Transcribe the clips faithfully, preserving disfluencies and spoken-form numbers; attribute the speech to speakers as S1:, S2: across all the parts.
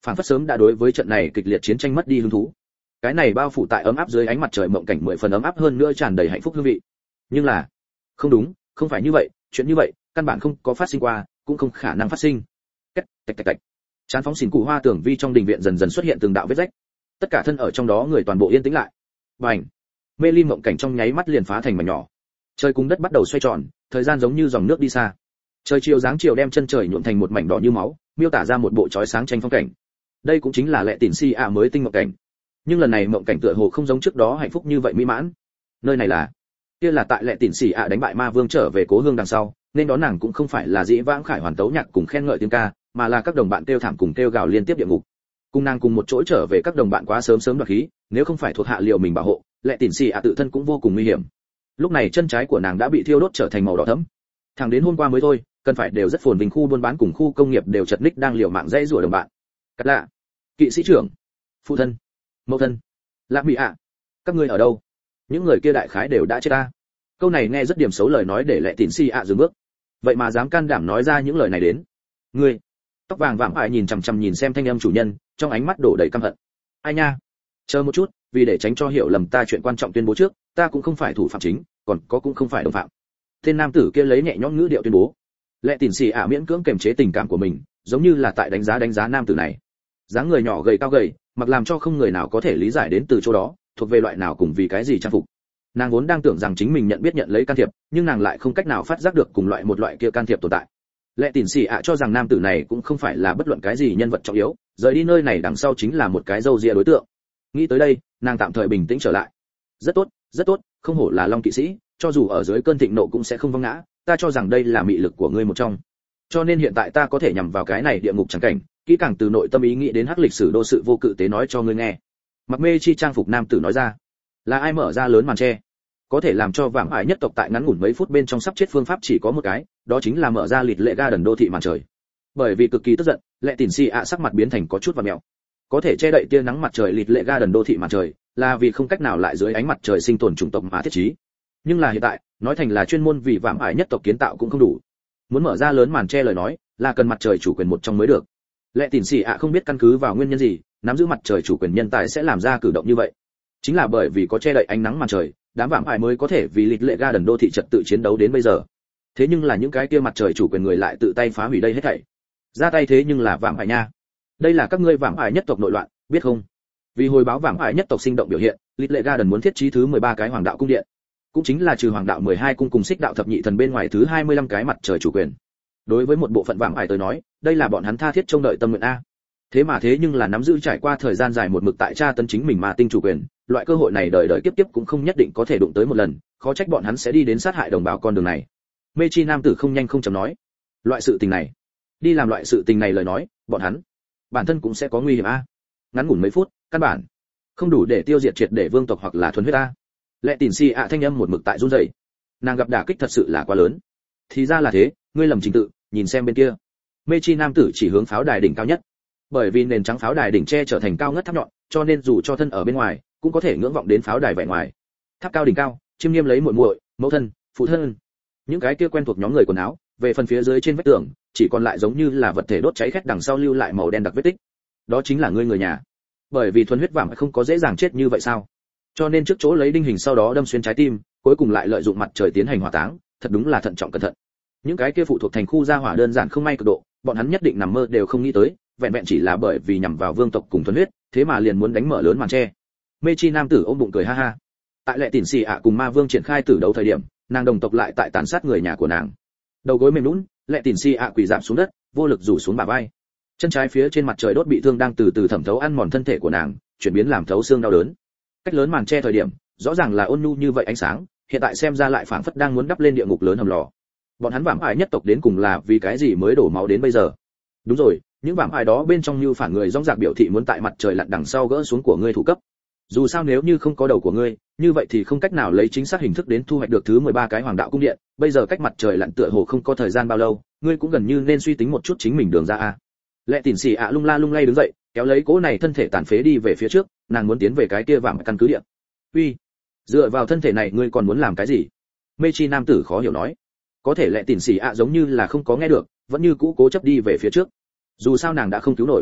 S1: phản phất sớm đã đối với trận này kịch liệt chiến tranh mất đi hứng thú. Cái này bao phủ tại ấm áp dưới ánh mặt trời mộng cảnh mười phần ấm áp hơn nữa tràn đầy hạnh phúc hương vị. Nhưng là, không đúng, không phải như vậy, chuyện như vậy, căn bản không có phát sinh qua, cũng không khả năng phát sinh. Cách, tạch tạch tạch. Chán phóng xỉn cụ hoa tường vi trong đình viện dần dần xuất hiện từng đạo vết rách. Tất cả thân ở trong đó người toàn bộ yên tĩnh lại. Bành. Mê ly mộng cảnh trong nháy mắt liền phá thành mảnh nhỏ. Trời cùng đất bắt đầu xoay tròn, thời gian giống như dòng nước đi xa. Trời chiều dáng chiều đem chân trời nhuộm thành một mảnh đỏ như máu, miêu tả ra một bộ chói sáng tranh phong cảnh. Đây cũng chính là lệ tỉn si ạ mới tinh mộng cảnh. Nhưng lần này mộng cảnh tựa hồ không giống trước đó hạnh phúc như vậy mỹ mãn. Nơi này là, kia là tại lệ tỉn si ạ đánh bại ma vương trở về cố hương đằng sau, nên đó nàng cũng không phải là dĩ vãng khải hoàn tấu nhạc cùng khen ngợi tiếng ca, mà là các đồng bạn kêu thảm cùng kêu gào liên tiếp địa ngục. Cùng nàng cùng một chỗ trở về các đồng bạn quá sớm sớm đoạt khí, nếu không phải thuộc hạ liệu mình bảo hộ, lệ tỉn si ạ tự thân cũng vô cùng nguy hiểm. Lúc này chân trái của nàng đã bị thiêu đốt trở thành màu đỏ thẫm. Thẳng đến hôm qua mới thôi, cần phải đều rất phồn vinh khu buôn bán cùng khu công nghiệp đều chật ních đang liều mạng dãy rủa đồng bạn. Cắt lạ, kỵ sĩ trưởng, phụ thân, mẫu thân, lạc mỹ ạ, các ngươi ở đâu? Những người kia đại khái đều đã chết ta. Câu này nghe rất điểm xấu lời nói để lệ tỉn si ạ dừng bước. Vậy mà dám can đảm nói ra những lời này đến. Ngươi, tóc vàng vạm ải nhìn chằm chằm nhìn xem thanh âm chủ nhân, trong ánh mắt đổ đầy căm hận. Ai nha, chờ một chút, vì để tránh cho hiểu lầm ta chuyện quan trọng tuyên bố trước, ta cũng không phải thủ phạm chính, còn có cũng không phải đồng phạm. Tên nam tử kia lấy nhẹ nhõm ngữ điệu tuyên bố. Lệ tỉn xì ạ miễn cưỡng kiềm chế tình cảm của mình, giống như là tại đánh giá đánh giá nam tử này. Dáng người nhỏ gầy cao gầy, mặc làm cho không người nào có thể lý giải đến từ chỗ đó, thuộc về loại nào cùng vì cái gì trang phục. Nàng vốn đang tưởng rằng chính mình nhận biết nhận lấy can thiệp, nhưng nàng lại không cách nào phát giác được cùng loại một loại kia can thiệp tồn tại. Lệ tỉn xì ạ cho rằng nam tử này cũng không phải là bất luận cái gì nhân vật trọng yếu, rời đi nơi này đằng sau chính là một cái râu ria đối tượng. Nghĩ tới đây, nàng tạm thời bình tĩnh trở lại. Rất tốt, rất tốt, không hổ là Long kỵ sĩ, cho dù ở dưới cơn thịnh nộ cũng sẽ không vấp ngã, ta cho rằng đây là mị lực của ngươi một trong. Cho nên hiện tại ta có thể nhằm vào cái này địa ngục chẳng cảnh, kỹ càng từ nội tâm ý nghĩ đến hắc lịch sử đô sự vô cự tế nói cho ngươi nghe. Mặc mê chi trang phục nam tử nói ra. Là ai mở ra lớn màn che? Có thể làm cho vạm ải nhất tộc tại ngắn ngủn mấy phút bên trong sắp chết phương pháp chỉ có một cái, đó chính là mở ra lịt lệ ga đần đô thị màn trời. Bởi vì cực kỳ tức giận, lệ tỉn si ạ sắc mặt biến thành có chút và mèo. Có thể che đậy tia nắng mặt trời lịt lệ ga đần đô thị màn trời, là vì không cách nào lại dưới ánh mặt trời sinh tồn chủng tộc mà thiết trí. Nhưng là hiện tại, nói thành là chuyên môn vì vạm ải nhất tộc kiến tạo cũng không đủ. Muốn mở ra lớn màn che lời nói, là cần mặt trời chủ quyền một trong mới được. Lệ tỉn xì ạ không biết căn cứ vào nguyên nhân gì, nắm giữ mặt trời chủ quyền nhân tài sẽ làm ra cử động như vậy. Chính là bởi vì có che đậy ánh nắng màn trời, đám vạm ải mới có thể vì lịt lệ ga đần đô thị trật tự chiến đấu đến bây giờ. Thế nhưng là những cái kia mặt trời chủ quyền người lại tự tay phá hủy đây hết thảy. Ra tay thế nhưng là vạm ải nha. Đây là các ngươi vạm ải nhất tộc nội loạn, biết không? Vì hồi báo vạm ải nhất tộc sinh động biểu hiện, lịt lệ ga đần muốn thiết trí thứ mười ba cái hoàng đạo cung điện. Cũng chính là trừ hoàng đạo mười hai cung cùng xích đạo thập nhị thần bên ngoài thứ hai mươi lăm cái mặt trời chủ quyền. Đối với một bộ phận vạm ải tới nói, đây là bọn hắn tha thiết trông đợi tâm nguyện a. Thế mà thế nhưng là nắm giữ trải qua thời gian dài một mực tại tra tấn chính mình mà tinh chủ quyền, loại cơ hội này đời đời kiếp kiếp cũng không nhất định có thể đụng tới một lần, khó trách bọn hắn sẽ đi đến sát hại đồng bào con đường này. Mê chi nam tử không nhanh không chậm nói, loại sự tình này, đi làm loại sự tình này lời nói, bọn hắn bản thân cũng sẽ có nguy hiểm a. Ngắn ngủn mấy phút, căn bản không đủ để tiêu diệt triệt để vương tộc hoặc là thuần huyết a. Lệ tỉn si ạ thanh âm một mực tại run rẩy. Nàng gặp đả kích thật sự là quá lớn. Thì ra là thế, ngươi lầm trình tự, nhìn xem bên kia. Mê chi nam tử chỉ hướng pháo đài đỉnh cao nhất. Bởi vì nền trắng pháo đài đỉnh che trở thành cao ngất tháp nhọn, cho nên dù cho thân ở bên ngoài, cũng có thể ngưỡng vọng đến pháo đài vẻ ngoài. Tháp cao đỉnh cao, chiêm nghiêm lấy muội muội, mẫu thân, phụ thân. Những cái kia quen thuộc nhóm người quần áo, về phần phía dưới trên vách tường, chỉ còn lại giống như là vật thể đốt cháy khét đằng sau lưu lại màu đen đặc vết tích. Đó chính là ngươi người nhà. Bởi vì thuần huyết vàng không có dễ dàng chết như vậy sao? Cho nên trước chỗ lấy đinh hình sau đó đâm xuyên trái tim, cuối cùng lại lợi dụng mặt trời tiến hành hỏa táng, thật đúng là thận trọng cẩn thận. Những cái kia phụ thuộc thành khu gia hỏa đơn giản không may cực độ, bọn hắn nhất định nằm mơ đều không nghĩ tới, vẹn vẹn chỉ là bởi vì nhằm vào vương tộc cùng thuần huyết, thế mà liền muốn đánh mở lớn màn che. Mê chi nam tử ôm bụng cười ha ha. Tại lệ tỉn xì ạ cùng ma vương triển khai tử đấu thời điểm, nàng đồng tộc lại tại tàn sát người nhà của nàng. Đầu gối mềm nhũn, lệ tỉn xì ạ quỳ rạp xuống đất, vô lực rủ xuống bả vai. Chân trái phía trên mặt trời đốt bị thương đang từ từ thẩm thấu ăn mòn thân thể của nàng, chuyển biến làm thấu xương đau đớn. Cách lớn màn che thời điểm, rõ ràng là ôn nhu như vậy ánh sáng, hiện tại xem ra lại phảng phất đang muốn đắp lên địa ngục lớn hầm lò. Bọn hắn vạm ải nhất tộc đến cùng là vì cái gì mới đổ máu đến bây giờ? Đúng rồi, những vạm ải đó bên trong như phản người rong rạc biểu thị muốn tại mặt trời lặn đằng sau gỡ xuống của ngươi thủ cấp. Dù sao nếu như không có đầu của ngươi, như vậy thì không cách nào lấy chính xác hình thức đến thu hoạch được thứ mười ba cái hoàng đạo cung điện, bây giờ cách mặt trời lặn tựa hồ không có thời gian bao lâu, ngươi cũng gần như nên suy tính một chút chính mình đường ra a. Lệ Tỉn Xì ạ lung la lung lay đứng dậy, kéo lấy cỗ này thân thể tàn phế đi về phía trước, nàng muốn tiến về cái kia vạm căn cứ điện. Uy, dựa vào thân thể này ngươi còn muốn làm cái gì? Mê chi nam tử khó hiểu nói. Có thể Lệ Tỉn Xì ạ giống như là không có nghe được, vẫn như cũ cố chấp đi về phía trước. Dù sao nàng đã không cứu nổi.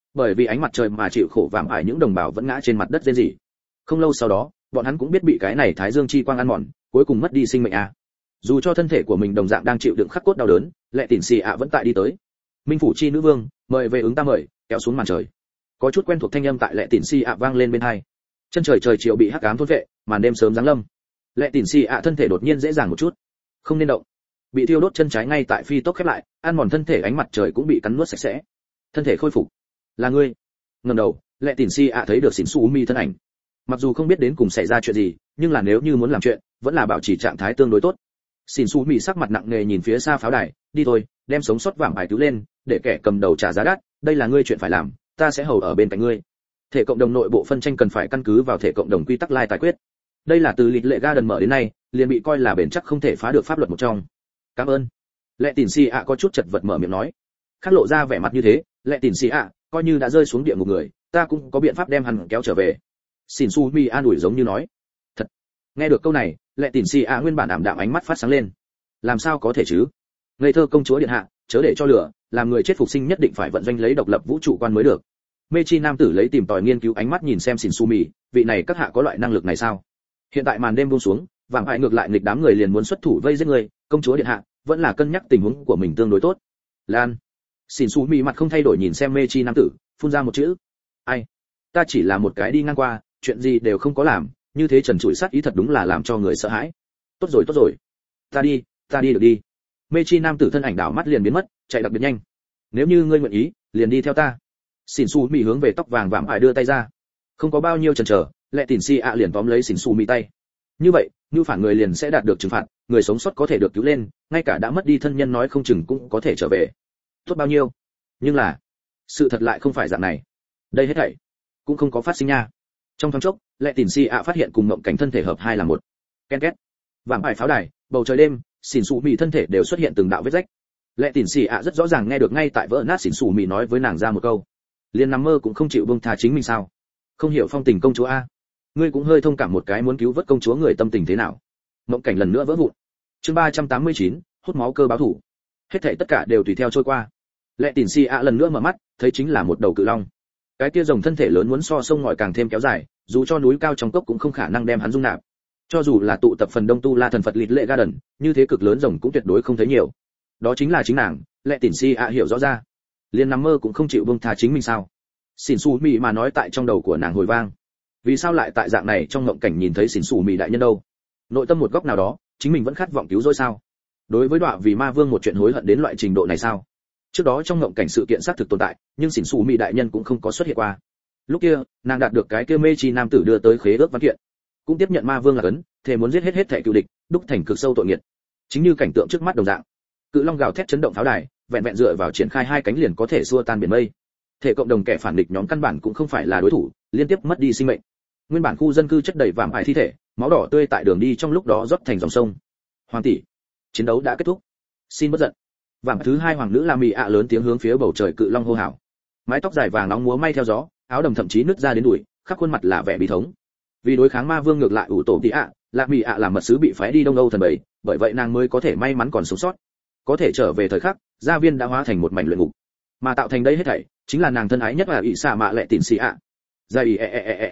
S1: Bởi vì ánh mặt trời mà chịu khổ vạm ải những đồng bào vẫn ngã trên mặt đất rên rỉ. Không lâu sau đó, bọn hắn cũng biết bị cái này thái dương chi quang ăn mòn, cuối cùng mất đi sinh mệnh à. Dù cho thân thể của mình đồng dạng đang chịu đựng khắc cốt đau đớn, Lệ Tịnh Xì ạ vẫn tại đi tới. Minh phủ chi nữ vương, mời về ứng ta mời, kéo xuống màn trời. Có chút quen thuộc thanh âm tại Lệ Tịnh Xì ạ vang lên bên tai. Chân trời trời chiều bị hắc ám thôn vệ, màn đêm sớm giáng lâm. Lệ Tịnh Xì ạ thân thể đột nhiên dễ dàng một chút, không nên động. Bị thiêu đốt chân trái ngay tại phi tốc khép lại, ăn mòn thân thể ánh mặt trời cũng bị cắn nuốt sạch sẽ. Thân thể khôi phục. Là ngươi. Ngẩng đầu, Lệ Tịnh Xì ạ thấy được Xỉn Su Mi thân ảnh. Mặc dù không biết đến cùng xảy ra chuyện gì, nhưng là nếu như muốn làm chuyện, vẫn là bảo trì trạng thái tương đối tốt. Xỉn Su Mi sắc mặt nặng nề nhìn phía xa pháo đài, đi thôi, đem sống sót vạm ải cứu lên, để kẻ cầm đầu trả giá đắt, đây là ngươi chuyện phải làm, ta sẽ hầu ở bên cạnh ngươi. Thể cộng đồng nội bộ phân tranh cần phải căn cứ vào thể cộng đồng quy tắc lai tài quyết. Đây là từ lịch lệ ga đần mở đến nay, liền bị coi là bền chắc không thể phá được pháp luật một trong. Cảm ơn. Lệ Tịnh Xì ạ có chút chật vật mở miệng nói. Khắc lộ ra vẻ mặt như thế, Lệ Tịnh Xì ạ, coi như đã rơi xuống địa ngục người, ta cũng có biện pháp đem hắn kéo trở về. Xỉn Su Mi an ủi giống như nói. Thật. Nghe được câu này, Lệ Tịnh Xì ạ nguyên bản ảm đạm ánh mắt phát sáng lên. Làm sao có thể chứ? Ngây thơ công chúa điện hạ, chớ để cho lửa, làm người chết phục sinh nhất định phải vận doanh lấy độc lập vũ trụ quan mới được. Mê chi nam tử lấy tìm tòi nghiên cứu ánh mắt nhìn xem Xỉn Su Mi, vị này các hạ có loại năng lực này sao? Hiện tại màn đêm buông xuống, vàng hại ngược lại nghịch đám người liền muốn xuất thủ vây giết người, công chúa điện hạ vẫn là cân nhắc tình huống của mình tương đối tốt. Lan. Xỉn Su Mi mặt không thay đổi nhìn xem mê chi nam tử, phun ra một chữ. Ai? Ta chỉ là một cái đi ngang qua, chuyện gì đều không có làm, như thế trần trụi sát ý thật đúng là làm cho người sợ hãi. Tốt rồi tốt rồi. Ta đi, ta đi được đi. Mê chi nam tử thân ảnh đảo mắt liền biến mất, chạy đặc biệt nhanh. Nếu như ngươi nguyện ý, liền đi theo ta. Xỉn Su Mi hướng về tóc vàng vạm ải đưa tay ra. Không có bao nhiêu chần chờ, Lệ Tịnh Xì ạ liền tóm lấy Xỉn Su Mi tay. Như vậy, như phản người liền sẽ đạt được trừng phạt, người sống sót có thể được cứu lên, ngay cả đã mất đi thân nhân nói không chừng cũng có thể trở về. Tốt bao nhiêu? Nhưng là, sự thật lại không phải dạng này. Đây hết thảy cũng không có phát sinh nha. Trong thoáng chốc, Lệ Tịnh Xì ạ phát hiện cùng mộng cảnh thân thể hợp hai là một. Ken két. Vạm ải pháo đài, bầu trời đêm, Xỉn Su Mi thân thể đều xuất hiện từng đạo vết rách. Lệ Tịnh Xì ạ rất rõ ràng nghe được ngay tại vỡ nát Xỉn Su Mi nói với nàng ra một câu. Liên nằm mơ cũng không chịu buông tha chính mình sao? Không hiểu phong tình công chúa a. Ngươi cũng hơi thông cảm một cái muốn cứu vớt công chúa người tâm tình thế nào. Mộng cảnh lần nữa vỡ vụn. Chương ba trăm tám mươi chín, hút máu cơ báo thủ. Hết thảy tất cả đều tùy theo trôi qua. Lệ Tịnh Xì ạ lần nữa mở mắt, thấy chính là một đầu cự long. Cái kia rồng thân thể lớn muốn so sông ngòi càng thêm kéo dài, dù cho núi cao trong cốc cũng không khả năng đem hắn dung nạp. Cho dù là tụ tập phần đông tu la thần Phật lịch lệ garden, như thế cực lớn rồng cũng tuyệt đối không thấy nhiều. Đó chính là chính nàng, Lệ Tịnh Xì ạ hiểu rõ ra. Liên nằm mơ cũng không chịu buông tha chính mình sao? Xỉn Su Mi mà nói tại trong đầu của nàng hồi vang. Vì sao lại tại dạng này trong mộng cảnh nhìn thấy Xỉn Su Mi đại nhân đâu? Nội tâm một góc nào đó, chính mình vẫn khát vọng cứu rỗi sao? Đối với đọa vì ma vương một chuyện hối hận đến loại trình độ này sao? Trước đó trong mộng cảnh sự kiện xác thực tồn tại, nhưng Xỉn Su Mi đại nhân cũng không có xuất hiện qua. Lúc kia, nàng đạt được cái kia mê chi nam tử đưa tới khế ước văn kiện, cũng tiếp nhận ma vương là cấn, thề muốn giết hết hết thảy cựu địch, đúc thành cực sâu tội nghiệt. Chính như cảnh tượng trước mắt đồng dạng, cự long gào thét chấn động pháo đài, vẹn vẹn dựa vào triển khai hai cánh liền có thể xua tan biển mây. Thể cộng đồng kẻ phản địch nhóm căn bản cũng không phải là đối thủ, liên tiếp mất đi sinh mệnh. Nguyên bản khu dân cư chất đầy vạm ải thi thể, máu đỏ tươi tại đường đi trong lúc đó rót thành dòng sông. Hoàng tỷ, chiến đấu đã kết thúc, xin bất giận. Vạm thứ hai hoàng nữ La Mị ạ lớn tiếng hướng phía bầu trời cự long hô hào. Mái tóc dài vàng nóng múa may theo gió, áo đầm thậm chí nứt ra đến đùi, khắp khuôn mặt là vẻ bí thống. Vì đối kháng ma vương ngược lại ủ tổ tỷ ạ, La Mị ạ làm mật sứ bị phái đi Đông Âu thần bảy, bởi vậy nàng mới có thể may mắn còn sống sót. Có thể trở về thời khắc, gia viên đã hóa thành một mảnh luyện ngục, mà tạo thành đây hết thảy chính là nàng thân ái nhất là ỷ xạ mạ Lệ Tịnh Xì ạ. Gia ỷ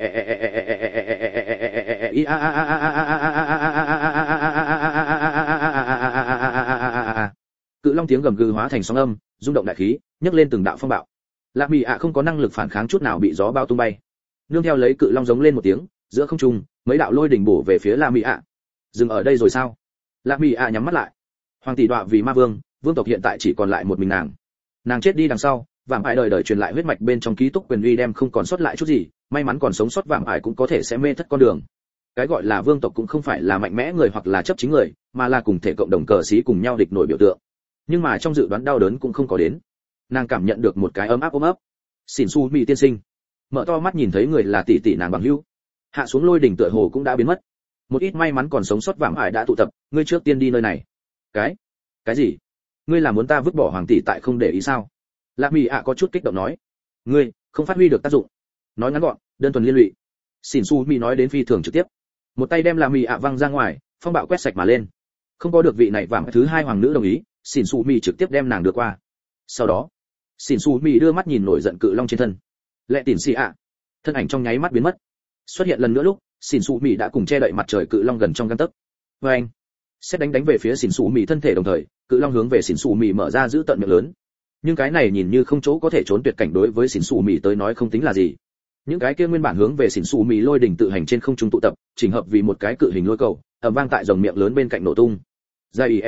S1: cự long tiếng gầm gừ hóa thành sóng âm, rung động đại khí, nhấc lên từng đạo phong bạo. La Mị ạ không có năng lực phản kháng chút nào bị gió bao tung bay. Nương theo lấy cự long giống lên một tiếng, giữa không trung, mấy đạo lôi đỉnh bổ về phía La Mị ạ. Dừng ở đây rồi sao? La Mị ạ nhắm mắt lại. Hoàng tỷ đọa vì ma vương, vương tộc hiện tại chỉ còn lại một mình nàng. Nàng chết đi đằng sau, vạm ải đời đời truyền lại huyết mạch bên trong ký túc quyền uy đem không còn sót lại chút gì, may mắn còn sống sót vạm ải cũng có thể sẽ mê thất con đường. Cái gọi là vương tộc cũng không phải là mạnh mẽ người hoặc là chấp chính người, mà là cùng thể cộng đồng cờ xí cùng nhau địch nổi biểu tượng. Nhưng mà trong dự đoán đau đớn cũng không có đến. Nàng cảm nhận được một cái ấm áp ôm ấp. Xỉn Su Mi tiên sinh, mở to mắt nhìn thấy người là tỷ tỷ nàng bằng hữu. Hạ xuống lôi đỉnh tựa hồ cũng đã biến mất. Một ít may mắn còn sống sót vạm ải đã tụ tập, ngươi trước tiên đi nơi này. Cái? Cái gì? Ngươi là muốn ta vứt bỏ hoàng tỷ tại không để ý sao? La Mị ạ có chút kích động nói. Ngươi không phát huy được tác dụng. Nói ngắn gọn, đơn thuần liên lụy. Xỉn Su Mi nói đến phi thường trực tiếp. Một tay đem La Mị ạ văng ra ngoài, phong bạo quét sạch mà lên. Không có được vị này vạm thứ hai hoàng nữ đồng ý, Xỉn Su Mi trực tiếp đem nàng đưa qua. Sau đó, Xỉn Su Mi đưa mắt nhìn nổi giận cự long trên thân. Lệ Tỉn Xì ạ. Thân ảnh trong nháy mắt biến mất. Xuất hiện lần nữa lúc, Xỉn Sụ Mị đã cùng che đậy mặt trời cự long gần trong gang tấc. Và anh, xét đánh đánh về phía Xỉn Sụ Mị thân thể đồng thời, cự long hướng về Xỉn Sụ Mị mở ra giữ tận miệng lớn. Nhưng cái này nhìn như không chỗ có thể trốn tuyệt cảnh đối với Xỉn Sụ Mị tới nói không tính là gì. Những cái kia nguyên bản hướng về Xỉn Sụ Mị lôi đỉnh tự hành trên không trung tụ tập, chỉnh hợp vì một cái cự hình lôi cầu, ầm vang tại rồng miệng lớn bên cạnh nổ tung. Dây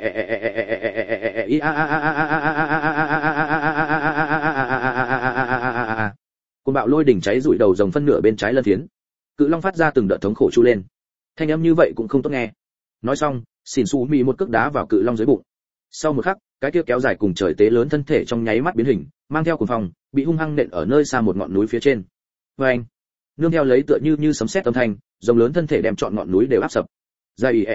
S1: côn bạo lôi đỉnh cháy rụi đầu rồng phân nửa bên trái lân phiến. Cự long phát ra từng đợt thống khổ chu lên. Thanh âm như vậy cũng không tốt nghe. Nói xong, Xỉn Sụ Mị một cước đá vào cự long dưới bụng. Sau một khắc, cái kia kéo dài cùng trời tế lớn thân thể trong nháy mắt biến hình, mang theo cuồng phong, bị hung hăng nện ở nơi xa một ngọn núi phía trên. Và anh, nương theo lấy tựa như như sấm sét âm thanh, rồng lớn thân thể đem trọn ngọn núi đều áp sập. Dây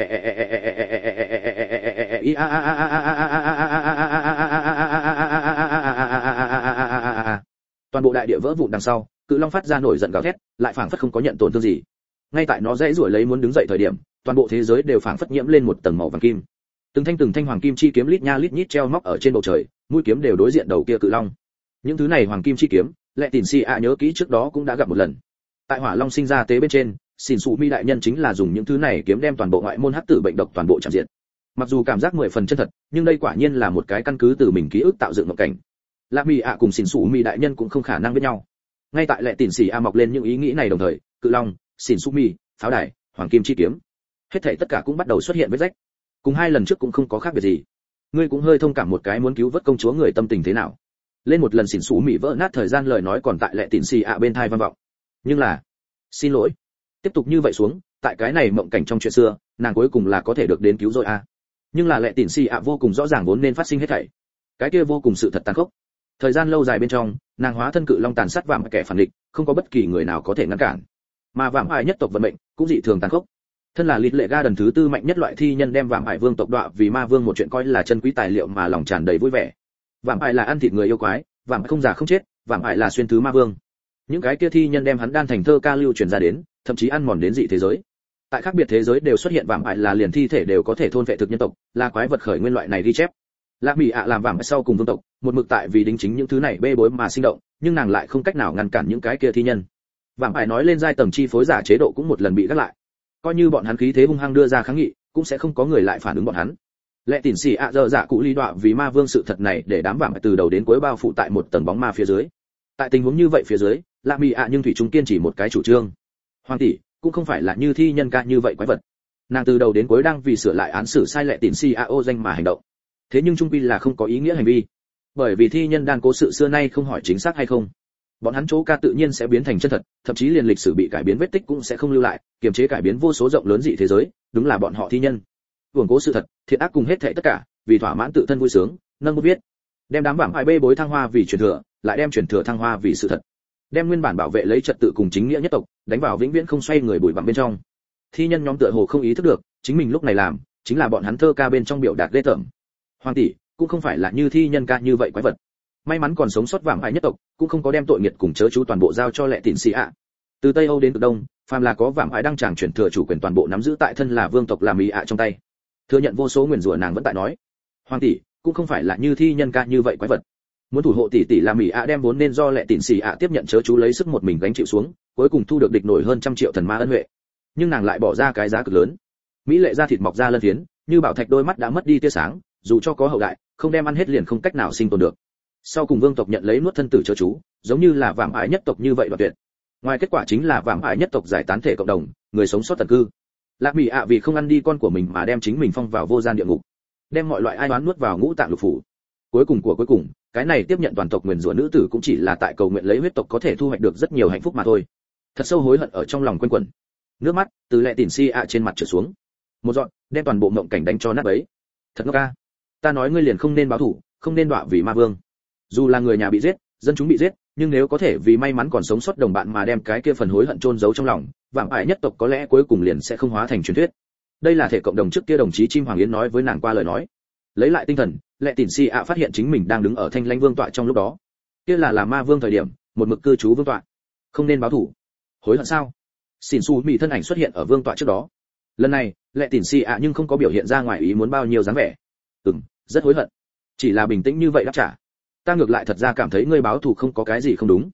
S1: toàn bộ đại địa vỡ vụn đằng sau, cự long phát ra nổi giận gào thét, lại phảng phất không có nhận tổn thương gì. Ngay tại nó dãy rủa lấy muốn đứng dậy thời điểm, toàn bộ thế giới đều phảng phất nhiễm lên một tầng màu vàng kim. Từng thanh từng thanh hoàng kim chi kiếm lít nha lít nhít treo móc ở trên bầu trời, mũi kiếm đều đối diện đầu kia cự long. Những thứ này hoàng kim chi kiếm, Lệ Tỉn Xì ạ nhớ kỹ trước đó cũng đã gặp một lần. Tại Hỏa Long sinh ra tế bên trên, Xỉn Sụ Mị đại nhân chính là dùng những thứ này kiếm đem toàn bộ ngoại môn hắc tử bệnh độc toàn bộ chạm diện. Mặc dù cảm giác mười phần chân thật, nhưng đây quả nhiên là một cái căn cứ từ mình ký ức tạo dựng một cảnh. Lạ Mị ạ cùng Xỉn Sụ Mị đại nhân cũng không khả năng biết nhau. Ngay tại Lệ Tỉn Xì ạ mọc lên những ý nghĩ này đồng thời, cự long, Xỉn Sụ Mị, pháo đài, hoàng kim chi kiếm, hết thảy tất cả cũng bắt đầu xuất hiện vết rách. Cùng hai lần trước cũng không có khác biệt gì. Ngươi cũng hơi thông cảm một cái muốn cứu vớt công chúa người tâm tình thế nào. Lên một lần Xỉn Sụ Mị vỡ nát thời gian lời nói còn tại Lệ Tỉn Xì ạ bên tai vang vọng. Nhưng là, xin lỗi, tiếp tục như vậy xuống, tại cái này mộng cảnh trong chuyện xưa, nàng cuối cùng là có thể được đến cứu rồi à. Nhưng là Lệ Tỉn Xì ạ vô cùng rõ ràng vốn nên phát sinh hết thảy. Cái kia vô cùng sự thật tàn khốc. Thời gian lâu dài bên trong, nàng hóa thân cự long tàn sát vạm kẻ phản địch, không có bất kỳ người nào có thể ngăn cản. Mà vạm ải nhất tộc vận mệnh cũng dị thường tàn khốc. Thân là Lịt Lệ Ga lần thứ tư mạnh nhất loại thi nhân đem vạm ải vương tộc đọa vì ma vương một chuyện coi là chân quý tài liệu mà lòng tràn đầy vui vẻ. Vạm ải là ăn thịt người yêu quái, vạm ải không già không chết, vạm ải là xuyên thứ ma vương. Những cái kia thi nhân đem hắn đan thành thơ ca lưu truyền ra đến, thậm chí ăn mòn đến dị thế giới. Tại khác biệt thế giới đều xuất hiện vạm ải là liền thi thể đều có thể thôn vệ thực nhân tộc, là quái vật khởi nguyên loại này ghi chép. Lạ Mị ạ làm vạm ải sau cùng vương tộc, một mực tại vì đính chính những thứ này bê bối mà sinh động, nhưng nàng lại không cách nào ngăn cản những cái kia thi nhân. Vạm ải nói lên giai tầng chi phối giả chế độ cũng một lần bị gác lại. Coi như bọn hắn khí thế hung hăng đưa ra kháng nghị, cũng sẽ không có người lại phản ứng bọn hắn. Lệ Tỉn Xì ạ dơ dạ cụ ly đọa vì ma vương sự thật này để đám vạm ải từ đầu đến cuối bao phủ tại một tầng bóng ma phía dưới. Tại tình huống như vậy phía dưới, Lạ Mị ạ nhưng thủy chung kiên chỉ một cái chủ trương. Hoàng tỷ cũng không phải là như thi nhân ca như vậy quái vật. Nàng từ đầu đến cuối đang vì sửa lại án xử sai Lệ Tỉn Xì ạ ô danh mà hành động. Thế nhưng trung quy là không có ý nghĩa hành vi. Bởi vì thi nhân đang cố sự xưa nay không hỏi chính xác hay không. Bọn hắn chỗ ca tự nhiên sẽ biến thành chân thật, thậm chí liền lịch sử bị cải biến vết tích cũng sẽ không lưu lại, kiềm chế cải biến vô số rộng lớn dị thế giới, đúng là bọn họ thi nhân. Hưởng cố sự thật, thiện ác cùng hết thảy tất cả, vì thỏa mãn tự thân vui sướng, nâng bút viết. Đem đám vạm ải bê bối thăng hoa vì truyền thừa, lại đem truyền thừa thăng hoa vì sự thật. Đem nguyên bản bảo vệ lấy trật tự cùng chính nghĩa nhất tộc, đánh vào vĩnh viễn không xoay người bụi bặm bên trong. Thi nhân nhóm tựa hồ không ý thức được, chính mình lúc này làm, chính là bọn hắn thơ ca bên trong biểu đạt ghê tởm. Hoàng tỷ cũng không phải là như thi nhân ca như vậy quái vật. May mắn còn sống sót vạm ải nhất tộc, cũng không có đem tội nghiệt cùng chớ chú toàn bộ giao cho Lệ Tỉn Xì ạ. Từ Tây Âu đến cực Đông, phàm là có vạm ải đăng tràng chuyển thừa chủ quyền toàn bộ nắm giữ tại thân là vương tộc Lạ Mị ạ trong tay. Thừa nhận vô số nguyền rủa nàng vẫn tại nói, Hoàng tỷ cũng không phải là như thi nhân ca như vậy quái vật. Muốn thủ hộ tỷ tỷ Lạ Mị ạ đem vốn nên do Lệ Tỉn Xì ạ tiếp nhận chớ chú lấy sức một mình gánh chịu xuống, cuối cùng thu được địch nổi hơn trăm triệu thần ma ân huệ. Nhưng nàng lại bỏ ra cái giá cực lớn. Mỹ lệ da thịt mọc ra lân phiến, như bảo thạch đôi mắt đã mất đi tia sáng, dù cho có hậu đại, không đem ăn hết liền không cách nào sinh tồn được. Sau cùng vương tộc nhận lấy nuốt thân tử chớ chú, giống như là vạm ải nhất tộc như vậy đoạt tuyệt. Ngoài kết quả chính là vạm ải nhất tộc giải tán thể cộng đồng, người sống sót tận cư. Lạ Mị ạ vì không ăn đi con của mình mà đem chính mình phong vào vô gian địa ngục, đem mọi loại ai oán nuốt vào ngũ tạng lục phủ. Cuối cùng của cuối cùng, cái này tiếp nhận toàn tộc nguyền rủa nữ tử cũng chỉ là tại cầu nguyện lấy huyết tộc có thể thu hoạch được rất nhiều hạnh phúc mà thôi. Thật sâu hối hận ở trong lòng quanh quẩn. Nước mắt từ Lệ Tỉn Xì ạ trên mặt trượt xuống. Một giọt, đem toàn bộ mộng cảnh đánh cho nát bấy. Thật ngốc ca. Ta nói ngươi liền không nên báo thù, không nên đọa vì ma vương. Dù là người nhà bị giết, dân chúng bị giết, nhưng nếu có thể vì may mắn còn sống sót đồng bạn mà đem cái kia phần hối hận chôn giấu trong lòng, vạm ải nhất tộc có lẽ cuối cùng liền sẽ không hóa thành truyền thuyết. Đây là thể cộng đồng trước kia đồng chí Chim Hoàng Yến nói với nàng qua lời nói. Lấy lại tinh thần, Lệ Tỉn Xì ạ phát hiện chính mình đang đứng ở Thanh Lãnh Vương tọa trong lúc đó. Kia là là ma vương thời điểm, một mực cư trú vương tọa. Không nên báo thù. Hối hận sao? Xỉn Sụ Mị thân ảnh xuất hiện ở vương tọa trước đó. Lần này, Lệ Tỉn Xì ạ nhưng không có biểu hiện ra ngoài ý muốn bao nhiêu dáng vẻ. Ừm, rất hối hận. Chỉ là bình tĩnh như vậy đáp trả. Ta ngược lại thật ra cảm thấy ngươi báo thù không có cái gì không đúng.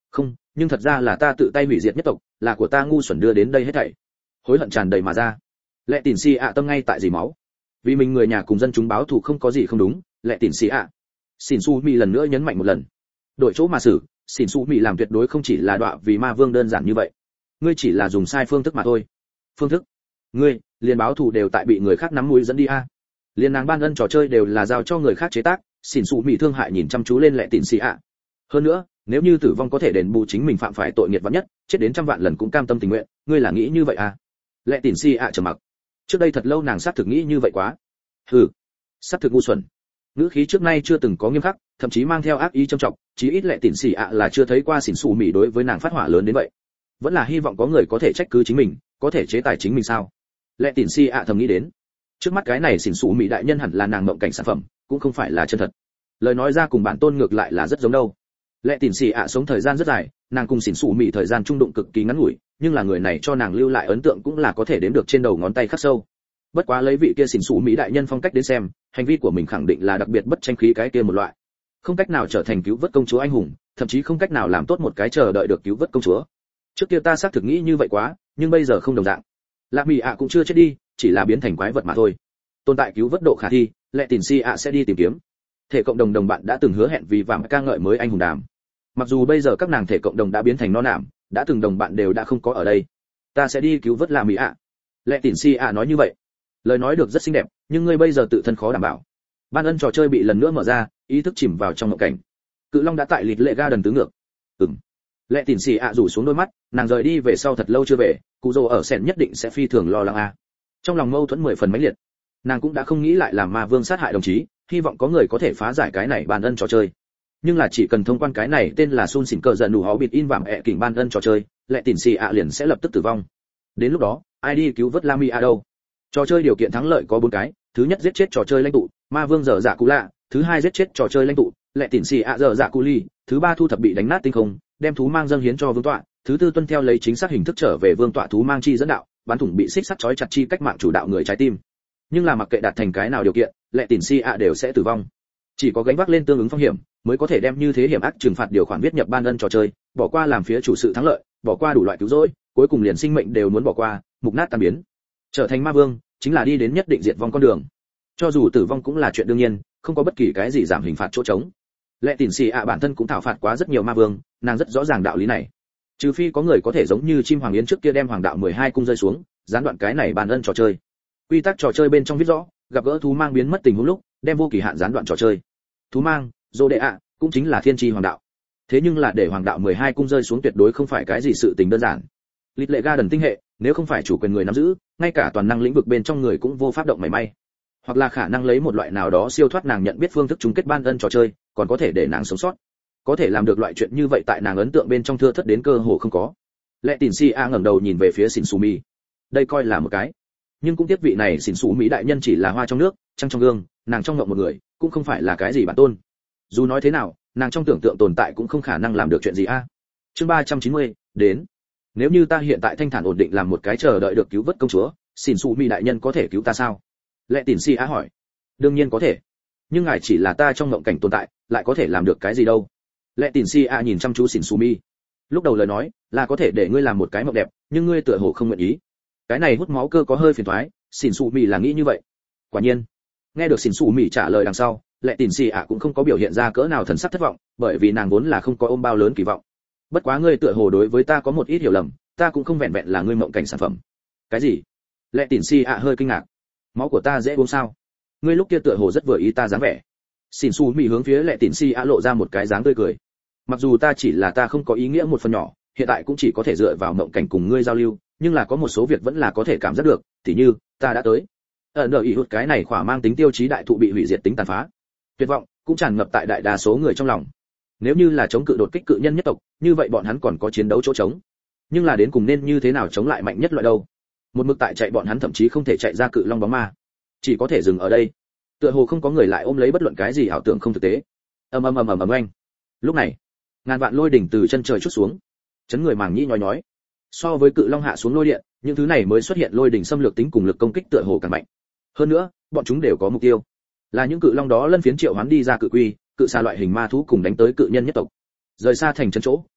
S1: Không, nhưng thật ra là ta tự tay hủy diệt nhất tộc, là của ta ngu xuẩn đưa đến đây hết thảy. Hối hận tràn đầy mà ra. Lệ Tỉn Si ạ tâm ngay tại dì máu. Vì mình người nhà cùng dân chúng báo thù không có gì không đúng, Lệ Tỉn Si ạ. Xỉn Su Mị lần nữa nhấn mạnh một lần. Đổi chỗ mà xử, Xỉn Su Mị làm tuyệt đối không chỉ là đọa vì ma vương đơn giản như vậy. Ngươi chỉ là dùng sai phương thức mà thôi. Phương thức? Ngươi, liền báo thù đều tại bị người khác nắm mũi dẫn đi a. À. Liên nàng ban ân trò chơi đều là giao cho người khác chế tác, Xỉn Su Mị thương hại nhìn chăm chú lên Lệ Tỉn Si ạ. Hơn nữa, nếu như tử vong có thể đền bù chính mình phạm phải tội nghiệt vạn nhất, chết đến trăm vạn lần cũng cam tâm tình nguyện, ngươi là nghĩ như vậy à? Lệ Tỉn Si ạ trầm mặc. Trước đây thật lâu nàng xác thực nghĩ như vậy quá. Hừ, xác thực ngu xuẩn. Ngữ khí trước nay chưa từng có nghiêm khắc, thậm chí mang theo ác ý trầm trọng, chí ít Lệ Tỉn Si ạ là chưa thấy qua Xỉn Su Mị đối với nàng phát hỏa lớn đến vậy. Vẫn là hy vọng có người có thể trách cứ chính mình, có thể chế tài chính mình sao? Lệ Tỉn Si ạ thầm nghĩ đến. Trước mắt cái này Xỉn Su Mị đại nhân hẳn là nàng mộng cảnh sản phẩm, cũng không phải là chân thật. Lời nói ra cùng bản tôn ngược lại là rất giống đâu. Lệ Tỉn Si ạ sống thời gian rất dài, nàng cùng Xỉn Su Mị thời gian trung đụng cực kỳ ngắn ngủi, nhưng là người này cho nàng lưu lại ấn tượng cũng là có thể đếm được trên đầu ngón tay khắc sâu. Bất quá lấy vị kia Xỉn Su Mị đại nhân phong cách đến xem, hành vi của mình khẳng định là đặc biệt bất tranh khí cái kia một loại. Không cách nào trở thành cứu vớt công chúa anh hùng, thậm chí không cách nào làm tốt một cái chờ đợi được cứu vớt công chúa. Trước kia ta xác thực nghĩ như vậy quá, nhưng bây giờ không đồng dạng. Lạc Mị ạ cũng chưa chết đi, chỉ là biến thành quái vật mà thôi. Tồn tại cứu vớt độ khả thi, Lệ Tỉn Si ạ sẽ đi tìm kiếm. Thể cộng đồng đồng bạn đã từng hứa hẹn vì vàng ca ngợi mới anh hùng đàm. Mặc dù bây giờ các nàng thể cộng đồng đã biến thành non nảm, đã từng đồng bạn đều đã không có ở đây, ta sẽ đi cứu vớt Lạc Mị ạ. Lệ Tỉn Si ạ nói như vậy, lời nói được rất xinh đẹp, nhưng ngươi bây giờ tự thân khó đảm bảo. Ban ân trò chơi bị lần nữa mở ra, ý thức chìm vào trong mộng cảnh. Cự Long đã tại Lịt Lệ Ga đần tứ ngược. Ừm. Lệ Tỉn Si ạ rủ xuống đôi mắt, nàng rời đi về sau thật lâu chưa về, cụ Dô ở Sẹn nhất định sẽ phi thường lo lắng a. À. Trong lòng mâu thuẫn mười phần mãnh liệt, nàng cũng đã không nghĩ lại làm ma vương sát hại đồng chí, hy vọng có người có thể phá giải cái này ban ân trò chơi. Nhưng là chỉ cần thông quan cái này tên là Sun Xỉn Cờ giận đủ hó bịt in vàng ẹ kỉnh ban ân trò chơi, Lệ Tỉn Si ạ liền sẽ lập tức tử vong. Đến lúc đó, ai đi cứu vớt Lam Mi A đâu? Trò chơi điều kiện thắng lợi có bốn cái, thứ nhất giết chết trò chơi lãnh tụ, ma vương dở dạ cú lạ, thứ hai giết chết trò chơi lãnh tụ, Lệ Tỉn Si ạ dở dạ cú ly, thứ ba thu thập bị đánh nát tinh không, đem thú mang dâng hiến cho vương tọa, thứ tư tuân theo lấy chính xác hình thức trở về vương tọa thú mang chi dẫn đạo, bắn thủng bị xích sắt chói chặt chi cách mạng chủ đạo người trái tim. Nhưng là mặc kệ đạt thành cái nào điều kiện, Lệ Tỉn Si ạ đều sẽ tử vong. Chỉ có gánh vác lên tương ứng phong hiểm, mới có thể đem như thế hiểm ác trừng phạt điều khoản viết nhập ban ân trò chơi, bỏ qua làm phía chủ sự thắng lợi, bỏ qua đủ loại cứu rỗi, cuối cùng liền sinh mệnh đều muốn bỏ qua, mục nát tan biến. Trở thành ma vương, chính là đi đến nhất định diệt vong con đường. Cho dù tử vong cũng là chuyện đương nhiên, không có bất kỳ cái gì giảm hình phạt chỗ trống. Lệ Tỉn Si ạ bản thân cũng thảo phạt quá rất nhiều ma vương, nàng rất rõ ràng đạo lý này. Trừ phi có người có thể giống như chim hoàng yến trước kia đem hoàng đạo mười hai cung rơi xuống, gián đoạn cái này ban ân trò chơi. Quy tắc trò chơi bên trong viết rõ, gặp gỡ thú mang biến mất tình huống lúc, đem vô kỳ hạn gián đoạn trò chơi. Thú mang, Dô đệ ạ, cũng chính là thiên tri hoàng đạo. Thế nhưng là để hoàng đạo mười hai cung rơi xuống tuyệt đối không phải cái gì sự tình đơn giản. Lịt Lệ Ga đần tinh hệ, nếu không phải chủ quyền người nắm giữ, ngay cả toàn năng lĩnh vực bên trong người cũng vô pháp động mảy may. Hoặc là khả năng lấy một loại nào đó siêu thoát nàng nhận biết phương thức chung kết ban ân trò chơi, còn có thể để nàng sống sót. Có thể làm được loại chuyện như vậy tại nàng ấn tượng bên trong thưa thất đến cơ hồ không có. Lệ Tỉn Si a ngẩng đầu nhìn về phía Xỉn Su Mi. Đây coi là một cái, nhưng cũng tiếp vị này Xỉn Su Mi đại nhân chỉ là hoa trong nước, trăng trong gương, nàng trong ngộng một người, cũng không phải là cái gì bản tôn. Dù nói thế nào, nàng trong tưởng tượng tồn tại cũng không khả năng làm được chuyện gì a. À. Chương ba trăm chín mươi, đến. Nếu như ta hiện tại thanh thản ổn định làm một cái chờ đợi được cứu vớt công chúa, Xỉn Su Mi đại nhân có thể cứu ta sao? Lệ Tỉn Si a hỏi. Đương nhiên có thể. Nhưng ngài chỉ là ta trong ngộng cảnh tồn tại, lại có thể làm được cái gì đâu? Lệ Tỉn Si a nhìn chăm chú Xỉn Su Mi. Lúc đầu lời nói là có thể để ngươi làm một cái mộng đẹp, nhưng ngươi tựa hồ không nguyện ý. Cái này hút máu cơ có hơi phiền toái, Xỉn Su Mi là nghĩ như vậy. Quả nhiên, nghe được Xỉn Su Mi trả lời đằng sau, Lệ Tỉn Si a cũng không có biểu hiện ra cỡ nào thần sắc thất vọng, bởi vì nàng vốn là không có ôm bao lớn kỳ vọng. Bất quá ngươi tựa hồ đối với ta có một ít hiểu lầm, ta cũng không vẹn vẹn là ngươi mộng cảnh sản phẩm. Cái gì? Lệ Tỉn Si a hơi kinh ngạc. Máu của ta dễ uống sao? Ngươi lúc kia tựa hồ rất vừa ý ta dáng vẻ. Xỉn Su Mi hướng phía Lệ Tỉn Si a lộ ra một cái dáng tươi cười. Mặc dù ta chỉ là ta không có ý nghĩa một phần nhỏ, hiện tại cũng chỉ có thể dựa vào mộng cảnh cùng ngươi giao lưu, nhưng là có một số việc vẫn là có thể cảm giác được, tỉ như ta đã tới. Ở nợ ý hụt cái này khỏa mang tính tiêu chí đại thụ bị hủy diệt tính tàn phá, tuyệt vọng cũng tràn ngập tại đại đa số người trong lòng. Nếu như là chống cự đột kích cự nhân nhất tộc, như vậy bọn hắn còn có chiến đấu chỗ trống. Nhưng là đến cùng nên như thế nào chống lại mạnh nhất loại đâu? Một mực tại chạy bọn hắn thậm chí không thể chạy ra cự long bóng ma, chỉ có thể dừng ở đây. Tựa hồ không có người lại ôm lấy bất luận cái gì ảo tưởng không thực tế. Ầm ầm ầm ầm ầm oanh. Lúc này, ngàn vạn lôi đỉnh từ chân trời chút xuống, chấn người màng nhĩ nhói nhói. So với cự long hạ xuống lôi điện, những thứ này mới xuất hiện lôi đỉnh xâm lược tính cùng lực công kích tựa hồ càng mạnh. Hơn nữa, bọn chúng đều có mục tiêu, là những cự long đó lân phiến triệu hoán đi ra cự quy, cự xà loại hình ma thú cùng đánh tới cự nhân nhất tộc. Rời xa thành trấn chỗ,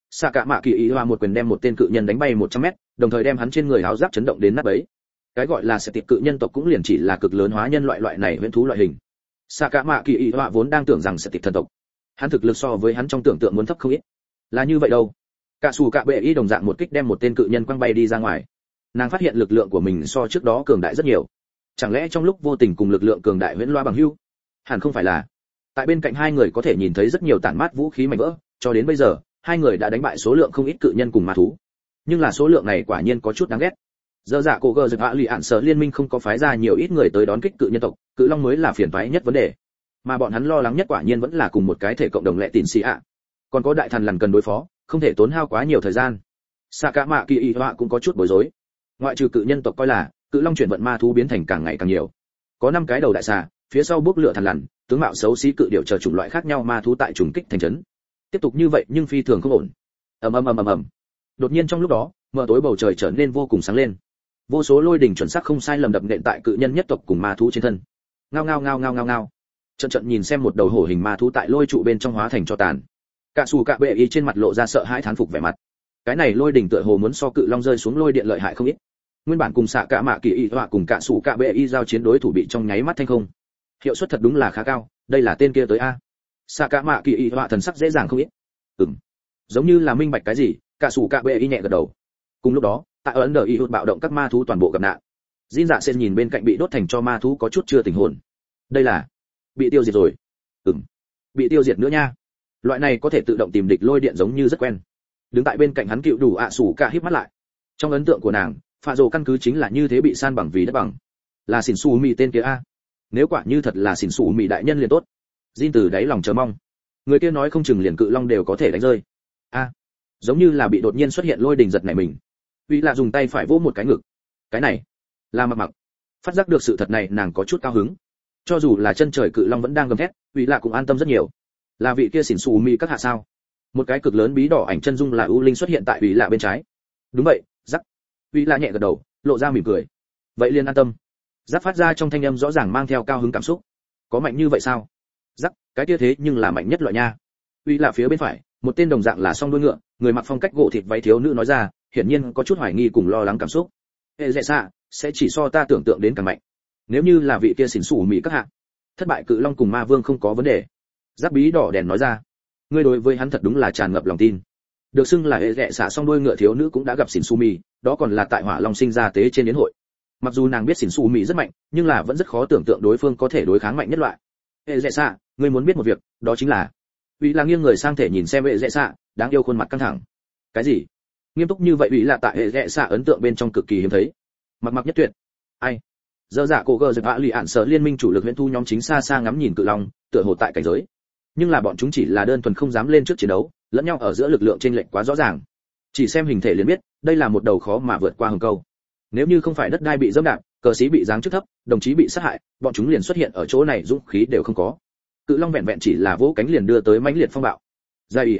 S1: xạ cả mạ kỳ ý hoa một quyền đem một tên cự nhân đánh bay một trăm mét, đồng thời đem hắn trên người áo giáp chấn động đến nát bấy. Cái gọi là sẽ tiệp cự nhân tộc cũng liền chỉ là cực lớn hóa nhân loại loại này huyễn thú loại hình. xạ cả mạ kỳ ý hoa vốn đang tưởng rằng sẽ tiệp thần tộc, hắn thực lực so với hắn trong tưởng tượng muốn thấp không ít. Là như vậy đâu. Cả sủ cả bệ y đồng dạng một kích đem một tên cự nhân quăng bay đi ra ngoài. Nàng phát hiện lực lượng của mình so trước đó cường đại rất nhiều. Chẳng lẽ trong lúc vô tình cùng lực lượng cường đại huyễn loa bằng hữu? Hẳn không phải là. Tại bên cạnh hai người có thể nhìn thấy rất nhiều tản mát vũ khí mảnh vỡ, cho đến bây giờ, hai người đã đánh bại số lượng không ít cự nhân cùng ma thú. Nhưng là số lượng này quả nhiên có chút đáng ghét. Giờ dạ cổ gờ dược hạ lì ạn sở liên minh không có phái ra nhiều ít người tới đón kích cự nhân tộc, cự long mới là phiền toái nhất vấn đề. Mà bọn hắn lo lắng nhất quả nhiên vẫn là cùng một cái thể cộng đồng lệ tịn xì ạ. Còn có đại thần lần cần đối phó, không thể tốn hao quá nhiều thời gian. Sạ cả mạ kỳ y họa cũng có chút bối rối. Ngoại trừ cự nhân tộc coi là, cự long chuyển vận ma thú biến thành càng ngày càng nhiều. Có năm cái đầu đại xà, phía sau bốc lửa thần lằn, tướng mạo xấu xí cự điểu chờ chủng loại khác nhau ma thú tại trùng kích thành trấn. Tiếp tục như vậy nhưng phi thường không ổn. Ầm ầm ầm ầm ầm. Đột nhiên trong lúc đó, mờ tối bầu trời trở nên vô cùng sáng lên. Vô số lôi đỉnh chuẩn xác không sai lầm đập nện tại cự nhân nhất tộc cùng ma thú trên thân. Ngao ngao ngao ngao ngao ngao. Trận trận nhìn xem một đầu hổ hình ma thú tại lôi trụ bên trong hóa thành cho tàn. Cả sủ cả bệ y trên mặt lộ ra sợ hãi thán phục vẻ mặt. Cái này lôi đỉnh tựa hồ muốn so cự long rơi xuống lôi điện lợi hại không ít. Nguyên bản cùng xạ cả mạ kỳ y họa cùng cả sủ cả bệ y giao chiến đối thủ bị trong nháy mắt thanh không. Hiệu suất thật đúng là khá cao, đây là tên kia tới a. Xạ cả mạ kỳ y họa thần sắc dễ dàng không ít. Ừm. Giống như là minh bạch cái gì, cả sủ cả bệ y nhẹ gật đầu. Cùng lúc đó, tại ấn đờ y hụt bạo động các ma thú toàn bộ gặp nạn. Jin Dạ Sen nhìn bên cạnh bị đốt thành cho ma thú có chút chưa tỉnh hồn. Đây là bị tiêu diệt rồi. Ừm. Bị tiêu diệt nữa nha. Loại này có thể tự động tìm địch lôi điện giống như rất quen. Đứng tại bên cạnh hắn cựu đủ ạ sủ cả híp mắt lại. Trong ấn tượng của nàng, phạ rồ căn cứ chính là như thế bị san bằng vì đất bằng. Là xỉn xù mì tên kia a. Nếu quả như thật là xỉn xù mì đại nhân liền tốt. Jin từ đáy lòng chờ mong. Người kia nói không chừng liền cự long đều có thể đánh rơi. A. Giống như là bị đột nhiên xuất hiện lôi đình giật nảy mình. Uy là dùng tay phải vỗ một cái ngực. Cái này là mặc mặc. Phát giác được sự thật này nàng có chút cao hứng. Cho dù là chân trời cự long vẫn đang gầm thét, Uy là cũng an tâm rất nhiều. Là vị kia xỉn xù mì các hạ sao? Một cái cực lớn bí đỏ ảnh chân dung là ưu linh xuất hiện tại Uy là bên trái. Đúng vậy, rắc. Uy là nhẹ gật đầu, lộ ra mỉm cười. Vậy liền an tâm. Rắc phát ra trong thanh âm rõ ràng mang theo cao hứng cảm xúc. Có mạnh như vậy sao? Rắc, cái kia thế nhưng là mạnh nhất loại nha. Uy là phía bên phải, một tên đồng dạng là song đuôi ngựa, người mặc phong cách gỗ thịt váy thiếu nữ nói ra, hiển nhiên có chút hoài nghi cùng lo lắng cảm xúc. Hệ dễ xạ, sẽ chỉ so ta tưởng tượng đến càng mạnh. Nếu như là vị kia xỉn xù mỹ các hạ, thất bại cự long cùng ma vương không có vấn đề. Giáp bí đỏ đèn nói ra, ngươi đối với hắn thật đúng là tràn ngập lòng tin. Được xưng là hệ dễ xạ song đuôi ngựa thiếu nữ cũng đã gặp xỉn xù mỹ, đó còn là tại hỏa long sinh ra tế trên yến hội. Mặc dù nàng biết xỉn xù mỹ rất mạnh, nhưng là vẫn rất khó tưởng tượng đối phương có thể đối kháng mạnh nhất loại. Hệ dễ xạ, ngươi muốn biết một việc, đó chính là Uy là nghiêng người sang thể nhìn xem hệ dễ xạ, đáng yêu khuôn mặt căng thẳng. Cái gì? Nghiêm túc như vậy Uy là tại hệ dễ xạ ấn tượng bên trong cực kỳ hiếm thấy. Mặc mặc nhất tuyệt. Ai? Dơ dạ cổ gờ giật hạ lì ạn sở liên minh chủ lực huyện thu nhóm chính xa xa ngắm nhìn cự long, tựa hồ tại cảnh giới. Nhưng là bọn chúng chỉ là đơn thuần không dám lên trước chiến đấu, lẫn nhau ở giữa lực lượng chênh lệch quá rõ ràng. Chỉ xem hình thể liền biết, đây là một đầu khó mà vượt qua hừng câu. Nếu như không phải đất đai bị dẫm đạp, cờ sĩ bị giáng trước thấp, đồng chí bị sát hại, bọn chúng liền xuất hiện ở chỗ này dũng khí đều không có. Cự long vẹn vẹn chỉ là vỗ cánh liền đưa tới mãnh liệt phong bạo. Dày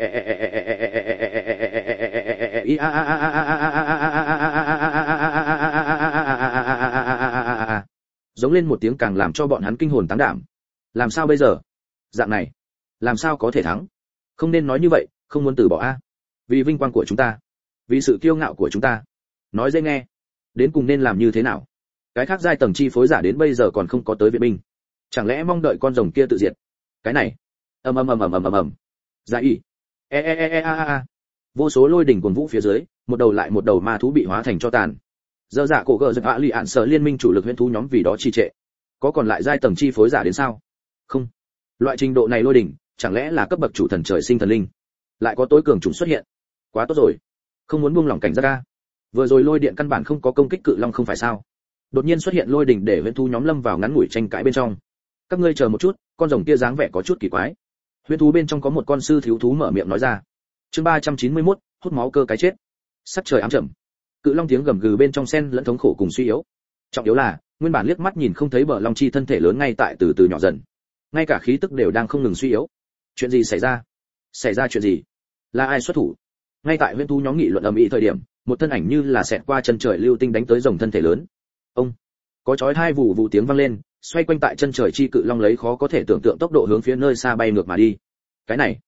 S1: giống lên một tiếng càng làm cho bọn hắn kinh hồn táng đảm. Làm sao bây giờ? Dạng này, làm sao có thể thắng? Không nên nói như vậy, không muốn từ bỏ a. Vì vinh quang của chúng ta, vì sự kiêu ngạo của chúng ta. Nói dễ nghe, đến cùng nên làm như thế nào? Cái khác giai tầng chi phối giả đến bây giờ còn không có tới viện binh. Chẳng lẽ mong đợi con rồng kia tự diệt? Cái này, ầm ầm ầm ầm ầm ầm ầm. Giải y. E e e e a a. Vô số lôi đỉnh cuồng vũ phía dưới, một đầu lại một đầu ma thú bị hóa thành cho tàn. Dơ dạ cổ gờ giật hạ lì ạn sở liên minh chủ lực huyễn thú nhóm vì đó trì trệ. Có còn lại giai tầng chi phối giả đến sao? Không. Loại trình độ này lôi đỉnh, chẳng lẽ là cấp bậc chủ thần trời sinh thần linh? Lại có tối cường chủng xuất hiện. Quá tốt rồi. Không muốn buông lỏng cảnh giác a. Vừa rồi lôi điện căn bản không có công kích cự long không phải sao? Đột nhiên xuất hiện lôi đỉnh để huyễn thú nhóm lâm vào ngắn ngủi tranh cãi bên trong. Các ngươi chờ một chút, con rồng kia dáng vẻ có chút kỳ quái. Huyễn thú bên trong có một con sư thiếu thú mở miệng nói ra. Chương ba trăm chín mươi mốt, hút máu cơ cái chết. Sắc trời ám trầm. Cự long tiếng gầm gừ bên trong xen lẫn thống khổ cùng suy yếu. Trọng yếu là, nguyên bản liếc mắt nhìn không thấy bờ long chi thân thể lớn ngay tại từ từ nhỏ dần. Ngay cả khí tức đều đang không ngừng suy yếu. Chuyện gì xảy ra? Xảy ra chuyện gì? Là ai xuất thủ? Ngay tại huyễn thú nhóm nghị luận ầm ĩ thời điểm, một thân ảnh như là xẹt qua chân trời lưu tinh đánh tới rồng thân thể lớn. Ông, có chói hai vụ vụ tiếng vang lên, xoay quanh tại chân trời chi cự long lấy khó có thể tưởng tượng tốc độ hướng phía nơi xa bay ngược mà đi. Cái này,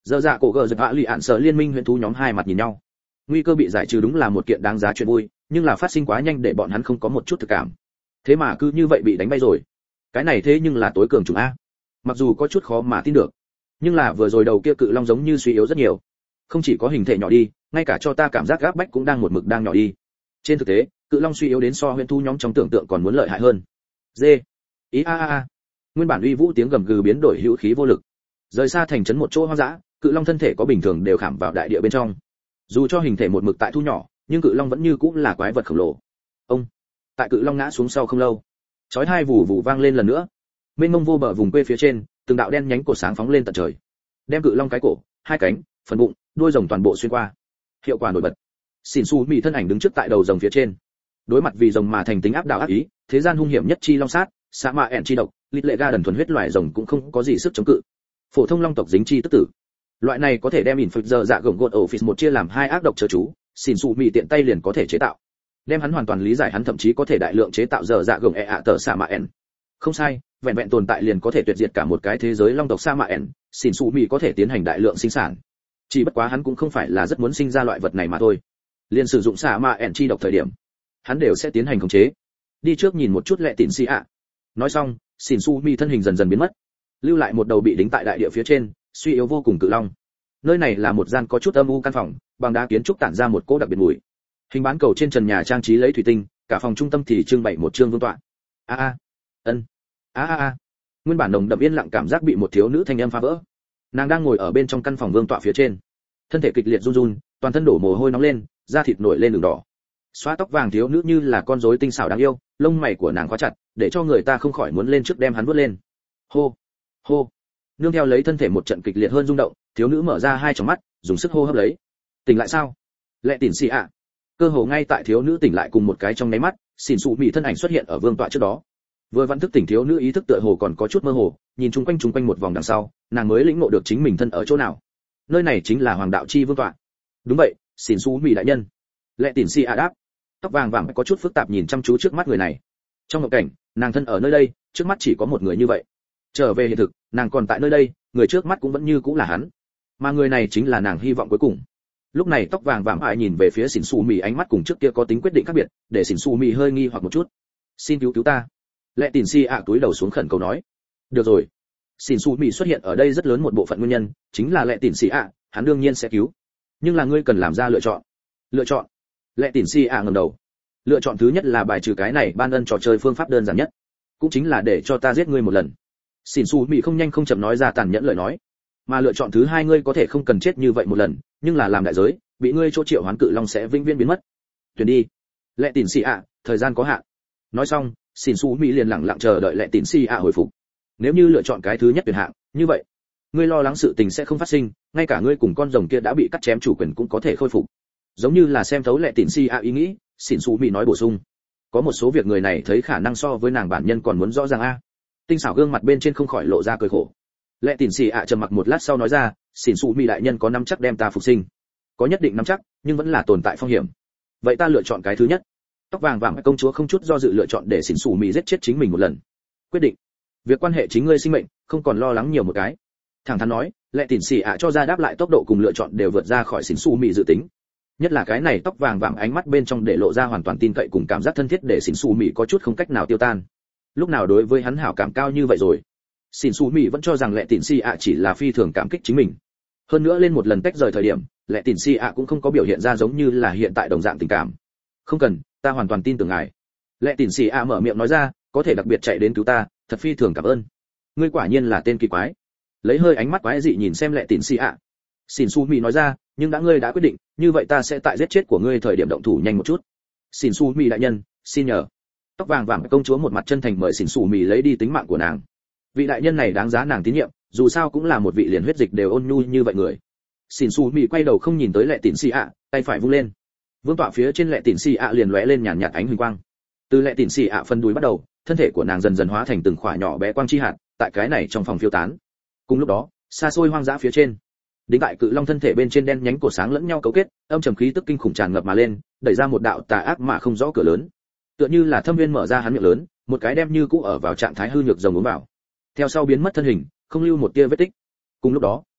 S1: Giờ dạ cổ gờ giật hạ lì ạn sở liên minh huyền thú nhóm hai mặt nhìn nhau. Nguy cơ bị giải trừ đúng là một kiện đáng giá chuyện vui, nhưng là phát sinh quá nhanh để bọn hắn không có một chút thực cảm. Thế mà cứ như vậy bị đánh bay rồi. Cái này thế nhưng là tối cường chủng a. Mặc dù có chút khó mà tin được, nhưng là vừa rồi đầu kia cự long giống như suy yếu rất nhiều. Không chỉ có hình thể nhỏ đi, ngay cả cho ta cảm giác gáp bách cũng đang một mực đang nhỏ đi. Trên thực tế, cự long suy yếu đến so huyền thú nhóm trong tưởng tượng còn muốn lợi hại hơn. Dê. Ý a a a. Nguyên bản uy vũ tiếng gầm gừ biến đổi hữu khí vô lực. Rời xa thành trấn một chỗ hoang dã, cự long thân thể có bình thường đều khảm vào đại địa bên trong. Dù cho hình thể một mực tại thu nhỏ, nhưng cự long vẫn như cũng là quái vật khổng lồ. Ông. Tại cự long ngã xuống sau không lâu, chói hai vù vù vang lên lần nữa. Mênh mông vô bờ vùng quê phía trên, từng đạo đen nhánh cột sáng phóng lên tận trời, đem cự long cái cổ, hai cánh, phần bụng, đuôi rồng toàn bộ xuyên qua. Hiệu quả nổi bật. Xỉn Su Mị thân ảnh đứng trước tại đầu rồng phía trên, đối mặt vì rồng mà thành tính áp đảo ác ý, thế gian hung hiểm nhất chi long sát, sa mạ ẹn chi độc, lít lệ ga đần thuần huyết loài rồng cũng không có gì sức chống cự. Phổ thông long tộc dính chi tức tử. Loại này có thể đem ỉn phật giờ dạ gồng gột office một chia làm hai ác độc chớ chú, Xỉn Su Mị tiện tay liền có thể chế tạo. Đem hắn hoàn toàn lý giải, hắn thậm chí có thể đại lượng chế tạo giờ dạ gồng e ạ tờ sa mạ ẹn. Không sai, vẹn vẹn tồn tại liền có thể tuyệt diệt cả một cái thế giới long tộc sa mạ ẹn, Xỉn Su Mị có thể tiến hành đại lượng sinh sản. Chỉ bất quá hắn cũng không phải là rất muốn sinh ra loại vật này mà thôi. Liên sử dụng sa mạ ẹn chi độc thời điểm, hắn đều sẽ tiến hành khống chế. Đi trước nhìn một chút lẹ tịn xì ạ. Nói xong, Xỉn Su Mị thân hình dần dần biến mất, lưu lại một đầu bị đính tại đại địa phía trên, suy yếu vô cùng cự long. Nơi này là một gian có chút âm u căn phòng, bằng đá kiến trúc tản ra một cỗ đặc biệt mùi. Hình bán cầu trên trần nhà trang trí lấy thủy tinh, cả phòng trung tâm thì trưng bày một chương vương tọa. A a, ân, a a a. Nguyên bản nồng đậm yên lặng cảm giác bị một thiếu nữ thanh âm phá vỡ. Nàng đang ngồi ở bên trong căn phòng vương tọa phía trên, thân thể kịch liệt run run, toàn thân đổ mồ hôi nóng lên, da thịt nổi lên đường đỏ. Xóa tóc vàng thiếu nữ như là con rối tinh xảo đáng yêu, lông mày của nàng khóa chặt, để cho người ta không khỏi muốn lên trước đem hắn vuốt lên. Hô, hô. Nương theo lấy thân thể một trận kịch liệt hơn rung động, thiếu nữ mở ra hai tròng mắt, dùng sức hô hấp lấy. Tỉnh lại sao? Lẹ tỉn xì ạ. Cơ hồ ngay tại thiếu nữ tỉnh lại cùng một cái trong nháy mắt, Xỉn Su Mị thân ảnh xuất hiện ở vương tọa trước đó. Vừa vặn thức tỉnh thiếu nữ ý thức tựa hồ còn có chút mơ hồ, nhìn chung quanh chung quanh một vòng đằng sau, nàng mới lĩnh ngộ được chính mình thân ở chỗ nào. Nơi này chính là Hoàng đạo chi vương tọa. Đúng vậy, Xỉn Su Mị đại nhân. Lẹ tỉn xì ạ đáp. Tóc vàng vàng có chút phức tạp nhìn chăm chú trước mắt người này. Trong ngộ cảnh, nàng thân ở nơi đây, trước mắt chỉ có một người như vậy. Trở về hiện thực, nàng còn tại nơi đây, người trước mắt cũng vẫn như cũ là hắn, mà người này chính là nàng hy vọng cuối cùng. Lúc này tóc vàng vàng ai nhìn về phía Xỉn Su Mị, ánh mắt cùng trước kia có tính quyết định khác biệt, để Xỉn Su Mị hơi nghi hoặc một chút. Xin cứu cứu ta. Lẹ tỉn xì ạ túi đầu xuống khẩn cầu nói. Được rồi. Xỉn Su Mị xuất hiện ở đây rất lớn một bộ phận nguyên nhân chính là lẹ tỉn xì ạ, hắn đương nhiên sẽ cứu, nhưng là ngươi cần làm ra lựa chọn. Lựa chọn? Lẹ tỉn xì ạ ngẩng đầu. Lựa chọn thứ nhất là bài trừ cái này ban ân trò chơi phương pháp đơn giản nhất, cũng chính là để cho ta giết ngươi một lần. Xỉn Su Mị không nhanh không chậm nói ra tàn nhẫn lời nói. Mà lựa chọn thứ hai, ngươi có thể không cần chết như vậy một lần, nhưng là làm đại giới, bị ngươi chỗ triệu hoán cự long sẽ vĩnh viễn biến mất. Tuyển đi. Lẹ tỉn xì ạ, thời gian có hạn. Nói xong, Xỉn Su Mị liền lặng lặng chờ đợi lẹ tỉn xì ạ hồi phục. Nếu như lựa chọn cái thứ nhất tuyển hạng, như vậy, ngươi lo lắng sự tình sẽ không phát sinh, ngay cả ngươi cùng con rồng kia đã bị cắt chém chủ quyền cũng có thể khôi phục. Giống như là xem thấu lẹ tỉn xì ạ ý nghĩ, Xỉn Su Mị nói bổ sung. Có một số việc người này thấy khả năng so với nàng bản nhân còn muốn rõ ràng a. Tinh xảo gương mặt bên trên không khỏi lộ ra cười khổ. Lẹ tỉn xì ạ trầm mặc một lát sau nói ra, Xỉn Su Mị đại nhân có nắm chắc đem ta phục sinh? Có nhất định nắm chắc, nhưng vẫn là tồn tại phong hiểm. Vậy ta lựa chọn cái thứ nhất. Tóc vàng vàng công chúa không chút do dự lựa chọn để Xỉn Su Mị giết chết chính mình một lần. Quyết định. Việc quan hệ chính ngươi sinh mệnh, không còn lo lắng nhiều một cái. Thẳng thắn nói, lẹ tỉn xì ạ cho ra đáp lại tốc độ cùng lựa chọn đều vượt ra khỏi Xỉn Su Mị dự tính. Nhất là cái này tóc vàng vàng ánh mắt bên trong để lộ ra hoàn toàn tin cậy cùng cảm giác thân thiết, để Xỉn Su Mị có chút không cách nào tiêu tan. Lúc nào đối với hắn hảo cảm cao như vậy rồi? Xỉn Su Mị vẫn cho rằng lẹ tỉn xì ạ chỉ là phi thường cảm kích chính mình. Hơn nữa lên một lần tách rời thời điểm, lẹ tỉn xì ạ cũng không có biểu hiện ra giống như là hiện tại đồng dạng tình cảm. Không cần, ta hoàn toàn tin tưởng ngài. Lẹ tỉn xì ạ mở miệng nói ra, có thể đặc biệt chạy đến cứu ta, thật phi thường cảm ơn. Ngươi quả nhiên là tên kỳ quái. Lấy hơi ánh mắt quái dị nhìn xem lẹ tỉn xì ạ. Xỉn Su Mị nói ra, nhưng đã ngươi đã quyết định, như vậy ta sẽ tại giết chết của ngươi thời điểm động thủ nhanh một chút. Xỉn Su Mị đại nhân, xin nhờ. Tóc vàng vàng công chúa một mặt chân thành mời Xỉn Su Mị lấy đi tính mạng của nàng. Vị đại nhân này đáng giá nàng tín nhiệm, dù sao cũng là một vị liền huyết dịch đều ôn nhu như vậy người. Xỉn Su Mị quay đầu không nhìn tới lẹ tỉn xì ạ, tay phải vung lên. Vương tọa phía trên lẹ tỉn xì ạ liền lóe lên nhàn nhạt ánh huỳnh quang. Từ lẹ tỉn xì ạ phần đuôi bắt đầu, thân thể của nàng dần dần hóa thành từng khỏa nhỏ bé quang chi hạt, tại cái này trong phòng phiêu tán. Cùng lúc đó, xa xôi hoang dã phía trên, đính tại cự long thân thể bên trên đen nhánh cổ sáng lẫn nhau cấu kết, âm trầm khí tức kinh khủng tràn ngập mà lên, đẩy ra một đạo tà ác mà không rõ cửa lớn. Tựa như là Thâm Viên mở ra hắn miệng lớn, một cái đem như cũ ở vào trạng thái hư nhược rồng uống vào. Theo sau biến mất thân hình, không lưu một tia vết tích. Cùng lúc đó,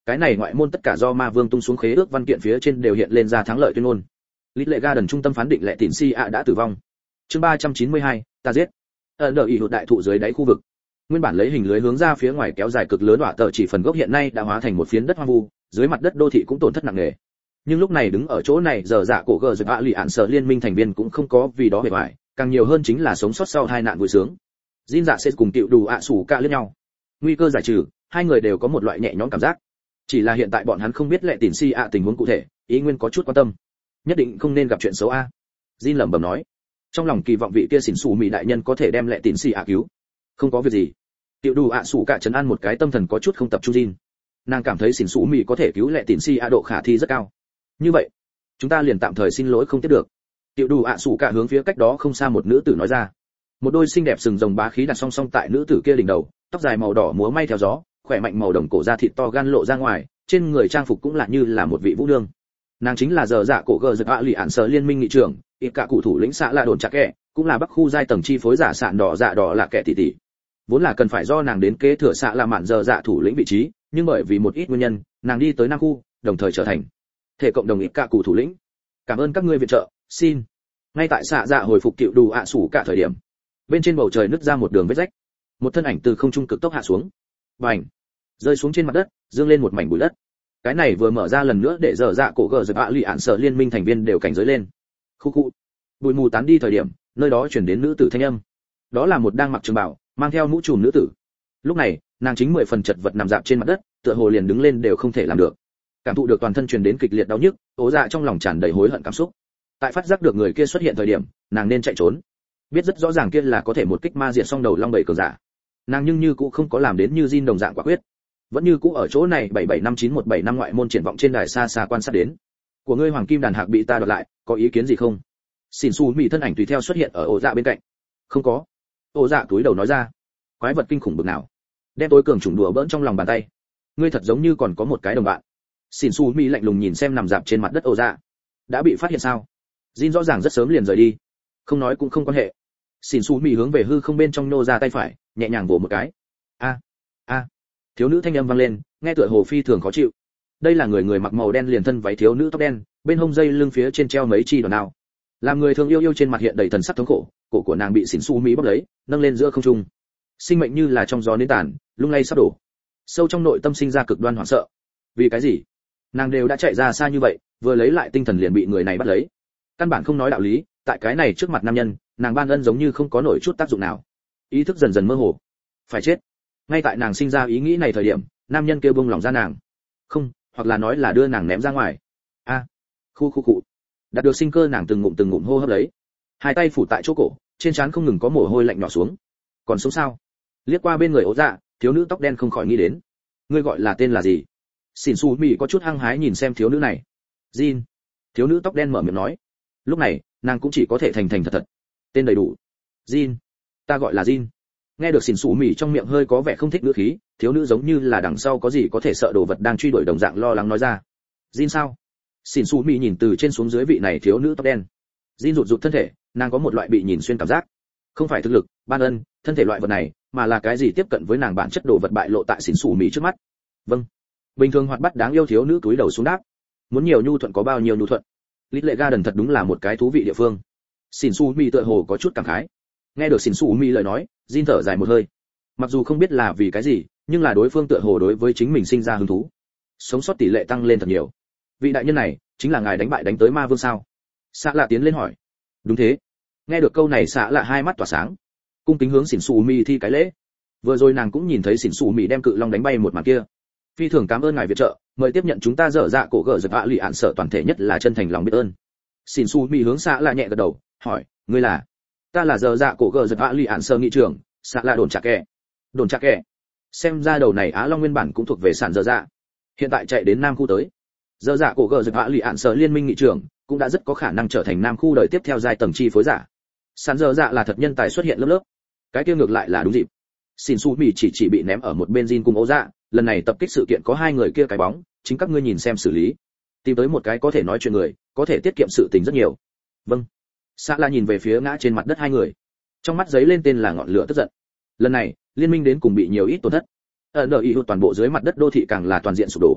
S1: cái này ngoại môn tất cả do ma vương tung xuống khế ước văn kiện phía trên đều hiện lên ra thắng lợi tuyên ngôn. Lít lệ Garden trung tâm phán định lệ tịn si ạ đã tử vong. Chương ba trăm chín mươi hai, ta giết. Ở đợi ý hụt đại thụ dưới đáy khu vực. Nguyên bản lấy hình lưới hướng ra phía ngoài kéo dài cực lớn hỏa tờ chỉ phần gốc hiện nay đã hóa thành một phiến đất hoang vu, dưới mặt đất đô thị cũng tổn thất nặng nề. Nhưng lúc này đứng ở chỗ này giờ dạ cổ gờ giật ạ lì ạn sở liên minh thành viên cũng không có vì đó bề bại, càng nhiều hơn chính là sống sót sau hai nạn vui sướng. Jin dạ sẽ cùng tiểu đủ ạ sủ cả lẫn nhau. Nguy cơ giải trừ, hai người đều có một loại nhẹ nhõm cảm giác. Chỉ là hiện tại bọn hắn không biết lệ tịn si ạ tình huống cụ thể, ý nguyên có chút quan tâm. Nhất định không nên gặp chuyện xấu a. Jin lẩm bẩm nói. Trong lòng kỳ vọng vị kia xỉn xù mị đại nhân có thể đem lệ tịn si ạ cứu. Không có việc gì. Tiểu đủ ạ sủ cả trấn an một cái tâm thần có chút không tập trung Jin. Nàng cảm thấy xỉn xù mị có thể cứu lệ tịn si ạ độ khả thi rất cao. Như vậy, chúng ta liền tạm thời xin lỗi không tiếp được. Tiểu đủ ạ sủ cả hướng phía cách đó không xa một nữ tử nói ra. Một đôi xinh đẹp sừng rồng bá khí đặt song song tại nữ tử kia đỉnh đầu, tóc dài màu đỏ múa may theo gió, khỏe mạnh màu đồng cổ da thịt to gan lộ ra ngoài, trên người trang phục cũng là như là một vị vũ nương. Nàng chính là giờ dạ cổ gờ giật ạ lì ạn sở liên minh nghị trưởng, ít cả cụ thủ lĩnh xã là đồn chặt kẹ, cũng là bắc khu giai tầng chi phối giả sạn đỏ dạ đỏ là kẻ tỷ tỷ. Vốn là cần phải do nàng đến kế thừa xã là mạn giờ dạ thủ lĩnh vị trí, nhưng bởi vì một ít nguyên nhân, nàng đi tới nam khu, đồng thời trở thành thể cộng đồng ít cả cụ thủ lĩnh. Cảm ơn các ngươi viện trợ, xin. Ngay tại xạ dạ hồi phục tiểu đủ ạ sủ cả thời điểm, bên trên bầu trời nứt ra một đường vết rách, một thân ảnh từ không trung cực tốc hạ xuống, bành, rơi xuống trên mặt đất, dương lên một mảnh bụi đất. Cái này vừa mở ra lần nữa để dở dạ cổ gờ giật ạ lì ạn sở liên minh thành viên đều cảnh giới lên. Khu khu. Bụi mù tán đi thời điểm, nơi đó truyền đến nữ tử thanh âm. Đó là một đang mặc trường bào, mang theo mũ trùm nữ tử. Lúc này, nàng chính mười phần chật vật nằm dạp trên mặt đất, tựa hồ liền đứng lên đều không thể làm được. Cảm thụ được toàn thân truyền đến kịch liệt đau nhức, ố dạ trong lòng tràn đầy hối hận cảm xúc. Tại phát giác được người kia xuất hiện thời điểm, nàng nên chạy trốn. Biết rất rõ ràng kia là có thể một kích ma diệt xong đầu long bảy cường giả. Nàng nhưng như cũng không có làm đến như Jin đồng dạng quả quyết, vẫn như cũ ở chỗ này bảy bảy năm chín một bảy năm ngoại môn triển vọng trên đài xa xa quan sát đến. Của ngươi hoàng kim đàn hạc bị ta đoạt lại, có ý kiến gì không? Xỉn xù mị thân ảnh tùy theo xuất hiện ở ổ dạ bên cạnh. Không có. Ổ dạ túi đầu nói ra. Quái vật kinh khủng bực nào, đem tối cường trùng đùa bỡn trong lòng bàn tay. Ngươi thật giống như còn có một cái đồng bạn. Xỉn xù mị lạnh lùng nhìn xem nằm dạp trên mặt đất ổ dạ. Đã bị phát hiện sao? Jin rõ ràng rất sớm liền rời đi, không nói cũng không quan hệ. Xỉn xù mị hướng về hư không bên trong nô ra tay phải, nhẹ nhàng vỗ một cái. A, a. Thiếu nữ thanh âm vang lên, nghe tựa hồ phi thường khó chịu. Đây là người người mặc màu đen liền thân váy thiếu nữ tóc đen, bên hông dây lưng phía trên treo mấy chi đòn nào. Làm người thương yêu yêu trên mặt hiện đầy thần sắc thống khổ, cổ của nàng bị xỉn xù mị bóp lấy, nâng lên giữa không trung. Sinh mệnh như là trong gió nến tàn, lung lay sắp đổ. Sâu trong nội tâm sinh ra cực đoan hoảng sợ. Vì cái gì? Nàng đều đã chạy ra xa như vậy, vừa lấy lại tinh thần liền bị người này bắt lấy. Căn bản không nói đạo lý, tại cái này trước mặt nam nhân, nàng ban ân giống như không có nổi chút tác dụng nào. Ý thức dần dần mơ hồ. Phải chết. Ngay tại nàng sinh ra ý nghĩ này thời điểm, nam nhân kêu bông lòng ra nàng. Không, hoặc là nói là đưa nàng ném ra ngoài. A, à, khu khu cụ. Đạt được sinh cơ nàng từng ngụm từng ngụm hô hấp lấy. Hai tay phủ tại chỗ cổ, trên trán không ngừng có mồ hôi lạnh nhỏ xuống. Còn sống sao? Liếc qua bên người ố dạ, thiếu nữ tóc đen không khỏi nghĩ đến. Ngươi gọi là tên là gì? Xỉn xù mị có chút hăng hái nhìn xem thiếu nữ này. Jin. Thiếu nữ tóc đen mở miệng nói. Lúc này, nàng cũng chỉ có thể thành thành thật thật. Tên đầy đủ. Jin. Ta gọi là Jin. Nghe được xỉn xù mị trong miệng hơi có vẻ không thích ngữ khí, thiếu nữ giống như là đằng sau có gì có thể sợ đồ vật đang truy đuổi đồng dạng lo lắng nói ra. Jin sao? Xỉn xù mị nhìn từ trên xuống dưới vị này thiếu nữ tóc đen. Jin rụt rụt thân thể, nàng có một loại bị nhìn xuyên cảm giác. Không phải thực lực, ban ân, thân thể loại vật này, mà là cái gì tiếp cận với nàng bản chất đồ vật bại lộ tại xỉn xù mị trước mắt. Vâng. Bình thường hoạt bát đáng yêu thiếu nữ túi đầu xuống đáp. Muốn nhiều nhu thuận có bao nhiêu nhu thuận. Lít lệ Garden thật đúng là một cái thú vị địa phương. Xỉn xù mị tựa hồ có chút cảm khái. Nghe được xỉn xù mị lời nói, Jin thở dài một hơi. Mặc dù không biết là vì cái gì, nhưng là đối phương tựa hồ đối với chính mình sinh ra hứng thú. Sống sót tỷ lệ tăng lên thật nhiều. Vị đại nhân này, chính là ngài đánh bại đánh tới ma vương sao? Xạ lạ tiến lên hỏi. Đúng thế. Nghe được câu này xạ lạ hai mắt tỏa sáng, cung kính hướng xỉn xù mị thi cái lễ. Vừa rồi nàng cũng nhìn thấy xỉn xù mị đem cự long đánh bay một màn kia. Phi thường cảm ơn ngài viện trợ, mời tiếp nhận chúng ta dở dạ cổ gở giật ạ lì ạn sợ toàn thể nhất là chân thành lòng biết ơn. Xỉn xù mị hướng xạ lạ nhẹ gật đầu, hỏi, ngươi là? Ta là dở dạ cổ gở giật ạ lì ạn sợ nghị trưởng, xạ lạ đồn chạc kẹ. Đồn chạc kẹ. Xem ra đầu này Á Long nguyên bản cũng thuộc về sản dở dạ. Hiện tại chạy đến Nam khu tới. Dở dạ cổ gở giật ạ lì ạn sợ liên minh nghị trưởng, cũng đã rất có khả năng trở thành Nam khu đời tiếp theo giai tầng chi phối giả. Sản dở dạ là thật nhân tài xuất hiện lớp lớp. Cái kia ngược lại là đúng dịp. Xỉn xù mị chỉ chỉ bị ném ở một bên Jin cùng Ố Dạ, lần này tập kích sự kiện có hai người kia cái bóng, chính các ngươi nhìn xem xử lý. Tìm tới một cái có thể nói chuyện người, có thể tiết kiệm sự tình rất nhiều. Vâng. Sạ La nhìn về phía ngã trên mặt đất hai người, trong mắt giấy lên tên là ngọn lửa tức giận. Lần này, liên minh đến cùng bị nhiều ít tổn thất. Ở đợi ý hụt toàn bộ dưới mặt đất đô thị càng là toàn diện sụp đổ,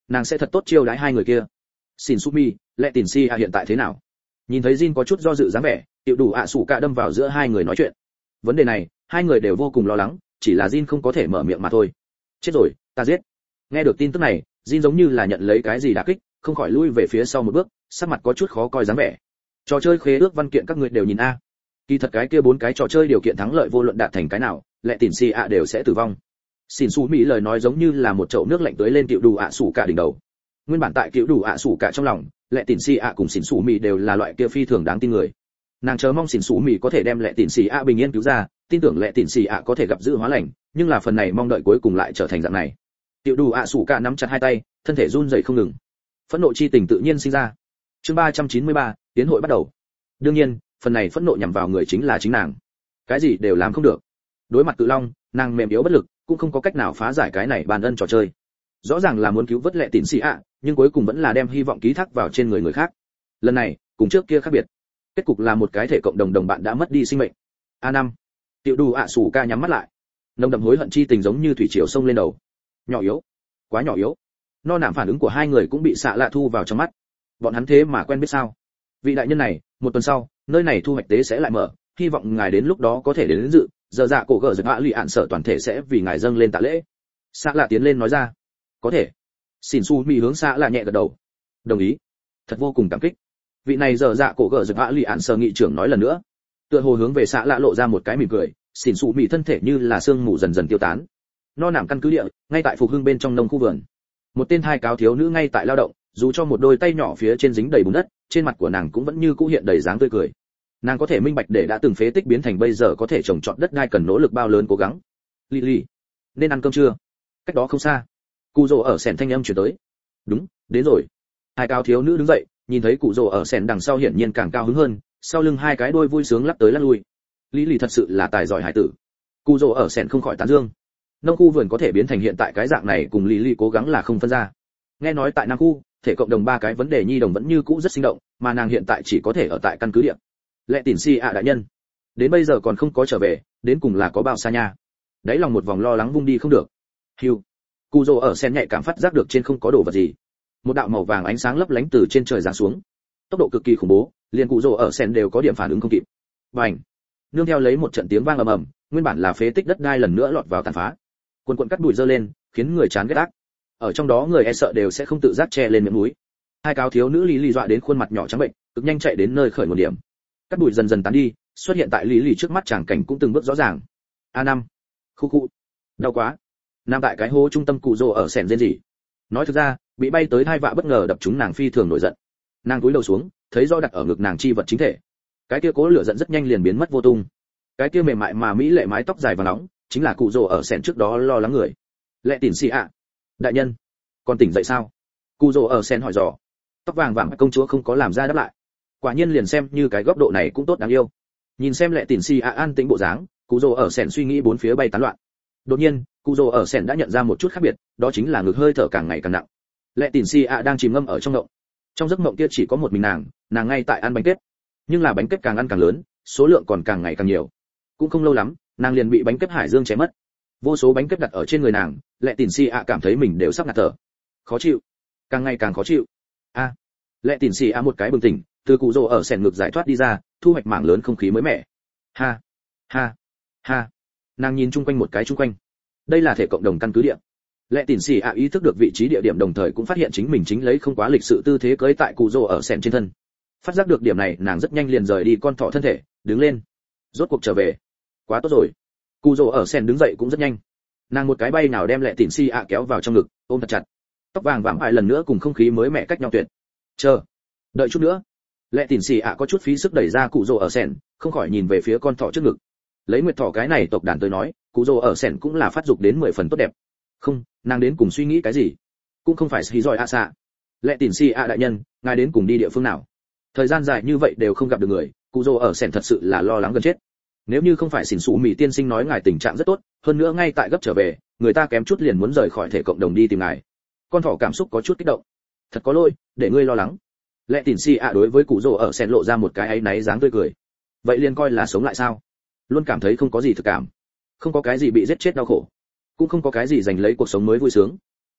S1: nàng sẽ thật tốt chiêu đãi hai người kia. Xin Sumi, lệ tiền si à hiện tại thế nào? Nhìn thấy Jin có chút do dự dáng vẻ, tiểu đủ ạ sủ cả đâm vào giữa hai người nói chuyện. Vấn đề này, hai người đều vô cùng lo lắng, chỉ là Jin không có thể mở miệng mà thôi. Chết rồi, ta giết. Nghe được tin tức này, Jin giống như là nhận lấy cái gì đả kích, không khỏi lui về phía sau một bước, sắc mặt có chút khó coi dáng vẻ. Trò chơi khế ước văn kiện các người đều nhìn a. Kỳ thật cái kia bốn cái trò chơi điều kiện thắng lợi vô luận đạt thành cái nào, lệ tiền si ạ đều sẽ tử vong. Xin Su Mỹ lời nói giống như là một chậu nước lạnh tưới lên tiểu đủ ạ sủ cả đỉnh đầu. Nguyên bản tại tiểu đủ ạ sủ cả trong lòng, lệ tiền si ạ cùng Xin Su Mỹ đều là loại kia phi thường đáng tin người. Nàng chờ mong Xin Su Mỹ có thể đem lệ tiền si ạ bình yên cứu ra, tin tưởng lệ tiền si ạ có thể gặp dự hóa lành, nhưng là phần này mong đợi cuối cùng lại trở thành dạng này. Tiểu đủ ạ sủ cả nắm chặt hai tay, thân thể run rẩy không ngừng. Phẫn nộ chi tình tự nhiên sinh ra. Chương ba trăm chín mươi ba, tiến hội bắt đầu. Đương nhiên, phần này phẫn nộ nhằm vào người chính là chính nàng. Cái gì đều làm không được. Đối mặt Cự Long, nàng mềm yếu bất lực, cũng không có cách nào phá giải cái này bàn ân trò chơi. Rõ ràng là muốn cứu vớt lệ tịn xì ạ, nhưng cuối cùng vẫn là đem hy vọng ký thác vào trên người người khác. Lần này, cùng trước kia khác biệt. Kết cục là một cái thể cộng đồng đồng bạn đã mất đi sinh mệnh. A năm. Tiểu Đủ ạ sủ ca nhắm mắt lại. Nồng đậm hối hận chi tình giống như thủy triều sông lên đầu. Nhỏ yếu, quá nhỏ yếu. No nạm phản ứng của hai người cũng bị xạ lạ thu vào trong mắt. Bọn hắn thế mà quen biết sao? Vị đại nhân này, một tuần sau, nơi này thu hoạch tế sẽ lại mở, hy vọng ngài đến lúc đó có thể đến, đến dự. Giờ dạ cổ gở giật hạ lụy ạn sở toàn thể sẽ vì ngài dâng lên tạ lễ. Xạ lạ tiến lên nói ra. Có thể. Xin Su Mi hướng xạ lạ nhẹ gật đầu. Đồng ý. Thật vô cùng cảm kích. Vị này giờ dạ cổ gở giật hạ lụy ạn sở nghị trưởng nói lần nữa. Tựa hồ hướng về xạ lạ lộ ra một cái mỉm cười. Xin Su Mi thân thể như là sương mù dần dần tiêu tán. No nạm căn cứ địa, ngay tại phục hưng bên trong nông khu vườn. Một tên hai cáo thiếu nữ ngay tại lao động, dù cho một đôi tay nhỏ phía trên dính đầy bùn đất, trên mặt của nàng cũng vẫn như cũ hiện đầy dáng tươi cười. Nàng có thể minh bạch để đã từng phế tích biến thành bây giờ có thể trồng trọt đất đai cần nỗ lực bao lớn cố gắng. Lily, nên ăn cơm chưa? Cách đó không xa, cụ rồ ở sèn thanh âm truyền tới. Đúng, đến rồi. Hai cao thiếu nữ đứng dậy, nhìn thấy cụ rồ ở sèn đằng sau hiển nhiên càng cao hứng hơn, sau lưng hai cái đôi vui sướng lắc tới lắc lui. Lily thật sự là tài giỏi hải tử. Cụ rồ ở sèn không khỏi tán dương. Nông khu vườn có thể biến thành hiện tại cái dạng này cùng Lily cố gắng là không phân ra. Nghe nói tại Nam khu, thể cộng đồng ba cái vấn đề nhi đồng vẫn như cũ rất sinh động, mà nàng hiện tại chỉ có thể ở tại căn cứ địa. Lệ Tỉn Si ạ đại nhân, đến bây giờ còn không có trở về, đến cùng là có bao xa nha? Đấy lòng một vòng lo lắng vung đi không được. Hưu. Cù Dỗ ở sen nhạy cảm phát giác được trên không có đồ vật gì. Một đạo màu vàng ánh sáng lấp lánh từ trên trời giáng xuống. Tốc độ cực kỳ khủng bố, liền Cù Dỗ ở sen đều có điểm phản ứng không kịp. Bành. Nương theo lấy một trận tiếng vang ầm ầm, nguyên bản là phế tích đất đai lần nữa lọt vào tàn phá. Quần quần cắt bụi dơ lên, khiến người chán ghét ác. Ở trong đó người e sợ đều sẽ không tự giác che lên miệng mũi. Hai cáo thiếu nữ lý lý dọa đến khuôn mặt nhỏ trắng bệnh, cực nhanh chạy đến nơi khởi nguồn điểm. Cắt bụi dần dần tán đi, xuất hiện tại lý lý trước mắt chàng cảnh cũng từng bước rõ ràng. A năm. Khu khu. Đau quá. Nam tại cái hố trung tâm Cụ Dỗ ở sèn rên rỉ. Nói thực ra, bị bay tới hai vạ bất ngờ đập trúng nàng phi thường nổi giận. Nàng cúi đầu xuống, thấy rõ đặt ở ngực nàng chi vật chính thể. Cái kia cố lửa giận rất nhanh liền biến mất vô tung. Cái kia mềm mại mà mỹ lệ mái tóc dài và nóng, chính là Cụ Dỗ ở sèn trước đó lo lắng người. Lệ Tỉn Si ạ. Đại nhân, còn tỉnh dậy sao? Cụ Dỗ ở sèn hỏi dò. Tóc vàng vàng công chúa không có làm ra đáp lại. Quả nhiên liền xem như cái góc độ này cũng tốt đáng yêu. Nhìn xem Lệ Tỉn Si ạ an tĩnh bộ dáng, Cụ Dỗ ở sèn suy nghĩ bốn phía bay tán loạn. Đột nhiên, Cụ Dỗ ở sèn đã nhận ra một chút khác biệt, đó chính là ngực hơi thở càng ngày càng nặng. Lệ Tỉn Si ạ đang chìm ngâm ở trong mộng. Trong giấc mộng kia chỉ có một mình nàng, nàng ngay tại ăn bánh kếp. Nhưng là bánh kếp càng ăn càng lớn, số lượng còn càng ngày càng nhiều. Cũng không lâu lắm, nàng liền bị bánh kếp hải dương chém mất. Vô số bánh kếp đặt ở trên người nàng, Lệ Tỉn Si ạ cảm thấy mình đều sắp ngạt thở. Khó chịu, càng ngày càng khó chịu. A. À, Lệ Tỉn Si ạ một cái bừng tỉnh, từ Cụ Dỗ ở sèn ngực giải thoát đi ra, thu hoạch mảng lớn không khí mới mẻ. Ha, ha, ha. Nàng nhìn chung quanh một cái chung quanh. Đây là thể cộng đồng căn cứ địa. Lệ Tỉn Si ạ ý thức được vị trí địa điểm đồng thời cũng phát hiện chính mình chính lấy không quá lịch sự tư thế cưỡi tại Cụ Dỗ ở sèn trên thân. Phát giác được điểm này, nàng rất nhanh liền rời đi con thỏ thân thể, đứng lên. Rốt cuộc trở về. Quá tốt rồi. Cụ Dỗ ở sèn đứng dậy cũng rất nhanh. Nàng một cái bay nào đem Lệ Tỉn Si ạ kéo vào trong ngực, ôm thật chặt. Tóc vàng vàng hai lần nữa cùng không khí mới mẻ cách nhau tuyệt. Chờ, đợi chút nữa. Lệ Tỉn Si ạ có chút phí sức đẩy ra Cụ Dỗ ở sèn, không khỏi nhìn về phía con thỏ trước ngực. Lấy nguyệt thỏ cái này tộc đàn tới nói, Cụ Dỗ ở sèn cũng là phát dục đến mười phần tốt đẹp. Không, nàng đến cùng suy nghĩ cái gì? Cũng không phải xì giỏi ạ xạ. Lệ Tỉn Si ạ đại nhân, ngài đến cùng đi địa phương nào? Thời gian dài như vậy đều không gặp được người, Cụ Dỗ ở sèn thật sự là lo lắng gần chết. Nếu như không phải xỉn xù mỹ tiên sinh nói ngài tình trạng rất tốt, hơn nữa ngay tại gấp trở về, người ta kém chút liền muốn rời khỏi thể cộng đồng đi tìm ngài. Con thỏ cảm xúc có chút kích động. Thật có lỗi, để ngươi lo lắng. Lệ Tỉn Si ạ đối với Cụ Dỗ ở sèn lộ ra một cái áy náy dáng tươi cười. Vậy liền coi là sống lại sao? Luôn cảm thấy không có gì thực cảm, không có cái gì bị giết chết đau khổ, cũng không có cái gì giành lấy cuộc sống mới vui sướng.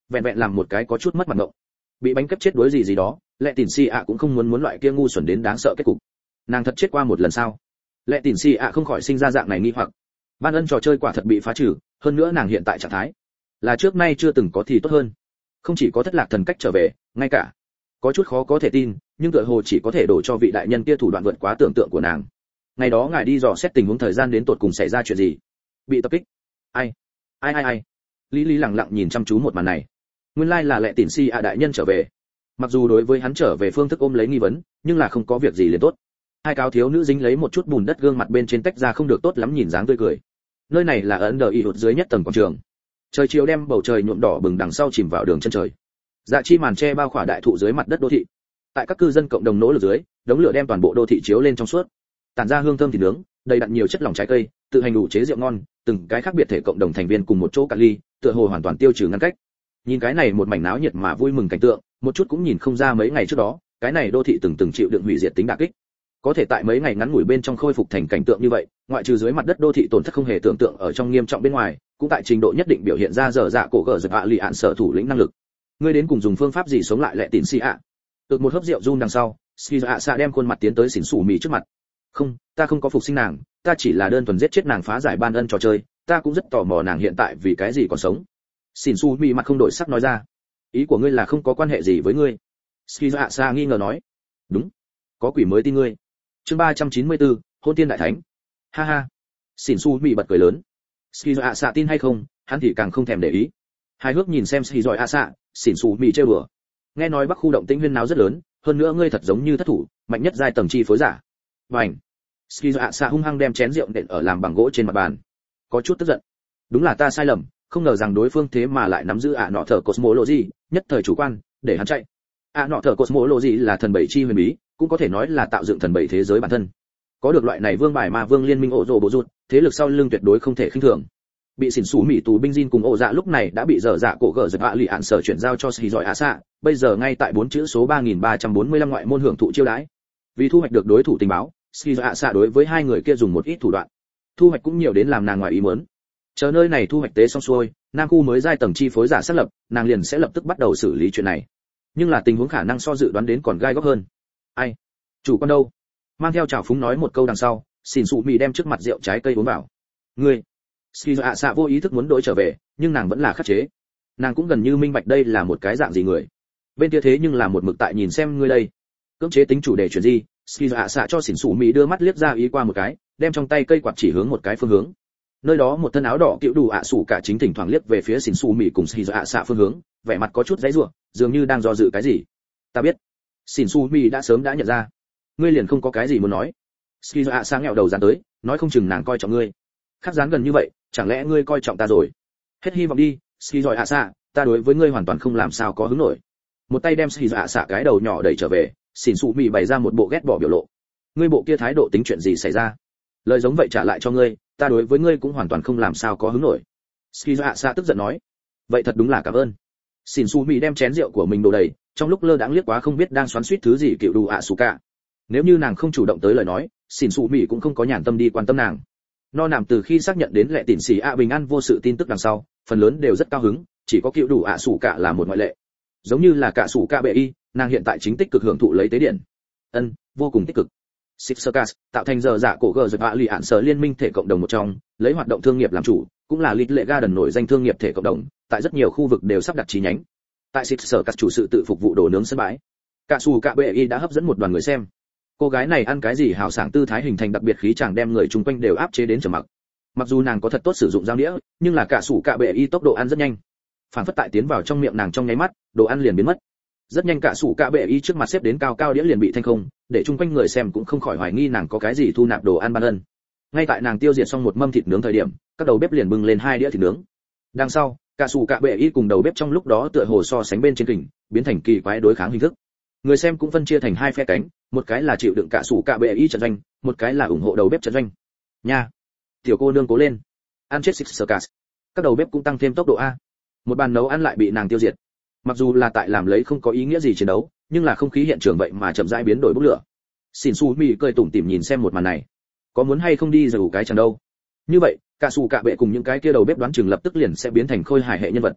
S1: vẹn vẹn làm một cái có chút mất mặt ngộng. Bị bánh kép chết đuối gì gì đó, Lệ Tỉn Si ạ cũng không muốn muốn loại kia ngu xuẩn đến đáng sợ kết cục. Nàng thật chết qua một lần sao? Lệ Tỉn Si ạ không khỏi sinh ra dạng này nghi hoặc. Ban ân trò chơi quả thật bị phá trừ, hơn nữa nàng hiện tại trạng thái là trước nay chưa từng có thì tốt hơn. Không chỉ có thất lạc thần cách trở về, ngay cả có chút khó có thể tin, nhưng tựa hồ chỉ có thể đổ cho vị đại nhân kia thủ đoạn vượt quá tưởng tượng của nàng. Ngày đó ngài đi dò xét tình huống thời gian đến tột cùng xảy ra chuyện gì? Bị tập kích? Ai? Ai ai ai? Lý Lý lặng lặng nhìn chăm chú một màn này. Nguyên lai là Lệ Tỉn Si ạ đại nhân trở về. Mặc dù đối với hắn trở về phương thức ôm lấy nghi vấn, nhưng là không có việc gì liền tốt. Hai cáo thiếu nữ dính lấy một chút bùn đất gương mặt bên trên tách ra không được tốt lắm nhìn dáng tươi cười. Nơi này là ấn đờ y hụt dưới nhất tầng quảng trường. Trời chiều đem bầu trời nhuộm đỏ bừng đằng sau chìm vào đường chân trời. Dạ chi màn che bao khỏa đại thụ dưới mặt đất đô thị. Tại các cư dân cộng đồng nỗ lực dưới, đống lửa đem toàn bộ đô thị chiếu lên trong suốt. Tản ra hương thơm thịt nướng, đầy đặn nhiều chất lỏng trái cây, tự hành đủ chế rượu ngon, từng cái khác biệt thể cộng đồng thành viên cùng một chỗ cạn ly, tựa hồ hoàn toàn tiêu trừ ngăn cách. Nhìn cái này một mảnh náo nhiệt mà vui mừng cảnh tượng, một chút cũng nhìn không ra mấy ngày trước đó, cái này đô thị từng từng chịu đựng hủy diệt tính đả kích. Có thể tại mấy ngày ngắn ngủi bên trong khôi phục thành cảnh tượng như vậy, ngoại trừ dưới mặt đất đô thị tổn thất không hề tưởng tượng ở trong nghiêm trọng bên ngoài, cũng tại trình độ nhất định biểu hiện ra dở dạ cổ gở giật ạ lì ạn sở thủ lĩnh năng lực. Ngươi đến cùng dùng phương pháp gì sống lại Lệ Tỉn Si ạ? Được một hớp rượu run đằng sau, Si ạ xạ đem khuôn mặt tiến tới xỉn xù mì trước mặt. Không, ta không có phục sinh nàng, ta chỉ là đơn thuần giết chết nàng phá giải ban ân trò chơi, ta cũng rất tò mò nàng hiện tại vì cái gì còn sống. Xỉn xù mì mặt không đổi sắc nói ra. Ý của ngươi là không có quan hệ gì với ngươi? Si ạ xạ nghi ngờ nói. Đúng, có quỷ mới tin ngươi. Chương ba trăm chín mươi bốn, hôn tiên đại thánh. Ha ha. Xỉn xù mì bật cười lớn. Si ạ xạ tin hay không, hắn thì càng không thèm để ý. Hai hước nhìn xem Si giỏi ạ xạ, xỉn xù mì trêu đùa. Nghe nói Bắc khu động tĩnh huyên náo rất lớn, hơn nữa ngươi thật giống như thất thủ, mạnh nhất giai tầng chi phối giả. Bành. Skizo ạ xạ hung hăng đem chén rượu nện ở làm bằng gỗ trên mặt bàn. Có chút tức giận. Đúng là ta sai lầm, không ngờ rằng đối phương thế mà lại nắm giữ ạ nọ thở cosmology, nhất thời chủ quan, để hắn chạy. ạ nọ thở cosmology là thần bảy chi huyền bí, cũng có thể nói là tạo dựng thần bảy thế giới bản thân. Có được loại này vương bài ma vương liên minh ổ rồ bộ rụt, thế lực sau lưng tuyệt đối không thể khinh thường. Bị xỉn xú mỹ tù binh Jin cùng ổ dạ lúc này đã bị dở dạ cổ gở giật ạ lì ạn sở chuyển giao cho xì giỏi ạ xạ, bây giờ ngay tại bốn chữ số ba nghìn ba trăm bốn mươi lăm ngoại môn hưởng thụ chiêu đãi. Vì thu hoạch được đối thủ tình báo, xì giỏi ạ xạ đối với hai người kia dùng một ít thủ đoạn. Thu hoạch cũng nhiều đến làm nàng ngoài ý muốn. Chờ nơi này thu hoạch tế xong xuôi, nam khu mới giai tầng chi phối giả xác lập, nàng liền sẽ lập tức bắt đầu xử lý chuyện này. Nhưng là tình huống khả năng so dự đoán đến còn gai góc hơn. Ai? Chủ con đâu? Mang theo trào phúng nói một câu đằng sau, xỉn xù mỹ đem trước mặt rượu trái cây uống vào. Ngươi. Skizo ạ xạ vô ý thức muốn đổi trở về, nhưng nàng vẫn là khắc chế. Nàng cũng gần như minh bạch đây là một cái dạng gì người. Bên kia thế nhưng là một mực tại nhìn xem ngươi đây. Cưỡng chế tính chủ đề chuyện gì? Skizo ạ xạ cho xỉn xù mỹ đưa mắt liếc ra ý qua một cái, đem trong tay cây quạt chỉ hướng một cái phương hướng. Nơi đó một thân áo đỏ cựu đủ ạ sủ cả chính thỉnh thoảng liếc về phía xỉn xù mỹ cùng Skizo ạ xạ phương hướng, vẻ mặt có chút dãy rủa, dường như đang do dự cái gì. Ta biết. Xỉn xù mỹ đã sớm đã nhận ra. Ngươi liền không có cái gì muốn nói. Skizo ạ xạ ngẹo đầu dán tới, nói không chừng nàng coi trọng ngươi. Khác dán gần như vậy, chẳng lẽ ngươi coi trọng ta rồi? Hết hy vọng đi, Ski giỏi ạ xạ, ta đối với ngươi hoàn toàn không làm sao có hứng nổi. Một tay đem Ski giỏi ạ xạ cái đầu nhỏ đẩy trở về, xỉn xù mì bày ra một bộ ghét bỏ biểu lộ. Ngươi bộ kia thái độ tính chuyện gì xảy ra? Lời giống vậy trả lại cho ngươi, ta đối với ngươi cũng hoàn toàn không làm sao có hứng nổi. Ski giỏi ạ xạ tức giận nói. Vậy thật đúng là cảm ơn. Xỉn xù mì đem chén rượu của mình đổ đầy, trong lúc lơ đãng liếc quá không biết đang xoắn xuýt thứ gì cựu đủ ạ sủ cả. Nếu như nàng không chủ động tới lời nói, xỉn xù mì cũng không có nhàn tâm đi quan tâm nàng. No nằm từ khi xác nhận đến Lệ Tỉn Si ạ bình an vô sự tin tức đằng sau, phần lớn đều rất cao hứng, chỉ có cựu đủ ạ sủ cả là một ngoại lệ. Giống như là cả sủ cả bệ y, nàng hiện tại chính tích cực hưởng thụ lấy tế điện. Ân, vô cùng tích cực. Sixercas tạo thành giờ giả cổ gờ giật ạ lì ạn sở liên minh thể cộng đồng một trong, lấy hoạt động thương nghiệp làm chủ, cũng là Lit Lệ Garden nổi danh thương nghiệp thể cộng đồng, tại rất nhiều khu vực đều sắp đặt chi nhánh. Tại Sixercas chủ sự tự phục vụ đồ nướng sân bãi. Cả sủ cả bệ y đã hấp dẫn một đoàn người xem. Cô gái này ăn cái gì hào sảng tư thái hình thành đặc biệt khí chàng đem người chung quanh đều áp chế đến trầm mặc. Mặc dù nàng có thật tốt sử dụng dao đĩa, nhưng là cả sủ cả bệ y tốc độ ăn rất nhanh. Phản phất tại tiến vào trong miệng nàng trong nháy mắt, đồ ăn liền biến mất. Rất nhanh cả sủ cả bệ y trước mặt xếp đến cao cao đĩa liền bị thanh không, để chung quanh người xem cũng không khỏi hoài nghi nàng có cái gì thu nạp đồ ăn ban ân. Ngay tại nàng tiêu diệt xong một mâm thịt nướng thời điểm, các đầu bếp liền bưng lên hai đĩa thịt nướng. Đằng sau, cả sủ cả bệ y cùng đầu bếp trong lúc đó tựa hồ so sánh bên trên kình, biến thành kỳ quái đối kháng hình thức. Người xem cũng phân chia thành hai phe cánh, một cái là chịu đựng cả sủ cả bệ y trận doanh, một cái là ủng hộ đầu bếp trận doanh. Nha, tiểu cô nương cố lên, ăn chết Sixercas. Các đầu bếp cũng tăng thêm tốc độ a. Một bàn nấu ăn lại bị nàng tiêu diệt. Mặc dù là tại làm lấy không có ý nghĩa gì chiến đấu, nhưng là không khí hiện trường vậy mà chậm rãi biến đổi bốc lửa. Xỉn xù mì cười tủm tỉm nhìn xem một màn này, có muốn hay không đi giù cái chẳng đâu. Như vậy, cả sủ cả bệ cùng những cái kia đầu bếp đoán chừng lập tức liền sẽ biến thành khôi hài hệ nhân vật.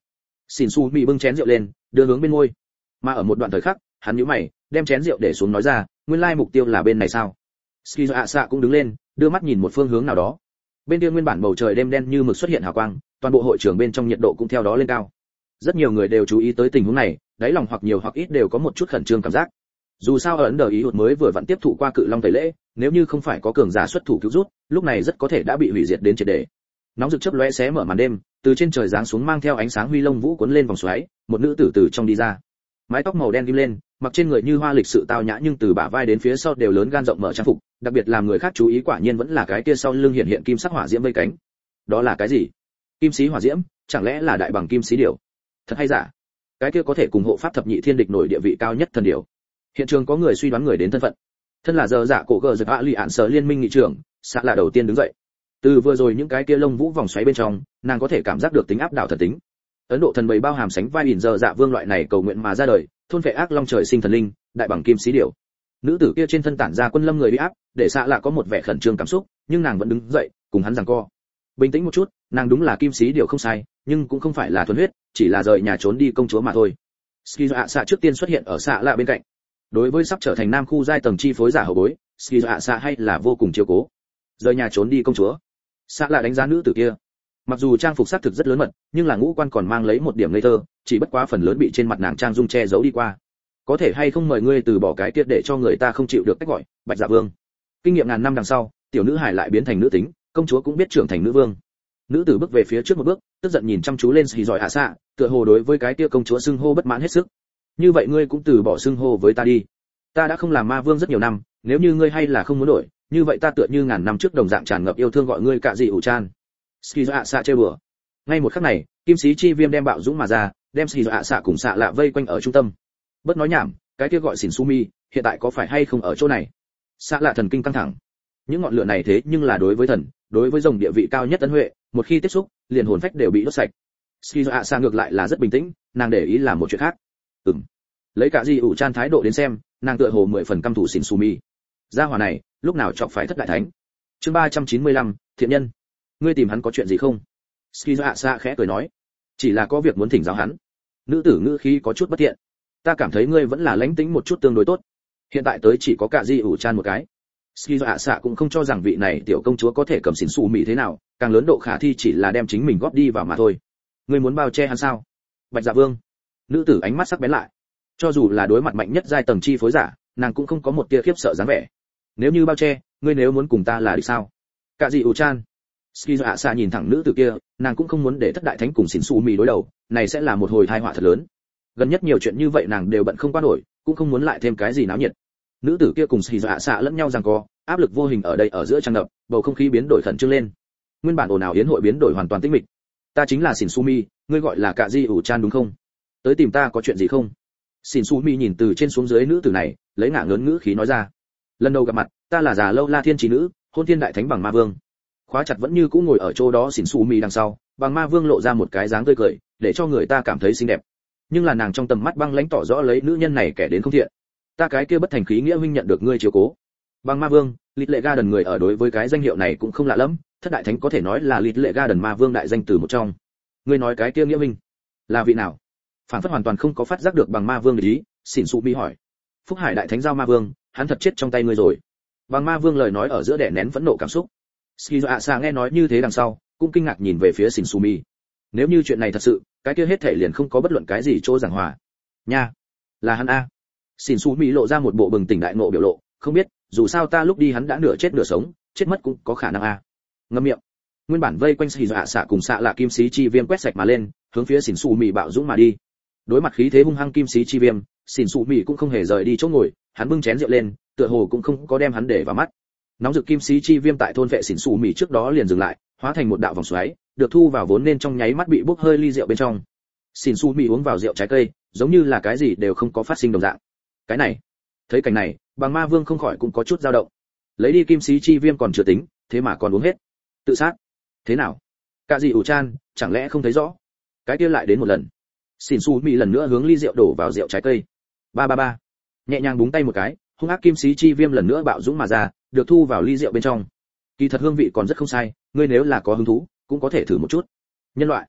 S1: Xỉn Su Mị bưng chén rượu lên, đưa hướng bên môi. Mà ở một đoạn thời khắc, hắn nhíu mày, đem chén rượu để xuống nói ra, nguyên lai mục tiêu là bên này sao? Skizo Asa cũng đứng lên, đưa mắt nhìn một phương hướng nào đó. Bên kia nguyên bản bầu trời đêm đen như mực xuất hiện hào quang, toàn bộ hội trường bên trong nhiệt độ cũng theo đó lên cao. Rất nhiều người đều chú ý tới tình huống này, đáy lòng hoặc nhiều hoặc ít đều có một chút khẩn trương cảm giác. Dù sao ở Ấn Độ ý hụt mới vừa vặn tiếp thụ qua cự long tẩy lễ, nếu như không phải có cường giả xuất thủ cứu rút, lúc này rất có thể đã bị hủy diệt đến triệt để. Nóng rực chớp lóe xé mở màn đêm, từ trên trời giáng xuống mang theo ánh sáng huy long vũ cuốn lên vòng xoáy, một nữ tử từ trong đi ra. Mái tóc màu đen kim lên, mặc trên người như hoa lịch sự tao nhã nhưng từ bả vai đến phía sau đều lớn gan rộng mở trang phục, đặc biệt làm người khác chú ý quả nhiên vẫn là cái kia sau lưng hiện hiện kim sắc hỏa diễm vây cánh. Đó là cái gì? Kim sĩ hỏa diễm, chẳng lẽ là đại bằng kim sĩ điểu? Thật hay giả? Cái kia có thể cùng hộ pháp thập nhị thiên địch nổi địa vị cao nhất thần điểu. Hiện trường có người suy đoán người đến thân phận. Thân là giờ dạ cổ gờ giật ạ lì ạn sở liên minh nghị trưởng, xạ là đầu tiên đứng dậy. Từ vừa rồi những cái kia lông vũ vòng xoáy bên trong, nàng có thể cảm giác được tính áp đảo thần tính. Ấn Độ thần bầy bao hàm sánh vai ỉn giờ dạ vương loại này cầu nguyện mà ra đời, thôn vệ ác long trời sinh thần linh, đại bằng kim sĩ điểu. Nữ tử kia trên thân tản ra quân lâm người bị áp, để xạ lạ có một vẻ khẩn trương cảm xúc, nhưng nàng vẫn đứng dậy, cùng hắn giằng co. Bình tĩnh một chút, nàng đúng là kim sĩ điểu không sai, nhưng cũng không phải là thuần huyết, chỉ là rời nhà trốn đi công chúa mà thôi. Skizo ạ xạ trước tiên xuất hiện ở xạ lạ bên cạnh. Đối với sắp trở thành nam khu giai tầng chi phối giả hậu bối, Skizo ạ xạ hay là vô cùng chiếu cố. Rời nhà trốn đi công chúa. Xạ lạ đánh giá nữ tử kia. Mặc dù trang phục sắc thực rất lớn mật, nhưng là ngũ quan còn mang lấy một điểm ngây thơ, chỉ bất quá phần lớn bị trên mặt nàng trang dung che giấu đi qua. Có thể hay không mời ngươi từ bỏ cái tiết để cho người ta không chịu được cách gọi, Bạch Dạ Vương. Kinh nghiệm ngàn năm đằng sau, tiểu nữ hải lại biến thành nữ tính, công chúa cũng biết trưởng thành nữ vương. Nữ tử bước về phía trước một bước, tức giận nhìn chăm chú lên xì giỏi hạ xạ, tựa hồ đối với cái kia công chúa xưng hô bất mãn hết sức. Như vậy ngươi cũng từ bỏ xưng hô với ta đi. Ta đã không làm ma vương rất nhiều năm, nếu như ngươi hay là không muốn đổi, như vậy ta tựa như ngàn năm trước đồng dạng tràn ngập yêu thương gọi ngươi cả gì ủ chan. Skizo ạ xạ chơi bừa. Ngay một khắc này, kim sĩ chi viêm đem bạo dũng mà ra, đem Skizo ạ xạ cùng xạ lạ vây quanh ở trung tâm. Bất nói nhảm, cái kia gọi xỉn sumi, hiện tại có phải hay không ở chỗ này? Xạ lạ thần kinh căng thẳng. Những ngọn lửa này thế nhưng là đối với thần, đối với rồng địa vị cao nhất ân huệ, một khi tiếp xúc, liền hồn phách đều bị đốt sạch. Skizo ạ xạ ngược lại là rất bình tĩnh, nàng để ý là một chuyện khác. Ừm. Lấy cả gì ủ chan thái độ đến xem, nàng tựa hồ mười phần căm thù xỉn sumi. Gia hỏa này, lúc nào chọc phải thất đại thánh. Chương ba trăm chín mươi lăm, thiện nhân. Ngươi tìm hắn có chuyện gì không? Skizo ạ xạ khẽ cười nói, chỉ là có việc muốn thỉnh giáo hắn. Nữ tử ngữ khí có chút bất thiện. Ta cảm thấy ngươi vẫn là lãnh tĩnh một chút tương đối tốt. Hiện tại tới chỉ có cả di ủ chan một cái. Skizo ạ xạ cũng không cho rằng vị này tiểu công chúa có thể cầm xỉn xù mị thế nào, càng lớn độ khả thi chỉ là đem chính mình góp đi vào mà thôi. Ngươi muốn bao che hắn sao? Bạch Dạ Vương. Nữ tử ánh mắt sắc bén lại. Cho dù là đối mặt mạnh nhất giai tầng chi phối giả, nàng cũng không có một tia khiếp sợ dáng vẻ. Nếu như bao che, ngươi nếu muốn cùng ta là đi sao? Cả gì ủ chan. Skizo ạ xạ nhìn thẳng nữ tử kia, nàng cũng không muốn để thất đại thánh cùng xỉn xù mị đối đầu, này sẽ là một hồi tai họa thật lớn. Gần nhất nhiều chuyện như vậy nàng đều bận không qua nổi, cũng không muốn lại thêm cái gì náo nhiệt. Nữ tử kia cùng Skizo ạ xạ lẫn nhau giằng co, áp lực vô hình ở đây ở giữa tràn ngập, bầu không khí biến đổi khẩn trương lên. Nguyên bản ồn ào yến hội biến đổi hoàn toàn tĩnh mịch. Ta chính là xỉn sumi, ngươi gọi là cả di ủ chan đúng không? Tới tìm ta có chuyện gì không? Xỉn sumi nhìn từ trên xuống dưới nữ tử này, lấy ngả ngớn ngữ khí nói ra. Lần đầu gặp mặt, ta là già lâu la thiên trí nữ, hôn thiên đại thánh bằng ma vương. Khóa chặt vẫn như cũ ngồi ở chỗ đó xỉn sumi đằng sau, bằng ma vương lộ ra một cái dáng tươi cười, để cho người ta cảm thấy xinh đẹp. Nhưng là nàng trong tầm mắt băng lãnh tỏ rõ lấy nữ nhân này kẻ đến không thiện. Ta cái kia bất thành khí nghĩa huynh nhận được ngươi chiếu cố. Bằng ma vương, Lít Lệ Garden người ở đối với cái danh hiệu này cũng không lạ lắm, thất đại thánh có thể nói là Lít Lệ Garden ma vương đại danh từ một trong. Ngươi nói cái kia nghĩa huynh là vị nào? Phản phất hoàn toàn không có phát giác được bằng ma vương để ý, xỉn sụ bi hỏi. Phúc Hải đại thánh giao ma vương, hắn thật chết trong tay ngươi rồi. Bằng ma vương lời nói ở giữa đè nén phẫn nộ cảm xúc. Skizo ạ xạ nghe nói như thế đằng sau, cũng kinh ngạc nhìn về phía xỉn sụ mi. Nếu như chuyện này thật sự, cái kia hết thảy liền không có bất luận cái gì chỗ giảng hòa. Nha, là hắn a. Xỉn sụ mi lộ ra một bộ bừng tỉnh đại ngộ biểu lộ, không biết, dù sao ta lúc đi hắn đã nửa chết nửa sống, chết mất cũng có khả năng a. Ngậm miệng. Nguyên bản vây quanh Skizo ạ xạ cùng xạ là kim sĩ chi viêm quét sạch mà lên, hướng phía xỉn sụ mi bạo dũng mà đi. Đối mặt khí thế hung hăng kim sĩ chi viêm, xỉn sụ mi cũng không hề rời đi chỗ ngồi, hắn bưng chén rượu lên, tựa hồ cũng không có đem hắn để vào mắt. Nóng rực kim sĩ chi viêm tại thôn vệ xỉn sụ mi trước đó liền dừng lại, hóa thành một đạo vòng xoáy, được thu vào vốn nên trong nháy mắt bị bốc hơi ly rượu bên trong. Xỉn sụ mi uống vào rượu trái cây, giống như là cái gì đều không có phát sinh đồng dạng. Cái này, thấy cảnh này, bằng ma vương không khỏi cũng có chút dao động. Lấy đi kim sĩ chi viêm còn chưa tính, thế mà còn uống hết. Tự sát? Thế nào? Cả gì ủ chan, chẳng lẽ không thấy rõ? Cái kia lại đến một lần. Xỉn sụ mi lần nữa hướng ly rượu đổ vào rượu trái cây. Ba ba ba. Nhẹ nhàng búng tay một cái, hung ác kim sĩ chi viêm lần nữa bạo dũng mà ra, được thu vào ly rượu bên trong. Kỳ thật hương vị còn rất không sai, ngươi nếu là có hứng thú, cũng có thể thử một chút. Nhân loại.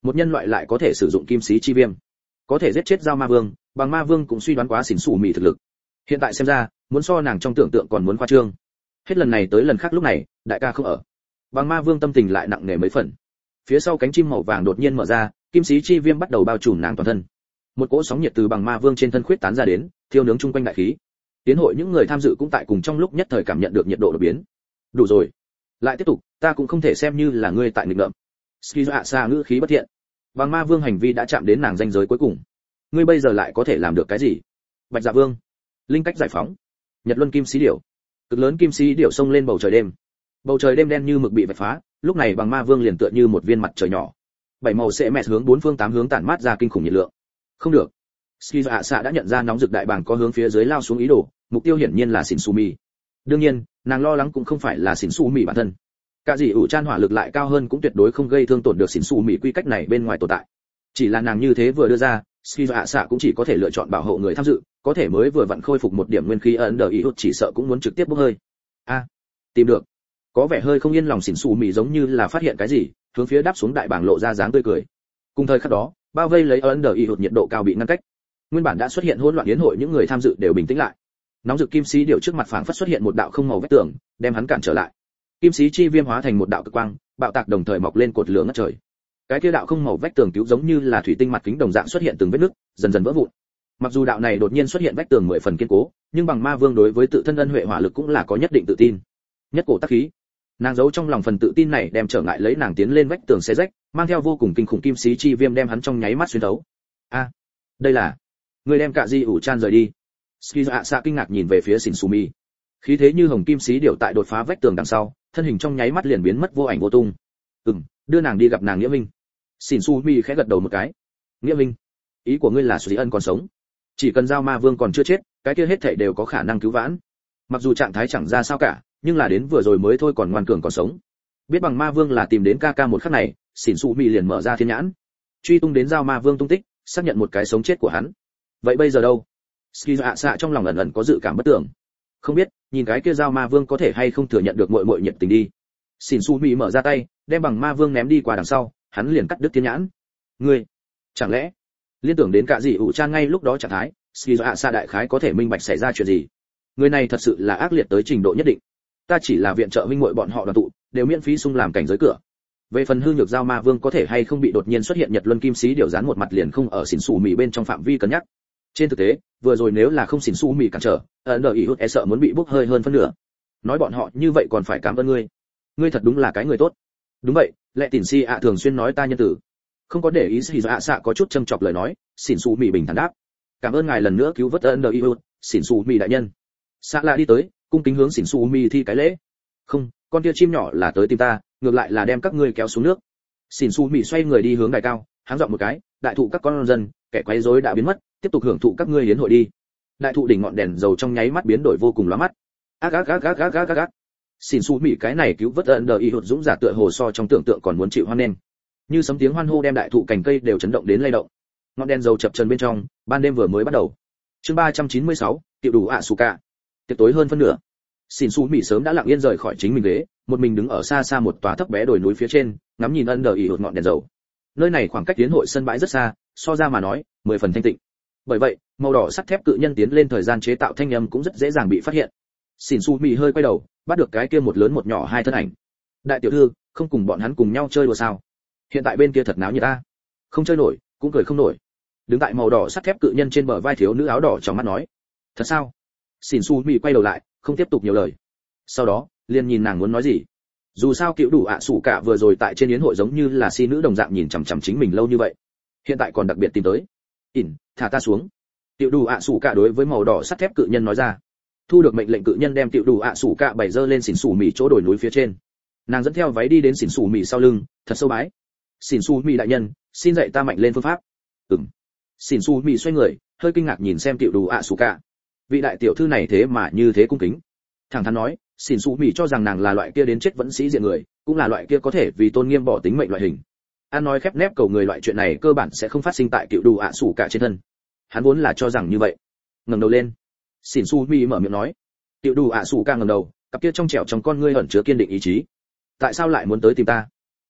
S1: một nhân loại lại có thể sử dụng kim sĩ chi viêm, có thể giết chết giao ma vương, bằng ma vương cũng suy đoán quá xỉn xù mị thực lực. Hiện tại xem ra, muốn so nàng trong tưởng tượng còn muốn khoa trương. Hết lần này tới lần khác lúc này, đại ca không ở. Bằng ma vương tâm tình lại nặng nề mấy phần. Phía sau cánh chim màu vàng đột nhiên mở ra, kim sĩ chi viêm bắt đầu bao trùm nàng toàn thân. Một cỗ sóng nhiệt từ bằng ma vương trên thân khuyết tán ra đến, thiêu nướng chung quanh đại khí. Tiến hội những người tham dự cũng tại cùng trong lúc nhất thời cảm nhận được nhiệt độ đột biến. Đủ rồi, lại tiếp tục, ta cũng không thể xem như là ngươi tại nghịch ngợm. Skizu ạ xa ngữ khí bất thiện. Bằng ma vương hành vi đã chạm đến nàng ranh giới cuối cùng. Ngươi bây giờ lại có thể làm được cái gì? Bạch Dạ Vương, linh cách giải phóng, Nhật Luân Kim Sĩ Điểu, cực lớn kim sĩ điểu xông lên bầu trời đêm. Bầu trời đêm đen như mực bị vạch phá, lúc này bằng ma vương liền tựa như một viên mặt trời nhỏ. Bảy màu sẽ mẹ hướng bốn phương tám hướng tản mát ra kinh khủng nhiệt lượng. Không được. Skizu ạ xạ đã nhận ra nóng rực đại bàng có hướng phía dưới lao xuống ý đồ, mục tiêu hiển nhiên là xỉn su mì. Đương nhiên, nàng lo lắng cũng không phải là xỉn su mì bản thân. Cả gì ủ chan hỏa lực lại cao hơn cũng tuyệt đối không gây thương tổn được xỉn su mì quy cách này bên ngoài tồn tại. Chỉ là nàng như thế vừa đưa ra, Skizu ạ xạ cũng chỉ có thể lựa chọn bảo hộ người tham dự, có thể mới vừa vặn khôi phục một điểm nguyên khí ấn đờ ý hút chỉ sợ cũng muốn trực tiếp bốc hơi. A, à, tìm được. Có vẻ hơi không yên lòng xỉn su mì giống như là phát hiện cái gì, hướng phía đáp xuống đại bàng lộ ra dáng tươi cười. Cùng thời khắc đó, bao vây lấy ấn đờ ý hút nhiệt độ cao bị ngăn cách. Nguyên bản đã xuất hiện hỗn loạn yến hội những người tham dự đều bình tĩnh lại. Nóng rực kim sĩ điểu trước mặt phảng phất xuất hiện một đạo không màu vách tường, đem hắn cản trở lại. Kim sĩ chi viêm hóa thành một đạo cực quang, bạo tạc đồng thời mọc lên cột lửa ngất trời. Cái kia đạo không màu vách tường cứu giống như là thủy tinh mặt kính đồng dạng xuất hiện từng vết nứt, dần dần vỡ vụn. Mặc dù đạo này đột nhiên xuất hiện vách tường mười phần kiên cố, nhưng bằng ma vương đối với tự thân ân huệ hỏa lực cũng là có nhất định tự tin. Nhất cổ tác khí, nàng giấu trong lòng phần tự tin này đem trở ngại lấy nàng tiến lên vách tường xé rách, mang theo vô cùng kinh khủng kim sĩ chi viêm đem hắn trong nháy mắt xuyên thấu. A, đây là người đem cả di ủ chan rời đi. Skizu ạ xạ kinh ngạc nhìn về phía Shinsumi. Khí thế như hồng kim sĩ điểu tại đột phá vách tường đằng sau, thân hình trong nháy mắt liền biến mất vô ảnh vô tung. Ừm, đưa nàng đi gặp nàng nghĩa minh. Shinsumi khẽ gật đầu một cái. Nghĩa minh, ý của ngươi là Suy Ân còn sống? Chỉ cần giao ma vương còn chưa chết, cái kia hết thảy đều có khả năng cứu vãn. Mặc dù trạng thái chẳng ra sao cả, nhưng là đến vừa rồi mới thôi còn ngoan cường còn sống. Biết bằng ma vương là tìm đến ca ca một khắc này, Shinsumi liền mở ra thiên nhãn, truy tung đến giao ma vương tung tích, xác nhận một cái sống chết của hắn. Vậy bây giờ đâu? Skizu ạ xạ trong lòng ẩn ẩn có dự cảm bất tưởng. Không biết, nhìn cái kia giao ma vương có thể hay không thừa nhận được muội muội nhiệt tình đi. Shinsumi mở ra tay, đem bằng ma vương ném đi qua đằng sau, hắn liền cắt đứt thiên nhãn. Ngươi, chẳng lẽ liên tưởng đến cả gì ủ chan ngay lúc đó trạng thái, Skizu ạ xạ đại khái có thể minh bạch xảy ra chuyện gì. Người này thật sự là ác liệt tới trình độ nhất định. Ta chỉ là viện trợ huynh muội bọn họ đoàn tụ, đều miễn phí xung làm cảnh giới cửa. Về phần hư nhược giao ma vương có thể hay không bị đột nhiên xuất hiện Nhật Luân Kim Sĩ điều dán một mặt liền không ở xỉn xù mì bên trong phạm vi cân nhắc. Trên thực tế, vừa rồi nếu là không xỉn xù mì cản trở, ấn đờ ý hút e sợ muốn bị bốc hơi hơn phân nửa. Nói bọn họ như vậy còn phải cảm ơn ngươi. Ngươi thật đúng là cái người tốt. Đúng vậy, lệ tỉn si ạ thường xuyên nói ta nhân tử. Không có để ý gì ạ xạ có chút châm chọc lời nói, xỉn xù mì bình thản đáp. Cảm ơn ngài lần nữa cứu vớt ấn đờ ý hút, xỉn xù mì đại nhân. Xạ lạ đi tới, cung kính hướng xỉn xù mì thi cái lễ. Không, con kia chim nhỏ là tới tìm ta, ngược lại là đem các ngươi kéo xuống nước. Xỉn xù mì xoay người đi hướng đài cao, háng giọng một cái, đại thụ các con dân, kẻ quấy rối đã biến mất, tiếp tục hưởng thụ các ngươi hiến hội đi. Đại thụ đỉnh ngọn đèn dầu trong nháy mắt biến đổi vô cùng lóa mắt. Ác ác ác ác ác ác ác ác. Xỉn xù mì cái này cứu vớt ấn đờ ý hụt dũng giả tựa hồ so trong tưởng tượng còn muốn chịu hoan nghênh. Như sấm tiếng hoan hô đem đại thụ cành cây đều chấn động đến lay động. Ngọn đèn dầu chập chờn bên trong, ban đêm vừa mới bắt đầu. Chương ba trăm chín mươi sáu, tiểu đủ ạ sù cả. Tiệc tối hơn phân nửa. Xỉn xù mì sớm đã lặng yên rời khỏi chính mình ghế, một mình đứng ở xa xa một tòa thấp bé đồi núi phía trên, ngắm nhìn ân đờ ỉ hụt ngọn đèn dầu. Nơi này khoảng cách tiến hội sân bãi rất xa, so ra mà nói, mười phần thanh tịnh. Bởi vậy, màu đỏ sắt thép cự nhân tiến lên thời gian chế tạo thanh âm cũng rất dễ dàng bị phát hiện. Xỉn xù mì hơi quay đầu, bắt được cái kia một lớn một nhỏ hai thân ảnh. Đại tiểu thư, không cùng bọn hắn cùng nhau chơi đùa sao? Hiện tại bên kia thật náo như ta, không chơi nổi, cũng cười không nổi. Đứng tại màu đỏ sắt thép cự nhân trên bờ vai thiếu nữ áo đỏ trong mắt nói, thật sao? Xỉn xù mì quay đầu lại, không tiếp tục nhiều lời. Sau đó, liền nhìn nàng muốn nói gì. Dù sao cựu đủ ạ sủ cả vừa rồi tại trên yến hội giống như là si nữ đồng dạng nhìn chằm chằm chính mình lâu như vậy, hiện tại còn đặc biệt tìm tới. ỉn, thả ta xuống. Cựu đủ ạ sủ cả đối với màu đỏ sắt thép cự nhân nói ra. Thu được mệnh lệnh cự nhân đem cựu đủ ạ sủ cả bày dơ lên xỉn xù mì chỗ đồi núi phía trên. Nàng dẫn theo váy đi đến xỉn xù mì sau lưng, thật sâu bái. Xỉn xù mì đại nhân, xin dạy ta mạnh lên phương pháp. Ừm. Xỉn xù mì xoay người, hơi kinh ngạc nhìn xem cựu đủ ạ sủ cả. Vị đại tiểu thư này thế mà như thế cung kính. Thẳng thắn nói, xỉn xù mì cho rằng nàng là loại kia đến chết vẫn sĩ diện người, cũng là loại kia có thể vì tôn nghiêm bỏ tính mệnh loại hình. An nói khép nép cầu người loại chuyện này cơ bản sẽ không phát sinh tại cựu đủ ạ sủ cả trên thân. Hắn vốn là cho rằng như vậy. Ngẩng đầu lên, xỉn xù mì mở miệng nói. Cựu đủ ạ sủ cả ngẩng đầu, cặp kia trong trẻo trong con ngươi ẩn chứa kiên định ý chí. Tại sao lại muốn tới tìm ta?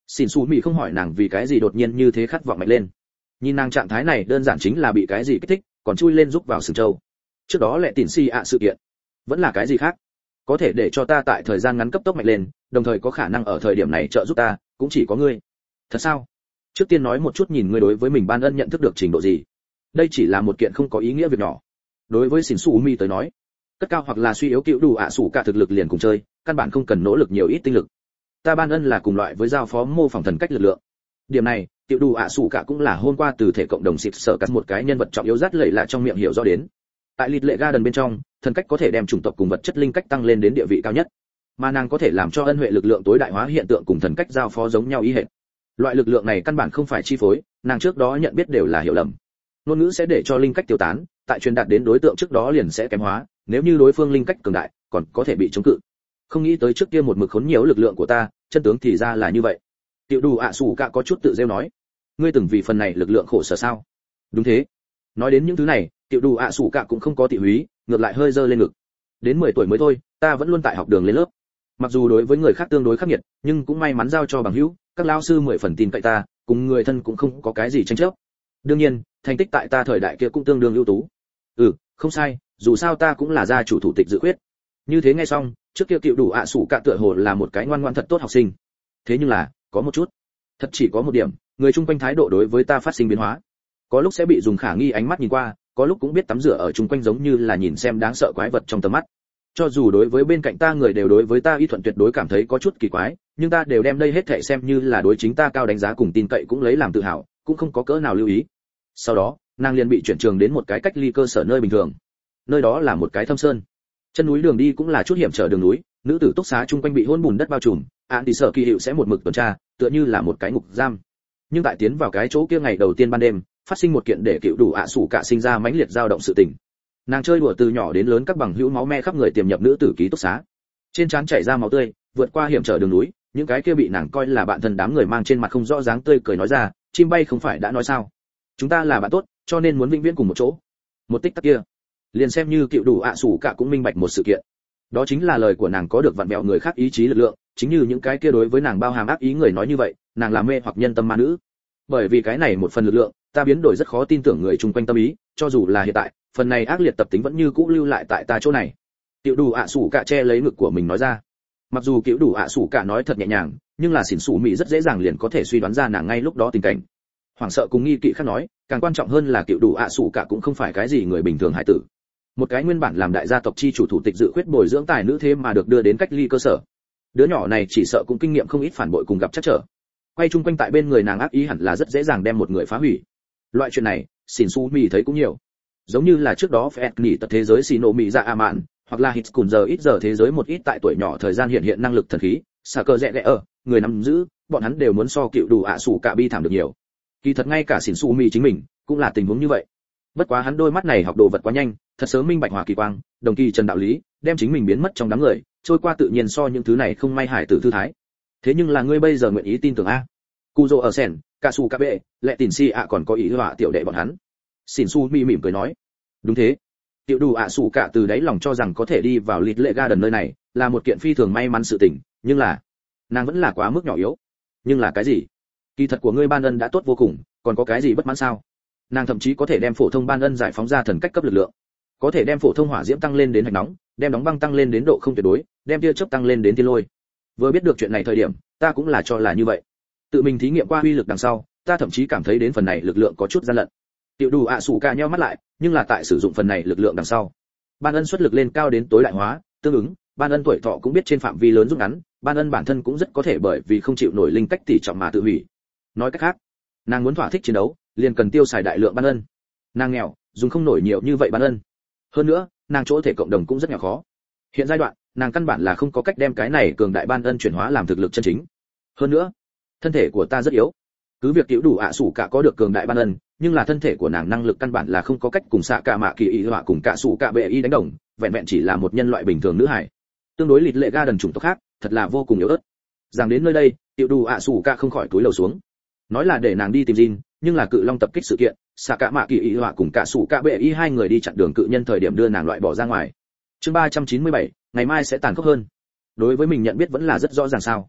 S1: Xỉn xù mị không hỏi nàng vì cái gì đột nhiên như thế khát vọng mạnh lên. Nhìn nàng trạng thái này đơn giản chính là bị cái gì kích thích, còn chui lên giúp vào sừng trâu. Trước đó lệ tỉn si ạ sự kiện, vẫn là cái gì khác? Có thể để cho ta tại thời gian ngắn cấp tốc mạnh lên, đồng thời có khả năng ở thời điểm này trợ giúp ta, cũng chỉ có ngươi. Thật sao? Trước tiên nói một chút nhìn ngươi đối với mình ban ân nhận thức được trình độ gì. Đây chỉ là một kiện không có ý nghĩa việc nhỏ. Đối với xỉn xù mị tới nói, cất cao hoặc là suy yếu cựu đủ ạ sủ cả thực lực liền cùng chơi, căn bản không cần nỗ lực nhiều ít tinh lực. Ta ban ân là cùng loại với giao phó mô phỏng thần cách lực lượng. Điểm này, tiểu đủ ạ sủ cả cũng là hôm qua từ thể cộng đồng xịt sở cắt một cái nhân vật trọng yếu rát lẩy lại trong miệng hiểu rõ đến. Tại Lịt Lệ Garden bên trong, thần cách có thể đem chủng tộc cùng vật chất linh cách tăng lên đến địa vị cao nhất, mà nàng có thể làm cho ân huệ lực lượng tối đại hóa hiện tượng cùng thần cách giao phó giống nhau ý hệt. Loại lực lượng này căn bản không phải chi phối, nàng trước đó nhận biết đều là hiểu lầm. Ngôn ngữ sẽ để cho linh cách tiêu tán, tại truyền đạt đến đối tượng trước đó liền sẽ kém hóa, nếu như đối phương linh cách cường đại, còn có thể bị chống cự. Không nghĩ tới trước kia một mực khốn nhiều lực lượng của ta, chân tướng thì ra là như vậy. Tiểu đủ ạ sủ cả có chút tự rêu nói, ngươi từng vì phần này lực lượng khổ sở sao? Đúng thế. Nói đến những thứ này, tiểu đủ ạ sủ cả cũng không có tị húy, ngược lại hơi dơ lên ngực. Đến mười tuổi mới thôi, ta vẫn luôn tại học đường lên lớp. Mặc dù đối với người khác tương đối khắc nghiệt, nhưng cũng may mắn giao cho bằng hữu, các lao sư mười phần tin cậy ta, cùng người thân cũng không có cái gì tranh chấp. Đương nhiên, thành tích tại ta thời đại kia cũng tương đương ưu tú. Ừ, không sai, dù sao ta cũng là gia chủ thủ tịch dự khuyết. Như thế nghe xong, trước kia tiểu đủ ạ sủ cả tựa hồ là một cái ngoan ngoãn thật tốt học sinh. Thế nhưng là, có một chút, thật chỉ có một điểm, người chung quanh thái độ đối với ta phát sinh biến hóa. Có lúc sẽ bị dùng khả nghi ánh mắt nhìn qua, có lúc cũng biết tắm rửa ở chung quanh giống như là nhìn xem đáng sợ quái vật trong tầm mắt. Cho dù đối với bên cạnh ta người đều đối với ta y thuận tuyệt đối cảm thấy có chút kỳ quái, nhưng ta đều đem đây hết thảy xem như là đối chính ta cao đánh giá cùng tin cậy cũng lấy làm tự hào, cũng không có cỡ nào lưu ý. Sau đó, nàng liền bị chuyển trường đến một cái cách ly cơ sở nơi bình thường. Nơi đó là một cái thâm sơn, chân núi đường đi cũng là chút hiểm trở đường núi, nữ tử túc xá chung quanh bị hôn bùn đất bao trùm, án đi sở kỳ hiệu sẽ một mực tuần tra, tựa như là một cái ngục giam. Nhưng tại tiến vào cái chỗ kia ngày đầu tiên ban đêm, phát sinh một kiện để cựu đủ ạ sủ cả sinh ra mãnh liệt dao động sự tình. Nàng chơi đùa từ nhỏ đến lớn các bằng hữu máu me khắp người tiềm nhập nữ tử ký túc xá, trên trán chảy ra máu tươi, vượt qua hiểm trở đường núi, những cái kia bị nàng coi là bạn thân đám người mang trên mặt không rõ dáng tươi cười nói ra, chim bay không phải đã nói sao, chúng ta là bạn tốt, cho nên muốn vĩnh viễn cùng một chỗ. Một tích tắc kia, liền xem như cựu đủ ạ sủ cả cũng minh bạch một sự kiện, đó chính là lời của nàng có được vặn vẹo người khác ý chí lực lượng, chính như những cái kia đối với nàng bao hàm ác ý người nói như vậy, nàng là mê hoặc nhân tâm ma nữ. Bởi vì cái này một phần lực lượng, ta biến đổi rất khó tin tưởng người chung quanh tâm ý, cho dù là hiện tại, phần này ác liệt tập tính vẫn như cũ lưu lại tại ta chỗ này. Tiểu đủ ạ sủ cả che lấy ngực của mình nói ra. Mặc dù Tiểu đủ ạ sủ cả nói thật nhẹ nhàng, nhưng là xỉn xù mị rất dễ dàng liền có thể suy đoán ra nàng ngay lúc đó tình cảnh. Hoảng sợ cùng nghi kỵ khác nói, càng quan trọng hơn là Tiểu đủ ạ sủ cả cũng không phải cái gì người bình thường hải tử. Một cái nguyên bản làm đại gia tộc chi chủ thủ tịch dự khuyết bồi dưỡng tài nữ thế mà được đưa đến cách ly cơ sở. Đứa nhỏ này chỉ sợ cũng kinh nghiệm không ít phản bội cùng gặp trắc trở. Quay chung quanh tại bên người nàng ác ý hẳn là rất dễ dàng đem một người phá hủy. Loại chuyện này, xỉn xù mị thấy cũng nhiều. Giống như là trước đó Fed nghỉ tật thế giới xì nổ mị dạ a mạn, hoặc là hít cùng giờ ít giờ thế giới một ít tại tuổi nhỏ thời gian hiện hiện năng lực thần khí, xả cơ rẽ rẽ ở, người nắm giữ, bọn hắn đều muốn so cựu đủ ạ sủ cả bi thảm được nhiều. Kỳ thật ngay cả xỉn xù mị chính mình cũng là tình huống như vậy. Bất quá hắn đôi mắt này học đồ vật quá nhanh, thật sớm minh bạch hòa kỳ quang, đồng kỳ trần đạo lý, đem chính mình biến mất trong đám người, trôi qua tự nhiên so những thứ này không may hải tử thư thái. Thế nhưng là ngươi bây giờ nguyện ý tin tưởng a? Cujo ở sen, cả su cả bệ, lệ tỉn si ạ còn có ý họa tiểu đệ bọn hắn. Xỉn xù mị mỉm cười nói, đúng thế. Tiểu đủ ạ sủ cả từ đáy lòng cho rằng có thể đi vào Lịt Lệ Garden nơi này là một kiện phi thường may mắn sự tình, nhưng là nàng vẫn là quá mức nhỏ yếu. Nhưng là cái gì? Kỳ thật của ngươi ban ân đã tốt vô cùng, còn có cái gì bất mãn sao? Nàng thậm chí có thể đem phổ thông ban ân giải phóng ra thần cách cấp lực lượng, có thể đem phổ thông hỏa diễm tăng lên đến hạch nóng, đem đóng băng tăng lên đến độ không tuyệt đối, đem tia chớp tăng lên đến tiên lôi. Vừa biết được chuyện này thời điểm, ta cũng là cho là như vậy. Tự mình thí nghiệm qua uy lực đằng sau, ta thậm chí cảm thấy đến phần này lực lượng có chút gian lận. Tiểu đủ ạ sủ cả nheo mắt lại, nhưng là tại sử dụng phần này lực lượng đằng sau, ban ân xuất lực lên cao đến tối đại hóa, tương ứng, ban ân tuổi thọ cũng biết trên phạm vi lớn rút ngắn, ban ân bản thân cũng rất có thể bởi vì không chịu nổi linh cách tỷ trọng mà tự hủy. Nói cách khác, nàng muốn thỏa thích chiến đấu, liền cần tiêu xài đại lượng ban ân. Nàng nghèo, dùng không nổi nhiều như vậy ban ân. Hơn nữa, nàng chỗ thể cộng đồng cũng rất nhỏ khó. Hiện giai đoạn, nàng căn bản là không có cách đem cái này cường đại ban ân chuyển hóa làm thực lực chân chính. Hơn nữa, thân thể của ta rất yếu. Cứ việc Tiểu đủ ạ sủ cả có được cường đại ban ân, nhưng là thân thể của nàng năng lực căn bản là không có cách cùng xạ cả mạ kỳ ý họa cùng cả sủ cả bệ y đánh đồng, vẹn vẹn chỉ là một nhân loại bình thường nữ hải. Tương đối Lịt Lệ Garden chủng tộc khác, thật là vô cùng yếu ớt. Rằng đến nơi đây, Tiểu đủ ạ sủ cả không khỏi cúi đầu xuống. Nói là để nàng đi tìm Jin, nhưng là cự long tập kích sự kiện, xạ cả mạ kỳ ý họa cùng cả sủ cả bệ y hai người đi chặn đường cự nhân thời điểm đưa nàng loại bỏ ra ngoài. Chương ba trăm chín mươi bảy, ngày mai sẽ tàn khốc hơn. Đối với mình nhận biết vẫn là rất rõ ràng sao?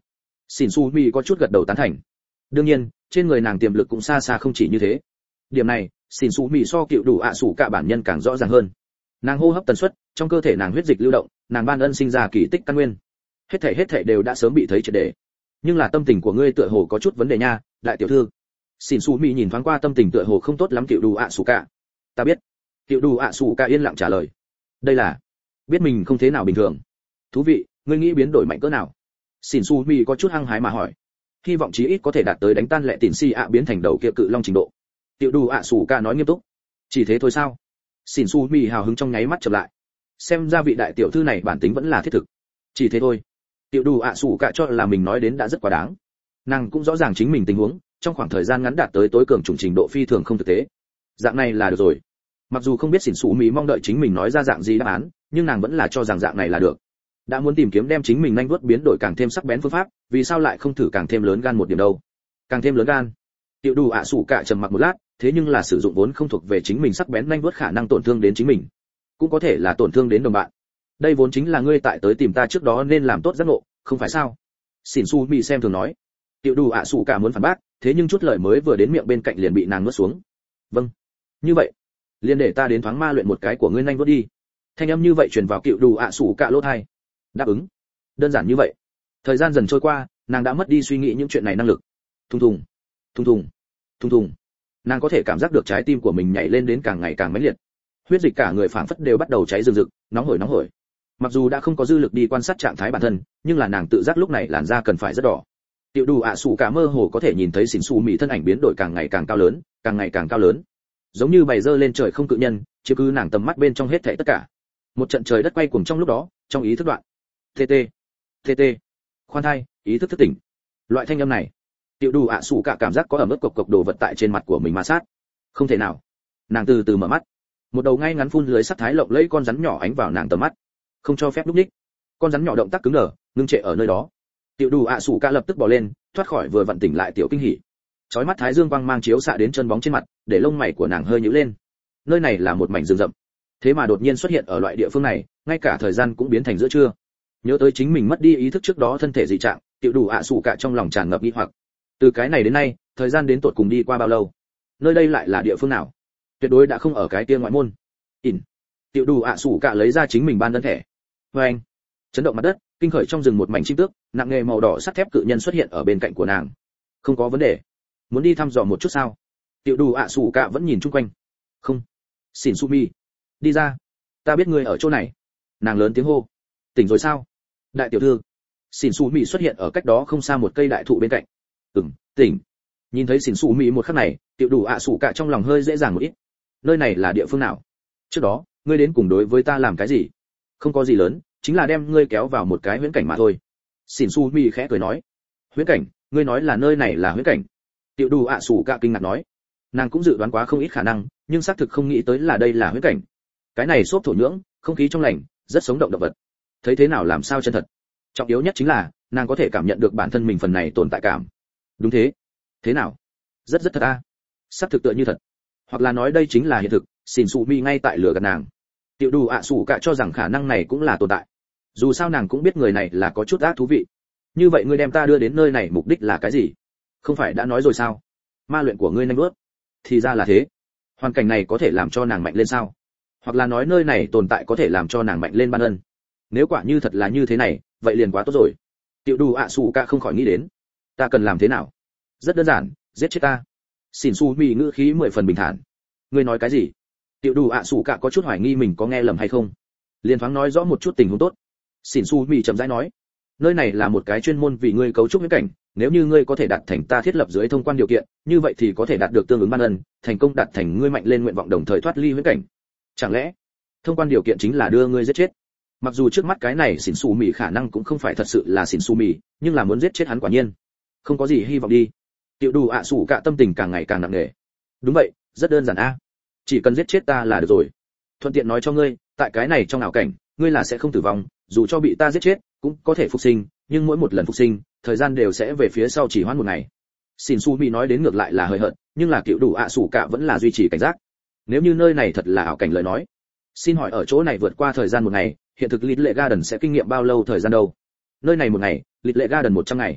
S1: Xỉn Su Mi có chút gật đầu tán thành. Đương nhiên, trên người nàng tiềm lực cũng xa xa không chỉ như thế. Điểm này, Xỉn Su Mi so cựu đủ ạ sủ cả bản nhân càng rõ ràng hơn. Nàng hô hấp tần suất, trong cơ thể nàng huyết dịch lưu động, nàng ban ân sinh ra kỳ tích căn nguyên. Hết thảy hết thảy đều đã sớm bị thấy triệt để. Nhưng là tâm tình của ngươi tựa hồ có chút vấn đề nha, đại tiểu thư. Xỉn Su Mi nhìn thoáng qua tâm tình tựa hồ không tốt lắm cựu đủ ạ sủ cả. Ta biết. Cựu đủ ạ sủ cả yên lặng trả lời. Đây là biết mình không thế nào bình thường. Thú vị, ngươi nghĩ biến đổi mạnh cỡ nào? Xỉn Su Mi có chút hăng hái mà hỏi. Hy vọng chí ít có thể đạt tới đánh tan lệ tỉn si ạ biến thành đầu kia cự long trình độ. Tiểu đủ ạ sủ cả nói nghiêm túc. Chỉ thế thôi sao? Xỉn Su Mi hào hứng trong nháy mắt chậm lại. Xem ra vị đại tiểu thư này bản tính vẫn là thiết thực. Chỉ thế thôi. Tiểu đủ ạ sủ cả cho là mình nói đến đã rất quá đáng. Nàng cũng rõ ràng chính mình tình huống, trong khoảng thời gian ngắn đạt tới tối cường chủng trình độ phi thường không thực tế. Dạng này là được rồi. Mặc dù không biết Xỉn Su Mi mong đợi chính mình nói ra dạng gì đáp án, nhưng nàng vẫn là cho rằng dạng này là được. Đã muốn tìm kiếm đem chính mình nhanh vuốt biến đổi càng thêm sắc bén phương pháp, vì sao lại không thử càng thêm lớn gan một điểm đâu? Càng thêm lớn gan. Tiểu đủ ạ sủ cả trầm mặc một lát, thế nhưng là sử dụng vốn không thuộc về chính mình sắc bén nhanh vuốt khả năng tổn thương đến chính mình, cũng có thể là tổn thương đến đồng bạn. Đây vốn chính là ngươi tại tới tìm ta trước đó nên làm tốt giác ngộ, không phải sao? Xỉn Su Mi xem thường nói. Tiểu đủ ạ sủ cả muốn phản bác, thế nhưng chút lời mới vừa đến miệng bên cạnh liền bị nàng nuốt xuống. Vâng, như vậy, liền để ta đến thoáng ma luyện một cái của ngươi nhanh vuốt đi. Thanh âm như vậy truyền vào cựu đủ ạ sủ cả lỗ tai. Đáp ứng. Đơn giản như vậy. Thời gian dần trôi qua, nàng đã mất đi suy nghĩ những chuyện này năng lực. Thùng thùng, thùng thùng, thùng thùng. Nàng có thể cảm giác được trái tim của mình nhảy lên đến càng ngày càng mãnh liệt. Huyết dịch cả người phảng phất đều bắt đầu cháy rừng rực, nóng hổi nóng hổi. Mặc dù đã không có dư lực đi quan sát trạng thái bản thân, nhưng là nàng tự giác lúc này làn da cần phải rất đỏ. Tiểu đủ ạ sủ cả mơ hồ có thể nhìn thấy Xỉn Su Mi thân ảnh biến đổi càng ngày càng cao lớn, càng ngày càng cao lớn. Giống như bày dơ lên trời không cự nhân, chiếm cứ nàng tầm mắt bên trong hết thảy tất cả. Một trận trời đất quay cuồng trong lúc đó, trong ý thức đoạn. tê tê, tê tê. Khoan thai, ý thức thức tỉnh. Loại thanh âm này, tiểu đủ ạ sủ cả cảm giác có ẩm ướt cộc cộc đồ vật tại trên mặt của mình ma sát. Không thể nào. Nàng từ từ mở mắt. Một đầu ngay ngắn phun lưới sắt thái lộng lẫy con rắn nhỏ ánh vào nàng tầm mắt. Không cho phép lúc ních. Con rắn nhỏ động tác cứng đờ, ngưng trệ ở nơi đó. Tiểu đủ ạ sủ cả lập tức bò lên, thoát khỏi vừa vặn tỉnh lại tiểu kinh hỉ. Chói mắt thái dương quang mang chiếu xạ đến chân bóng trên mặt, để lông mày của nàng hơi nhíu lên. Nơi này là một mảnh rừng rậm. Thế mà đột nhiên xuất hiện ở loại địa phương này, ngay cả thời gian cũng biến thành giữa trưa. Nhớ tới chính mình mất đi ý thức trước đó thân thể dị trạng, tiểu đủ ạ sủ cả trong lòng tràn ngập nghi hoặc. Từ cái này đến nay, thời gian đến tột cùng đi qua bao lâu? Nơi đây lại là địa phương nào? Tuyệt đối đã không ở cái kia ngoại môn. Ỉn. Tiểu đủ ạ sủ cả lấy ra chính mình ban đơn thẻ. Với anh, chấn động mặt đất, kinh khởi trong rừng một mảnh chim tước, nặng nghề màu đỏ sắt thép cự nhân xuất hiện ở bên cạnh của nàng. Không có vấn đề. Muốn đi thăm dò một chút sao? Tiểu đủ ạ sủ cả vẫn nhìn chung quanh. Không. Xỉn Su Mi, đi ra. Ta biết ngươi ở chỗ này. Nàng lớn tiếng hô. Tỉnh rồi sao? Đại tiểu thư. Xỉn Su Mi xuất hiện ở cách đó không xa một cây đại thụ bên cạnh. Ừm, tỉnh. Nhìn thấy Xỉn Su Mi một khắc này, tiểu đủ ạ sủ cả trong lòng hơi dễ dàng một ít. Nơi này là địa phương nào? Trước đó, ngươi đến cùng đối với ta làm cái gì? Không có gì lớn, chính là đem ngươi kéo vào một cái huyễn cảnh mà thôi. Xỉn Su Mi khẽ cười nói. Huyễn cảnh? Ngươi nói là nơi này là huyễn cảnh? Tiểu đủ ạ sủ cả kinh ngạc nói. Nàng cũng dự đoán quá không ít khả năng, nhưng xác thực không nghĩ tới là đây là huyễn cảnh. Cái này xốp thổ nhưỡng, không khí trong lành, rất sống động động vật. Thấy thế nào làm sao chân thật. Trọng yếu nhất chính là, nàng có thể cảm nhận được bản thân mình phần này tồn tại cảm. Đúng thế. Thế nào? Rất rất thật a. À? Xác thực tựa như thật. Hoặc là nói đây chính là hiện thực, Xỉn Su Mi ngay tại lửa gần nàng. Tiểu đủ ạ sủ cả cho rằng khả năng này cũng là tồn tại. Dù sao nàng cũng biết người này là có chút ác thú vị. Như vậy ngươi đem ta đưa đến nơi này mục đích là cái gì? Không phải đã nói rồi sao? Ma luyện của ngươi nhanh bước. Thì ra là thế. Hoàn cảnh này có thể làm cho nàng mạnh lên sao? Hoặc là nói nơi này tồn tại có thể làm cho nàng mạnh lên ban ân. Nếu quả như thật là như thế này, vậy liền quá tốt rồi. Tiểu đủ ạ sủ cả không khỏi nghĩ đến. Ta cần làm thế nào? Rất đơn giản, giết chết ta. Xỉn Su Mi ngữ khí mười phần bình thản. Ngươi nói cái gì? Tiểu đủ ạ sủ cả có chút hoài nghi mình có nghe lầm hay không. Liên thoáng nói rõ một chút tình huống tốt. Xỉn Su Mi chậm rãi nói. Nơi này là một cái chuyên môn vì ngươi cấu trúc huyễn cảnh, nếu như ngươi có thể đạt thành ta thiết lập dưới thông quan điều kiện, như vậy thì có thể đạt được tương ứng ban ân, thành công đạt thành ngươi mạnh lên nguyện vọng đồng thời thoát ly huyễn cảnh. Chẳng lẽ thông quan điều kiện chính là đưa ngươi giết chết? Mặc dù trước mắt cái này Xỉn Su Mi khả năng cũng không phải thật sự là Xỉn Su Mi, nhưng là muốn giết chết hắn quả nhiên không có gì hy vọng đi. Tiểu đủ ạ sủ cả tâm tình càng ngày càng nặng nề. Đúng vậy, rất đơn giản a. Chỉ cần giết chết ta là được rồi. Thuận tiện nói cho ngươi, tại cái này trong ảo cảnh, ngươi là sẽ không tử vong, dù cho bị ta giết chết, cũng có thể phục sinh, nhưng mỗi một lần phục sinh, thời gian đều sẽ về phía sau chỉ hoãn một ngày. Xỉn Su Mi nói đến ngược lại là hơi hận, nhưng là Tiểu đủ ạ sủ cả vẫn là duy trì cảnh giác. Nếu như nơi này thật là ảo cảnh lời nói, xin hỏi ở chỗ này vượt qua thời gian một ngày, hiện thực Lịch Lệ Garden sẽ kinh nghiệm bao lâu thời gian đâu? Nơi này một ngày, Lịch Lệ Garden một trăm ngày.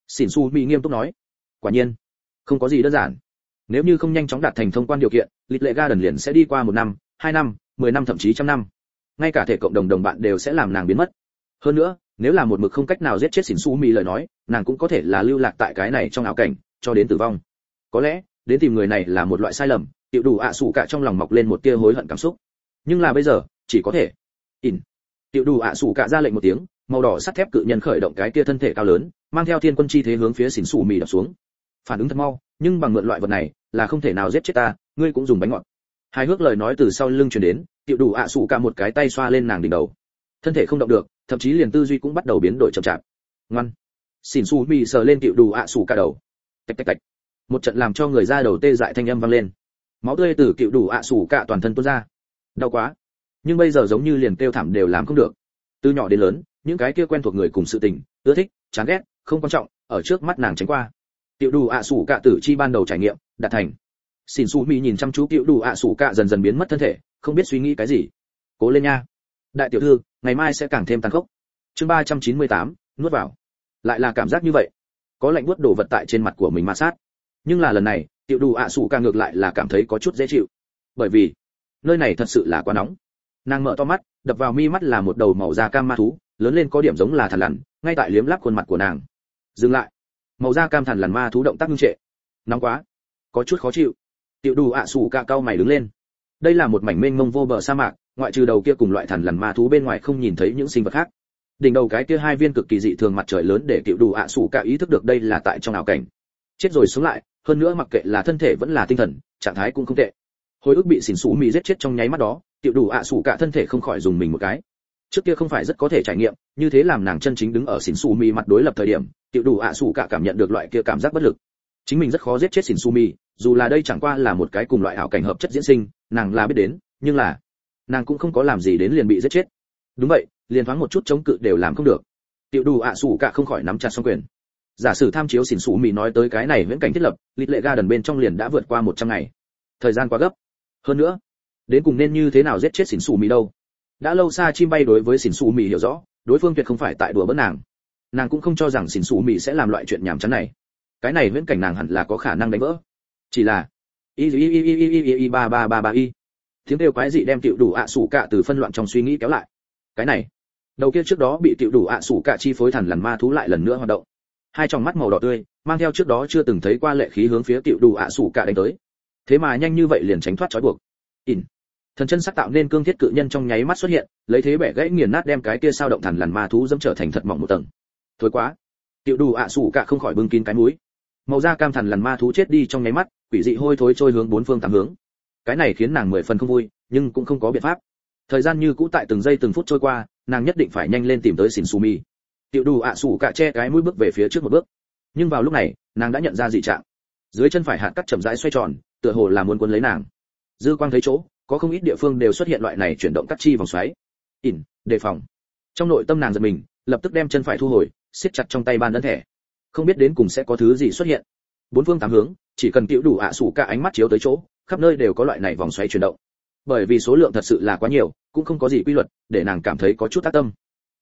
S1: Xỉn Su Mỹ nghiêm túc nói. Quả nhiên, không có gì đơn giản. Nếu như không nhanh chóng đạt thành thông quan điều kiện, lịch lệ Garden liền sẽ đi qua một năm, hai năm, mười năm thậm chí trăm năm. Ngay cả thể cộng đồng đồng bạn đều sẽ làm nàng biến mất. Hơn nữa, nếu là một mực không cách nào giết chết Xỉn Su Mỹ lời nói, nàng cũng có thể là lưu lạc tại cái này trong ảo cảnh, cho đến tử vong. Có lẽ, đến tìm người này là một loại sai lầm, tiểu đủ ạ sủ cả trong lòng mọc lên một tia hối hận cảm xúc. Nhưng là bây giờ, chỉ có thể. In. Tiểu đủ ạ sủ cả ra lệnh một tiếng, màu đỏ sắt thép cự nhân khởi động cái tia thân thể cao lớn, mang theo thiên quân chi thế hướng phía Xỉn Su Mỹ đập xuống. Phản ứng thật mau, nhưng bằng mượn loại vật này, là không thể nào giết chết ta, ngươi cũng dùng bánh ngọt. Hai hước lời nói từ sau lưng truyền đến, tiểu đủ ạ sủ cả một cái tay xoa lên nàng đỉnh đầu. Thân thể không động được, thậm chí liền tư duy cũng bắt đầu biến đổi chậm chạp. Ngoan. Xỉn Su Mỹ sờ lên tiểu đủ ạ sủ cả đầu. Tạch tạch tạch. Một trận làm cho người da đầu tê dại thanh âm vang lên. Máu tươi từ tiểu đủ ạ sủ cả toàn thân tuôn ra. Đau quá. Nhưng bây giờ giống như liền kêu thảm đều làm không được. Từ nhỏ đến lớn, những cái kia quen thuộc người cùng sự tình, ưa thích, chán ghét, không quan trọng, ở trước mắt nàng tránh qua. Tiểu đủ ạ sủ cả tử chi ban đầu trải nghiệm đạt thành. Xỉn Su Mỹ nhìn chăm chú tiểu đủ ạ sủ cả dần dần biến mất thân thể, không biết suy nghĩ cái gì. Cố lên nha, đại tiểu thư, ngày mai sẽ càng thêm tàn khốc. Chương ba trăm chín mươi tám, nuốt vào. Lại là cảm giác như vậy. Có lạnh buốt đổ vật tại trên mặt của mình ma sát. Nhưng là lần này, tiểu đủ ạ sủ cả ngược lại là cảm thấy có chút dễ chịu. Bởi vì, nơi này thật sự là quá nóng. Nàng mở to mắt, đập vào mi mắt là một đầu màu da cam ma thú, lớn lên có điểm giống là thằn lằn, ngay tại liếm láp khuôn mặt của nàng. Dừng lại. Màu da cam thằn lằn ma thú động tác ngưng trệ. Nóng quá, có chút khó chịu. Tiểu đủ ạ sủ cả cau mày đứng lên. Đây là một mảnh mênh mông vô bờ sa mạc, ngoại trừ đầu kia cùng loại thằn lằn ma thú bên ngoài không nhìn thấy những sinh vật khác. Đỉnh đầu cái kia hai viên cực kỳ dị thường mặt trời lớn để tiểu đủ ạ sủ cả ý thức được đây là tại trong ảo cảnh. Chết rồi sống lại, hơn nữa mặc kệ là thân thể vẫn là tinh thần, trạng thái cũng không tệ. Hồi ức bị Xỉn Su Mỹ giết chết trong nháy mắt đó, tiểu đủ ạ sủ cả thân thể không khỏi dùng mình một cái. Trước kia không phải rất có thể trải nghiệm, như thế làm nàng chân chính đứng ở Xỉn Su Mỹ mặt đối lập thời điểm, tiểu đủ ạ sủ cả cảm nhận được loại kia cảm giác bất lực. Chính mình rất khó giết chết Xỉn Su Mỹ, dù là đây chẳng qua là một cái cùng loại ảo cảnh hợp chất diễn sinh, nàng là biết đến, nhưng là nàng cũng không có làm gì đến liền bị giết chết. Đúng vậy, liền thoáng một chút chống cự đều làm không được. Tiểu đủ ạ sủ cả không khỏi nắm chặt song quyền. Giả sử tham chiếu Xỉn Su Mỹ nói tới cái này viễn cảnh thiết lập, lịch lệ Garden bên trong liền đã vượt qua một trăm ngày. Thời gian quá gấp. Hơn nữa, đến cùng nên như thế nào giết chết Xỉn Su Mỹ đâu? Đã lâu xa chim bay đối với Xỉn Su Mỹ hiểu rõ, đối phương tuyệt không phải tại đùa bỡn nàng. Nàng cũng không cho rằng Xỉn Su Mỹ sẽ làm loại chuyện nhảm chán này. Cái này viễn cảnh nàng hẳn là có khả năng đánh vỡ. Chỉ là y y y y y y y ba ba ba ba y. Tiếng kêu quái dị đem tiểu đủ ạ sủ cả từ phân loạn trong suy nghĩ kéo lại. Cái này, đầu kia trước đó bị tiểu đủ ạ sủ cả chi phối thằn lằn ma thú lại lần nữa hoạt động. Hai tròng mắt màu đỏ tươi, mang theo trước đó chưa từng thấy qua lệ khí hướng phía tiểu đủ ạ sủ cả đánh tới. Thế mà nhanh như vậy liền tránh thoát trói buộc. In. Thần chân sắc tạo nên cương thiết cự nhân trong nháy mắt xuất hiện, lấy thế bẻ gãy nghiền nát đem cái kia sao động thằn lằn ma thú dẫm trở thành thật mỏng một tầng. Thối quá. Tiểu đủ ạ sủ cả không khỏi bưng kín cái mũi. Màu da cam thằn lằn ma thú chết đi trong nháy mắt, quỷ dị hôi thối trôi hướng bốn phương tám hướng. Cái này khiến nàng mười phần không vui, nhưng cũng không có biện pháp. Thời gian như cũ tại từng giây từng phút trôi qua, nàng nhất định phải nhanh lên tìm tới Xỉn Su Mỹ. Tiểu đủ ạ sủ cả che cái mũi bước về phía trước một bước. Nhưng vào lúc này, nàng đã nhận ra dị trạng. Dưới chân phải hạt cắt chậm rãi xoay tròn, tựa hồ là muốn cuốn lấy nàng. Dư quang thấy chỗ, có không ít địa phương đều xuất hiện loại này chuyển động cắt chi vòng xoáy. Ỉn, đề phòng. Trong nội tâm nàng giật mình, lập tức đem chân phải thu hồi, siết chặt trong tay ban ấn thẻ. Không biết đến cùng sẽ có thứ gì xuất hiện. Bốn phương tám hướng, chỉ cần tiểu đủ ạ sủ cả ánh mắt chiếu tới chỗ, khắp nơi đều có loại này vòng xoáy chuyển động. Bởi vì số lượng thật sự là quá nhiều, cũng không có gì quy luật, để nàng cảm thấy có chút tác tâm.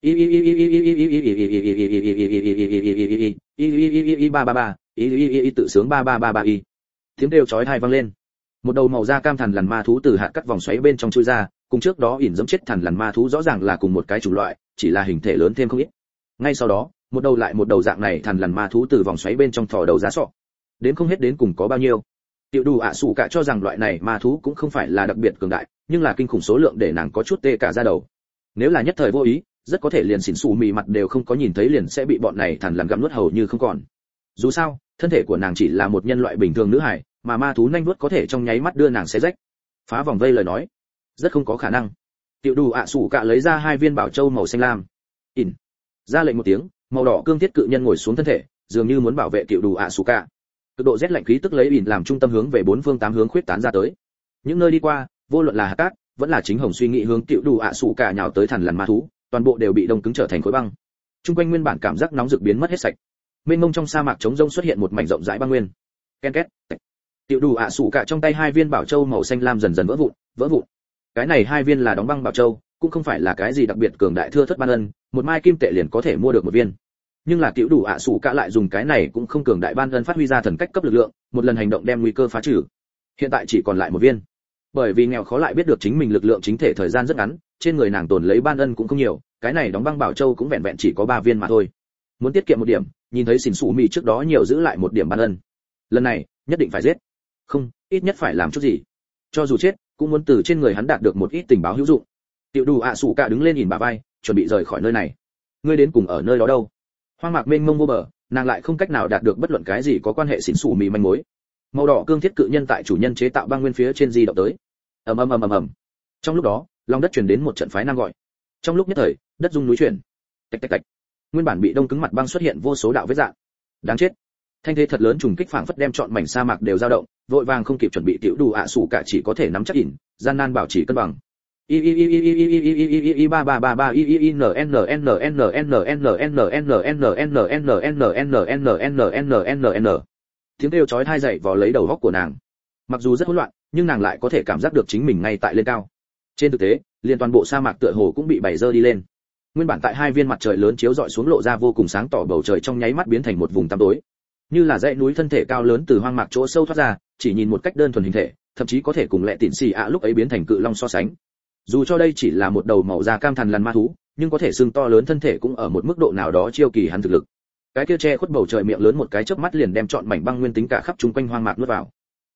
S1: ba ba ba, tự sướng ba ba ba ba y. Tiếng kêu chói tai vang lên. Một đầu màu da cam thằn lằn ma thú từ hạt cắt vòng xoáy bên trong chui ra, cùng trước đó ỉn dẫm chết thằn lằn ma thú rõ ràng là cùng một cái chủng loại, chỉ là hình thể lớn thêm không ít. Ngay sau đó, một đầu lại một đầu dạng này thằn lằn ma thú từ vòng xoáy bên trong thò đầu ra sọ. Đến không hết đến cùng có bao nhiêu. Tiểu đủ ạ sủ cả cho rằng loại này ma thú cũng không phải là đặc biệt cường đại, nhưng là kinh khủng số lượng để nàng có chút tê cả da đầu. Nếu là nhất thời vô ý, rất có thể liền Xỉn Su Mỹ mặt đều không có nhìn thấy liền sẽ bị bọn này thằn lằn gặm nuốt hầu như không còn. Dù sao, thân thể của nàng chỉ là một nhân loại bình thường nữ hài, mà ma thú nhanh nuốt có thể trong nháy mắt đưa nàng xé rách. Phá vòng vây lời nói, rất không có khả năng. Tiểu đủ ạ sủ cả lấy ra hai viên bảo châu màu xanh lam. In. Ra lệnh một tiếng, màu đỏ cương thiết cự nhân ngồi xuống thân thể, dường như muốn bảo vệ tiểu đủ ạ sủ cả. Cực độ rét lạnh khí tức lấy ỉn làm trung tâm hướng về bốn phương tám hướng khuyết tán ra tới. Những nơi đi qua, vô luận là hạt cát, vẫn là chính hồng suy nghĩ hướng tiểu đủ ạ sủ cả nhào tới thằn lằn ma thú, toàn bộ đều bị đông cứng trở thành khối băng. Trung quanh nguyên bản cảm giác nóng rực biến mất hết sạch. Mênh mông trong sa mạc trống rông xuất hiện một mảnh rộng rãi băng nguyên. Ken két. Tiểu đủ ạ sủ cả trong tay hai viên bảo châu màu xanh lam dần dần vỡ vụn, vỡ vụn. Cái này hai viên là đóng băng bảo châu, cũng không phải là cái gì đặc biệt cường đại thưa thất ban ân, một mai kim tệ liền có thể mua được một viên. Nhưng là cựu đủ ạ sủ cả lại dùng cái này cũng không cường đại ban ân phát huy ra thần cách cấp lực lượng, một lần hành động đem nguy cơ phá trừ. Hiện tại chỉ còn lại một viên. Bởi vì nghèo khó lại biết được chính mình lực lượng chính thể thời gian rất ngắn, trên người nàng tồn lấy ban ân cũng không nhiều, cái này đóng băng bảo châu cũng vẹn vẹn chỉ có ba viên mà thôi. Muốn tiết kiệm một điểm, nhìn thấy xỉn xù mì trước đó nhiều giữ lại một điểm ban ân. Lần này, nhất định phải giết. Không, ít nhất phải làm chút gì. Cho dù chết, cũng muốn từ trên người hắn đạt được một ít tình báo hữu dụng. Tiểu Đủ ạ sủ cả đứng lên nhìn bà vai, chuẩn bị rời khỏi nơi này. Ngươi đến cùng ở nơi đó đâu? Hoang mạc mênh mông vô bờ, nàng lại không cách nào đạt được bất luận cái gì có quan hệ xỉn xù mì manh mối. Màu đỏ cương thiết cự nhân tại chủ nhân chế tạo băng nguyên phía trên di động tới. Ầm ầm ầm ầm ầm. Trong lúc đó, lòng đất truyền đến một trận phái nam gọi. Trong lúc nhất thời, đất rung núi chuyển. Tạch tạch tạch. Nguyên bản bị đông cứng mặt băng xuất hiện vô số đạo vết rạn. Đáng chết. Thanh thế thật lớn trùng kích phảng phất đem trọn mảnh sa mạc đều dao động, vội vàng không kịp chuẩn bị Tiểu Đủ ạ sủ cả chỉ có thể nắm chắc ỉn, gian nan bảo trì cân bằng. I i i i i i i i i i ba ba ba ba i i i n n n n n n n n n n n n n. Tiếng kêu chói tai dậy vò lấy đầu óc của nàng. Mặc dù rất hỗn loạn, nhưng nàng lại có thể cảm giác được chính mình ngay tại lên cao. Trên thực tế, liền toàn bộ sa mạc tựa hồ cũng bị bày dơ đi lên. Nguyên bản tại hai viên mặt trời lớn chiếu rọi xuống lộ ra vô cùng sáng tỏ bầu trời trong nháy mắt biến thành một vùng tăm tối. Như là dãy núi thân thể cao lớn từ hoang mạc chỗ sâu thoát ra, chỉ nhìn một cách đơn thuần hình thể, thậm chí có thể cùng lệ tịn xì ạ lúc ấy biến thành cự long so sánh. Dù cho đây chỉ là một đầu màu da cam thằn lằn ma thú, nhưng có thể xương to lớn thân thể cũng ở một mức độ nào đó chiêu kỳ hắn thực lực. Cái kia che khuất bầu trời miệng lớn một cái chớp mắt liền đem trọn mảnh băng nguyên tính cả khắp chung quanh hoang mạc nuốt vào.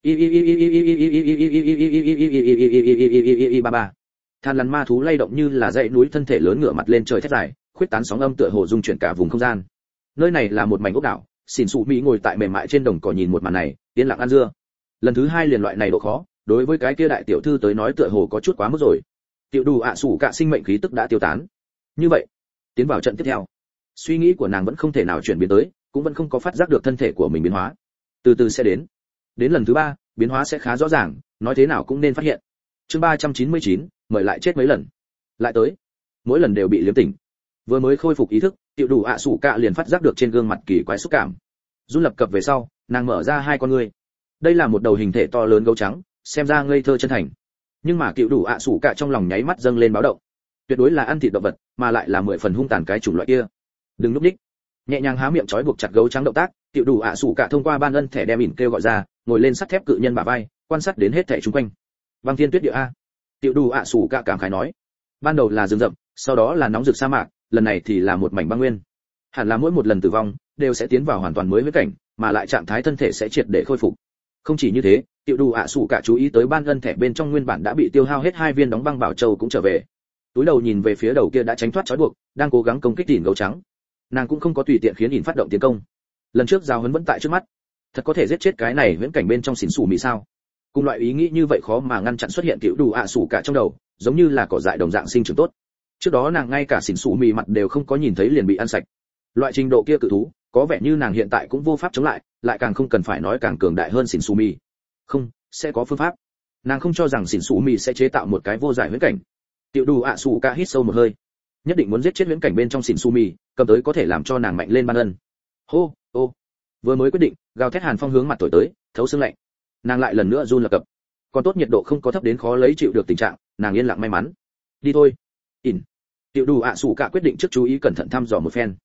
S1: Ba ba. Than lằn ma thú lay động như là dãy núi thân thể lớn ngửa mặt lên trời thét dài, khuyết tán sóng âm tựa hồ dung chuyển cả vùng không gian. Nơi này là một mảnh ốc đảo, xỉn xù mỹ ngồi tại mềm mại trên đồng cỏ nhìn một màn này, yên lặng ăn dưa. Lần thứ hai liền loại này độ khó, đối với cái kia đại tiểu thư tới nói tựa hồ có chút quá mức rồi. Tiểu Đủ ạ sủ cả sinh mệnh khí tức đã tiêu tán. Như vậy, tiến vào trận tiếp theo. Suy nghĩ của nàng vẫn không thể nào chuyển biến tới, cũng vẫn không có phát giác được thân thể của mình biến hóa. Từ từ sẽ đến. Đến lần thứ ba, biến hóa sẽ khá rõ ràng, nói thế nào cũng nên phát hiện. Chương ba trăm chín mươi chín, mời lại chết mấy lần. Lại tới. Mỗi lần đều bị liếm tỉnh. Vừa mới khôi phục ý thức, Tiểu Đủ ạ sủ cả liền phát giác được trên gương mặt kỳ quái xúc cảm. Run lập cập về sau, nàng mở ra hai con ngươi. Đây là một đầu hình thể to lớn gấu trắng, xem ra ngây thơ chân thành. Nhưng mà Tiểu Đủ ạ sủ cả trong lòng nháy mắt dâng lên báo động. Tuyệt đối là ăn thịt động vật, mà lại là mười phần hung tàn cái chủng loại kia. Đừng lúc đích. Nhẹ nhàng há miệng trói buộc chặt gấu trắng động tác, Tiểu Đủ ạ sủ cả thông qua ban ân thẻ đem ỉn kêu gọi ra, ngồi lên sắt thép cự nhân bả vai, quan sát đến hết thảy xung quanh. Băng thiên tuyết địa a. Tiểu Đủ ạ sủ cả cảm khái nói. Ban đầu là rừng rậm, sau đó là nóng rực sa mạc, lần này thì là một mảnh băng nguyên. Hẳn là mỗi một lần tử vong đều sẽ tiến vào hoàn toàn mới với cảnh, mà lại trạng thái thân thể sẽ triệt để khôi phục. Không chỉ như thế, Tiểu Đủ ạ sủ cả chú ý tới ban ân thẻ bên trong nguyên bản đã bị tiêu hao hết hai viên đóng băng bảo châu cũng trở về. Túi đầu nhìn về phía đầu kia đã tránh thoát trói buộc, đang cố gắng công kích ỉn gấu trắng. Nàng cũng không có tùy tiện khiến ỉn phát động tiến công. Lần trước giao huấn vẫn tại trước mắt, thật có thể giết chết cái này viễn cảnh bên trong xỉn xù mì sao? Cùng loại ý nghĩ như vậy khó mà ngăn chặn xuất hiện Tiểu Đủ ạ sủ cả trong đầu, giống như là cỏ dại đồng dạng sinh trưởng tốt. Trước đó nàng ngay cả xỉn xù mì mặt đều không có nhìn thấy liền bị ăn sạch. Loại trình độ kia cự thú, có vẻ như nàng hiện tại cũng vô pháp chống lại, lại càng không cần phải nói càng cường đại hơn xỉn xù mì. Không, sẽ có phương pháp. Nàng không cho rằng xỉn xù mì sẽ chế tạo một cái vô giải huyễn cảnh. Tiểu Đủ ạ sủ cả hít sâu một hơi, nhất định muốn giết chết huyễn cảnh bên trong xỉn xù mì, cầm tới có thể làm cho nàng mạnh lên ban ân. Hô, ô. Vừa mới quyết định, gào thét hàn phong hướng mặt thổi tới, thấu xương lạnh. Nàng lại lần nữa run lập cập. Còn tốt nhiệt độ không có thấp đến khó lấy chịu được tình trạng, nàng yên lặng may mắn. Đi thôi. Ỉn. Tiểu Đủ ạ sủ cả quyết định trước chú ý cẩn thận thăm dò một phen.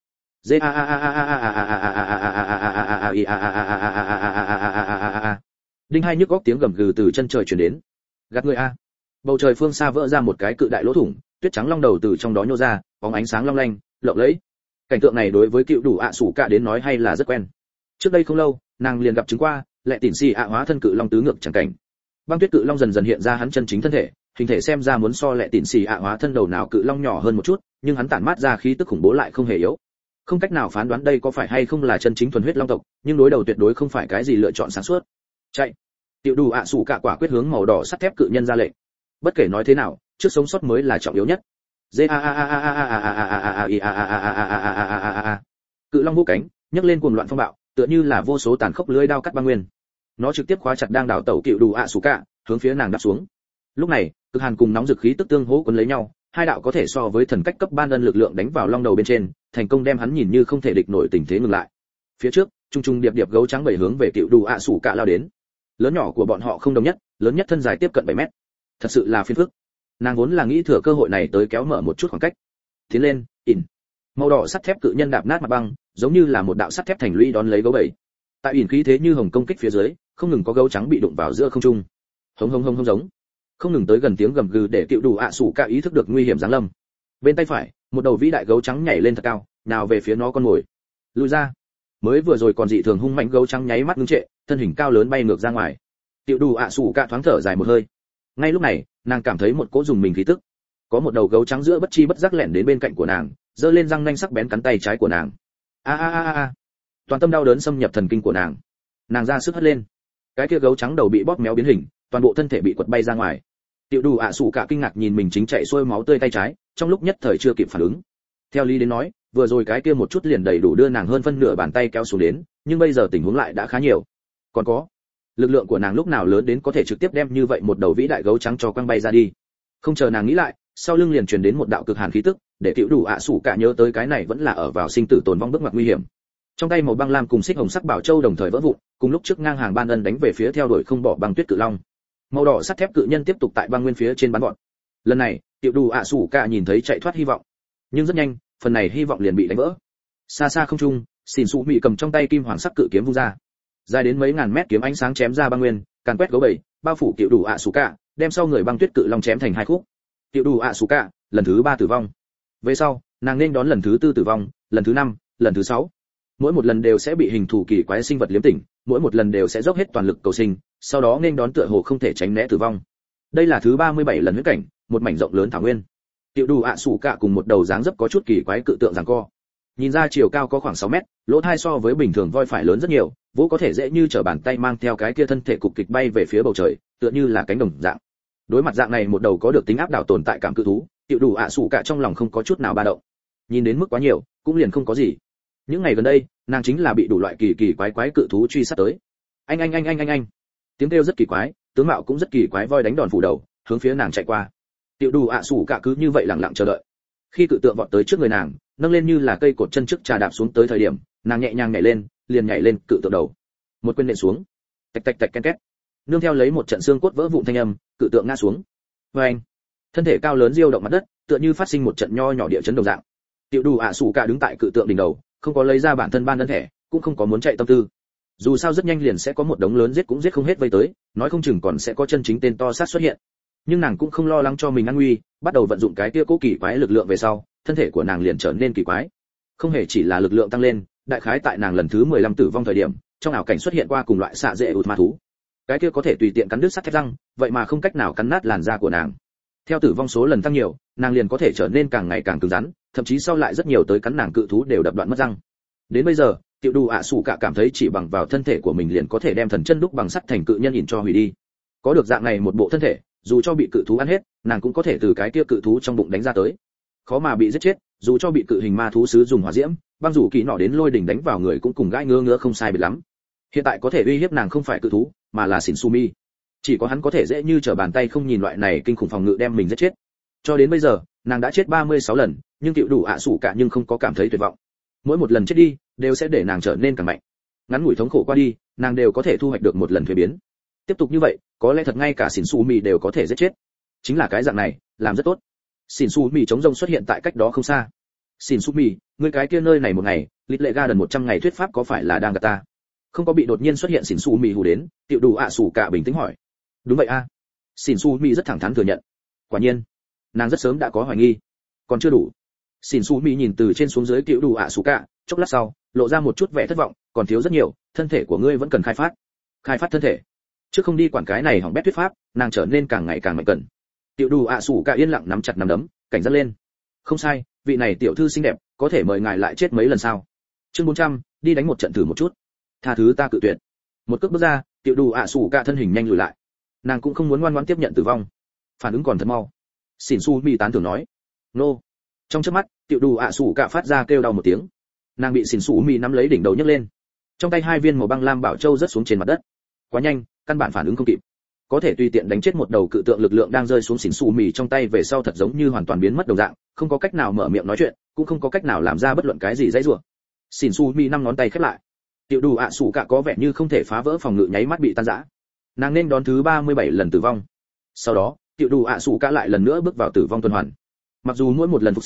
S1: Đinh hai nhức góc tiếng gầm gừ từ chân trời truyền đến. Gạt người a. Bầu trời phương xa vỡ ra một cái cự đại lỗ thủng, tuyết trắng long đầu từ trong đó nhô ra, bóng ánh sáng long lanh, lộng lẫy. Cảnh tượng này đối với Cựu Đủ ạ sủ cả đến nói hay là rất quen. Trước đây không lâu, nàng liền gặp chứng qua, lệ tỉn xì ạ hóa thân cự long tứ ngược chẳng cảnh. Băng tuyết cự long dần dần hiện ra hắn chân chính thân thể, hình thể xem ra muốn so lệ tỉn xì ạ hóa thân đầu nào cự long nhỏ hơn một chút, nhưng hắn tản mát ra khí tức khủng bố lại không hề yếu. Không cách nào phán đoán đây có phải hay không là chân chính thuần huyết long tộc, nhưng đối đầu tuyệt đối không phải cái gì lựa chọn sáng suốt. Chạy. Tiểu Đủ ạ sủ cả quả quyết hướng màu đỏ sắt thép cự nhân ra lệnh. Bất kể nói thế nào, trước sống sót mới là trọng yếu nhất. Cự long vũ cánh, nhấc lên cuồng loạn phong bạo, tựa như là vô số tàn khốc lưỡi đao cắt băng nguyên. Nó trực tiếp khóa chặt đang đảo tẩu Cựu Đủ ạ sủ cả, hướng phía nàng đáp xuống. Lúc này, cực hàn cùng nóng dực khí tức tương hỗ cuốn lấy nhau, hai đạo có thể so với thần cách cấp ban ân lực lượng đánh vào long đầu bên trên, thành công đem hắn nhìn như không thể địch nổi tình thế ngừng lại. Phía trước, trung trung điệp điệp gấu trắng bảy hướng về Cựu Đủ ạ sủ cả lao đến. Lớn nhỏ của bọn họ không đồng nhất, lớn nhất thân dài tiếp cận bảy mét. Thật sự là phiền phức. Nàng vốn là nghĩ thừa cơ hội này tới kéo mở một chút khoảng cách. Tiến lên, ỉn. Màu đỏ sắt thép cự nhân đạp nát mặt băng, giống như là một đạo sắt thép thành lũy đón lấy gấu bầy. Tại ỉn khí thế như hồng công kích phía dưới, không ngừng có gấu trắng bị đụng vào giữa không trung. Hống hống hống hống giống. Không ngừng tới gần tiếng gầm gừ để Tiểu Đủ ạ sủ cả ý thức được nguy hiểm giáng lâm. Bên tay phải, một đầu vĩ đại gấu trắng nhảy lên thật cao, nào về phía nó con mồi. Lùi ra. Mới vừa rồi còn dị thường hung mạnh gấu trắng nháy mắt ngưng trệ, thân hình cao lớn bay ngược ra ngoài. Tiểu Đủ ạ sủ cả thoáng thở dài một hơi. Ngay lúc này, nàng cảm thấy một cỗ dùng mình khí tức. Có một đầu gấu trắng giữa bất chi bất giác lẻn đến bên cạnh của nàng, giơ lên răng nanh sắc bén cắn tay trái của nàng. A a a a. Toàn tâm đau đớn xâm nhập thần kinh của nàng. Nàng ra sức hất lên. Cái kia gấu trắng đầu bị bóp méo biến hình, toàn bộ thân thể bị quật bay ra ngoài. Tiểu Đủ ạ sủ cả kinh ngạc nhìn mình chính chạy xuôi máu tươi tay trái, trong lúc nhất thời chưa kịp phản ứng. Theo lý đến nói, vừa rồi cái kia một chút liền đầy đủ đưa nàng hơn phân nửa bàn tay kéo xuống đến, nhưng bây giờ tình huống lại đã khá nhiều. Còn có, lực lượng của nàng lúc nào lớn đến có thể trực tiếp đem như vậy một đầu vĩ đại gấu trắng cho quăng bay ra đi. Không chờ nàng nghĩ lại, sau lưng liền truyền đến một đạo cực hàn khí tức, để Tiểu Đủ ạ sủ cả nhớ tới cái này vẫn là ở vào sinh tử tồn vong bước ngoặt nguy hiểm. Trong tay màu băng lam cùng xích hồng sắc bảo châu đồng thời vỡ vụn, cùng lúc trước ngang hàng ban ân đánh về phía theo đuổi không bỏ băng tuyết cự long. Màu đỏ sắt thép cự nhân tiếp tục tại băng nguyên phía trên bắn gọn. Lần này, Tiểu Đủ ạ sủ cả nhìn thấy chạy thoát hy vọng, nhưng rất nhanh, phần này hy vọng liền bị đánh vỡ. Xa xa không trung, xỉn xù mị cầm trong tay kim hoàng sắc cự kiếm vung ra, dài đến mấy ngàn mét kiếm ánh sáng chém ra băng nguyên, càn quét gấu bầy, bao phủ Tiểu Đủ ạ sủ cả, đem sau người băng tuyết cự long chém thành hai khúc. Tiểu Đủ ạ sủ cả lần thứ ba tử vong. Về sau, nàng nên đón lần thứ tư tử vong, lần thứ năm, lần thứ sáu. Mỗi một lần đều sẽ bị hình thù kỳ quái sinh vật liếm tỉnh, mỗi một lần đều sẽ dốc hết toàn lực cầu sinh, sau đó nên đón tựa hồ không thể tránh né tử vong. Đây là thứ ba mươi bảy lần huyết cảnh, một mảnh rộng lớn thảo nguyên. Tiểu Đủ ạ sủ cả cùng một đầu dáng dấp có chút kỳ quái cự tượng giằng co. Nhìn ra chiều cao có khoảng sáu mét, lỗ thai so với bình thường voi phải lớn rất nhiều, vỗ có thể dễ như trở bàn tay mang theo cái kia thân thể cục kịch bay về phía bầu trời, tựa như là cánh đồng dạng. Đối mặt dạng này một đầu có được tính áp đảo tồn tại cảm cự thú, Tiểu Đủ ạ sủ cả trong lòng không có chút nào ba động. Nhìn đến mức quá nhiều, cũng liền không có gì. Những ngày gần đây, nàng chính là bị đủ loại kỳ kỳ quái quái cự thú truy sát tới. Anh anh anh anh anh anh. Tiếng kêu rất kỳ quái, tướng mạo cũng rất kỳ quái voi đánh đòn phủ đầu, hướng phía nàng chạy qua. Tiểu Đủ ạ sủ cả cứ như vậy lặng lặng chờ đợi. Khi cự tượng vọt tới trước người nàng, nâng lên như là cây cột chân trước trà đạp xuống tới thời điểm, nàng nhẹ nhàng nhảy lên, liền nhảy lên cự tượng đầu. Một quyền nện xuống. Tạch tạch tạch ken két. Nương theo lấy một trận xương cốt vỡ vụn thanh âm, cự tượng ngã xuống. Oeng. Thân thể cao lớn diêu động mặt đất, tựa như phát sinh một trận nho nhỏ địa chấn đồng dạng. Tiểu Đủ ạ sủ cả đứng tại cự tượng đỉnh đầu, không có lấy ra bản thân ban đơn thể, cũng không có muốn chạy tâm tư. Dù sao rất nhanh liền sẽ có một đống lớn giết cũng giết không hết vây tới, nói không chừng còn sẽ có chân chính tên to sát xuất hiện. Nhưng nàng cũng không lo lắng cho mình an nguy, bắt đầu vận dụng cái kia cố kỳ quái lực lượng về sau, thân thể của nàng liền trở nên kỳ quái. Không hề chỉ là lực lượng tăng lên, đại khái tại nàng lần thứ mười lăm tử vong thời điểm, trong ảo cảnh xuất hiện qua cùng loại xạ dễ ụt ma thú. Cái kia có thể tùy tiện cắn đứt sắt thép răng, vậy mà không cách nào cắn nát làn da của nàng. Theo tử vong số lần tăng nhiều, nàng liền có thể trở nên càng ngày càng cứng rắn, thậm chí sau lại rất nhiều tới cắn nàng cự thú đều đập đoạn mất răng. Đến bây giờ, Tiểu Đủ ạ sủ cả cảm thấy chỉ bằng vào thân thể của mình liền có thể đem thần chân đúc bằng sắt thành cự nhân nhìn cho hủy đi. Có được dạng này một bộ thân thể, dù cho bị cự thú ăn hết, nàng cũng có thể từ cái kia cự thú trong bụng đánh ra tới. Khó mà bị giết chết, dù cho bị cự hình ma thú sứ dùng hỏa diễm, băng rủ kỳ nọ đến lôi đỉnh đánh vào người cũng cùng gãi ngứa ngứa không sai biệt lắm. Hiện tại có thể uy hiếp nàng không phải cự thú, mà là Xỉn Su Mi. Chỉ có hắn có thể dễ như trở bàn tay không nhìn loại này kinh khủng phòng ngự đem mình giết chết. Cho đến bây giờ, nàng đã chết ba mươi sáu lần, nhưng Tiểu Đủ ạ sủ cả nhưng không có cảm thấy tuyệt vọng. Mỗi một lần chết đi, đều sẽ để nàng trở nên càng mạnh. Ngắn ngủi thống khổ qua đi, nàng đều có thể thu hoạch được một lần thuế biến. Tiếp tục như vậy, có lẽ thật ngay cả Xỉn Su Mi đều có thể giết chết. Chính là cái dạng này, làm rất tốt. Xỉn Su Mi chống rông xuất hiện tại cách đó không xa. Xỉn Su Mi, ngươi cái kia nơi này một ngày, lịch lệ ga đần một trăm ngày thuyết pháp có phải là đang gạt ta? Không có bị đột nhiên xuất hiện Xỉn Su Mi hù đến, Tiểu Đủ ạ sủ cả bình tĩnh hỏi. Đúng vậy a. À. Xỉn Su Mi rất thẳng thắn thừa nhận. Quả nhiên, nàng rất sớm đã có hoài nghi. Còn chưa đủ. Xỉn Su Mi nhìn từ trên xuống dưới Tiểu Đủ ạ sủ cả, chốc lát sau, lộ ra một chút vẻ thất vọng, còn thiếu rất nhiều, thân thể của ngươi vẫn cần khai phát. Khai phát thân thể. Trước không đi quản cái này hỏng bét thuyết pháp, nàng trở nên càng ngày càng mạnh cẩn. Tiểu Đủ ạ sủ cả yên lặng nắm chặt nắm đấm, cảnh giác lên. Không sai, vị này tiểu thư xinh đẹp, có thể mời ngài lại chết mấy lần sao? Chương bốn trăm, đi đánh một trận thử một chút. Tha thứ ta cự tuyệt. Một cước bước ra, Tiểu Đủ ạ sủ cả thân hình nhanh lùi lại. Nàng cũng không muốn ngoan ngoãn tiếp nhận tử vong. Phản ứng còn thật mau. Xỉn Su Mi tán thưởng nói. Nô. Trong chớp mắt, Tiểu Đủ ạ sủ cả phát ra kêu đau một tiếng. Nàng bị Xỉn Su Mi nắm lấy đỉnh đầu nhấc lên. Trong tay hai viên màu băng lam bảo châu rớt xuống trên mặt đất. Quá nhanh, căn bản phản ứng không kịp. Có thể tùy tiện đánh chết một đầu cự tượng lực lượng đang rơi xuống Xỉn Su Mi trong tay về sau thật giống như hoàn toàn biến mất đồng dạng, không có cách nào mở miệng nói chuyện, cũng không có cách nào làm ra bất luận cái gì dãy rủa. Xỉn Su Mi năm ngón tay khép lại. Tiểu Đủ ạ sủ cả có vẻ như không thể phá vỡ phòng ngự nháy mắt bị tan rã. Nàng nên đón thứ ba mươi bảy lần tử vong. Sau đó, Tiểu Đủ ạ sủ cả lại lần nữa bước vào tử vong tuần hoàn. Mặc dù mỗi một lần phục sinh,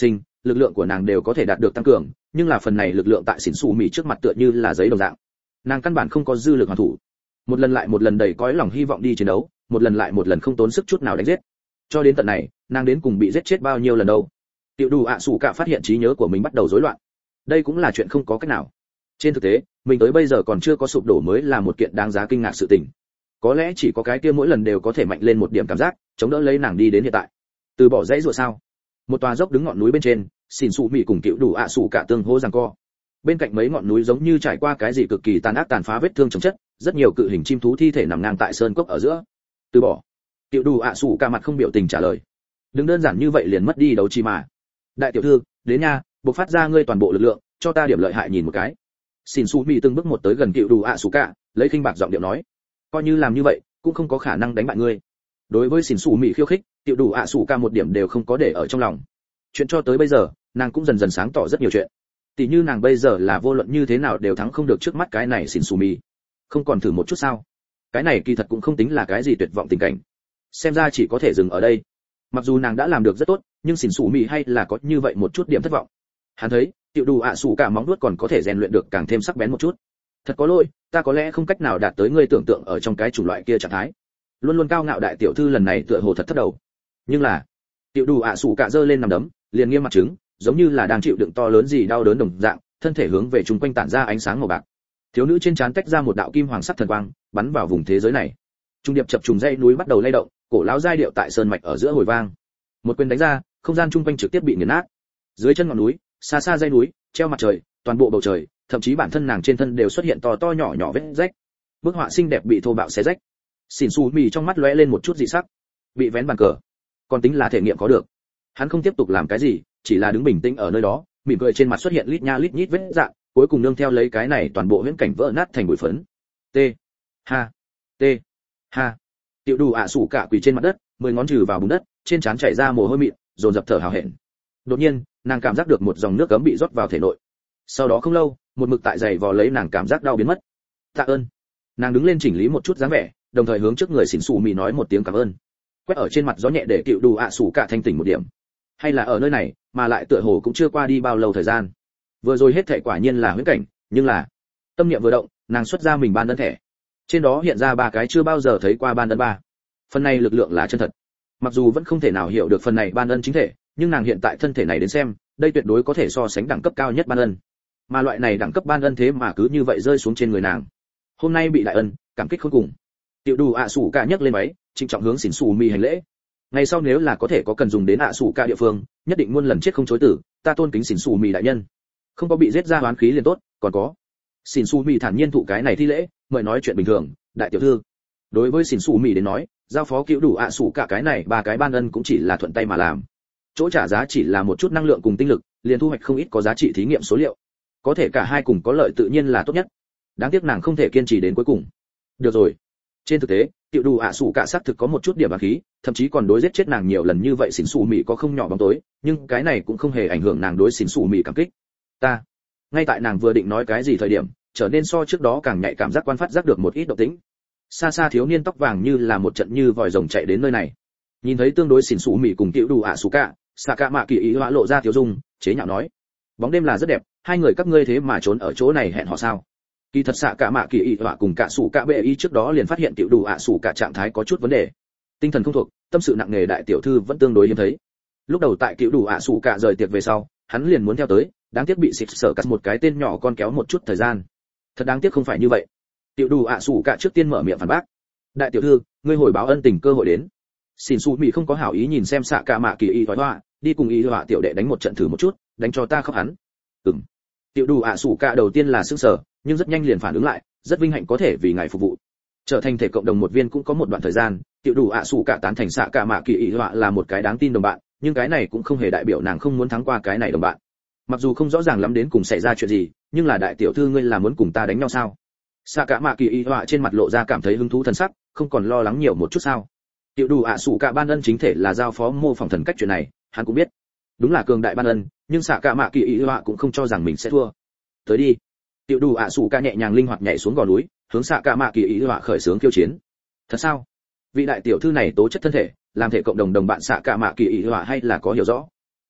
S1: lực lượng của nàng đều có thể đạt được tăng cường, nhưng là phần này lực lượng tại xỉn xù mì trước mặt tựa như là giấy đồng dạng, nàng căn bản không có dư lực hoàn thủ. Một lần lại một lần đầy cõi lòng hy vọng đi chiến đấu, một lần lại một lần không tốn sức chút nào đánh giết. Cho đến tận này, nàng đến cùng bị giết chết bao nhiêu lần đâu? Tiểu Đủ ạ Sủ Cả phát hiện trí nhớ của mình bắt đầu rối loạn. Đây cũng là chuyện không có cách nào. Trên thực tế, mình tới bây giờ còn chưa có sụp đổ mới là một kiện đáng giá kinh ngạc sự tình. Có lẽ chỉ có cái kia mỗi lần đều có thể mạnh lên một điểm cảm giác, chống đỡ lấy nàng đi đến hiện tại. Từ bỏ dãy rùa sao? Một tòa dốc đứng ngọn núi bên trên, xỉn xù mị cùng Tiểu Đủ ạ Sủ Cả tương hô giằng co. Bên cạnh mấy ngọn núi giống như trải qua cái gì cực kỳ tàn ác tàn phá vết thương chồng chất, rất nhiều cự hình chim thú thi thể nằm ngang tại sơn cốc ở giữa. Từ bỏ. Tiểu Đủ ạ Sủ Cả mặt không biểu tình trả lời. Đừng đơn giản như vậy liền mất đi đấu trí mà. Đại tiểu thư, đến nha, bộc phát ra ngươi toàn bộ lực lượng, cho ta điểm lợi hại nhìn một cái. Xỉn xù mị từng bước một tới gần Tiểu Đủ ạ Sủ Cả, lấy khinh bạc giọng điệu nói, coi như làm như vậy, cũng không có khả năng đánh bại ngươi. Đối với xỉn xù mị khiêu khích, Tiểu Đủ ạ Sủ Cả một điểm đều không có để ở trong lòng. Chuyện cho tới bây giờ, nàng cũng dần dần sáng tỏ rất nhiều chuyện. Tỷ như nàng bây giờ là vô luận như thế nào đều thắng không được trước mắt cái này xỉn xù mị. Không còn thử một chút sao? Cái này kỳ thật cũng không tính là cái gì tuyệt vọng tình cảnh. Xem ra chỉ có thể dừng ở đây. Mặc dù nàng đã làm được rất tốt, nhưng xỉn xù mị hay là có như vậy một chút điểm thất vọng. Hắn thấy, Tiểu Đủ ạ Sủ Cả móng vuốt còn có thể rèn luyện được càng thêm sắc bén một chút. Thật có lỗi, ta có lẽ không cách nào đạt tới ngươi tưởng tượng ở trong cái chủng loại kia trạng thái. Luôn luôn cao ngạo đại tiểu thư lần này tựa hồ thật thất đầu. Nhưng là, Tiểu Đủ ạ Sủ Cả giơ lên nằm đấm, liền nghiêm mặt trứng, giống như là đang chịu đựng to lớn gì đau đớn đồng dạng, thân thể hướng về chung quanh tản ra ánh sáng màu bạc. Thiếu nữ trên trán tách ra một đạo kim hoàng sắc thần quang, bắn vào vùng thế giới này. Trung điệp chập trùng dãy núi bắt đầu lay động, cổ lão giai điệu tại sơn mạch ở giữa hồi vang. Một quyền đánh ra, không gian chung quanh trực tiếp bị nghiền nát. Dưới chân ngọn núi, xa xa dãy núi, treo mặt trời, toàn bộ bầu trời, thậm chí bản thân nàng trên thân đều xuất hiện to to nhỏ nhỏ vết rách. Bức họa xinh đẹp bị thô bạo xé rách. Xỉn xù mì trong mắt lóe lên một chút dị sắc. Bị vén bàn cờ, còn tính là thể nghiệm có được. Hắn không tiếp tục làm cái gì, chỉ là đứng bình tĩnh ở nơi đó, mỉm cười trên mặt xuất hiện lít nha lít nhít vết dạng, cuối cùng nương theo lấy cái này toàn bộ huyễn cảnh vỡ nát thành bụi phấn. T. Ha. T. Ha. Tiểu Đủ ạ Sủ Cả quỳ trên mặt đất, mười ngón trừ vào bùn đất, trên trán chảy ra mồ hôi mịn, dồn dập thở hào hẹn. Đột nhiên, nàng cảm giác được một dòng nước ấm bị rót vào thể nội. Sau đó không lâu, một mực tại giày vò lấy nàng cảm giác đau biến mất. Tạ ơn. Nàng đứng lên chỉnh lý một chút dáng vẻ, đồng thời hướng trước người xỉn xù mị nói một tiếng cảm ơn. Quét ở trên mặt gió nhẹ để Tiểu Đủ ạ Sủ Cả thanh tỉnh một điểm. Hay là ở nơi này, mà lại tựa hồ cũng chưa qua đi bao lâu thời gian. Vừa rồi hết thảy quả nhiên là huyễn cảnh, nhưng là tâm niệm vừa động, nàng xuất ra mình ban ân thẻ. Trên đó hiện ra ba cái chưa bao giờ thấy qua ban ân ba. Phần này lực lượng là chân thật. Mặc dù vẫn không thể nào hiểu được phần này ban ân chính thể, nhưng nàng hiện tại thân thể này đến xem, đây tuyệt đối có thể so sánh đẳng cấp cao nhất ban ân. Mà loại này đẳng cấp ban ân thế mà cứ như vậy rơi xuống trên người nàng. Hôm nay bị đại ân, cảm kích khôn cùng. Tiểu Đủ ạ Sủ Cả nhấc lên váy, trịnh trọng hướng xỉn xù mì hành lễ. Ngày sau nếu là có thể có cần dùng đến ạ Sủ Cả địa phương, nhất định muôn lần chết không chối từ, ta tôn kính xỉn xù mì đại nhân. Không có bị giết ra oán khí liền tốt, còn có. Xỉn xù mì thản nhiên thụ cái này thi lễ, mời nói chuyện bình thường, đại tiểu thư. Đối với xỉn xù mì đến nói, giao phó Tiểu Đủ ạ Sủ Cả cái này ba cái ban ân cũng chỉ là thuận tay mà làm. Chỗ trả giá chỉ là một chút năng lượng cùng tinh lực, liền thu hoạch không ít có giá trị thí nghiệm số liệu. Có thể cả hai cùng có lợi tự nhiên là tốt nhất. Đáng tiếc nàng không thể kiên trì đến cuối cùng. Được rồi. Trên thực tế, Tiểu Đủ ạ Sủ Cả xác thực có một chút điểm bá khí, thậm chí còn đối giết chết nàng nhiều lần như vậy xỉn xù mị có không nhỏ bóng tối, nhưng cái này cũng không hề ảnh hưởng nàng đối xỉn xù mị cảm kích. Ta. Ngay tại nàng vừa định nói cái gì thời điểm, trở nên so trước đó càng nhạy cảm giác quan phát giác được một ít động tĩnh. Xa xa thiếu niên tóc vàng như là một trận như vòi rồng chạy đến nơi này. Nhìn thấy tương đối xỉn xù mị cùng Tiểu Đủ ạ Sủ Cả, Xạ Cả Mạ Kỳ ý hóa lộ ra thiếu dung, chế nhạo nói: bóng đêm là rất đẹp, hai người các ngươi thế mà trốn ở chỗ này hẹn hò sao? Kỳ thật Xạ Cả Mạ Kỳ ý hóa cùng cả Sủ Cả bệ y trước đó liền phát hiện Tiểu Đủ ạ Sủ Cả trạng thái có chút vấn đề, tinh thần không thuộc, tâm sự nặng nề đại tiểu thư vẫn tương đối hiếm thấy. Lúc đầu tại Tiểu Đủ ạ Sủ Cả rời tiệc về sau, hắn liền muốn theo tới, đáng tiếc bị xịt sở cắt một cái tên nhỏ con kéo một chút thời gian. Thật đáng tiếc không phải như vậy. Tiểu Đủ ạ Sủ Cả trước tiên mở miệng phản bác: đại tiểu thư, ngươi hồi báo ân tình cơ hội đến. Xỉn xù mị không có hảo ý nhìn xem Xạ Cả Mạ Kỳ y hóa, đi cùng y hóa tiểu đệ đánh một trận thử một chút, đánh cho ta khóc hắn. Ừm. Tiểu Đủ ạ Sủ Cả đầu tiên là sững sờ, nhưng rất nhanh liền phản ứng lại, rất vinh hạnh có thể vì ngài phục vụ. Trở thành thể cộng đồng một viên cũng có một đoạn thời gian, Tiểu Đủ ạ Sủ Cả tán thành Xạ Cả Mạ Kỳ y hóa là một cái đáng tin đồng bạn, nhưng cái này cũng không hề đại biểu nàng không muốn thắng qua cái này đồng bạn. Mặc dù không rõ ràng lắm đến cùng xảy ra chuyện gì, nhưng là đại tiểu thư ngươi là muốn cùng ta đánh nhau sao? Xạ Cả Mạ Kỳ y hóa trên mặt lộ ra cảm thấy hứng thú thần sắc, không còn lo lắng nhiều một chút sao? Tiểu Đủ ạ Sủ Cả ban ân chính thể là giao phó mô phỏng thần cách chuyện này, hắn cũng biết. Đúng là cường đại ban ân, nhưng Xạ Cả Mạ Kỳ y hóa cũng không cho rằng mình sẽ thua. Tới đi. Tiểu Đủ ạ Sủ Cả nhẹ nhàng linh hoạt nhảy xuống gò núi, hướng Xạ Cả Mạ Kỳ y hóa khởi xướng khiêu chiến. Thật sao? Vị đại tiểu thư này tố chất thân thể, làm thể cộng đồng đồng bạn Xạ Cả Mạ Kỳ y hóa hay là có hiểu rõ.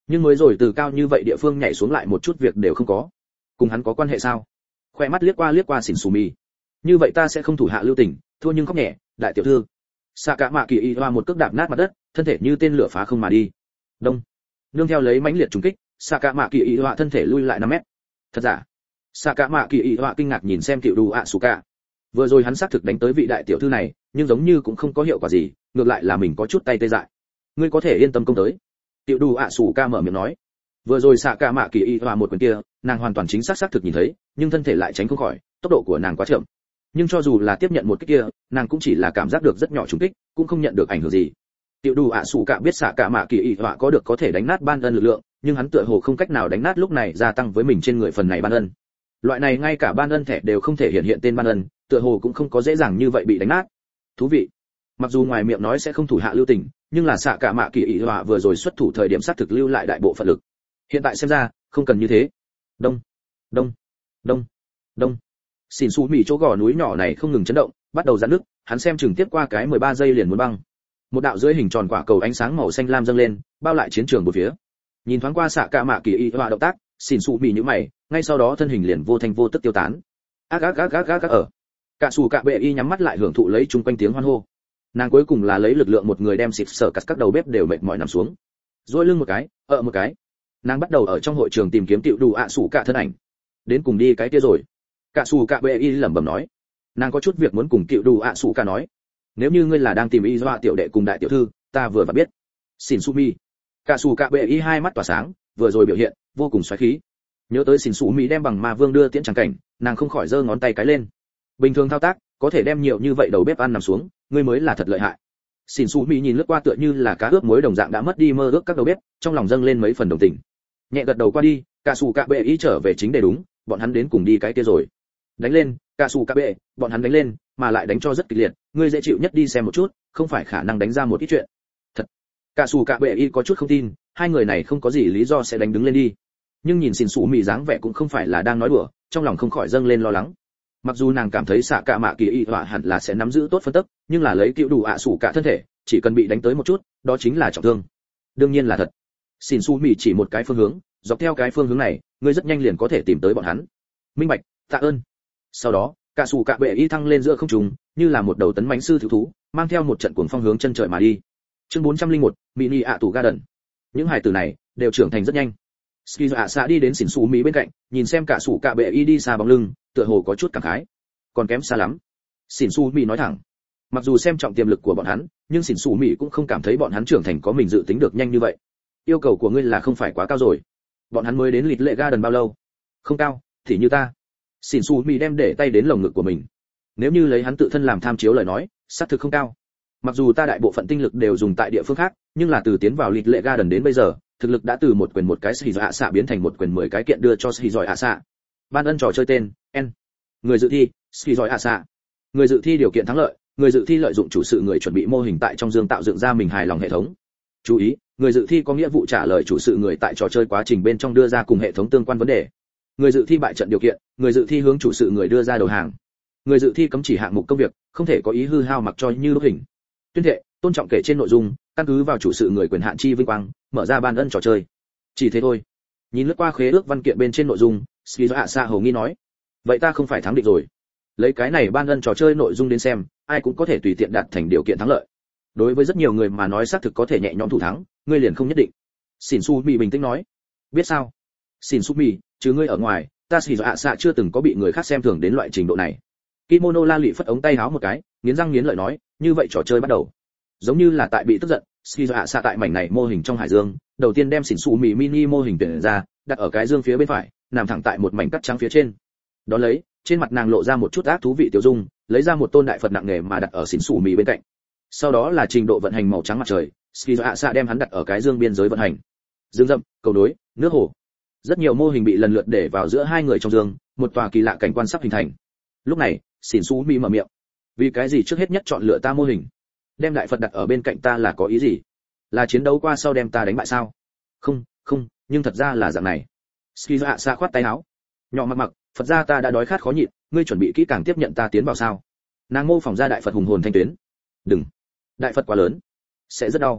S1: nhưng mới rồi từ cao như vậy địa phương nhảy xuống lại một chút việc đều không có, cùng hắn có quan hệ sao? Khoe mắt liếc qua liếc qua xỉn xù mì. Như vậy ta sẽ không thủ hạ lưu tình, thua nhưng khóc nhẹ, đại tiểu thư. Xạ cả mạ kỳ y hoa một cước đạp nát mặt đất, thân thể như tên lửa phá không mà đi. Đông. Nương theo lấy mãnh liệt trùng kích, xạ cả mạ kỳ y hoa thân thể lui lại năm mét. Thật giả? Xạ cả mạ kỳ y hoa kinh ngạc nhìn xem tiểu đủ ạ sủ cả. Vừa rồi hắn xác thực đánh tới vị đại tiểu thư này, nhưng giống như cũng không có hiệu quả gì, ngược lại là mình có chút tay tê dại. Ngươi có thể yên tâm công tới. Tiểu đủ ạ sủ cả mở miệng nói. Vừa rồi xạ cả mạ kỳ y hoa một quyền kia, nàng hoàn toàn chính xác xác thực nhìn thấy, nhưng thân thể lại tránh không khỏi, tốc độ của nàng quá chậm. Nhưng cho dù là tiếp nhận một cái kia, nàng cũng chỉ là cảm giác được rất nhỏ trùng kích, cũng không nhận được ảnh hưởng gì. Tiểu đủ ạ sủ cả biết xạ cả mạ kỳ y hoa có được có thể đánh nát ban ân lực lượng, nhưng hắn tựa hồ không cách nào đánh nát lúc này gia tăng với mình trên người phần này ban ân. Loại này ngay cả ban ân thẻ đều không thể hiện hiện tên ban ân, tựa hồ cũng không có dễ dàng như vậy bị đánh nát. Thú vị. Mặc dù ngoài miệng nói sẽ không thủ hạ lưu tình, nhưng là xạ cả mạ kỳ y hoa vừa rồi xuất thủ thời điểm sát thực lưu lại đại bộ phận lực. Hiện tại xem ra, không cần như thế. Đông, đông, đông, đông. Xỉn xù mỉ chỗ gò núi nhỏ này không ngừng chấn động, bắt đầu giãn nước, hắn xem chừng tiếp qua cái mười ba giây liền muốn băng. Một đạo dưới hình tròn quả cầu ánh sáng màu xanh lam dâng lên, bao lại chiến trường một phía. Nhìn thoáng qua xạ cả mạ kỳ y hoa động tác, xỉn xù mỉ nhíu mày, ngay sau đó thân hình liền vô thanh vô tức tiêu tán. Ác ác ác ác ác ác ở. Cả sủ cả bệ y nhắm mắt lại hưởng thụ lấy chung quanh tiếng hoan hô. Nàng cuối cùng là lấy lực lượng một người đem xịt sở cắt các đầu bếp đều mệt mỏi nằm xuống. Duỗi lưng một cái, ở một cái. Nàng bắt đầu ở trong hội trường tìm kiếm tiểu đủ ạ sủ cả thân ảnh. Đến cùng đi cái kia rồi. Cả sủ cả bệ y lẩm bẩm nói. Nàng có chút việc muốn cùng tiểu đủ ạ sủ cả nói. Nếu như ngươi là đang tìm y doa tiểu đệ cùng đại tiểu thư, ta vừa và biết. Xin Sumi. Cả sủ cả bệ y hai mắt tỏa sáng, vừa rồi biểu hiện vô cùng xoáy khí. Nhớ tới Xin Sumi đem bằng ma vương đưa tiễn tràng cảnh, nàng không khỏi giơ ngón tay cái lên. Bình thường thao tác, có thể đem nhiều như vậy đầu bếp ăn nằm xuống, ngươi mới là thật lợi hại. Xin Sumi nhìn lướt qua tựa như là cá ướp muối đồng dạng đã mất đi mơ ước các đầu bếp, trong lòng dâng lên mấy phần đồng tình. Nhẹ gật đầu qua đi, cả sủ cả bệ ý trở về chính đề đúng, bọn hắn đến cùng đi cái kia rồi. Đánh lên, cả sủ cả bệ, bọn hắn đánh lên, mà lại đánh cho rất kịch liệt, ngươi dễ chịu nhất đi xem một chút, không phải khả năng đánh ra một ít chuyện. Thật. Cả sủ cả bệ ý có chút không tin, hai người này không có gì lý do sẽ đánh đứng lên đi. Nhưng nhìn Xin Sủ Mị dáng vẻ cũng không phải là đang nói đùa, trong lòng không khỏi dâng lên lo lắng. Mặc dù nàng cảm thấy xạ cả mạ kỳ y họa hẳn là sẽ nắm giữ tốt phân tức, nhưng là lấy cựu đủ ạ sủ cả thân thể, chỉ cần bị đánh tới một chút, đó chính là trọng thương. Đương nhiên là thật. Xin Su Mị chỉ một cái phương hướng, dọc theo cái phương hướng này, ngươi rất nhanh liền có thể tìm tới bọn hắn. Minh bạch, tạ ơn. Sau đó, cả sủ cả bệ y thăng lên giữa không trung, như là một đầu tấn mãnh sư thiếu thú, mang theo một trận cuồng phong hướng chân trời mà đi. Chương bốn trăm lẻ một, Mini ạ tủ garden. Những hài tử này đều trưởng thành rất nhanh. Skizo ạ xạ đi đến Xin Su Mị bên cạnh, nhìn xem cả sủ cả bệ y đi xa bóng lưng, tựa hồ có chút cảm khái. Còn kém xa lắm. Xin Su Mị nói thẳng. Mặc dù xem trọng tiềm lực của bọn hắn, nhưng Xin Su Mị cũng không cảm thấy bọn hắn trưởng thành có mình dự tính được nhanh như vậy. Yêu cầu của ngươi là không phải quá cao rồi. Bọn hắn mới đến Lịt Lệ Garden bao lâu? Không cao, thì như ta. Xin Su Mị đem để tay đến lồng ngực của mình. Nếu như lấy hắn tự thân làm tham chiếu lời nói, xác thực không cao. Mặc dù ta đại bộ phận tinh lực đều dùng tại địa phương khác, nhưng là từ tiến vào Lịt Lệ Garden đến bây giờ, thực lực đã từ một quyền một cái xì giỏi ạ xạ biến thành một quyền mười cái kiện đưa cho xì giỏi ạ xạ. Ban ân trò chơi tên N. Người dự thi xì giỏi ạ xạ. Người dự thi điều kiện thắng lợi, người dự thi lợi dụng chủ sự người chuẩn bị mô hình tại trong dương tạo dựng ra mình hài lòng hệ thống. Chú ý, người dự thi có nghĩa vụ trả lời chủ sự người tại trò chơi quá trình bên trong đưa ra cùng hệ thống tương quan vấn đề. Người dự thi bại trận điều kiện, người dự thi hướng chủ sự người đưa ra đầu hàng. Người dự thi cấm chỉ hạng mục công việc, không thể có ý hư hao mặc cho như lúc hình. Tuyên thệ, tôn trọng kể trên nội dung, căn cứ vào chủ sự người quyền hạn chi vinh quang, mở ra ban ân trò chơi. Chỉ thế thôi. Nhìn lướt qua khế ước văn kiện bên trên nội dung, Skizo ạ xạ hầu nghi nói, vậy ta không phải thắng định rồi. Lấy cái này ban ân trò chơi nội dung đến xem, ai cũng có thể tùy tiện đạt thành điều kiện thắng lợi. Đối với rất nhiều người mà nói xác thực có thể nhẹ nhõm thủ thắng, ngươi liền không nhất định. Xin Su Mị bình tĩnh nói, biết sao? Xin Su Mị, chứ ngươi ở ngoài, ta Skizo ạ xạ chưa từng có bị người khác xem thường đến loại trình độ này. Kimono La Lị phất ống tay háo một cái, nghiến răng nghiến lợi nói, như vậy trò chơi bắt đầu. Giống như là tại bị tức giận, Skizo ạ xạ tại mảnh này mô hình trong hải dương, đầu tiên đem Xin Su Mị mini mô hình tuyển ra, đặt ở cái dương phía bên phải, nằm thẳng tại một mảnh cắt trắng phía trên. Đó lấy, trên mặt nàng lộ ra một chút ác thú vị tiểu dung, lấy ra một tôn đại Phật nặng nề mà đặt ở Xin Su Mị bên cạnh. Sau đó là trình độ vận hành màu trắng mặt trời, Skizo ạ xạ đem hắn đặt ở cái dương biên giới vận hành. Dương rậm, cầu nối, nước hồ. Rất nhiều mô hình bị lần lượt để vào giữa hai người trong dương, một tòa kỳ lạ cảnh quan sắp hình thành. Lúc này, Xin Su Mị mở miệng. Vì cái gì trước hết nhất chọn lựa ta mô hình? Đem đại Phật đặt ở bên cạnh ta là có ý gì? Là chiến đấu qua sau đem ta đánh bại sao? Không, không, nhưng thật ra là dạng này. Skizo ạ xạ khoát tay áo. Nhỏ mặc mặc, Phật gia ta đã đói khát khó nhịn, ngươi chuẩn bị kỹ càng tiếp nhận ta tiến vào sao? Nàng mô phỏng ra đại Phật hùng hồn thanh tuyến. Đừng, đại Phật quá lớn, sẽ rất đau.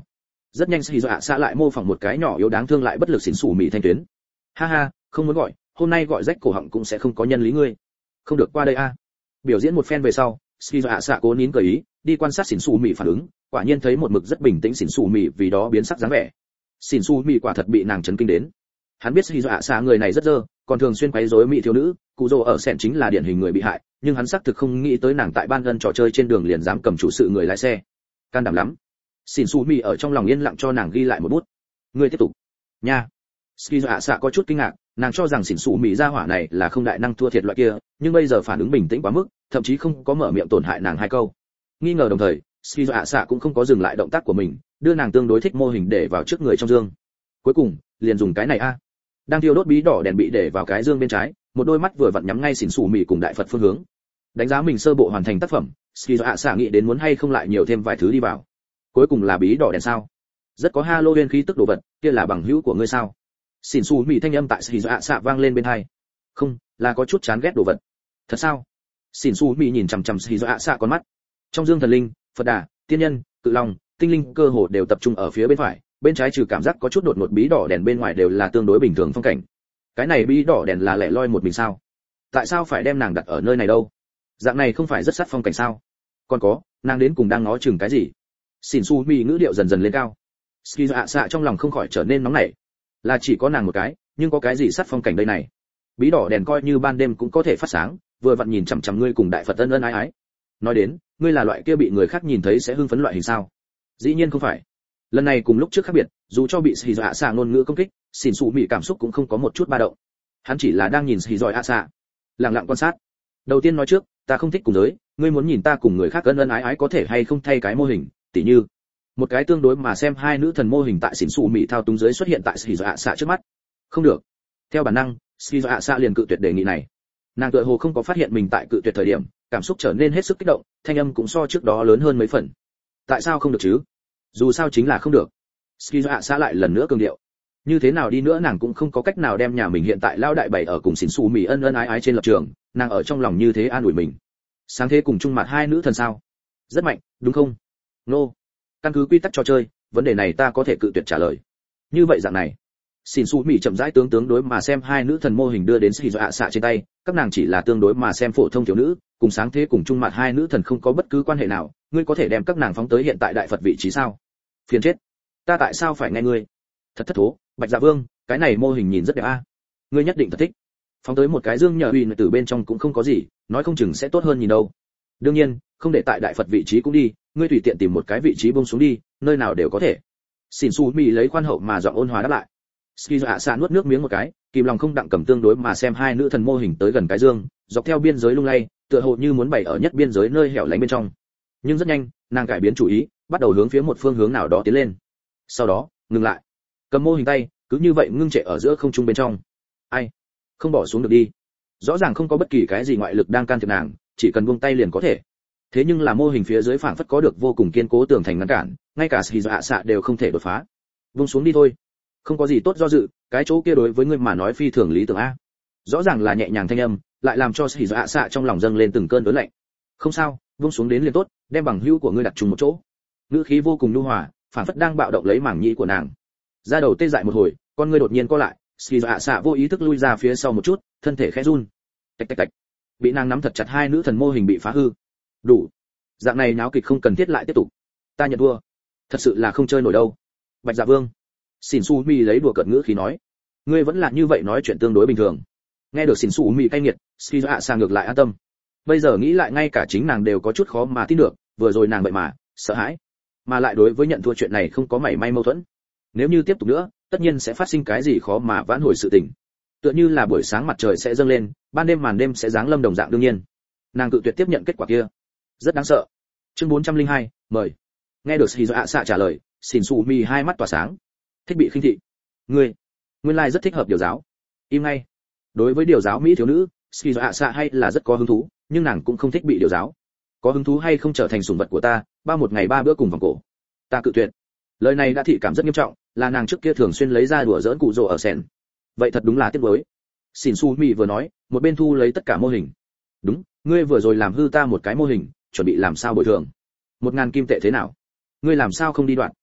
S1: Rất nhanh Hỉ Dạ xạ lại mô phỏng một cái nhỏ yếu đáng thương lại bất lực xỉn xù mị thanh tuyến. Ha ha, không muốn gọi, hôm nay gọi rách cổ họng cũng sẽ không có nhân lý ngươi. Không được qua đây a. Biểu diễn một phen về sau, Hỉ Dạ xạ cố nín cười ý, đi quan sát xỉn xù mị phản ứng, quả nhiên thấy một mực rất bình tĩnh xỉn xù mị vì đó biến sắc dáng vẻ. Xỉn xù mị quả thật bị nàng chấn kinh đến. Hắn biết Hỉ Dạ xạ người này rất dơ, còn thường xuyên quấy rối mỹ thiếu nữ, cụ rồ ở sẹn chính là điển hình người bị hại, nhưng hắn xác thực không nghĩ tới nàng tại ban gần trò chơi trên đường liền dám cầm chủ sự người lái xe. Can đảm lắm. Xỉn xù mị ở trong lòng yên lặng cho nàng ghi lại một bút. Ngươi tiếp tục. Nha. Ski Dạ xạ có chút kinh ngạc, nàng cho rằng xỉn xù mị gia hỏa này là không đại năng thua thiệt loại kia, nhưng bây giờ phản ứng bình tĩnh quá mức, thậm chí không có mở miệng tổn hại nàng hai câu. Nghi ngờ đồng thời, Ski Dạ xạ cũng không có dừng lại động tác của mình, đưa nàng tương đối thích mô hình để vào trước người trong dương. Cuối cùng, liền dùng cái này a. Đang thiêu đốt bí đỏ đèn bị để vào cái dương bên trái, một đôi mắt vừa vặn nhắm ngay xỉn xù mị cùng đại Phật phương hướng. Đánh giá mình sơ bộ hoàn thành tác phẩm, Ski Dạ xạ nghĩ đến muốn hay không lại nhiều thêm vài thứ đi vào. Cuối cùng là bí đỏ đèn sao? Rất có Halloween khí tức đồ vật, kia là bằng hữu của ngươi sao? Xỉn xù mị thanh âm tại Ski Dạ xạ vang lên bên tai. Không, là có chút chán ghét đồ vật. Thật sao? Xỉn xù mị nhìn chằm chằm Ski Dạ xạ con mắt. Trong dương thần linh, Phật Đà, tiên nhân, cự long, tinh linh cơ hồ đều tập trung ở phía bên phải, bên trái trừ cảm giác có chút đột ngột bí đỏ đèn bên ngoài đều là tương đối bình thường phong cảnh. Cái này bí đỏ đèn là lẻ loi một mình sao? Tại sao phải đem nàng đặt ở nơi này đâu? Dạng này không phải rất sát phong cảnh sao? Còn có, nàng đến cùng đang ngó chừng cái gì? Xỉn xù mị ngữ điệu dần dần lên cao. Ski Dạ xạ trong lòng không khỏi trở nên nóng nảy. Là chỉ có nàng một cái, nhưng có cái gì sát phong cảnh đây này? Bí đỏ đèn coi như ban đêm cũng có thể phát sáng, vừa vặn nhìn chằm chằm ngươi cùng đại Phật ân ân ái ái. Nói đến, ngươi là loại kia bị người khác nhìn thấy sẽ hưng phấn loại hình sao? Dĩ nhiên không phải. Lần này cùng lúc trước khác biệt, dù cho bị Ski Dạ xạ ngôn ngữ công kích, xỉn xù mị cảm xúc cũng không có một chút ba động. Hắn chỉ là đang nhìn Ski Dạ xạ, lặng lặng quan sát. Đầu tiên nói trước, ta không thích cùng giới, ngươi muốn nhìn ta cùng người khác ân ân ái ái có thể hay không thay cái mô hình, tỉ như một cái tương đối mà xem hai nữ thần mô hình tại xỉn xù mị thao túng dưới xuất hiện tại Ski Dạ xạ trước mắt. Không được. Theo bản năng, Ski Dạ xạ liền cự tuyệt đề nghị này. Nàng tựa hồ không có phát hiện mình tại cự tuyệt thời điểm, cảm xúc trở nên hết sức kích động, thanh âm cũng so trước đó lớn hơn mấy phần. Tại sao không được chứ? Dù sao chính là không được. Ski Dạ xạ lại lần nữa cường điệu. Như thế nào đi nữa nàng cũng không có cách nào đem nhà mình hiện tại lao đại bảy ở cùng xỉn xù mị ân ân ái ái trên lập trường, nàng ở trong lòng như thế an ủi mình. Sáng thế cùng chung mặt hai nữ thần sao? Rất mạnh, đúng không? Nô. No. Căn cứ quy tắc trò chơi, vấn đề này ta có thể cự tuyệt trả lời. Như vậy dạng này, xỉn xù mị chậm rãi tướng tướng đối mà xem hai nữ thần mô hình đưa đến Ski Dạ xạ trên tay, các nàng chỉ là tương đối mà xem phổ thông thiếu nữ, cùng sáng thế cùng chung mặt hai nữ thần không có bất cứ quan hệ nào, ngươi có thể đem các nàng phóng tới hiện tại đại Phật vị trí sao? Phiền chết. Ta tại sao phải nghe ngươi? Thật thất thố, Bạch Dạ Vương, cái này mô hình nhìn rất đẹp a. Ngươi nhất định thật thích. Phóng tới một cái dương nhờ uy từ bên trong cũng không có gì, nói không chừng sẽ tốt hơn nhìn đâu. Đương nhiên, không để tại đại Phật vị trí cũng đi, ngươi tùy tiện tìm một cái vị trí buông xuống đi, nơi nào đều có thể. Xỉn xù mị lấy khoan hậu mà giọng ôn hòa đáp lại. Ski Dạ xạ nuốt nước miếng một cái, kìm lòng không đặng cầm tương đối mà xem hai nữ thần mô hình tới gần cái dương, dọc theo biên giới lung lay, tựa hồ như muốn bày ở nhất biên giới nơi hẻo lánh bên trong. Nhưng rất nhanh, nàng cải biến chủ ý, bắt đầu hướng phía một phương hướng nào đó tiến lên. Sau đó, ngừng lại. Cầm mô hình tay, cứ như vậy ngưng trệ ở giữa không trung bên trong. Ai? Không bỏ xuống được đi. Rõ ràng không có bất kỳ cái gì ngoại lực đang can thiệp nàng, chỉ cần buông tay liền có thể. Thế nhưng là mô hình phía dưới phảng phất có được vô cùng kiên cố tường thành ngăn cản, ngay cả Ski Dạ xạ đều không thể đột phá. Buông xuống đi thôi. Không có gì tốt do dự, cái chỗ kia đối với ngươi mà nói phi thường lý tưởng a. Rõ ràng là nhẹ nhàng thanh âm, lại làm cho Ski Dạ xạ trong lòng dâng lên từng cơn đớn lạnh. Không sao, buông xuống đến liền tốt, đem bằng hữu của ngươi đặt chung một chỗ. Ngữ khí vô cùng nhu hòa, phảng phất đang bạo động lấy mảng nhĩ của nàng. Da đầu tê dại một hồi, con ngươi đột nhiên co lại, Ski Dạ xạ vô ý thức lui ra phía sau một chút, thân thể khẽ run. Tạch tạch tạch. Bị nàng nắm thật chặt hai nữ thần mô hình bị phá hư. Đủ. Dạng này náo kịch không cần thiết lại tiếp tục. Ta nhận thua. Thật sự là không chơi nổi đâu. Bạch Dạ Vương. Xỉn xù mị lấy đùa cợt ngữ khí nói. Ngươi vẫn là như vậy nói chuyện tương đối bình thường. Nghe được xỉn xù mị cay nghiệt, Ski Dạ xạ ngược lại an tâm. Bây giờ nghĩ lại ngay cả chính nàng đều có chút khó mà tin được, vừa rồi nàng vậy mà sợ hãi, mà lại đối với nhận thua chuyện này không có mảy may mâu thuẫn. Nếu như tiếp tục nữa, tất nhiên sẽ phát sinh cái gì khó mà vãn hồi sự tình. Tựa như là buổi sáng mặt trời sẽ dâng lên, ban đêm màn đêm sẽ giáng lâm đồng dạng đương nhiên. Nàng cự tuyệt tiếp nhận kết quả kia, rất đáng sợ. Chương bốn trăm lẻ hai, mời. Nghe được Ski Dạ xạ trả lời, xỉn xù mị hai mắt tỏa sáng. Thích bị khinh thị. Ngươi, nguyên lai rất thích hợp điều giáo. Im ngay. Đối với điều giáo mỹ thiếu nữ, Ski Dạ xạ hay là rất có hứng thú, nhưng nàng cũng không thích bị điều giáo. Có hứng thú hay không trở thành sủng vật của ta, ba một ngày ba bữa cùng vòng cổ. Ta cự tuyệt. Lời này đã thị cảm rất nghiêm trọng, là nàng trước kia thường xuyên lấy ra đùa giỡn cụ rồ ở sèn. Vậy thật đúng là tiếc nuối. Xỉn xù mị vừa nói, một bên thu lấy tất cả mô hình. Đúng, ngươi vừa rồi làm hư ta một cái mô hình, chuẩn bị làm sao bồi thường? Một ngàn kim tệ thế nào? Ngươi làm sao không đi đoạn?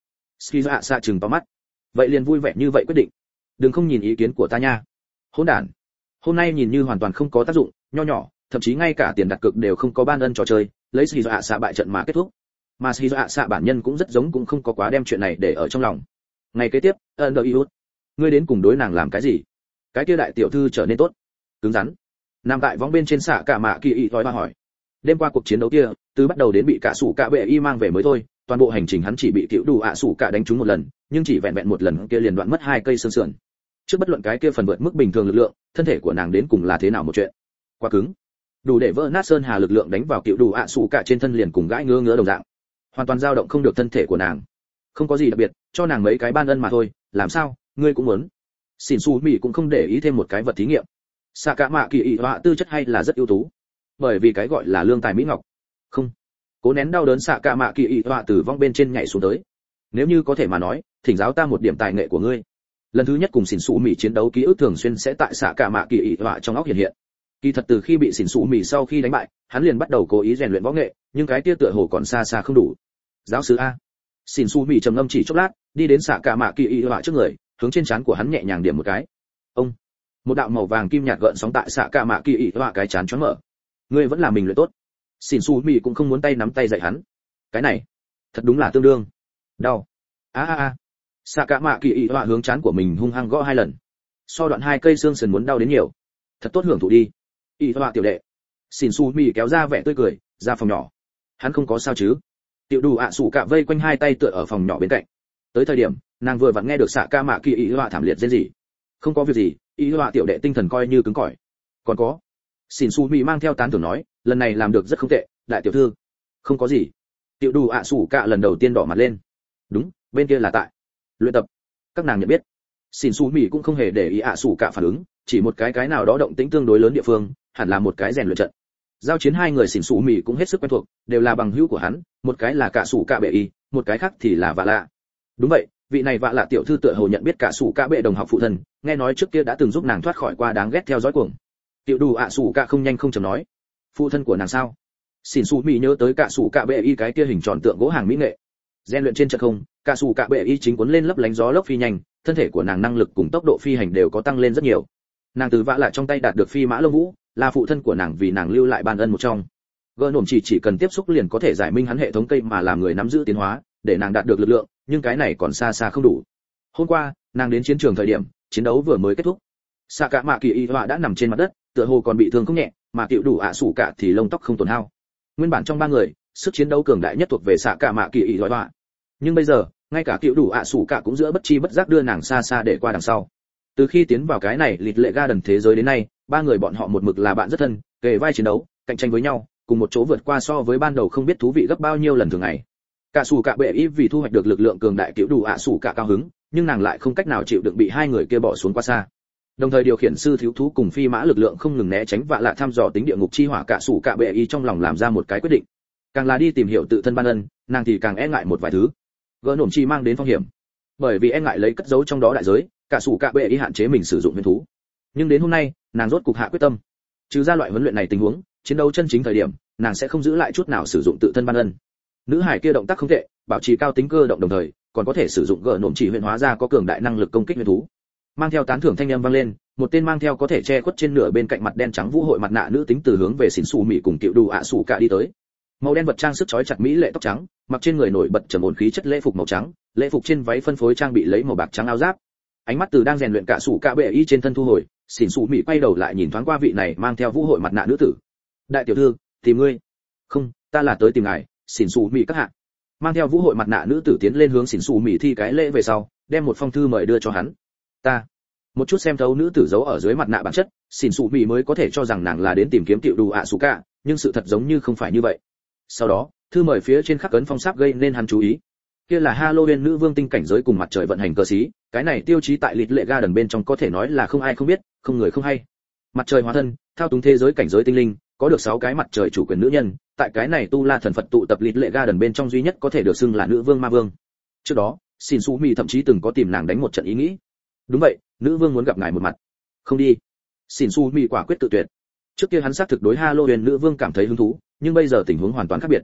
S1: skizo ạ xạ chừng to mắt. Vậy liền vui vẻ như vậy quyết định. Đừng không nhìn ý kiến của ta nha. Hỗn đản. Hôm nay nhìn như hoàn toàn không có tác dụng, nho nhỏ, thậm chí ngay cả tiền đặt cược đều không có ban ân trò chơi, lấy skizo ạ xạ bại trận mà kết thúc. Mà skizo ạ xạ bản nhân cũng rất giống cũng không có quá đem chuyện này để ở trong lòng. Ngày kế tiếp, Underiut, ngươi đến cùng đối nàng làm cái gì? Cái kia đại tiểu thư trở nên tốt, cứng rắn. Nam tại võng bên trên xạ cả mạ kỳ ý thói hỏi. Đêm qua cuộc chiến đấu kia, từ bắt đầu đến bị cả sủ cả bệ y mang về mới thôi, toàn bộ hành trình hắn chỉ bị cựu đủ ạ sủ cả đánh trúng một lần, nhưng chỉ vẹn vẹn một lần kia liền đoạn mất hai cây xương sườn. Trước bất luận cái kia phần vượt mức bình thường lực lượng, thân thể của nàng đến cùng là thế nào một chuyện? Quá cứng, đủ để vỡ nát sơn hà lực lượng đánh vào cựu đủ ạ sủ cả trên thân liền cùng gãi ngứa ngứa đồng dạng, hoàn toàn dao động không được thân thể của nàng. Không có gì đặc biệt, cho nàng mấy cái ban ân mà thôi, làm sao? Ngươi cũng muốn? Xỉn Su Mị cũng không để ý thêm một cái vật thí nghiệm. Xạ cả mạ kỳ ý họa tư chất hay là rất ưu tú, bởi vì cái gọi là lương tài mỹ ngọc. Không, cố nén đau đớn xạ cả mạ kỳ ý họa từ vong bên trên nhảy xuống tới. Nếu như có thể mà nói, thỉnh giáo ta một điểm tài nghệ của ngươi. Lần thứ nhất cùng Xỉn Su Mị chiến đấu ký ức thường xuyên sẽ tại xạ cả mạ kỳ ý họa trong óc hiện hiện. Kỳ thật từ khi bị Xỉn Su Mị sau khi đánh bại, hắn liền bắt đầu cố ý rèn luyện võ nghệ, nhưng cái kia tựa hồ còn xa xa không đủ. Giáo sư a. Xỉn Su Mị trầm ngâm chỉ chốc lát, đi đến xạ cả mạ kỳ ý họa trước người, hướng trên trán của hắn nhẹ nhàng điểm một cái. Ông, một đạo màu vàng kim nhạt gợn sóng tại xạ cả mạ kỳ ý họa cái chán choáng mở. Ngươi vẫn là mình luyện tốt. Xỉn Su Mị cũng không muốn tay nắm tay dạy hắn. Cái này, thật đúng là tương đương. Đau. A a a. Xạ cả mạ kỳ ý họa hướng chán của mình hung hăng gõ hai lần. So đoạn hai cây xương sườn muốn đau đến nhiều. Thật tốt hưởng thụ đi. Ý họa tiểu đệ. Xỉn Su Mị kéo ra vẻ tươi cười, ra phòng nhỏ. Hắn không có sao chứ? Tiểu đủ ạ sủ cả vây quanh hai tay tựa ở phòng nhỏ bên cạnh. Tới thời điểm, nàng vừa vặn nghe được xạ ca mạ kỳ ý họa thảm liệt rên rỉ. Không có việc gì, ý họa tiểu đệ tinh thần coi như cứng cỏi. Còn có, Xỉn Su Mị mang theo tán thưởng nói, lần này làm được rất không tệ, đại tiểu thư. Không có gì. Tiểu đủ ạ sủ cả lần đầu tiên đỏ mặt lên. Đúng, bên kia là tại luyện tập. Các nàng nhận biết. Xỉn Su Mị cũng không hề để ý ạ sủ cả phản ứng, chỉ một cái cái nào đó động tĩnh tương đối lớn địa phương, hẳn là một cái rèn luyện trận. Giao chiến hai người Xỉn Su Mị cũng hết sức quen thuộc, đều là bằng hữu của hắn, một cái là cả sủ cả bệ y, một cái khác thì là vạ lạ. Đúng vậy, vị này vạ lạ tiểu thư tựa hồ nhận biết cả sủ cả bệ đồng học phụ thân, nghe nói trước kia đã từng giúp nàng thoát khỏi qua đáng ghét theo dõi cuồng. Tiểu đủ ạ sủ cả không nhanh không chậm nói, phụ thân của nàng sao? Xỉn Su Mị nhớ tới cả sủ cả bệ y cái kia hình tròn tượng gỗ hàng mỹ nghệ. Gen luyện trên trận không, cả sủ cả bệ y chính cuốn lên lấp lánh gió lốc phi nhanh, thân thể của nàng năng lực cùng tốc độ phi hành đều có tăng lên rất nhiều. Nàng từ vạ lạ trong tay đạt được phi mã lông vũ, là phụ thân của nàng vì nàng lưu lại ban ân một trong. Gỡ nổm chỉ chỉ cần tiếp xúc liền có thể giải minh hắn hệ thống cây mà làm người nắm giữ tiến hóa, để nàng đạt được lực lượng, nhưng cái này còn xa xa không đủ. Hôm qua, nàng đến chiến trường thời điểm, chiến đấu vừa mới kết thúc. Xạ cả mạ kỳ y họa đã nằm trên mặt đất, tựa hồ còn bị thương không nhẹ, mà cựu đủ ạ sủ cả thì lông tóc không tổn hao. Nguyên bản trong ba người, sức chiến đấu cường đại nhất thuộc về xạ cả mạ kỳ y họa. Nhưng bây giờ, ngay cả cựu đủ ạ sủ cả cũng giữa bất chi bất giác đưa nàng xa xa để qua đằng sau. Từ khi tiến vào cái này lịt lệ ga đần thế giới đến nay, ba người bọn họ một mực là bạn rất thân, kề vai chiến đấu, cạnh tranh với nhau, cùng một chỗ vượt qua so với ban đầu không biết thú vị gấp bao nhiêu lần thường ngày. Cả sủ cả bệ y vì thu hoạch được lực lượng cường đại cựu đủ ạ sủ cả cao hứng, nhưng nàng lại không cách nào chịu đựng bị hai người kia bỏ xuống quá xa. Đồng thời điều khiển sư thiếu thú cùng phi mã lực lượng không ngừng né tránh vạ lạ thăm dò tính địa ngục chi hỏa, cả sủ cả bệ y trong lòng làm ra một cái quyết định. Càng là đi tìm hiểu tự thân ban ân, nàng thì càng e ngại một vài thứ. Gỡ nổm chi mang đến phong hiểm, bởi vì e ngại lấy cất giấu trong đó đại giới, cả sủ cả bệ y hạn chế mình sử dụng huyền thú. Nhưng đến hôm nay, nàng rốt cục hạ quyết tâm. Trừ ra loại huấn luyện này tình huống, chiến đấu chân chính thời điểm, nàng sẽ không giữ lại chút nào sử dụng tự thân ban ân. Nữ hải kia động tác không tệ, bảo trì cao tính cơ động đồng thời, còn có thể sử dụng gỡ nổm chỉ huyền hóa ra có cường đại năng lực công kích huyền thú. Mang theo tán thưởng thanh âm vang lên, một tên mang theo có thể che khuất trên nửa bên cạnh mặt đen trắng vũ hội mặt nạ nữ tính từ hướng về Xỉn Su Mị cùng Cựu Đủ ạ sủ cả đi tới. Màu đen vật trang sức chói chặt mỹ lệ tóc trắng, mặc trên người nổi bật trầm ổn khí chất lễ phục màu trắng, lễ phục trên váy phân phối trang bị lấy màu bạc trắng áo giáp. Ánh mắt từ đang rèn luyện cả sủ cả bệ y trên thân thu hồi, Xỉn Su Mị quay đầu lại nhìn thoáng qua vị này mang theo vũ hội mặt nạ nữ tử. Đại tiểu thư, tìm ngươi. Không, ta là tới tìm ngài. Xỉn Su Mị các hạ. Mang theo vũ hội mặt nạ nữ tử tiến lên hướng Xỉn Su Mị thi cái lễ về sau, đem một phong thư mời đưa cho hắn. Ta một chút xem thấu nữ tử giấu ở dưới mặt nạ bản chất, Xỉn Su Mị mới có thể cho rằng nàng là đến tìm kiếm Cựu Đủ ạ sủ cả, nhưng sự thật giống như không phải như vậy. Sau đó, thư mời phía trên khắc ấn phong sáp gây nên hắn chú ý. Kia là Halloween nữ vương tinh cảnh giới cùng mặt trời vận hành cơ sĩ, cái này tiêu chí tại lịt lệ garden bên trong có thể nói là không ai không biết, không người không hay. Mặt trời hóa thân, thao túng thế giới cảnh giới tinh linh, có được sáu cái mặt trời chủ quyền nữ nhân, tại cái này tu la thần Phật tụ tập lịt lệ garden bên trong duy nhất có thể được xưng là nữ vương ma vương. Trước đó, Xỉn Su Mị thậm chí từng có tìm nàng đánh một trận ý nghĩ. Đúng vậy, nữ vương muốn gặp ngài một mặt. Không đi. Xỉn Su Mị quả quyết tự tuyệt. Trước kia hắn xác thực đối Halloween nữ vương cảm thấy hứng thú, nhưng bây giờ tình huống hoàn toàn khác biệt.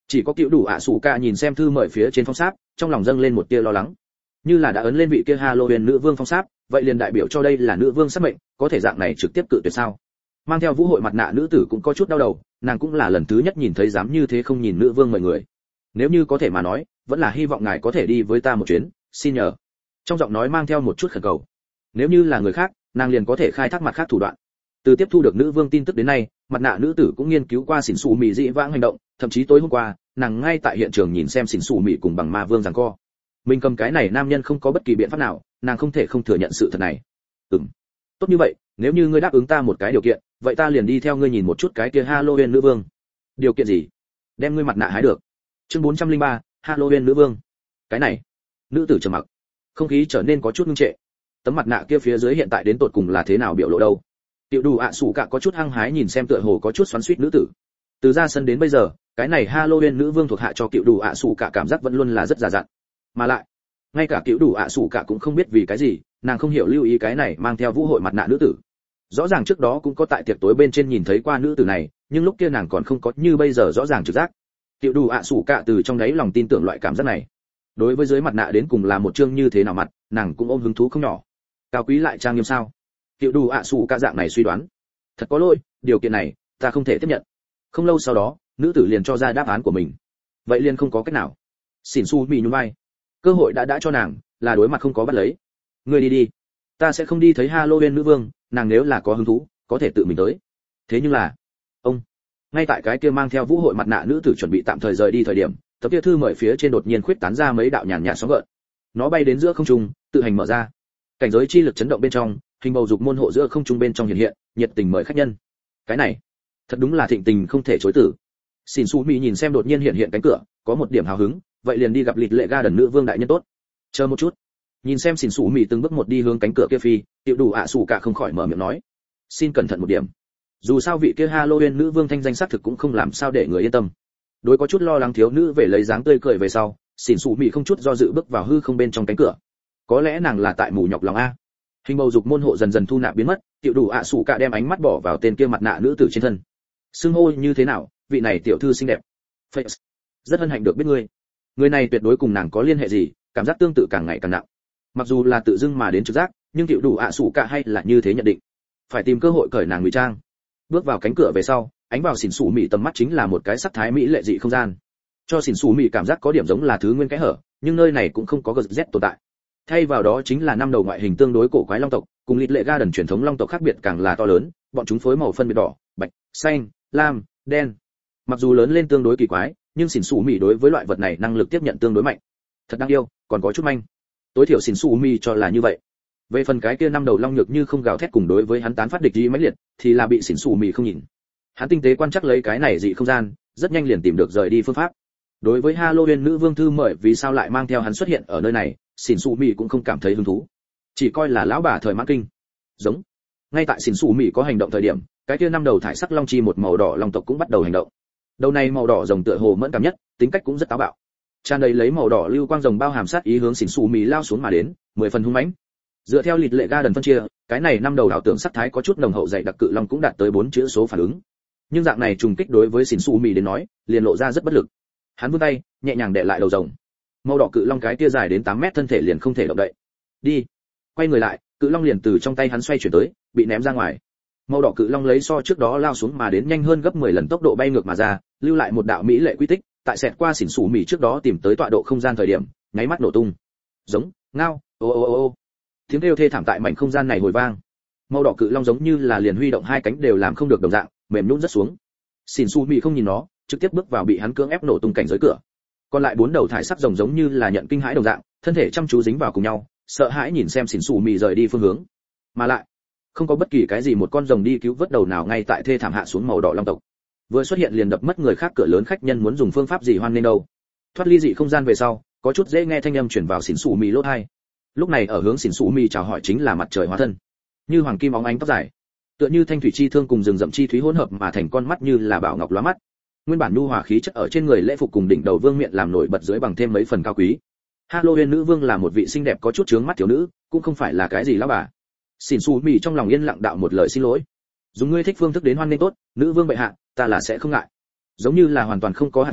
S1: Chỉ có cựu đủ ạ sủ cả nhìn xem thư mời phía trên phong sáp, trong lòng dâng lên một tia lo lắng. Như là đã ấn lên vị kia Halloween nữ vương phong sáp, vậy liền đại biểu cho đây là nữ vương sắp mệnh, có thể dạng này trực tiếp cự tuyệt sao? Mang theo vũ hội mặt nạ nữ tử cũng có chút đau đầu, nàng cũng là lần thứ nhất nhìn thấy dám như thế không nhìn nữ vương mời người. Nếu như có thể mà nói, vẫn là hy vọng ngài có thể đi với ta một chuyến, xin nhờ. Trong giọng nói mang theo một chút khẩn cầu. Nếu như là người khác, nàng liền có thể khai thác mặt khác thủ đoạn. Từ tiếp thu được nữ vương tin tức đến nay, mặt nạ nữ tử cũng nghiên cứu qua xỉn xù mị dị vãng hành động, thậm chí tối hôm qua, nàng ngay tại hiện trường nhìn xem xỉn xù mị cùng bằng ma vương giằng co. Mình cầm cái này nam nhân không có bất kỳ biện pháp nào, nàng không thể không thừa nhận sự thật này. Ừm. Tốt như vậy, nếu như ngươi đáp ứng ta một cái điều kiện, vậy ta liền đi theo ngươi nhìn một chút cái kia Halloween nữ vương. Điều kiện gì? Đem ngươi mặt nạ hái được. Chương bốn trăm lẻ ba, Halloween nữ vương. Cái này. Nữ tử trầm mặc. Không khí trở nên có chút ngưng trệ. Tấm mặt nạ kia phía dưới hiện tại đến tột cùng là thế nào biểu lộ đâu? Tiểu Đủ ạ sủ cả có chút hăng hái nhìn xem tựa hồ có chút xoắn xuýt nữ tử. Từ ra sân đến bây giờ, cái này Halloween nữ vương thuộc hạ cho Tiểu Đủ ạ sủ cả cảm giác vẫn luôn là rất già dặn. Mà lại, ngay cả Tiểu Đủ ạ sủ cả cũng không biết vì cái gì, nàng không hiểu lưu ý cái này mang theo vũ hội mặt nạ nữ tử. Rõ ràng trước đó cũng có tại tiệc tối bên trên nhìn thấy qua nữ tử này, nhưng lúc kia nàng còn không có như bây giờ rõ ràng trực giác. Tiểu Đủ ạ sủ cả từ trong đáy lòng tin tưởng loại cảm giác này. Đối với dưới mặt nạ đến cùng là một chương như thế nào mặt, nàng cũng ôm hứng thú không nhỏ. Cao quý lại trang nghiêm sao? Tiểu Đủ ạ sủ cả dạng này suy đoán. Thật có lỗi, điều kiện này ta không thể tiếp nhận. Không lâu sau đó, nữ tử liền cho ra đáp án của mình. Vậy liền không có cách nào. Xỉn Su mị nhún vai. Cơ hội đã đã cho nàng, là đối mặt không có bắt lấy. Ngươi đi đi, ta sẽ không đi thấy Halloween nữ vương, nàng nếu là có hứng thú, có thể tự mình tới. Thế nhưng là, ông, ngay tại cái kia mang theo vũ hội mặt nạ nữ tử chuẩn bị tạm thời rời đi thời điểm, tấm kia thư mời phía trên đột nhiên khuyết tán ra mấy đạo nhàn nhạt sóng gợn. Nó bay đến giữa không trung, tự hành mở ra. Cảnh giới chi lực chấn động bên trong, hình bầu dục môn hộ giữa không trung bên trong hiện hiện, nhiệt tình mời khách nhân. Cái này, thật đúng là thịnh tình không thể chối từ. Xỉn Su mị nhìn xem đột nhiên hiện hiện cánh cửa, có một điểm hào hứng, vậy liền đi gặp lịch lệ ga đần nữ vương đại nhân tốt. Chờ một chút. Nhìn xem xỉn Su mị từng bước một đi hướng cánh cửa kia phi, Tiểu Đủ ạ sủ cả không khỏi mở miệng nói, xin cẩn thận một điểm. Dù sao vị kia Halloween nữ vương thanh danh xác thực cũng không làm sao để người yên tâm. Đối có chút lo lắng thiếu nữ về lấy dáng tươi cười về sau, xỉn Su mị không chút do dự bước vào hư không bên trong cánh cửa. Có lẽ nàng là tại mù nhọc lòng a. Hình bầu dục môn hộ dần dần thu nạp biến mất, Tiểu Đủ ạ sủ cả đem ánh mắt bỏ vào tên kia mặt nạ nữ tử trên thân. Xưng hô như thế nào, vị này tiểu thư xinh đẹp. Face. Rất hân hạnh được biết ngươi. Người này tuyệt đối cùng nàng có liên hệ gì, cảm giác tương tự càng ngày càng nặng. Mặc dù là tự dưng mà đến trực giác, nhưng Tiểu Đủ ạ sủ cả hay là như thế nhận định. Phải tìm cơ hội cởi nàng ngụy trang. Bước vào cánh cửa về sau, ánh vào xỉn xù mị tầm mắt chính là một cái sắc thái mỹ lệ dị không gian. Cho xỉn xù mị cảm giác có điểm giống là thứ nguyên cái hở, nhưng nơi này cũng không có gờ Z tồn tại. Thay vào đó chính là năm đầu ngoại hình tương đối cổ quái long tộc, cùng lịch lệ ga đần truyền thống long tộc khác biệt càng là to lớn, bọn chúng phối màu phân biệt đỏ, bạch, xanh, lam, đen. Mặc dù lớn lên tương đối kỳ quái, nhưng xỉn xù mị đối với loại vật này năng lực tiếp nhận tương đối mạnh. Thật đáng yêu, còn có chút manh. Tối thiểu xỉn xù mị cho là như vậy. Về phần cái kia năm đầu long nhược như không gào thét cùng đối với hắn tán phát địch ý mãnh liệt, thì là bị xỉn xù mị không nhìn. Hắn tinh tế quan chắc lấy cái này dị không gian, rất nhanh liền tìm được rời đi phương pháp. Đối với Halloween nữ vương thư mời vì sao lại mang theo hắn xuất hiện ở nơi này, xỉn xù mị cũng không cảm thấy hứng thú, chỉ coi là lão bà thời mãn kinh. Giống. Ngay tại xỉn xù mị có hành động thời điểm, cái kia năm đầu thải sắc long chi một màu đỏ long tộc cũng bắt đầu hành động. Đầu này màu đỏ rồng tựa hồ mẫn cảm nhất, tính cách cũng rất táo bạo. Tràn đầy lấy màu đỏ lưu quang rồng bao hàm sát ý hướng xỉn xù mị lao xuống mà đến, mười phần hung mãnh. Dựa theo lịch lệ ga đần phân chia, cái này năm đầu ảo tưởng sắc thái có chút nồng hậu dày đặc cự long cũng đạt tới bốn chữ số phản ứng. Nhưng dạng này trùng kích đối với xỉn xù mị đến nói, liền lộ ra rất bất lực. Hắn vươn tay, nhẹ nhàng đè lại đầu rồng. Màu đỏ cự long cái kia dài đến tám mét thân thể liền không thể động đậy. Đi. Quay người lại, cự long liền từ trong tay hắn xoay chuyển tới, bị ném ra ngoài. Màu đỏ cự long lấy so trước đó lao xuống mà đến nhanh hơn gấp mười lần tốc độ bay ngược mà ra, lưu lại một đạo mỹ lệ quy tích, tại xẹt qua xỉn xù mị trước đó tìm tới tọa độ không gian thời điểm, nháy mắt nổ tung. Giống, ngao, ô ô ô ô. Tiếng kêu thê thảm tại mảnh không gian này hồi vang. Màu đỏ cự long giống như là liền huy động hai cánh đều làm không được đồng dạng, mềm nhũn rất xuống. Xỉn xù mị không nhìn nó, trực tiếp bước vào bị hắn cưỡng ép nổ tung cảnh giới cửa. Còn lại bốn đầu thải sắc rồng giống như là nhận kinh hãi đồng dạng, thân thể chăm chú dính vào cùng nhau, sợ hãi nhìn xem xỉn xù mị rời đi phương hướng. Mà lại, không có bất kỳ cái gì một con rồng đi cứu vớt đầu nào ngay tại thê thảm hạ xuống màu đỏ long tộc. Vừa xuất hiện liền đập mất người khác cửa lớn khách nhân muốn dùng phương pháp gì hoan nên đâu. Thoát ly dị không gian về sau, có chút dễ nghe thanh âm truyền vào xỉn xù mị lỗ tai. Lúc này ở hướng xỉn xù mị chào hỏi chính là mặt trời hóa thân, như hoàng kim óng ánh tóc dài, tựa như thanh thủy chi thương cùng rừng rậm chi thúy hỗn hợp mà thành con mắt như là bảo ngọc lóa mắt. Nguyên bản nhu hòa khí chất ở trên người lễ phục cùng đỉnh đầu vương miện làm nổi bật dưới bằng thêm mấy phần cao quý. Halloween nữ vương là một vị xinh đẹp có chút chướng mắt thiếu nữ, cũng không phải là cái gì lão bà. Xỉn xù mị trong lòng yên lặng đạo một lời xin lỗi. Dùng ngươi thích phương thức đến hoan nên tốt, nữ vương bệ hạ, ta là sẽ không ngại. Giống như là hoàn toàn không có hạn chế,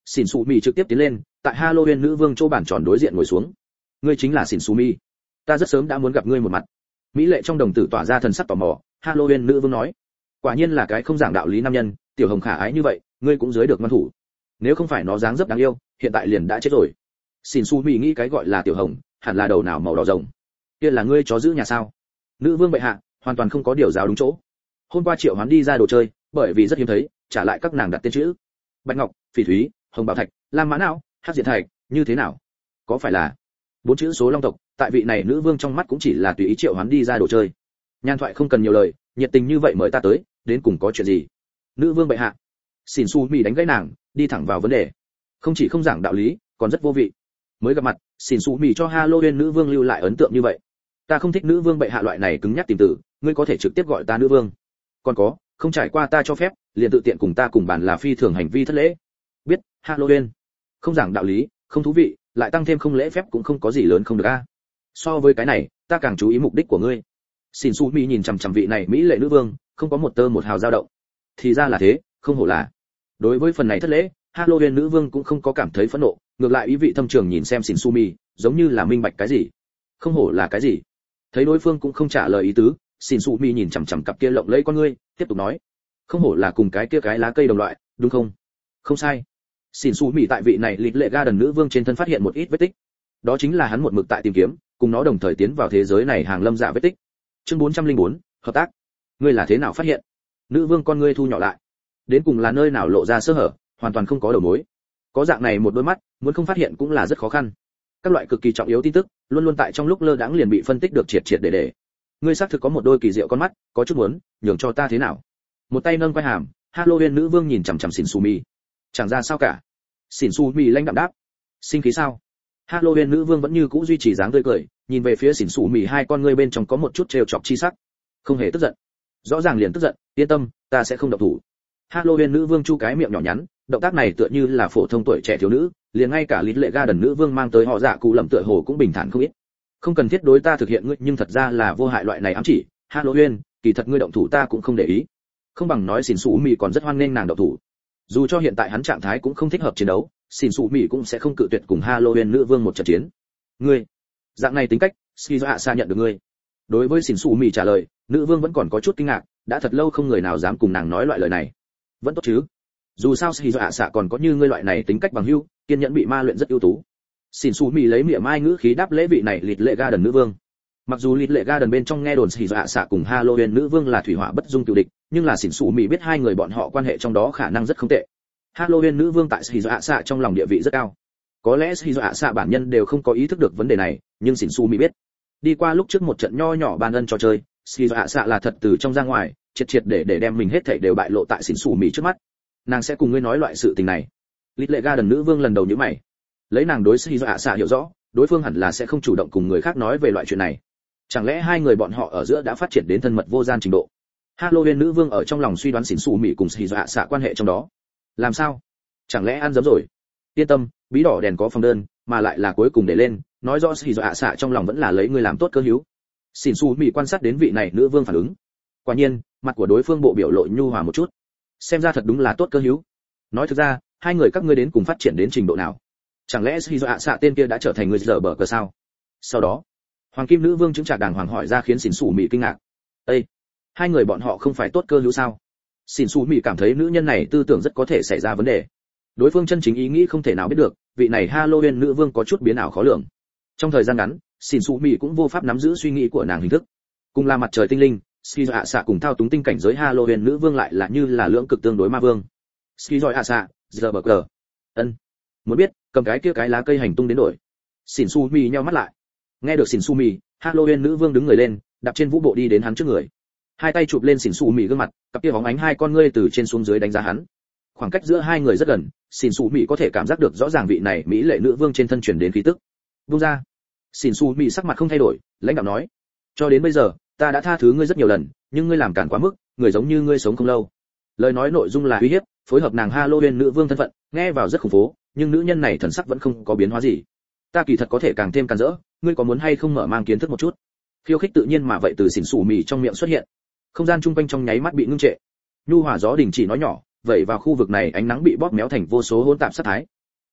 S1: Xỉn Su Mi trực tiếp tiến lên, tại Halloween nữ vương chỗ bàn tròn đối diện ngồi xuống. Ngươi chính là Xỉn Su Mi, ta rất sớm đã muốn gặp ngươi một mặt. Mỹ lệ trong đồng tử tỏa ra thần sắc tò mò, Halloween nữ vương nói, quả nhiên là cái không giảng đạo lý nam nhân, tiểu hồng khả ái như vậy, ngươi cũng dưới được ngoan thủ. Nếu không phải nó dáng dấp đáng yêu, hiện tại liền đã chết rồi. Xỉn Su Mi nghĩ cái gọi là tiểu hồng, hẳn là đầu nào màu đỏ rồng. Kia là ngươi chó giữ nhà sao? Nữ vương bệ hạ, hoàn toàn không có điều giáo đúng chỗ. Hôm qua triệu hoán đi ra đồ chơi, bởi vì rất hiếm thấy, trả lại các nàng đặt tên chữ. Bạch ngọc, phỉ thúy, hồng bảo thạch, lam mã não, hắc diện thạch, như thế nào? Có phải là bốn chữ số long tộc, tại vị này nữ vương trong mắt cũng chỉ là tùy ý triệu hoán đi ra đồ chơi. Nhan thoại không cần nhiều lời, nhiệt tình như vậy mời ta tới, đến cùng có chuyện gì? Nữ vương bệ hạ. Xỉn Su Mi đánh gãy nàng, đi thẳng vào vấn đề. Không chỉ không giảng đạo lý, còn rất vô vị. Mới gặp mặt, Xỉn Su Mi cho Halloween nữ vương lưu lại ấn tượng như vậy. Ta không thích nữ vương bệ hạ loại này cứng nhắc tìm tử, ngươi có thể trực tiếp gọi ta nữ vương. Còn có, không trải qua ta cho phép, liền tự tiện cùng ta cùng bàn là phi thường hành vi thất lễ. Biết, Halloween. Không giảng đạo lý, không thú vị, lại tăng thêm không lễ phép cũng không có gì lớn không được a. So với cái này, ta càng chú ý mục đích của ngươi. Xỉn Su Mi nhìn chằm chằm vị này mỹ lệ nữ vương, không có một tơ một hào dao động. Thì ra là thế, không hổ là. Đối với phần này thất lễ, Halloween nữ vương cũng không có cảm thấy phẫn nộ, ngược lại ý vị thâm trường nhìn xem Xỉn Su Mi, giống như là minh bạch cái gì. Không hổ là cái gì? Thấy đối phương cũng không trả lời ý tứ, Xỉn Su Mi nhìn chằm chằm cặp kia lộng lẫy con ngươi, tiếp tục nói, không hổ là cùng cái kia cái lá cây đồng loại, đúng không? Không sai. Xỉn Su Mi tại vị này lịch lệ Garden nữ vương trên thân phát hiện một ít vết tích. Đó chính là hắn một mực tại tìm kiếm, cùng nó đồng thời tiến vào thế giới này hàng lâm dạ vết tích. Chương bốn trăm lẻ bốn, hợp tác. Ngươi là thế nào phát hiện? Nữ vương con ngươi thu nhỏ lại. Đến cùng là nơi nào lộ ra sơ hở, hoàn toàn không có đầu mối. Có dạng này một đôi mắt, muốn không phát hiện cũng là rất khó khăn. Các loại cực kỳ trọng yếu tin tức, luôn luôn tại trong lúc lơ đãng liền bị phân tích được triệt triệt để để. Ngươi xác thực có một đôi kỳ diệu con mắt, có chút muốn, nhường cho ta thế nào? Một tay nâng quai hàm, Halloween nữ vương nhìn chằm chằm Xỉn Su Mi. Chẳng ra sao cả. Xỉn Su Mi lanh đạm đáp. Sinh khí sao? Halloween nữ vương vẫn như cũ duy trì dáng tươi cười, nhìn về phía Xỉn Su Mi hai con ngươi bên trong có một chút trêu chọc chi sắc. Không hề tức giận. Rõ ràng liền tức giận, yên tâm, ta sẽ không động thủ. Halloween nữ vương chu cái miệng nhỏ nhắn, động tác này tựa như là phổ thông tuổi trẻ thiếu nữ, liền ngay cả lính lệ Garden nữ vương mang tới họ dạ cụ lầm tựa hồ cũng bình thản không ít. Không cần thiết đối ta thực hiện ngươi, nhưng thật ra là vô hại loại này ám chỉ. Halloween, kỳ thật ngươi động thủ ta cũng không để ý. Không bằng nói Xỉn Su Mi còn rất hoan nghênh nàng động thủ. Dù cho hiện tại hắn trạng thái cũng không thích hợp chiến đấu, Xỉn Su Mi cũng sẽ không cự tuyệt cùng Halloween nữ vương một trận chiến. Ngươi, dạng này tính cách, Skizo Asa nhận được ngươi. Đối với Xỉn Su Mi trả lời, nữ vương vẫn còn có chút kinh ngạc, đã thật lâu không người nào dám cùng nàng nói loại lời này. Vẫn tốt chứ? Dù sao Skizo Asa còn có như ngươi loại này tính cách bằng hữu, kiên nhẫn bị ma luyện rất ưu tú. Xỉn Su Mi lấy miệng mai ngữ khí đáp lễ vị này lịch lệ Garden nữ vương. Mặc dù lịch lệ Garden bên trong nghe đồn Skizo Asa cùng Halloween nữ vương là thủy hỏa bất dung cựu địch, nhưng là Xỉn Su Mi biết hai người bọn họ quan hệ trong đó khả năng rất không tệ. Halloween nữ vương tại Skizo Asa trong lòng địa vị rất cao. Có lẽ Skizo Asa bản nhân đều không có ý thức được vấn đề này, nhưng Xỉn Su Mi biết. Đi qua lúc trước một trận nho nhỏ ban ân trò chơi, Skizo Asa là thật từ trong ra ngoài, triệt triệt để để đem mình hết thảy đều bại lộ tại Xỉn Su Mi trước mắt. Nàng sẽ cùng ngươi nói loại sự tình này. Lịch lệ Garden nữ vương lần đầu nhíu mày. Lấy nàng đối Skizo Asa hiểu rõ, đối phương hẳn là sẽ không chủ động cùng người khác nói về loại chuyện này. Chẳng lẽ hai người bọn họ ở giữa đã phát triển đến thân mật vô gian trình độ? Halloween nữ vương ở trong lòng suy đoán Xỉn Su Mi cùng Skizo Asa quan hệ trong đó. Làm sao? Chẳng lẽ ăn dấm rồi? Yên tâm, bí đỏ đèn có phòng đơn, mà lại là cuối cùng để lên, nói rõ Skizo Asa trong lòng vẫn là lấy người làm tốt cơ hữu. Xỉn Su Mi quan sát đến vị này nữ vương phản ứng. Quả nhiên, mặt của đối phương bộ biểu lộ nhu hòa một chút. Xem ra thật đúng là tốt cơ hữu. Nói thực ra, hai người các ngươi đến cùng phát triển đến trình độ nào? Chẳng lẽ Skizo Asa tên kia đã trở thành người dở bờ cờ sao? Sau đó, Hoàng Kim nữ vương chứng trả đàng hoàng hỏi ra khiến Xỉn Su Mi kinh ngạc. Ê, hai người bọn họ không phải tốt cơ hữu sao? Xỉn Su Mi cảm thấy nữ nhân này tư tưởng rất có thể xảy ra vấn đề. Đối phương chân chính ý nghĩ không thể nào biết được, vị này Halloween nữ vương có chút biến ảo khó lường. Trong thời gian ngắn, Xỉn Su Mi cũng vô pháp nắm giữ suy nghĩ của nàng hình thức. Cùng là mặt trời tinh linh, Skizo Asa cùng thao túng tinh cảnh giới Halloween nữ vương lại là như là lưỡng cực tương đối ma vương. Skizo Asa, giờ bờ cờ. Ân. Muốn biết, cầm cái kia cái lá cây hành tung đến đổi. Xỉn Su Mi nheo mắt lại. Nghe được Xỉn Su Mi, Halloween nữ vương đứng người lên, đạp trên vũ bộ đi đến hắn trước người. Hai tay chụp lên Xỉn Su Mi gương mặt, cặp kia bóng ánh hai con ngươi từ trên xuống dưới đánh giá hắn. Khoảng cách giữa hai người rất gần, Xỉn Su Mi có thể cảm giác được rõ ràng vị này mỹ lệ nữ vương trên thân truyền đến khí tức. Buông ra. Xỉn Su Mi sắc mặt không thay đổi, lãnh đạo nói: "Cho đến bây giờ, ta đã tha thứ ngươi rất nhiều lần, nhưng ngươi làm cản quá mức, người giống như ngươi sống không lâu." Lời nói nội dung là uy hiếp, phối hợp nàng Halloween nữ vương thân phận, nghe vào rất khủng phố, nhưng nữ nhân này thần sắc vẫn không có biến hóa gì. "Ta kỳ thật có thể càng thêm càn rỡ, ngươi có muốn hay không mở mang kiến thức một chút?" Khiêu khích tự nhiên mà vậy từ Xỉn Su Mi trong miệng xuất hiện. Không gian chung quanh trong nháy mắt bị ngưng trệ. Nhu hòa gió đình chỉ nói nhỏ, vậy vào khu vực này ánh nắng bị bóp méo thành vô số hỗn tạp sát thái,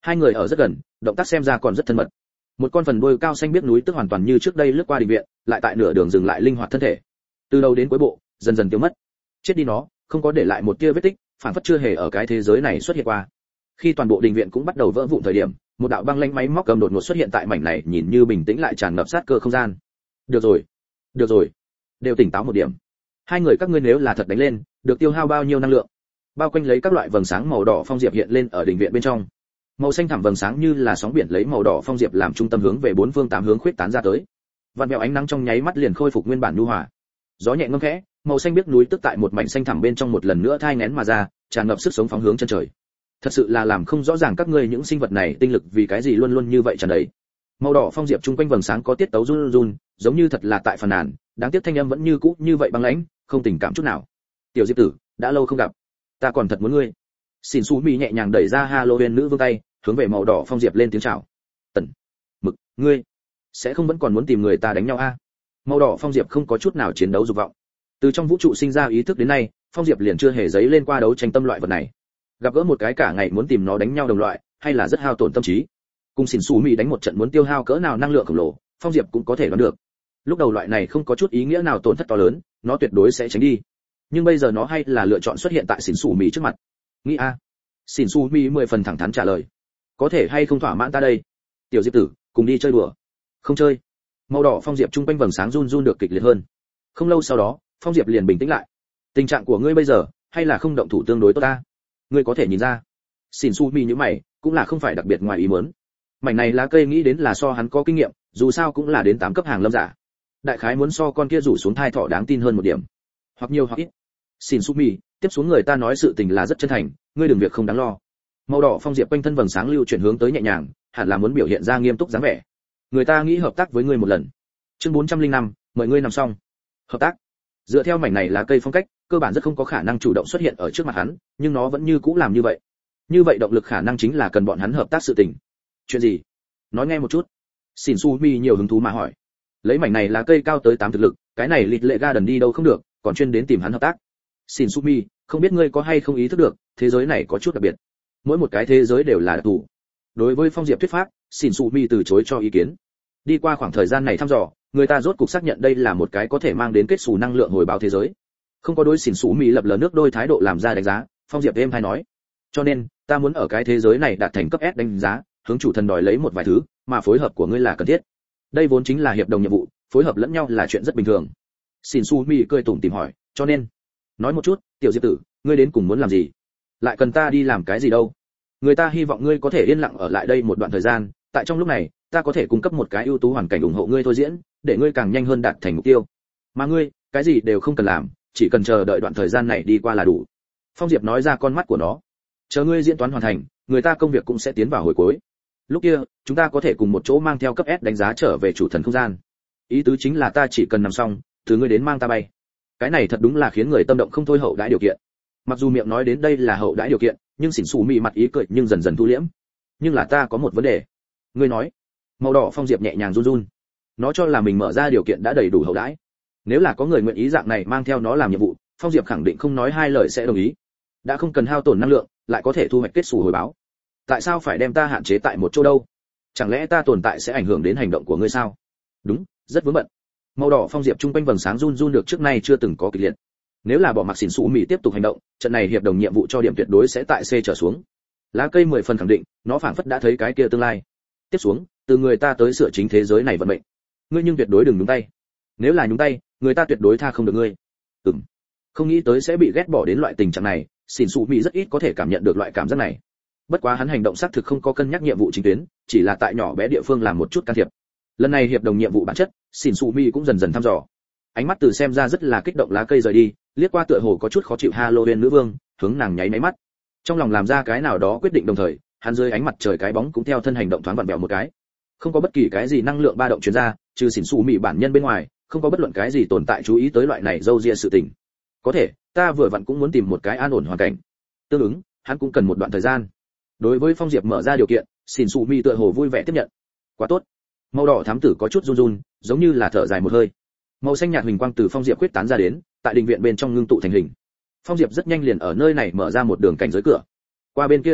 S1: Hai người ở rất gần, động tác xem ra còn rất thân mật. Một con phần đuôi cao xanh biết núi tức hoàn toàn như trước đây lướt qua đình viện, lại tại nửa đường dừng lại linh hoạt thân thể. Từ đầu đến cuối bộ, dần dần tiêu mất. Chết đi nó, không có để lại một tia vết tích, phản phất chưa hề ở cái thế giới này xuất hiện qua. Khi toàn bộ đình viện cũng bắt đầu vỡ vụn thời điểm, một đạo băng lãnh máy móc cầm đột ngột xuất hiện tại mảnh này, nhìn như bình tĩnh lại tràn ngập sát cơ không gian. Được rồi, được rồi, đều tỉnh táo một điểm. Hai người các ngươi nếu là thật đánh lên, được tiêu hao bao nhiêu năng lượng? Bao quanh lấy các loại vầng sáng màu đỏ phong diệp hiện lên ở đình viện bên trong. Màu xanh thẳm vầng sáng như là sóng biển lấy màu đỏ phong diệp làm trung tâm hướng về bốn phương tám hướng khuyết tán ra tới. Vạn vẹo ánh nắng trong nháy mắt liền khôi phục nguyên bản nhu hòa. Gió nhẹ ngâm khẽ, màu xanh biếc núi tức tại một mảnh xanh thẳm bên trong một lần nữa thai nghén mà ra, tràn ngập sức sống phóng hướng chân trời. Thật sự là làm không rõ ràng các ngươi những sinh vật này tinh lực vì cái gì luôn luôn như vậy tràn đầy. Màu đỏ phong diệp trung quanh vầng sáng có tiết tấu run run, giống như thật là tại phàn nàn, đáng tiếc thanh âm vẫn như cũ như vậy băng lãnh, không tình cảm chút nào. Tiểu Diệp tử, đã lâu không gặp, ta còn thật muốn ngươi. Xin Sú Mi nhẹ nhàng đẩy ra Halloween nữ vương tay, hướng về màu đỏ phong diệp lên tiếng chào. Tần, Mực, ngươi sẽ không vẫn còn muốn tìm người ta đánh nhau a? À? Màu đỏ phong diệp không có chút nào chiến đấu dục vọng. Từ trong vũ trụ sinh ra ý thức đến nay, phong diệp liền chưa hề dấy lên qua đấu tranh tâm loại vật này. Gặp gỡ một cái cả ngày muốn tìm nó đánh nhau đồng loại, hay là rất hao tổn tâm trí. Cùng Xin Sú Mi đánh một trận muốn tiêu hao cỡ nào năng lượng khổng lồ, phong diệp cũng có thể đoán được. Lúc đầu loại này không có chút ý nghĩa nào tổn thất to lớn, nó tuyệt đối sẽ tránh đi. Nhưng bây giờ nó hay là lựa chọn xuất hiện tại Xin Sú Mi trước mặt. Nghĩ a? À? Xin Sú Mi mười phần thẳng thắn trả lời. Có thể hay không thỏa mãn ta đây? Tiểu Diệp tử, cùng đi chơi đùa. Không chơi. Màu đỏ phong diệp trung quanh vầng sáng run run được kịch liệt hơn. Không lâu sau đó, phong diệp liền bình tĩnh lại. Tình trạng của ngươi bây giờ, hay là không động thủ tương đối tốt ta? Ngươi có thể nhìn ra. Xin Sú Mi nhíu mày, cũng là không phải đặc biệt ngoài ý muốn. Mảnh này lá cây nghĩ đến là so hắn có kinh nghiệm, dù sao cũng là đến tám cấp hàng lâm giả. Đại khái muốn so con kia rủ xuống thai thọ đáng tin hơn một điểm. Hoặc nhiều hoặc ít. Xin Sú Mi, tiếp xuống người ta nói sự tình là rất chân thành, ngươi đừng việc không đáng lo. Màu đỏ phong diệp quanh thân vầng sáng lưu chuyển hướng tới nhẹ nhàng, hẳn là muốn biểu hiện ra nghiêm túc dáng vẻ. Người ta nghĩ hợp tác với ngươi một lần. Chương bốn trăm lẻ năm, mời ngươi nằm xong. Hợp tác? Dựa theo mảnh này lá cây phong cách, cơ bản rất không có khả năng chủ động xuất hiện ở trước mặt hắn, nhưng nó vẫn như cũ làm như vậy. Như vậy động lực khả năng chính là cần bọn hắn hợp tác sự tình. Chuyện gì? Nói nghe một chút. Xin Sú Mi nhiều hứng thú mà hỏi. Lấy mảnh này lá cây cao tới tám thực lực, cái này Lịt Lệ Garden đi đâu không được, còn chuyên đến tìm hắn hợp tác. Xin Sú Mi, không biết ngươi có hay không ý thức được, thế giới này có chút đặc biệt. Mỗi một cái thế giới đều là đặc thù. Đối với phong diệp thuyết pháp, Xin Sú Mi từ chối cho ý kiến. Đi qua khoảng thời gian này thăm dò, người ta rốt cục xác nhận đây là một cái có thể mang đến kết xù năng lượng hồi báo thế giới. Không có đối Xin Sú Mi lập lờ nước đôi thái độ làm ra đánh giá, phong diệp êm hay nói. Cho nên, ta muốn ở cái thế giới này đạt thành cấp S đánh giá, hướng chủ thần đòi lấy một vài thứ, mà phối hợp của ngươi là cần thiết. Đây vốn chính là hiệp đồng nhiệm vụ, phối hợp lẫn nhau là chuyện rất bình thường. Xin Sú Mi cười tủm tỉm hỏi, cho nên, nói một chút, tiểu Diệp tử, ngươi đến cùng muốn làm gì? Lại cần ta đi làm cái gì đâu? Người ta hy vọng ngươi có thể yên lặng ở lại đây một đoạn thời gian, tại trong lúc này, ta có thể cung cấp một cái ưu tú hoàn cảnh ủng hộ ngươi thôi diễn, để ngươi càng nhanh hơn đạt thành mục tiêu. Mà ngươi, cái gì đều không cần làm, chỉ cần chờ đợi đoạn thời gian này đi qua là đủ. Phong Diệp nói ra con mắt của nó. Chờ ngươi diễn toán hoàn thành, người ta công việc cũng sẽ tiến vào hồi cuối. Lúc kia, chúng ta có thể cùng một chỗ mang theo cấp S đánh giá trở về chủ thần không gian. Ý tứ chính là ta chỉ cần nằm xong, từ ngươi đến mang ta bay. Cái này thật đúng là khiến người tâm động không thôi hậu đãi điều kiện. Mặc dù miệng nói đến đây là hậu đãi điều kiện, nhưng Xỉn Sú Mi mặt ý cười nhưng dần dần thu liễm. Nhưng là ta có một vấn đề. Ngươi nói. Màu đỏ phong diệp nhẹ nhàng run run. Nó cho là mình mở ra điều kiện đã đầy đủ hậu đãi. Nếu là có người nguyện ý dạng này mang theo nó làm nhiệm vụ, Phong Diệp khẳng định không nói hai lời sẽ đồng ý. Đã không cần hao tổn năng lượng, lại có thể thu hoạch kết sủ hồi báo. Tại sao phải đem ta hạn chế tại một chỗ đâu? Chẳng lẽ ta tồn tại sẽ ảnh hưởng đến hành động của ngươi sao? Đúng, rất vướng bận. Màu đỏ Phong Diệp trung quanh vầng sáng run run được trước nay chưa từng có kịch liệt. Nếu là bỏ mặc Xỉn Sú Mị tiếp tục hành động, trận này hiệp đồng nhiệm vụ cho điểm tuyệt đối sẽ tại C trở xuống. Lá cây mười phần khẳng định, nó phảng phất đã thấy cái kia tương lai. Tiếp xuống, từ người ta tới sửa chính thế giới này vận mệnh. Ngươi nhưng tuyệt đối đừng nhúng tay. Nếu là nhúng tay, người ta tuyệt đối tha không được ngươi. Ừm. Không nghĩ tới sẽ bị ghét bỏ đến loại tình trạng này, Xỉn Sú Mị rất ít có thể cảm nhận được loại cảm giác này. Bất quá hắn hành động xác thực không có cân nhắc nhiệm vụ chính tuyến, chỉ là tại nhỏ bé địa phương làm một chút can thiệp. Lần này hiệp đồng nhiệm vụ bản chất, Xỉn Sú Mị cũng dần dần thăm dò. Ánh mắt từ xem ra rất là kích động lá cây rời đi, liếc qua tựa hồ có chút khó chịu Halloween nữ vương, hướng nàng nháy máy mắt. Trong lòng làm ra cái nào đó quyết định đồng thời, hắn dưới ánh mặt trời cái bóng cũng theo thân hành động thoáng vặn vẹo một cái. Không có bất kỳ cái gì năng lượng ba động truyền ra, trừ Xỉn Sú Mị bản nhân bên ngoài, không có bất luận cái gì tồn tại chú ý tới loại này dâu ria sự tình. Có thể, ta vừa vặn cũng muốn tìm một cái an ổn hoàn cảnh. Tương ứng, hắn cũng cần một đoạn thời gian. Đối với Phong Diệp mở ra điều kiện, Xỉn Sú Mị tựa hồ vui vẻ tiếp nhận. Quá tốt. Màu đỏ thám tử có chút run run, giống như là thở dài một hơi. Màu xanh nhạt huỳnh quang từ Phong Diệp quyết tán ra đến, tại đình viện bên trong ngưng tụ thành hình. Phong Diệp rất nhanh liền ở nơi này mở ra một đường cảnh giới cửa. Qua bên kia liền tốt,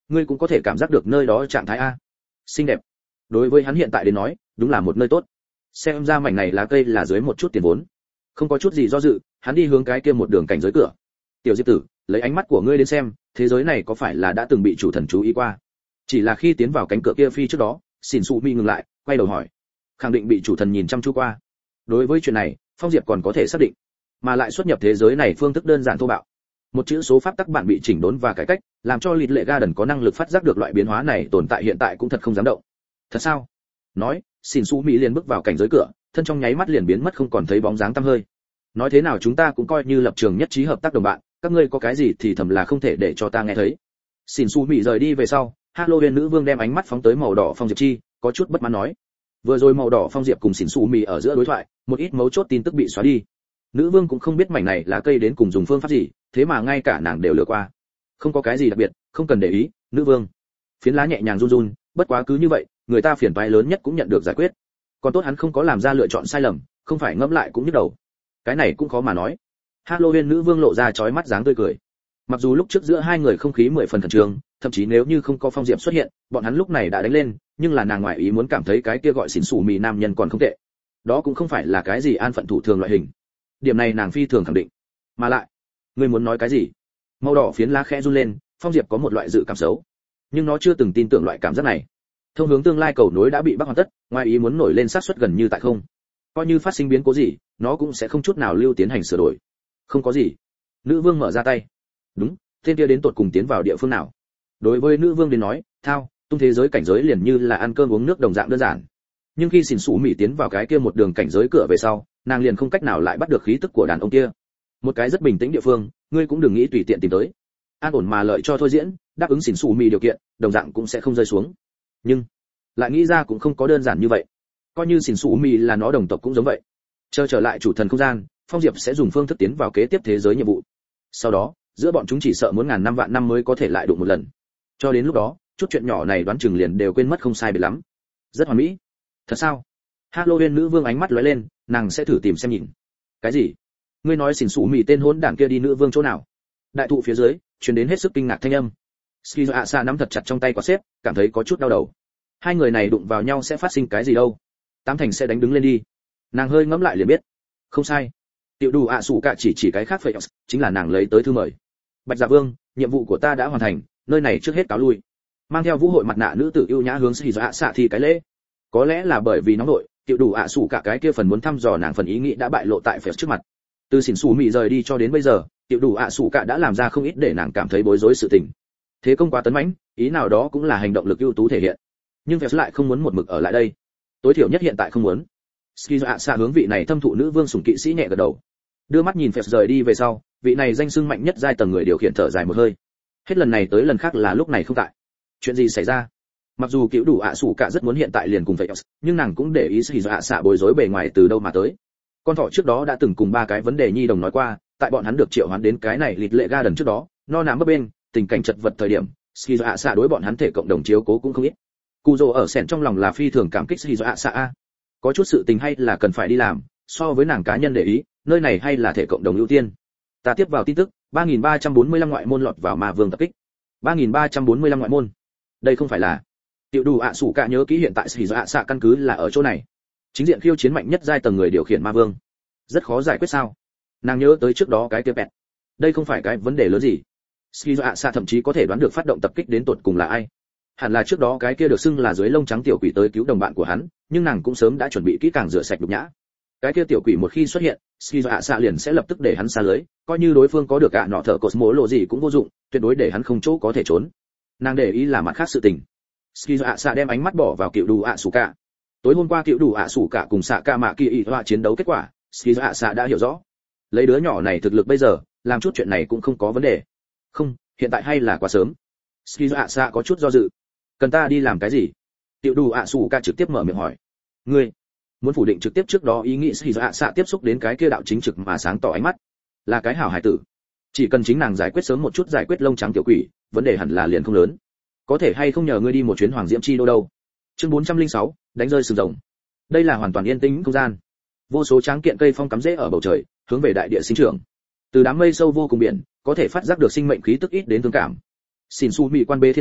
S1: ngươi cũng có thể cảm giác được nơi đó trạng thái a. Xinh đẹp. Đối với hắn hiện tại đến nói, đúng là một nơi tốt. Xem ra mảnh này lá cây là dưới một chút tiền vốn. Không có chút gì do dự, hắn đi hướng cái kia một đường cảnh giới cửa. Tiểu Diệp tử, lấy ánh mắt của ngươi đến xem, thế giới này có phải là đã từng bị chủ thần chú ý qua? Chỉ là khi tiến vào cánh cửa kia phi trước đó, Xỉn Sụ Mi ngừng lại, quay đầu hỏi. Khẳng định bị chủ thần nhìn chăm chú qua. Đối với chuyện này, Phong Diệp còn có thể xác định, mà lại xuất nhập thế giới này phương thức đơn giản thô bạo. Một chữ số pháp tắc bạn bị chỉnh đốn và cải cách, làm cho Lịt Lệ Garden có năng lực phát giác được loại biến hóa này tồn tại hiện tại cũng thật không dám động. Thật sao? Nói, Xỉn Sụ Mi liền bước vào cảnh giới cửa, thân trong nháy mắt liền biến mất không còn thấy bóng dáng tăm hơi. Nói thế nào chúng ta cũng coi như lập trường nhất trí hợp tác đồng bạn, các ngươi có cái gì thì thầm là không thể để cho ta nghe thấy. Xỉn Sụ Mi rời đi về sau, Halloween nữ vương đem ánh mắt phóng tới màu đỏ Phong Diệp chi, có chút bất mãn nói. Vừa rồi màu đỏ Phong Diệp cùng Xỉn Sụ Mi ở giữa đối thoại, một ít mấu chốt tin tức bị xóa đi. Nữ vương cũng không biết mảnh này là cây đến cùng dùng phương pháp gì, thế mà ngay cả nàng đều lừa qua. Không có cái gì đặc biệt, không cần để ý, nữ vương. Phiến lá nhẹ nhàng run run, bất quá cứ như vậy, người ta phiền toái lớn nhất cũng nhận được giải quyết. Còn tốt hắn không có làm ra lựa chọn sai lầm, không phải ngẫm lại cũng nhức đầu. Cái này cũng khó mà nói. Halloween nữ vương lộ ra chói mắt dáng tươi cười. Mặc dù lúc trước giữa hai người không khí mười phần khẩn trương, thậm chí nếu như không có Phong Diệp xuất hiện, bọn hắn lúc này đã đánh lên, nhưng là nàng ngoại ý muốn cảm thấy cái kia gọi Xỉn Sụ Mi nam nhân còn không tệ. Đó cũng không phải là cái gì an phận thủ thường loại hình. Điểm này nàng phi thường khẳng định. Mà lại, ngươi muốn nói cái gì? Màu đỏ phiến lá khẽ run lên, Phong Diệp có một loại dự cảm xấu, nhưng nó chưa từng tin tưởng loại cảm giác này. Thông hướng tương lai cầu nối đã bị bắt hoàn tất, ngoài ý muốn nổi lên xác suất gần như tại không. Coi như phát sinh biến cố gì, nó cũng sẽ không chút nào lưu tiến hành sửa đổi. Không có gì. Nữ vương mở ra tay. Đúng, tên kia đến tột cùng tiến vào địa phương nào? Đối với nữ vương đến nói, thao, tung thế giới cảnh giới liền như là ăn cơm uống nước đồng dạng đơn giản. Nhưng khi Xỉn Sụ Mi tiến vào cái kia một đường cảnh giới cửa về sau, nàng liền không cách nào lại bắt được khí tức của đàn ông kia. Một cái rất bình tĩnh địa phương, ngươi cũng đừng nghĩ tùy tiện tìm tới. An ổn mà lợi cho thôi diễn, đáp ứng Xỉn Sụ Mi điều kiện, đồng dạng cũng sẽ không rơi xuống. Nhưng lại nghĩ ra cũng không có đơn giản như vậy. Coi như Xỉn Sụ Mi là nó đồng tộc cũng giống vậy. Chờ trở lại chủ thần không gian, Phong Diệp sẽ dùng phương thức tiến vào kế tiếp thế giới nhiệm vụ. Sau đó, giữa bọn chúng chỉ sợ muốn ngàn năm vạn năm mới có thể lại đụng một lần. Cho đến lúc đó, chút chuyện nhỏ này đoán chừng liền đều quên mất không sai biệt lắm. Rất hoàn mỹ. Thật sao? Halloween nữ vương ánh mắt lóe lên, nàng sẽ thử tìm xem nhìn. Cái gì? Ngươi nói Xỉn Sụ Mi tên hỗn đản kia đi nữ vương chỗ nào? Đại thụ phía dưới, truyền đến hết sức kinh ngạc thanh âm. Skizo Asa nắm thật chặt trong tay quả xếp, cảm thấy có chút đau đầu. Hai người này đụng vào nhau sẽ phát sinh cái gì đâu? Tám thành sẽ đánh đứng lên đi. Nàng hơi ngẫm lại liền biết. Không sai. Tiểu đủ ạ sủ cả chỉ chỉ cái khác vậy, chính là nàng lấy tới thư mời. Bạch Dạ Vương, nhiệm vụ của ta đã hoàn thành, nơi này trước hết cáo lui. Mang theo vũ hội mặt nạ nữ tử yêu nhã hướng Skizo Asa thì cái lễ. Có lẽ là bởi vì nóng nội, tiểu đủ ạ sủ cả cái kia phần muốn thăm dò nàng phần ý nghĩ đã bại lộ tại phèo trước mặt. Từ Xỉn Sụ Mi rời đi cho đến bây giờ, tiểu đủ ạ sủ cả đã làm ra không ít để nàng cảm thấy bối rối sự tình. Thế công quá tấn mãnh, ý nào đó cũng là hành động lực ưu tú thể hiện. Nhưng phèo lại không muốn một mực ở lại đây. Tối thiểu nhất hiện tại không muốn. Skizo Asa hướng vị này thâm thụ nữ vương sủng kỵ sĩ nhẹ gật đầu. Đưa mắt nhìn phèo rời đi về sau, vị này danh xưng mạnh nhất giai tầng người điều khiển thở dài một hơi. Hết lần này tới lần khác là lúc này không tại. Chuyện gì xảy ra? Mặc dù Cửu Đủ ạ sủ cả rất muốn hiện tại liền cùng vậy, nhưng nàng cũng để ý Skizo Asa bối rối bề ngoài từ đâu mà tới. Con thỏ trước đó đã từng cùng ba cái vấn đề nhi đồng nói qua, tại bọn hắn được triệu hoán đến cái này Lịt Lệ Garden trước đó, no nằm bấp bên, tình cảnh chật vật thời điểm, Skizo Asa đối bọn hắn thể cộng đồng chiếu cố cũng không ít. Cujo ở sẹn trong lòng là phi thường cảm kích Skizo Asa. Có chút sự tình hay là cần phải đi làm, so với nàng cá nhân để ý, nơi này hay là thể cộng đồng ưu tiên. Ta tiếp vào tin tức, ba nghìn ba trăm bốn mươi lăm ngoại môn lọt vào ma vương tập kích. ba nghìn ba trăm bốn mươi lăm ngoại môn. Đây không phải là Tiểu đủ ạ sủ cả nhớ kỹ hiện tại Skizo Asa căn cứ là ở chỗ này. Chính diện khiêu chiến mạnh nhất giai tầng người điều khiển ma vương. Rất khó giải quyết sao? Nàng nhớ tới trước đó cái kia bẹt. Đây không phải cái vấn đề lớn gì. Skizo Asa thậm chí có thể đoán được phát động tập kích đến tột cùng là ai. Hẳn là trước đó cái kia được xưng là dưới lông trắng tiểu quỷ tới cứu đồng bạn của hắn, nhưng nàng cũng sớm đã chuẩn bị kỹ càng rửa sạch nhục nhã. Cái kia tiểu quỷ một khi xuất hiện, Skizo Asa liền sẽ lập tức để hắn xa lưới, coi như đối phương có được cả nọ thở cosmo lộ gì cũng vô dụng, tuyệt đối để hắn không chỗ có thể trốn. Nàng để ý là mặt khác sự tình. Skizo Asa đem ánh mắt bỏ vào Cựu Đủ ạ sủ cả. Tối hôm qua Cựu Đủ ạ sủ cả cùng Sạ Ca Mạ Kỳ Y Hoa chiến đấu kết quả, Skizo Asa đã hiểu rõ. Lấy đứa nhỏ này thực lực bây giờ, làm chút chuyện này cũng không có vấn đề. Không, hiện tại hay là quá sớm. Skizo Asa có chút do dự. Cần ta đi làm cái gì? Cựu Đủ ạ sủ cả trực tiếp mở miệng hỏi. Ngươi muốn phủ định trực tiếp trước đó ý nghĩ Skizo Asa tiếp xúc đến cái kia đạo chính trực mà sáng tỏ ánh mắt. Là cái hảo hải tử. Chỉ cần chính nàng giải quyết sớm một chút giải quyết lông trắng tiểu quỷ, vấn đề hẳn là liền không lớn. Có thể hay không nhờ ngươi đi một chuyến Hoàng Diễm Chi đô đâu? Chương bốn trăm lẻ sáu, đánh rơi sừng rồng. Đây là hoàn toàn yên tĩnh không gian. Vô số tráng kiện cây phong cắm rễ ở bầu trời, hướng về đại địa sinh trưởng. Từ đám mây sâu vô cùng biển, có thể phát giác được sinh mệnh khí tức ít đến thương cảm. Xỉn Sụ Mi quan bế thiên nhãn,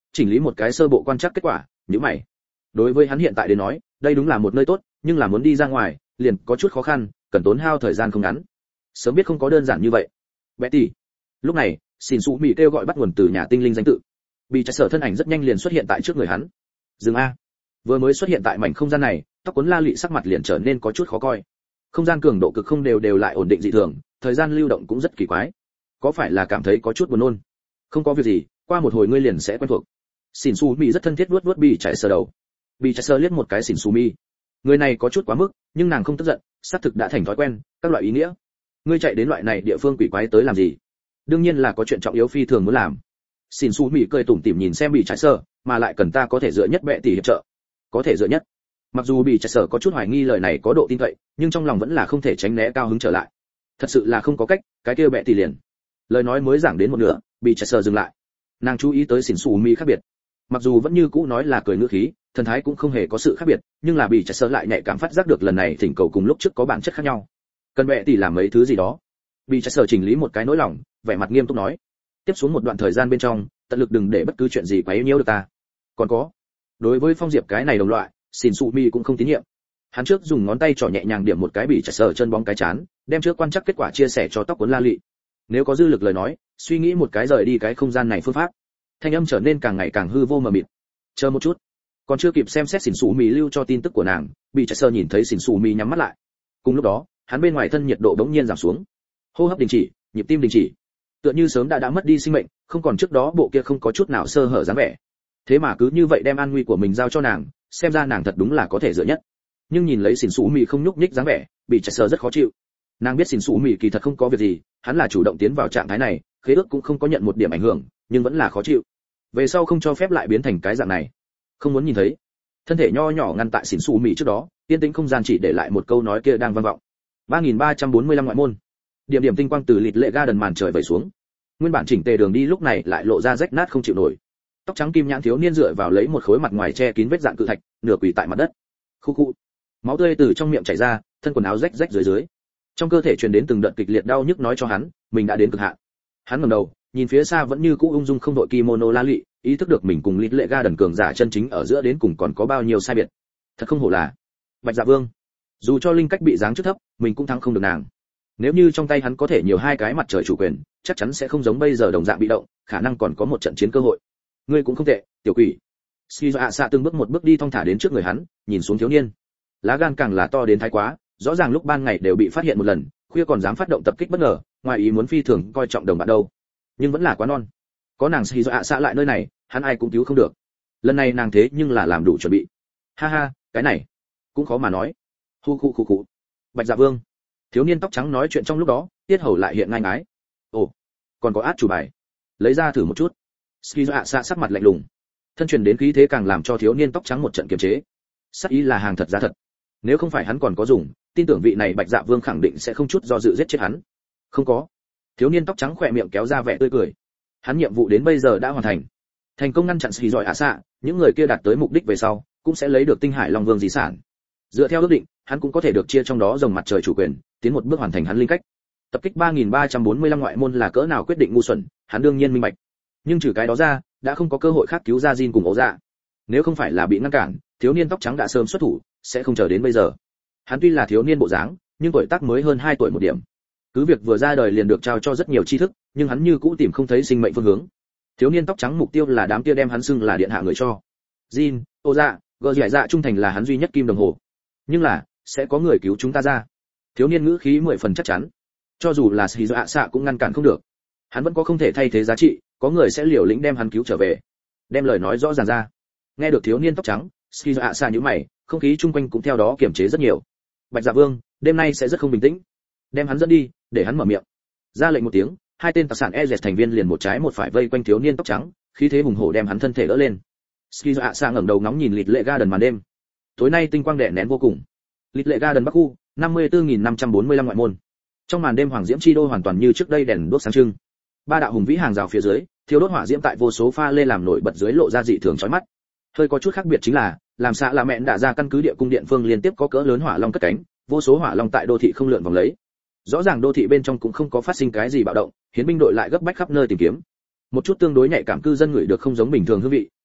S1: chỉnh lý một cái sơ bộ quan trắc kết quả, nhíu mày. Đối với hắn hiện tại đến nói, đây đúng là một nơi tốt, nhưng là muốn đi ra ngoài, liền có chút khó khăn, cần tốn hao thời gian không ngắn. Sớm biết không có đơn giản như vậy. Betty. Lúc này, Xin Sú Mị kêu gọi bắt nguồn từ nhà tinh linh danh tự. Bị Trạch Sở thân ảnh rất nhanh liền xuất hiện tại trước người hắn. Dừng a. Vừa mới xuất hiện tại mảnh không gian này, tóc cuốn La Lị sắc mặt liền trở nên có chút khó coi. Không gian cường độ cực không đều đều lại ổn định dị thường, thời gian lưu động cũng rất kỳ quái. Có phải là cảm thấy có chút buồn nôn? Không có việc gì, qua một hồi ngươi liền sẽ quen thuộc. Xin Sú Mị rất thân thiết vuốt vuốt Bị Trạch Sở đầu. Bị Trạch Sở liếc một cái Xin Sú Mị. Người này có chút quá mức, nhưng nàng không tức giận, xác thực đã thành thói quen, các loại ý nghĩa. Ngươi chạy đến loại này địa phương quỷ quái tới làm gì? Đương nhiên là có chuyện trọng yếu phi thường muốn làm. Xin Sú Mị cười tủm tỉm nhìn xem Bị Trạch Sở, mà lại cần ta có thể dựa nhất bệ tỷ hiệp trợ. Có thể dựa nhất. Mặc dù Bị Trạch Sở có chút hoài nghi lời này có độ tin cậy, nhưng trong lòng vẫn là không thể tránh né cao hứng trở lại. Thật sự là không có cách, cái kia bệ tỷ liền. Lời nói mới giảng đến một nửa, Bị Trạch Sở dừng lại. Nàng chú ý tới Xin Sú Mị khác biệt. Mặc dù vẫn như cũ nói là cười ngữ khí, thần thái cũng không hề có sự khác biệt, nhưng là Bị Trạch Sở lại nhạy cảm phát giác được lần này thỉnh cầu cùng lúc trước có bản chất khác nhau. Cần bệ tỷ làm mấy thứ gì đó. Bị Trạch Sở chỉnh lý một cái nỗi lòng, vẻ mặt nghiêm túc nói. Tiếp xuống một đoạn thời gian bên trong, tận lực đừng để bất cứ chuyện gì quấy nhiễu được ta. Còn có, đối với Phong Diệp cái này đồng loại, Xin Sú Mị cũng không tín nhiệm. Hắn trước dùng ngón tay trỏ nhẹ nhàng điểm một cái Bị Trạch Sở chân bóng cái chán, đem trước quan chắc kết quả chia sẻ cho tóc cuốn La Lị. Nếu có dư lực lời nói, suy nghĩ một cái rời đi cái không gian này phương pháp. Thanh âm trở nên càng ngày càng hư vô mờ mịt. Chờ một chút. Còn chưa kịp xem xét Xin Sú Mị lưu cho tin tức của nàng, Bị Trạch Sở nhìn thấy Xin Sú Mị nhắm mắt lại. Cùng lúc đó, hắn bên ngoài thân nhiệt độ bỗng nhiên giảm xuống. Hô hấp đình chỉ, nhịp tim đình chỉ. Tựa như sớm đã đã mất đi sinh mệnh, không còn trước đó bộ kia không có chút nào sơ hở dáng vẻ. Thế mà cứ như vậy đem an nguy của mình giao cho nàng, xem ra nàng thật đúng là có thể dựa nhất. Nhưng nhìn lấy Xin Sú Mị không nhúc nhích dáng vẻ, Bị Trạch Sở rất khó chịu. Nàng biết Xin Sú Mị kỳ thật không có việc gì, hắn là chủ động tiến vào trạng thái này, khế ước cũng không có nhận một điểm ảnh hưởng, nhưng vẫn là khó chịu. Về sau không cho phép lại biến thành cái dạng này. Không muốn nhìn thấy. Thân thể nho nhỏ ngăn tại Xin Sú Mị trước đó, yên tĩnh không gian chỉ để lại một câu nói kia đang vang vọng. ba nghìn ba trăm bốn mươi lăm ngoại môn. Điểm điểm tinh quang từ Lịt Lệ Garden màn trời vẩy xuống. Nguyên bản chỉnh tề đường đi lúc này lại lộ ra rách nát không chịu nổi. Tóc trắng kim nhãn thiếu niên dựa vào lấy một khối mặt ngoài che kín vết dạn cự thạch, nửa quỳ tại mặt đất. Khu khu. Máu tươi từ trong miệng chảy ra, thân quần áo rách rách dưới dưới. Trong cơ thể truyền đến từng đợt kịch liệt đau nhức nói cho hắn, mình đã đến cực hạn. Hắn ngẩng đầu, nhìn phía xa vẫn như cũ ung dung không đội kimono La Lị, ý thức được mình cùng Lịt Lệ Garden cường giả chân chính ở giữa đến cùng còn có bao nhiêu sai biệt. Thật không hổ là Bạch Dạ Vương. Dù cho linh cách bị giáng trước thấp, mình cũng thắng không được nàng. Nếu như trong tay hắn có thể nhiều hai cái mặt trời chủ quyền, chắc chắn sẽ không giống bây giờ đồng dạng bị động, khả năng còn có một trận chiến cơ hội. Ngươi cũng không tệ, tiểu quỷ. Skiza xạ từng bước một bước đi thong thả đến trước người hắn, nhìn xuống thiếu niên. Lá gan càng là to đến thái quá, rõ ràng lúc ban ngày đều bị phát hiện một lần, khuya còn dám phát động tập kích bất ngờ, ngoài ý muốn phi thường coi trọng đồng bạn đâu. Nhưng vẫn là quá non. Có nàng Skiza xạ lại nơi này, hắn ai cũng cứu không được. Lần này nàng thế nhưng là làm đủ chuẩn bị. Ha ha, cái này cũng khó mà nói. Hu khu khu khu. Bạch Dạ Vương. Thiếu niên tóc trắng nói chuyện trong lúc đó, tiết hầu lại hiện ngai ngái. Ồ, còn có át chủ bài. Lấy ra thử một chút. Skiza xạ sắc mặt lạnh lùng. Thân truyền đến khí thế càng làm cho thiếu niên tóc trắng một trận kiềm chế. Sắc ý là hàng thật giá thật. Nếu không phải hắn còn có dùng, tin tưởng vị này Bạch Dạ Vương khẳng định sẽ không chút do dự giết chết hắn. Không có. Thiếu niên tóc trắng khỏe miệng kéo ra vẻ tươi cười. Hắn nhiệm vụ đến bây giờ đã hoàn thành. Thành công ngăn chặn Skiza xạ, những người kia đạt tới mục đích về sau, cũng sẽ lấy được Tinh Hải Long Vương di sản. Dựa theo ước định, hắn cũng có thể được chia trong đó rồng mặt trời chủ quyền, tiến một bước hoàn thành hắn linh cách. Tập kích ba nghìn ba trăm bốn mươi lăm ngoại môn là cỡ nào quyết định ngu xuẩn, hắn đương nhiên minh bạch. Nhưng trừ cái đó ra, đã không có cơ hội khác cứu ra Jin cùng Ố Dạ. Nếu không phải là bị ngăn cản, thiếu niên tóc trắng đã sớm xuất thủ, sẽ không chờ đến bây giờ. Hắn tuy là thiếu niên bộ dáng, nhưng tuổi tác mới hơn hai tuổi một điểm. Cứ việc vừa ra đời liền được trao cho rất nhiều tri thức, nhưng hắn như cũ tìm không thấy sinh mệnh phương hướng. Thiếu niên tóc trắng mục tiêu là đám kia đem hắn xưng là điện hạ người cho. Jin, Ố Dạ, gờ giải dạ trung thành là hắn duy nhất kim đồng hồ. Nhưng là, sẽ có người cứu chúng ta ra. Thiếu niên ngữ khí mười phần chắc chắn. Cho dù là Skiza xạ cũng ngăn cản không được. Hắn vẫn có không thể thay thế giá trị, có người sẽ liều lĩnh đem hắn cứu trở về. Đem lời nói rõ ràng ra. Nghe được thiếu niên tóc trắng, Skiza xạ nhíu mày, không khí chung quanh cũng theo đó kiềm chế rất nhiều. Bạch Dạ Vương, đêm nay sẽ rất không bình tĩnh. Đem hắn dẫn đi, để hắn mở miệng. Ra lệnh một tiếng, hai tên tạc sản e dẹt thành viên liền một trái một phải vây quanh thiếu niên tóc trắng, khí thế hùng hổ đem hắn thân thể đỡ lên. Skiza xạ ngẩng đầu ngóng nhìn Lịt Lệ Garden màn đêm. Tối nay tinh quang đè nén vô cùng. Lịt Lệ Garden Bắc khu, năm mươi tư nghìn năm trăm bốn mươi lăm ngoại môn. Trong màn đêm hoàng diễm chi đô hoàn toàn như trước đây đèn đuốc sáng trưng. Ba đạo hùng vĩ hàng rào phía dưới, thiêu đốt hỏa diễm tại vô số pha lê làm nổi bật dưới lộ ra dị thường chói mắt. Hơi có chút khác biệt chính là, làm xạ là mẹn đã ra căn cứ địa cung điện phương liên tiếp có cỡ lớn hỏa long cất cánh, vô số hỏa long tại đô thị không lượn vòng lấy. Rõ ràng đô thị bên trong cũng không có phát sinh cái gì bạo động, hiến binh đội lại gấp bách khắp nơi tìm kiếm. Một chút tương đối nhạy cảm cư dân người được không giống bình thường hương vị,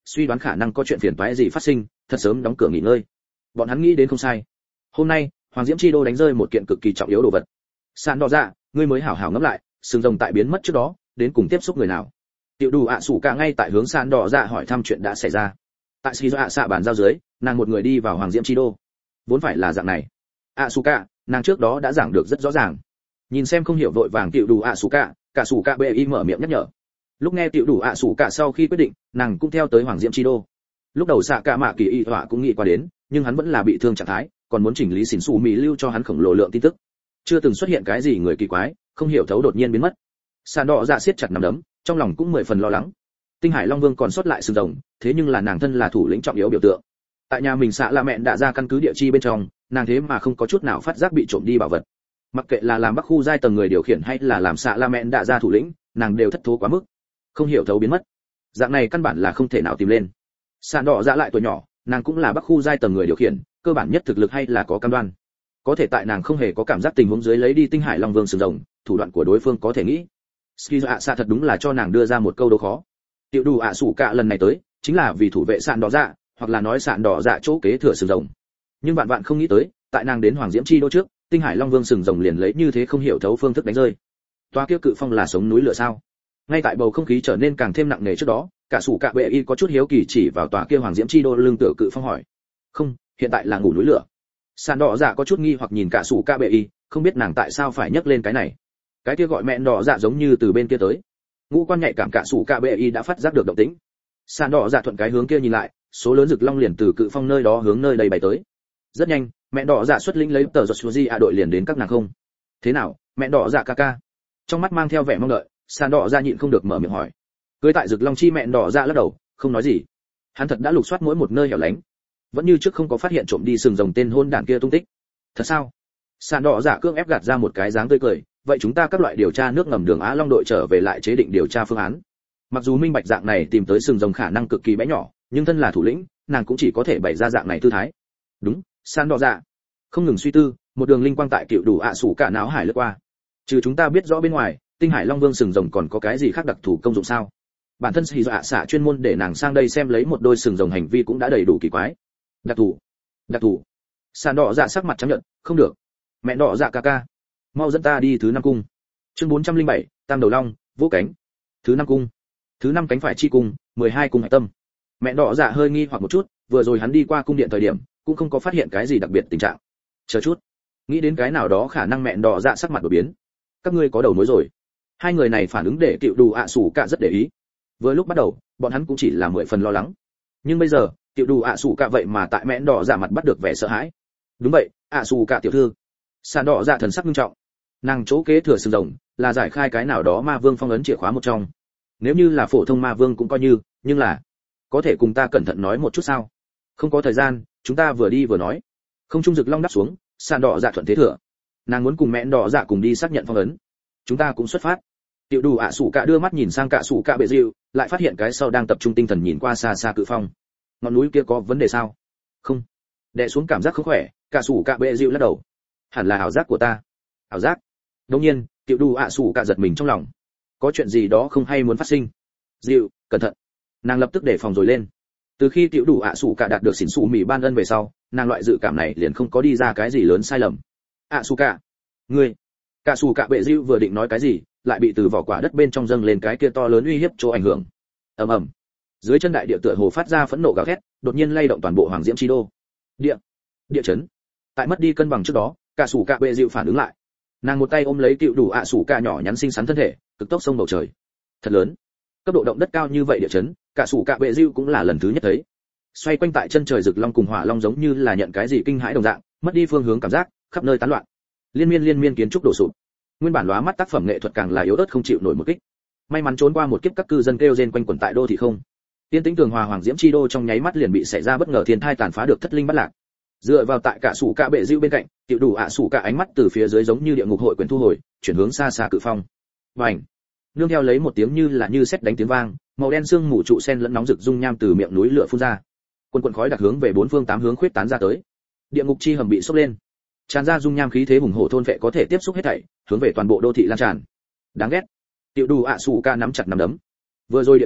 S1: suy đoán khả năng có chuyện phiền toái gì phát sinh, thật sớm đóng cửa nghỉ ngơi. Bọn hắn nghĩ đến không sai. Hôm nay, Hoàng Diễm Chi Đô đánh rơi một kiện cực kỳ trọng yếu đồ vật. Sàn đỏ dạ, ngươi mới hảo hảo ngẫm lại, sừng rồng tại biến mất trước đó, đến cùng tiếp xúc người nào? Tiểu đủ ạ sủ cả ngay tại hướng sàn đỏ dạ hỏi thăm chuyện đã xảy ra. Tại xì ạ xạ bàn giao dưới, nàng một người đi vào Hoàng Diễm Chi Đô. Vốn phải là dạng này. ạ sủ cả, nàng trước đó đã giảng được rất rõ ràng. Nhìn xem không hiểu vội vàng tiểu đủ ạ sủ cả, cả sủ cả bê y mở miệng nhắc nhở. Lúc nghe tiểu đủ ạ sủ cả sau khi quyết định, nàng cũng theo tới Hoàng Diễm Chi Đô. Lúc đầu xạ cả mạ kỳ y họa cũng nghĩ qua đến, nhưng hắn vẫn là bị thương trạng thái, còn muốn chỉnh lý xỉn xù mỹ lưu cho hắn khổng lồ lượng tin tức. Chưa từng xuất hiện cái gì người kỳ quái, không hiểu thấu đột nhiên biến mất. Sàn đỏ dạ siết chặt nắm đấm, trong lòng cũng mười phần lo lắng. Tinh Hải Long Vương còn sót lại sừng rồng, thế nhưng là nàng thân là thủ lĩnh trọng yếu biểu tượng. Tại nhà mình xạ là mẹ đã ra căn cứ địa chi bên trong, nàng thế mà không có chút nào phát giác bị trộm đi bảo vật. Mặc kệ là làm Bắc khu giai tầng người điều khiển hay là làm xạ la mẹ đã ra thủ lĩnh, nàng đều thất thố quá mức, không hiểu thấu biến mất. Dạng này căn bản là không thể nào tìm lên. Sàn đỏ dạ lại tuổi nhỏ, nàng cũng là Bắc khu giai tầng người điều khiển, cơ bản nhất thực lực hay là có cam đoan. Có thể tại nàng không hề có cảm giác tình huống dưới lấy đi Tinh Hải Long Vương sừng rồng, thủ đoạn của đối phương có thể nghĩ. Skizo ạ xạ thật đúng là cho nàng đưa ra một câu đố khó. Tiểu đủ ạ sủ cả lần này tới, chính là vì thủ vệ sàn đỏ dạ, hoặc là nói sàn đỏ dạ chỗ kế thừa sừng rồng. Nhưng bạn bạn không nghĩ tới, tại nàng đến Hoàng Diễm Chi Đô trước, Tinh Hải Long Vương sừng rồng liền lấy như thế không hiểu thấu phương thức đánh rơi. Toa kia cự phong là sống núi lửa sao? Ngay tại bầu không khí trở nên càng thêm nặng nề trước đó, cả sủ cả bệ y có chút hiếu kỳ chỉ vào tòa kia Hoàng Diễm Chi Đô lưng tựa cự phong hỏi. Không, hiện tại là ngủ núi lửa. Sàn đỏ dạ có chút nghi hoặc nhìn cả sủ cả bệ y, không biết nàng tại sao phải nhắc lên cái này. Cái kia gọi mẹ đỏ dạ giống như từ bên kia tới. Ngũ quan nhạy cảm cả sủ cả bệ y đã phát giác được động tĩnh. Sàn đỏ dạ thuận cái hướng kia nhìn lại, số lớn rực long liền từ cự phong nơi đó hướng nơi đây bay tới. Rất nhanh, mẹ đỏ dạ xuất lĩnh lấy tờ giật suzy a đội liền đến các nàng không. Thế nào, mẹ đỏ dạ ca ca? Trong mắt mang theo vẻ mong đợi, sàn đỏ dạ nhịn không được mở miệng hỏi. Cưới tại rực long chi mẹ đỏ dạ lắc đầu, không nói gì. Hắn thật đã lục soát mỗi một nơi hẻo lánh, vẫn như trước không có phát hiện trộm đi sừng rồng tên hôn đản kia tung tích. Thật sao? Sàn đỏ dạ cương ép gạt ra một cái dáng tươi cười, vậy chúng ta các loại điều tra nước ngầm đường Á Long đội trở về lại chế định điều tra phương án. Mặc dù minh bạch dạng này tìm tới sừng rồng khả năng cực kỳ bé nhỏ, nhưng thân là thủ lĩnh, nàng cũng chỉ có thể bày ra dạng này tư thái. Đúng, San đỏ dạ. Không ngừng suy tư, một đường linh quang tại cựu đủ ạ sủ cả não hải lướt qua. Trừ chúng ta biết rõ bên ngoài, Tinh Hải Long Vương sừng rồng còn có cái gì khác đặc thù công dụng sao? Bản thân sĩ dạ xạ chuyên môn để nàng sang đây xem lấy một đôi sừng rồng hành vi cũng đã đầy đủ kỳ quái. Đặc thù? Đặc thù? San đỏ dạ sắc mặt trắng nhợt, không được. Mẹ đỏ dạ ca ca, mau dẫn ta đi thứ năm cung. Chương bốn trăm linh bảy, Tam đầu long, vỗ cánh. Thứ năm cung. Thứ năm cánh phải chi cung, mười hai cung hải tâm. Mẹ đỏ dạ hơi nghi hoặc một chút, vừa rồi hắn đi qua cung điện thời điểm, cũng không có phát hiện cái gì đặc biệt tình trạng. Chờ chút, nghĩ đến cái nào đó khả năng mẹ đỏ dạ sắc mặt đổi biến. Các ngươi có đầu mối rồi. Hai người này phản ứng để Cựu Đủ ạ sủ cả rất để ý. Vừa lúc bắt đầu, bọn hắn cũng chỉ là mười phần lo lắng. Nhưng bây giờ, Cựu Đủ ạ sủ cả vậy mà tại mẹ đỏ dạ mặt bắt được vẻ sợ hãi. Đúng vậy, ạ sủ cả tiểu thư. Sàn đỏ dạ thần sắc nghiêm trọng. Nàng chỗ kế thừa sừng rồng, là giải khai cái nào đó ma vương phong ấn chìa khóa một trong. Nếu như là phổ thông ma vương cũng coi như, nhưng là có thể cùng ta cẩn thận nói một chút sao? Không có thời gian, chúng ta vừa đi vừa nói. Không trung rực long đáp xuống, sàn đỏ dạ thuận thế thừa. Nàng muốn cùng mẹ đỏ dạ cùng đi xác nhận phong ấn. Chúng ta cũng xuất phát. Tiểu Đủ ạ sủ cả đưa mắt nhìn sang cả sủ cả bệ dịu, lại phát hiện cái sau đang tập trung tinh thần nhìn qua xa xa cự phong. Ngọn núi kia có vấn đề sao? Không. Đè xuống cảm giác không khỏe, cả sủ cả bệ dịu lắc đầu. Hẳn là ảo giác của ta. Ảo giác? Đương nhiên, Tiểu Đủ ạ sủ cả giật mình trong lòng. Có chuyện gì đó không hay muốn phát sinh. Dịu, cẩn thận. Nàng lập tức đề phòng rồi lên. Từ khi Tiểu Đủ ạ sủ cả đạt được xỉn xù mì ban ân về sau, nàng loại dự cảm này liền không có đi ra cái gì lớn sai lầm. ạ sủ cả, ngươi. Cả sủ cả bệ dịu vừa định nói cái gì, lại bị từ vỏ quả đất bên trong dâng lên cái kia to lớn uy hiếp chỗ ảnh hưởng. Ầm ầm. Dưới chân đại địa tựa hồ phát ra phẫn nộ gào thét, đột nhiên lay động toàn bộ Hoàng Diễm Chi Đô. Địa, địa chấn. Tại mất đi cân bằng trước đó, cả sủ cả bệ dịu phản ứng lại. Nàng một tay ôm lấy Cựu Đủ ạ sủ cả nhỏ nhắn xinh xắn thân thể, cực tốc xông bầu trời. Thật lớn. Cấp độ động đất cao như vậy địa chấn, cả sủ cả bệ dịu cũng là lần thứ nhất thấy. Xoay quanh tại chân trời rực long cùng hỏa long giống như là nhận cái gì kinh hãi đồng dạng, mất đi phương hướng cảm giác, khắp nơi tán loạn. Liên miên liên miên kiến trúc đổ sụp. Nguyên bản lóa mắt tác phẩm nghệ thuật càng là yếu ớt không chịu nổi một kích. May mắn trốn qua một kiếp, các cư dân kêu rên quanh quẩn tại đô thị không. Tiên tĩnh tường hòa Hoàng Diễm Chi Đô trong nháy mắt liền bị xảy ra bất ngờ thiên thai tàn phá được thất linh bất lạc. Dựa vào tại cả sủ cả bệ dịu bên cạnh, Tiểu Đủ ạ sủ cả ánh mắt từ phía dưới giống như địa ngục hội quyền thu hồi, chuyển hướng xa xa cự phong. Bành! Nương theo lấy một tiếng như là như sét đánh tiếng vang, màu đen xương mù trụ sen lẫn nóng rực dung nham từ miệng núi lửa phun ra. Quần quần khói đặc hướng về bốn phương tám hướng khuyết tán ra tới. Địa ngục chi hầm bị sốc lên. Tràn ra dung nham khí thế hùng hổ thôn vệ có thể tiếp xúc hết thảy, hướng về toàn bộ đô thị lan tràn. Đáng ghét. Tiểu Đủ ạ sủ cả nắm chặt nắm đấm. Vừa rồi địa chấn,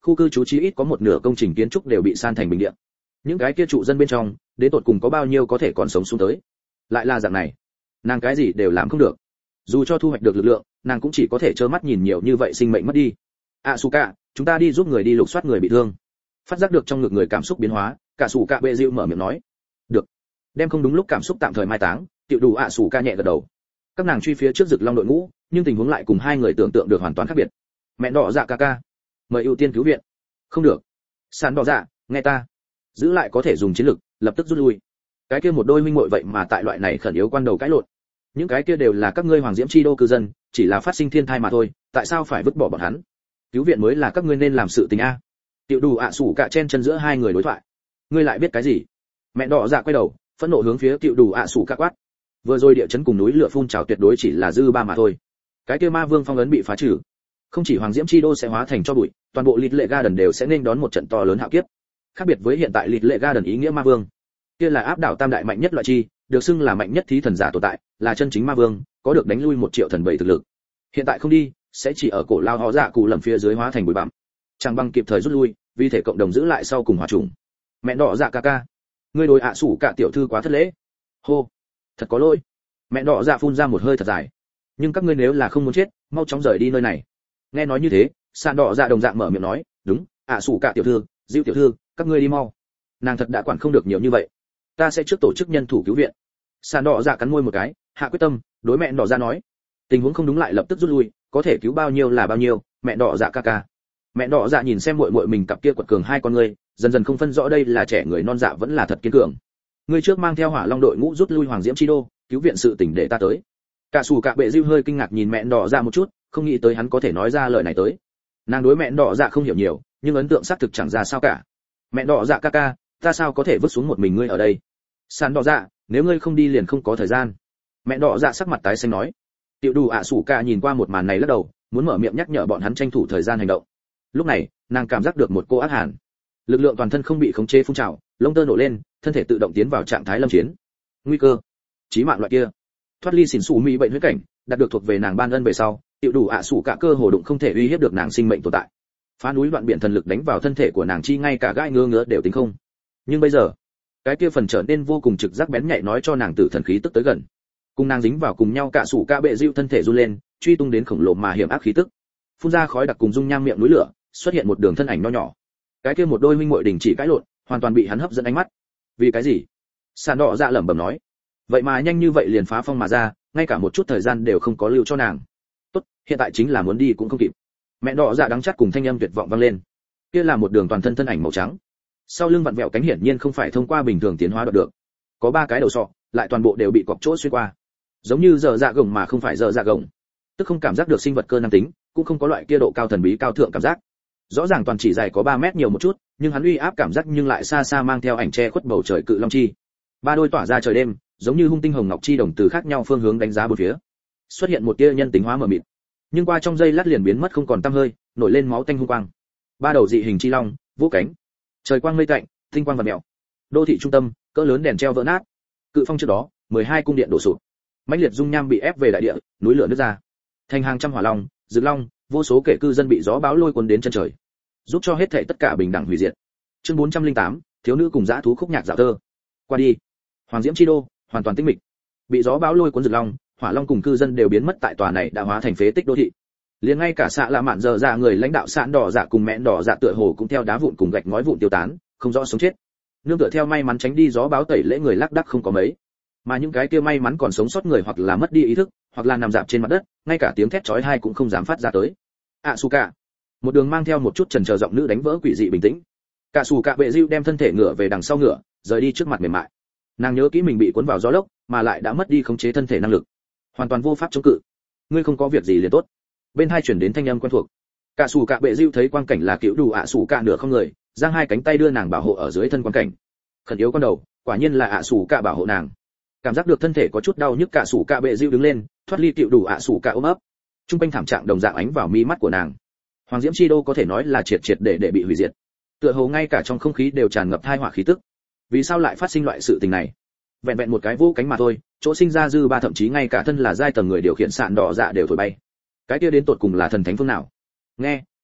S1: khu cư trú chí ít có một nửa công trình kiến trúc đều bị san thành bình địa. Những cái kia trụ dân bên trong, đến tột cùng có bao nhiêu có thể còn sống xuống tới. Lại là dạng này, nàng cái gì đều làm không được. Dù cho thu hoạch được lực lượng, nàng cũng chỉ có thể trơ mắt nhìn nhiều như vậy sinh mệnh mất đi. Asuka, chúng ta đi giúp người đi lục soát người bị thương. Phát giác được trong ngực người cảm xúc biến hóa, cả sủ cạ bệ dịu mở miệng nói. Được. Đem không đúng lúc cảm xúc tạm thời mai táng, tiểu đủ Asuka nhẹ gật đầu. Các nàng truy phía trước rực long đội ngũ, nhưng tình huống lại cùng hai người tưởng tượng được hoàn toàn khác biệt. Mẹ đỏ dạ ca ca, mời ưu tiên cứu viện. Không được. Sàn đỏ dạ, nghe ta. Giữ lại có thể dùng chiến lực, lập tức rút lui. Cái kia một đôi huynh muội vậy mà tại loại này khẩn yếu quan đầu cãi lộn. Những cái kia đều là các ngươi hoàng diễm chi đô cư dân, chỉ là phát sinh thiên thai mà thôi, tại sao phải vứt bỏ bọn hắn? Cứu viện mới là các ngươi nên làm sự tình a. Tiểu đủ ạ sủ cả chen chân giữa hai người đối thoại. Ngươi lại biết cái gì? Mẹ đỏ dạ quay đầu, phẫn nộ hướng phía tiểu đủ ạ sủ cả quát. Vừa rồi địa chấn cùng núi lửa phun trào tuyệt đối chỉ là dư ba mà thôi. Cái kia ma vương phong ấn bị phá trừ, không chỉ hoàng diễm chi đô sẽ hóa thành cho bụi, toàn bộ Lịt Lệ Garden đều sẽ nên đón một trận to lớn hạo kiếp. Khác biệt với hiện tại Lịt Lệ Garden ý nghĩa ma vương, kia là áp đảo tam đại mạnh nhất loại chi, được xưng là mạnh nhất thí thần giả tồn tại, là chân chính ma vương, có được đánh lui một triệu thần bảy thực lực. Hiện tại không đi, sẽ chỉ ở cổ lao họ dạ cụ lầm phía dưới hóa thành bụi bặm. Chẳng bằng kịp thời rút lui, vì thể cộng đồng giữ lại sau cùng hòa trùng. Mẹ đỏ dạ ca ca, ngươi đối ạ sủ cả tiểu thư quá thất lễ. Hô, thật có lỗi. Mẹ đỏ dạ phun ra một hơi thật dài. Nhưng các ngươi nếu là không muốn chết, mau chóng rời đi nơi này. Nghe nói như thế, sàn đỏ dạ đồng dạng mở miệng nói, đúng, ạ sủ cả tiểu thư, Diệu tiểu thư, các ngươi đi mau. Nàng thật đã quản không được nhiều như vậy. Ta sẽ trước tổ chức nhân thủ cứu viện. Sàn đỏ dạ cắn môi một cái, hạ quyết tâm, đối mẹ đỏ dạ nói, tình huống không đúng lại lập tức rút lui, có thể cứu bao nhiêu là bao nhiêu. Mẹ đỏ dạ ca ca. Mẹ đỏ dạ nhìn xem muội muội mình cặp kia quật cường hai con ngươi, dần dần không phân rõ đây là trẻ người non dạ vẫn là thật kiên cường. Ngươi trước mang theo hỏa long đội ngũ rút lui hoàng diễm chi đô, cứu viện sự tình để ta tới. Cả sủ cả bệ Diêu hơi kinh ngạc nhìn mẹ đỏ dạ một chút, không nghĩ tới hắn có thể nói ra lời này tới. Nàng đối mẹ đỏ dạ không hiểu nhiều, nhưng ấn tượng xác thực chẳng ra sao cả. Mẹ đỏ dạ ca ca, ta sao có thể vứt xuống một mình ngươi ở đây? Sàn đỏ dạ, nếu ngươi không đi liền không có thời gian. Mẹ đỏ dạ sắc mặt tái xanh nói. Tiểu đủ ạ sủ cả nhìn qua một màn này lắc đầu, muốn mở miệng nhắc nhở bọn hắn tranh thủ thời gian hành động. Lúc này, nàng cảm giác được một cô ác hàn. Lực lượng toàn thân không bị khống chế phun trào, lông tơ nổ lên, thân thể tự động tiến vào trạng thái lâm chiến. Nguy cơ, chí mạng loại kia. Thoát ly xỉn xù mỹ bệnh huyết cảnh, đạt được thuộc về nàng ban ân về sau, tiểu đủ ạ sủ cả cơ hồ đụng không thể uy hiếp được nàng sinh mệnh tồn tại. Phá núi đoạn biển thần lực đánh vào thân thể của nàng chi ngay cả gai ngứa ngứa đều tính không. Nhưng bây giờ, cái kia phần trở nên vô cùng trực giác bén nhạy nói cho nàng tử thần khí tức tới gần. Cùng nàng dính vào cùng nhau cả sủ cả bệ Diêu thân thể run lên, truy tung đến khổng lồ mà hiểm ác khí tức. Phun ra khói đặc cùng dung nham miệng núi lửa, xuất hiện một đường thân ảnh nho nhỏ. Cái kia một đôi huynh muội đình chỉ cãi lộn, hoàn toàn bị hắn hấp dẫn ánh mắt. Vì cái gì? Sàn đỏ dạ lẩm bẩm nói. Vậy mà nhanh như vậy liền phá phong mà ra, ngay cả một chút thời gian đều không có lưu cho nàng. Tốt, hiện tại chính là muốn đi cũng không kịp. Mẹ đỏ dạ đắng chát cùng thanh âm tuyệt vọng vang lên. Kia là một đường toàn thân thân ảnh màu trắng. Sau lưng vặn vẹo cánh hiển nhiên không phải thông qua bình thường tiến hóa được. Có ba cái đầu sọ, lại toàn bộ đều bị cọc chỗ xuyên qua. Giống như giờ dạ gồng mà không phải giờ dạ gồng. Tức không cảm giác được sinh vật cơ năng tính, cũng không có loại kia độ cao thần bí cao thượng cảm giác. Rõ ràng toàn chỉ dài có ba mét nhiều một chút, nhưng hắn uy áp cảm giác nhưng lại xa xa mang theo ảnh che khuất bầu trời cự long chi. Ba đôi tỏa ra trời đêm, giống như hung tinh hồng ngọc chi đồng từ khác nhau phương hướng đánh giá bốn phía. Xuất hiện một tia nhân tính hóa mờ mịt, nhưng qua trong giây lát liền biến mất không còn tăm hơi, nổi lên máu tanh hung quang. Ba đầu dị hình chi long, vỗ cánh. Trời quang mây tạnh, tinh quang và mèo. Đô thị trung tâm, cỡ lớn đèn treo vỡ nát. Cự phong trước đó, mười hai cung điện đổ sụp. Mãnh liệt dung nham bị ép về đại địa, núi lửa nứt ra. Thành hàng trăm hỏa long, rực long, vô số kẻ cư dân bị gió bão lôi cuốn đến chân trời, giúp cho hết thảy tất cả bình đẳng hủy diệt. Chương bốn trăm lẻ tám, thiếu nữ cùng dã thú khúc nhạc dạo thơ. Qua đi. Hoàng diễm chi đô, hoàn toàn tĩnh mịch. Bị gió bão lôi cuốn rực long, hỏa long cùng cư dân đều biến mất tại tòa này đã hóa thành phế tích đô thị. Liền ngay cả xạ lạ mạn giờ ra người lãnh đạo sạn đỏ dạ cùng mẹ đỏ dạ tựa hồ cũng theo đá vụn cùng gạch ngói vụn tiêu tán, không rõ sống chết. Nương tựa theo may mắn tránh đi gió bão tẩy lễ người lác đác không có mấy, mà những cái kia may mắn còn sống sót người hoặc là mất đi ý thức, hoặc là nằm dạp trên mặt đất, ngay cả tiếng thét chói tai cũng không dám phát ra tới. Asuka, một đường mang theo một chút trần chờ giọng nữ đánh vỡ quỷ dị bình tĩnh. Cả sủ cả bệ Diêu đem thân thể ngửa về đằng sau ngửa, rời đi trước mặt mềm mại. Nàng nhớ kỹ mình bị cuốn vào gió lốc, mà lại đã mất đi khống chế thân thể năng lực, hoàn toàn vô pháp chống cự. Ngươi không có việc gì liền tốt. Bên hai chuyển đến thanh âm quen thuộc. Cả sủ cả bệ Diêu thấy quang cảnh là kiểu đủ ạ sủ cả nửa không người, giang hai cánh tay đưa nàng bảo hộ ở dưới thân quang cảnh. Khẩn yếu con đầu, quả nhiên là ạ sủ cả bảo hộ nàng. Cảm giác được thân thể có chút đau nhức, cả sủ cả bệ Diêu đứng lên, thoát ly tiểu đủ ạ sủ cả ôm ấp. Trung quanh thảm trạng đồng dạng ánh vào mi mắt của nàng. Hoàng diễm chi đô có thể nói là triệt triệt để để bị hủy diệt. Tựa hồ ngay cả trong không khí đều tràn ngập tai họa khí tức. Vì sao lại phát sinh loại sự tình này? Vẹn vẹn một cái vô cánh mà thôi, chỗ sinh ra dư ba thậm chí ngay cả thân là giai tầng người điều khiển sạn đỏ dạ đều thổi bay. Cái kia đến tột cùng là thần thánh phương nào? Nghe,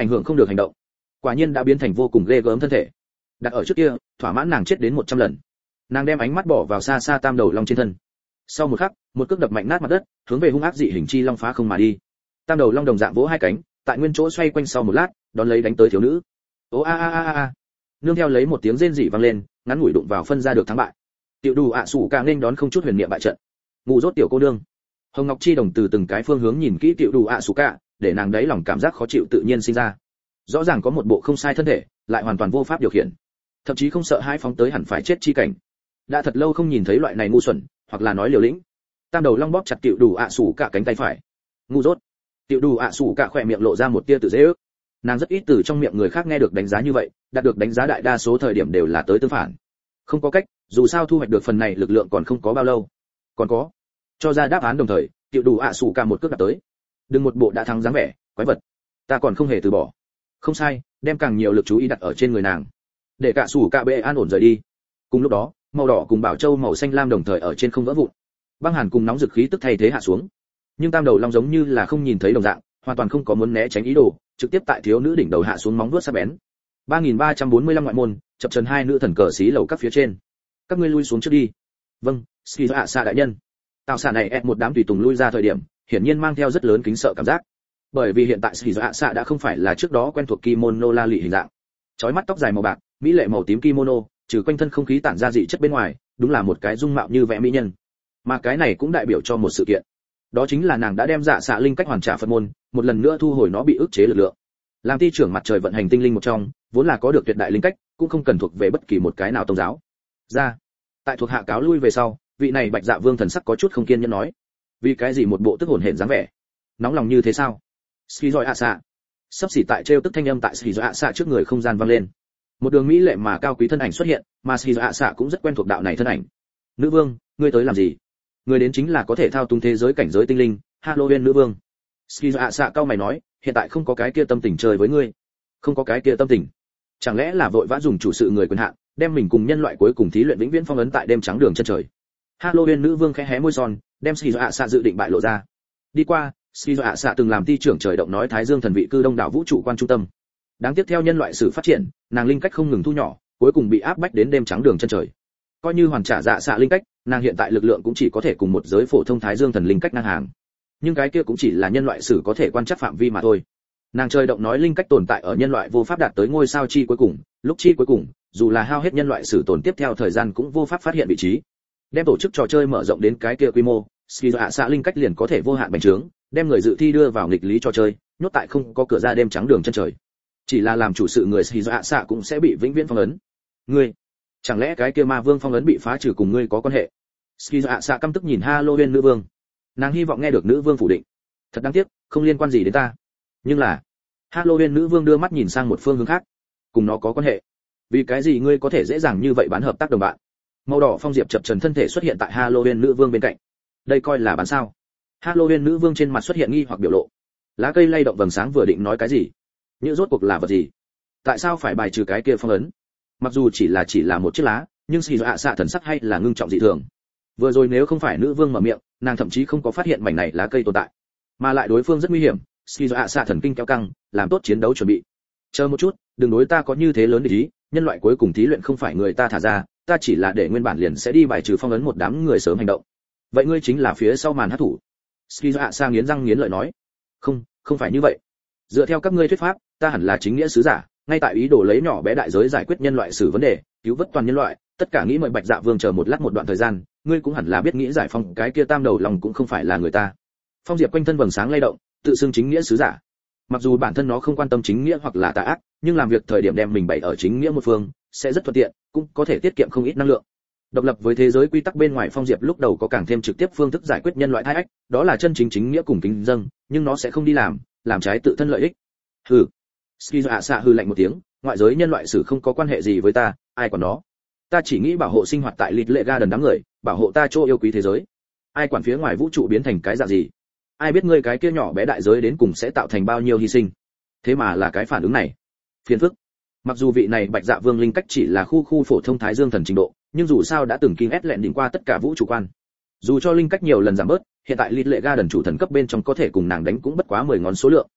S1: ảnh hưởng không được hành động. Quả nhiên đã biến thành vô cùng ghê gớm thân thể. Đặt ở trước kia, thỏa mãn nàng chết đến một trăm lần. Nàng đem ánh mắt bỏ vào xa xa tam đầu long trên thân. Sau một khắc, một cước đập mạnh nát mặt đất, hướng về hung ác dị hình chi long phá không mà đi. Tam đầu long đồng dạng vỗ hai cánh, tại nguyên chỗ xoay quanh sau một lát, đón lấy đánh tới thiếu nữ. Ô a a a a. Nương theo lấy một tiếng rên rỉ vang lên, ngắn ngủi đụng vào phân ra được thắng bại. Tiểu Đủ ạ sủ cả nên đón không chút huyền niệm bại trận. Ngủ rốt tiểu cô nương. Hồng Ngọc Chi đồng từ từng cái phương hướng nhìn kỹ Tiểu Đủ ạ sủ cả, để nàng đấy lòng cảm giác khó chịu tự nhiên sinh ra. Rõ ràng có một bộ không sai thân thể, lại hoàn toàn vô pháp điều khiển, thậm chí không sợ hai phóng tới hẳn phải chết chi cảnh. Đã thật lâu không nhìn thấy loại này ngu xuẩn, hoặc là nói liều lĩnh. Tam đầu long bóp chặt Tiểu Đủ ạ sủ cả cánh tay phải. Ngu dốt. Tiểu Đủ ạ sủ cả khỏe miệng lộ ra một tia tự dễ ước. Nàng rất ít từ trong miệng người khác nghe được đánh giá như vậy, đạt được đánh giá đại đa số thời điểm đều là tới tương phản. Không có cách, dù sao thu hoạch được phần này lực lượng còn không có bao lâu. Còn có. Cho ra đáp án đồng thời, Tiểu Đủ ạ sủ cả một cước đạp tới. Đừng một bộ đã thắng dáng vẻ, quái vật. Ta còn không hề từ bỏ. Không sai, đem càng nhiều lực chú ý đặt ở trên người nàng, để cả sủ cả bệ an ổn rời đi. Cùng lúc đó, màu đỏ cùng bảo châu màu xanh lam đồng thời ở trên không vỡ vụn. Băng hàn cùng nóng dực khí tức thay thế hạ xuống. Nhưng tam đầu long giống như là không nhìn thấy đồng dạng, hoàn toàn không có muốn né tránh ý đồ, trực tiếp tại thiếu nữ đỉnh đầu hạ xuống móng vuốt sắc bén. ba nghìn ba trăm bốn mươi lăm ngoại môn, chập chờn hai nữ thần cờ xí lầu các phía trên. Các ngươi lui xuống trước đi. Vâng, Skizo ạ xạ đại nhân. Tạo xạ này ép một đám tùy tùng lui ra thời điểm, hiển nhiên mang theo rất lớn kính sợ cảm giác. Bởi vì hiện tại Skizo ạ xạ đã không phải là trước đó quen thuộc kimono la lị hình dạng. Chói mắt tóc dài màu bạc, mỹ lệ màu tím kimono, trừ quanh thân không khí tản ra dị chất bên ngoài, đúng là một cái dung mạo như vẽ mỹ nhân. Mà cái này cũng đại biểu cho một sự kiện. Đó chính là nàng đã đem dạ xạ linh cách hoàn trả Phật môn, một lần nữa thu hồi nó bị ức chế lực lượng. Làm ty trưởng mặt trời vận hành tinh linh một trong, vốn là có được tuyệt đại linh cách, cũng không cần thuộc về bất kỳ một cái nào tôn giáo. Ra, tại thuộc hạ cáo lui về sau, vị này Bạch Dạ Vương thần sắc có chút không kiên nhẫn nói, vì cái gì một bộ tức hồn hển dáng vẻ, nóng lòng như thế sao? Skizo ạ xạ, sắp xỉ tại treo tức thanh âm tại Skizo ạ xạ trước người không gian vang lên. Một đường mỹ lệ mà cao quý thân ảnh xuất hiện, mà Skizo ạ xạ cũng rất quen thuộc đạo này thân ảnh. Nữ vương, ngươi tới làm gì? Người đến chính là có thể thao túng thế giới cảnh giới tinh linh, Halloween nữ vương. Skizo ạ xạ cao mày nói, hiện tại không có cái kia tâm tình chơi với ngươi. Không có cái kia tâm tình. Chẳng lẽ là vội vã dùng chủ sự người quyền hạn, đem mình cùng nhân loại cuối cùng thí luyện vĩnh viễn phong ấn tại đêm trắng đường chân trời. Halloween nữ vương khẽ hé môi son, đem Skizo ạ xạ dự định bại lộ ra. Đi qua, Skizo ạ xạ từng làm ty trưởng trời động nói Thái Dương thần vị cư đông đảo vũ trụ quan trung tâm. Đáng tiếc theo nhân loại sử phát triển, nàng linh cách không ngừng thu nhỏ, cuối cùng bị áp bách đến đêm trắng đường chân trời. Coi như hoàn trả dạ xạ linh cách, nàng hiện tại lực lượng cũng chỉ có thể cùng một giới phổ thông Thái Dương thần linh cách ngang hàng. Nhưng cái kia cũng chỉ là nhân loại sử có thể quan trắc phạm vi mà thôi. Nàng trời động nói linh cách tồn tại ở nhân loại vô pháp đạt tới ngôi sao chi cuối cùng, lúc chi cuối cùng, dù là hao hết nhân loại sử tồn tiếp theo thời gian cũng vô pháp phát hiện vị trí. Đem tổ chức trò chơi mở rộng đến cái kia quy mô, Skizo ạ xạ linh cách liền có thể vô hạn bành trướng, đem người dự thi đưa vào nghịch lý trò chơi, nhốt tại không có cửa ra đêm trắng đường chân trời. Chỉ là làm chủ sự người Skizo ạ xạ cũng sẽ bị vĩnh viễn phong ấn. Ngươi, chẳng lẽ cái kia ma vương phong ấn bị phá trừ cùng ngươi có quan hệ? Skizo ạ xạ căm tức nhìn Halloween nữ vương. Nàng hy vọng nghe được nữ vương phủ định. Thật đáng tiếc, không liên quan gì đến ta. Nhưng là, Halloween nữ vương đưa mắt nhìn sang một phương hướng khác. Cùng nó có quan hệ. Vì cái gì ngươi có thể dễ dàng như vậy bán hợp tác đồng bạn? Màu đỏ phong diệp chập chờn thân thể xuất hiện tại Halloween nữ vương bên cạnh. Đây coi là bán sao? Halloween nữ vương trên mặt xuất hiện nghi hoặc biểu lộ. Lá cây lay động vầng sáng vừa định nói cái gì? Như rốt cuộc là vật gì? Tại sao phải bài trừ cái kia phong ấn? Mặc dù chỉ là chỉ là một chiếc lá, nhưng Skizo ạ xạ thần sắc hay là ngưng trọng dị thường. Vừa rồi nếu không phải nữ vương mở miệng, nàng thậm chí không có phát hiện mảnh này lá cây tồn tại, mà lại đối phương rất nguy hiểm. Skizo ạ xạ thần kinh kéo căng, làm tốt chiến đấu chuẩn bị. Chờ một chút, đừng đối ta có như thế lớn để ý, nhân loại cuối cùng thí luyện không phải người ta thả ra, ta chỉ là để nguyên bản liền sẽ đi bài trừ phong ấn một đám người sớm hành động. Vậy ngươi chính là phía sau màn hắc thủ? Skizo ạ xạ nghiến răng nghiến lợi nói. Không, không phải như vậy. Dựa theo các ngươi thuyết pháp, ta hẳn là chính nghĩa sứ giả, ngay tại ý đồ lấy nhỏ bé đại giới giải quyết nhân loại xử vấn đề, cứu vớt toàn nhân loại, tất cả nghĩ mời Bạch Dạ Vương chờ một lát một đoạn thời gian, ngươi cũng hẳn là biết nghĩ giải phong cái kia tam đầu lòng cũng không phải là người ta. Phong diệp quanh thân vầng sáng lay động, tự xưng chính nghĩa sứ giả. Mặc dù bản thân nó không quan tâm chính nghĩa hoặc là tà ác, nhưng làm việc thời điểm đem mình bày ở chính nghĩa một phương, sẽ rất thuận tiện, cũng có thể tiết kiệm không ít năng lượng. Độc lập với thế giới quy tắc bên ngoài, phong diệp lúc đầu có càng thêm trực tiếp phương thức giải quyết nhân loại thai ách, đó là chân chính chính nghĩa cùng kính dâng, nhưng nó sẽ không đi làm, làm trái tự thân lợi ích. Hừ. Skizo ạ xạ hừ lạnh một tiếng, ngoại giới nhân loại sử không có quan hệ gì với ta, ai quản nó? Ta chỉ nghĩ bảo hộ sinh hoạt tại Lịt Lệ Garden đám người, bảo hộ ta chỗ yêu quý thế giới. Ai quản phía ngoài vũ trụ biến thành cái dạng gì? Ai biết ngươi cái kia nhỏ bé đại giới đến cùng sẽ tạo thành bao nhiêu hy sinh? Thế mà là cái phản ứng này. Phiền phức. Mặc dù vị này Bạch Dạ Vương linh cách chỉ là khu khu phổ thông Thái Dương thần trình độ, nhưng dù sao đã từng kinh ét lẹn đỉnh qua tất cả vũ trụ quan. Dù cho linh cách nhiều lần giảm bớt, hiện tại Lịt Lệ Garden chủ thần cấp bên trong có thể cùng nàng đánh cũng bất quá mười ngón số lượng.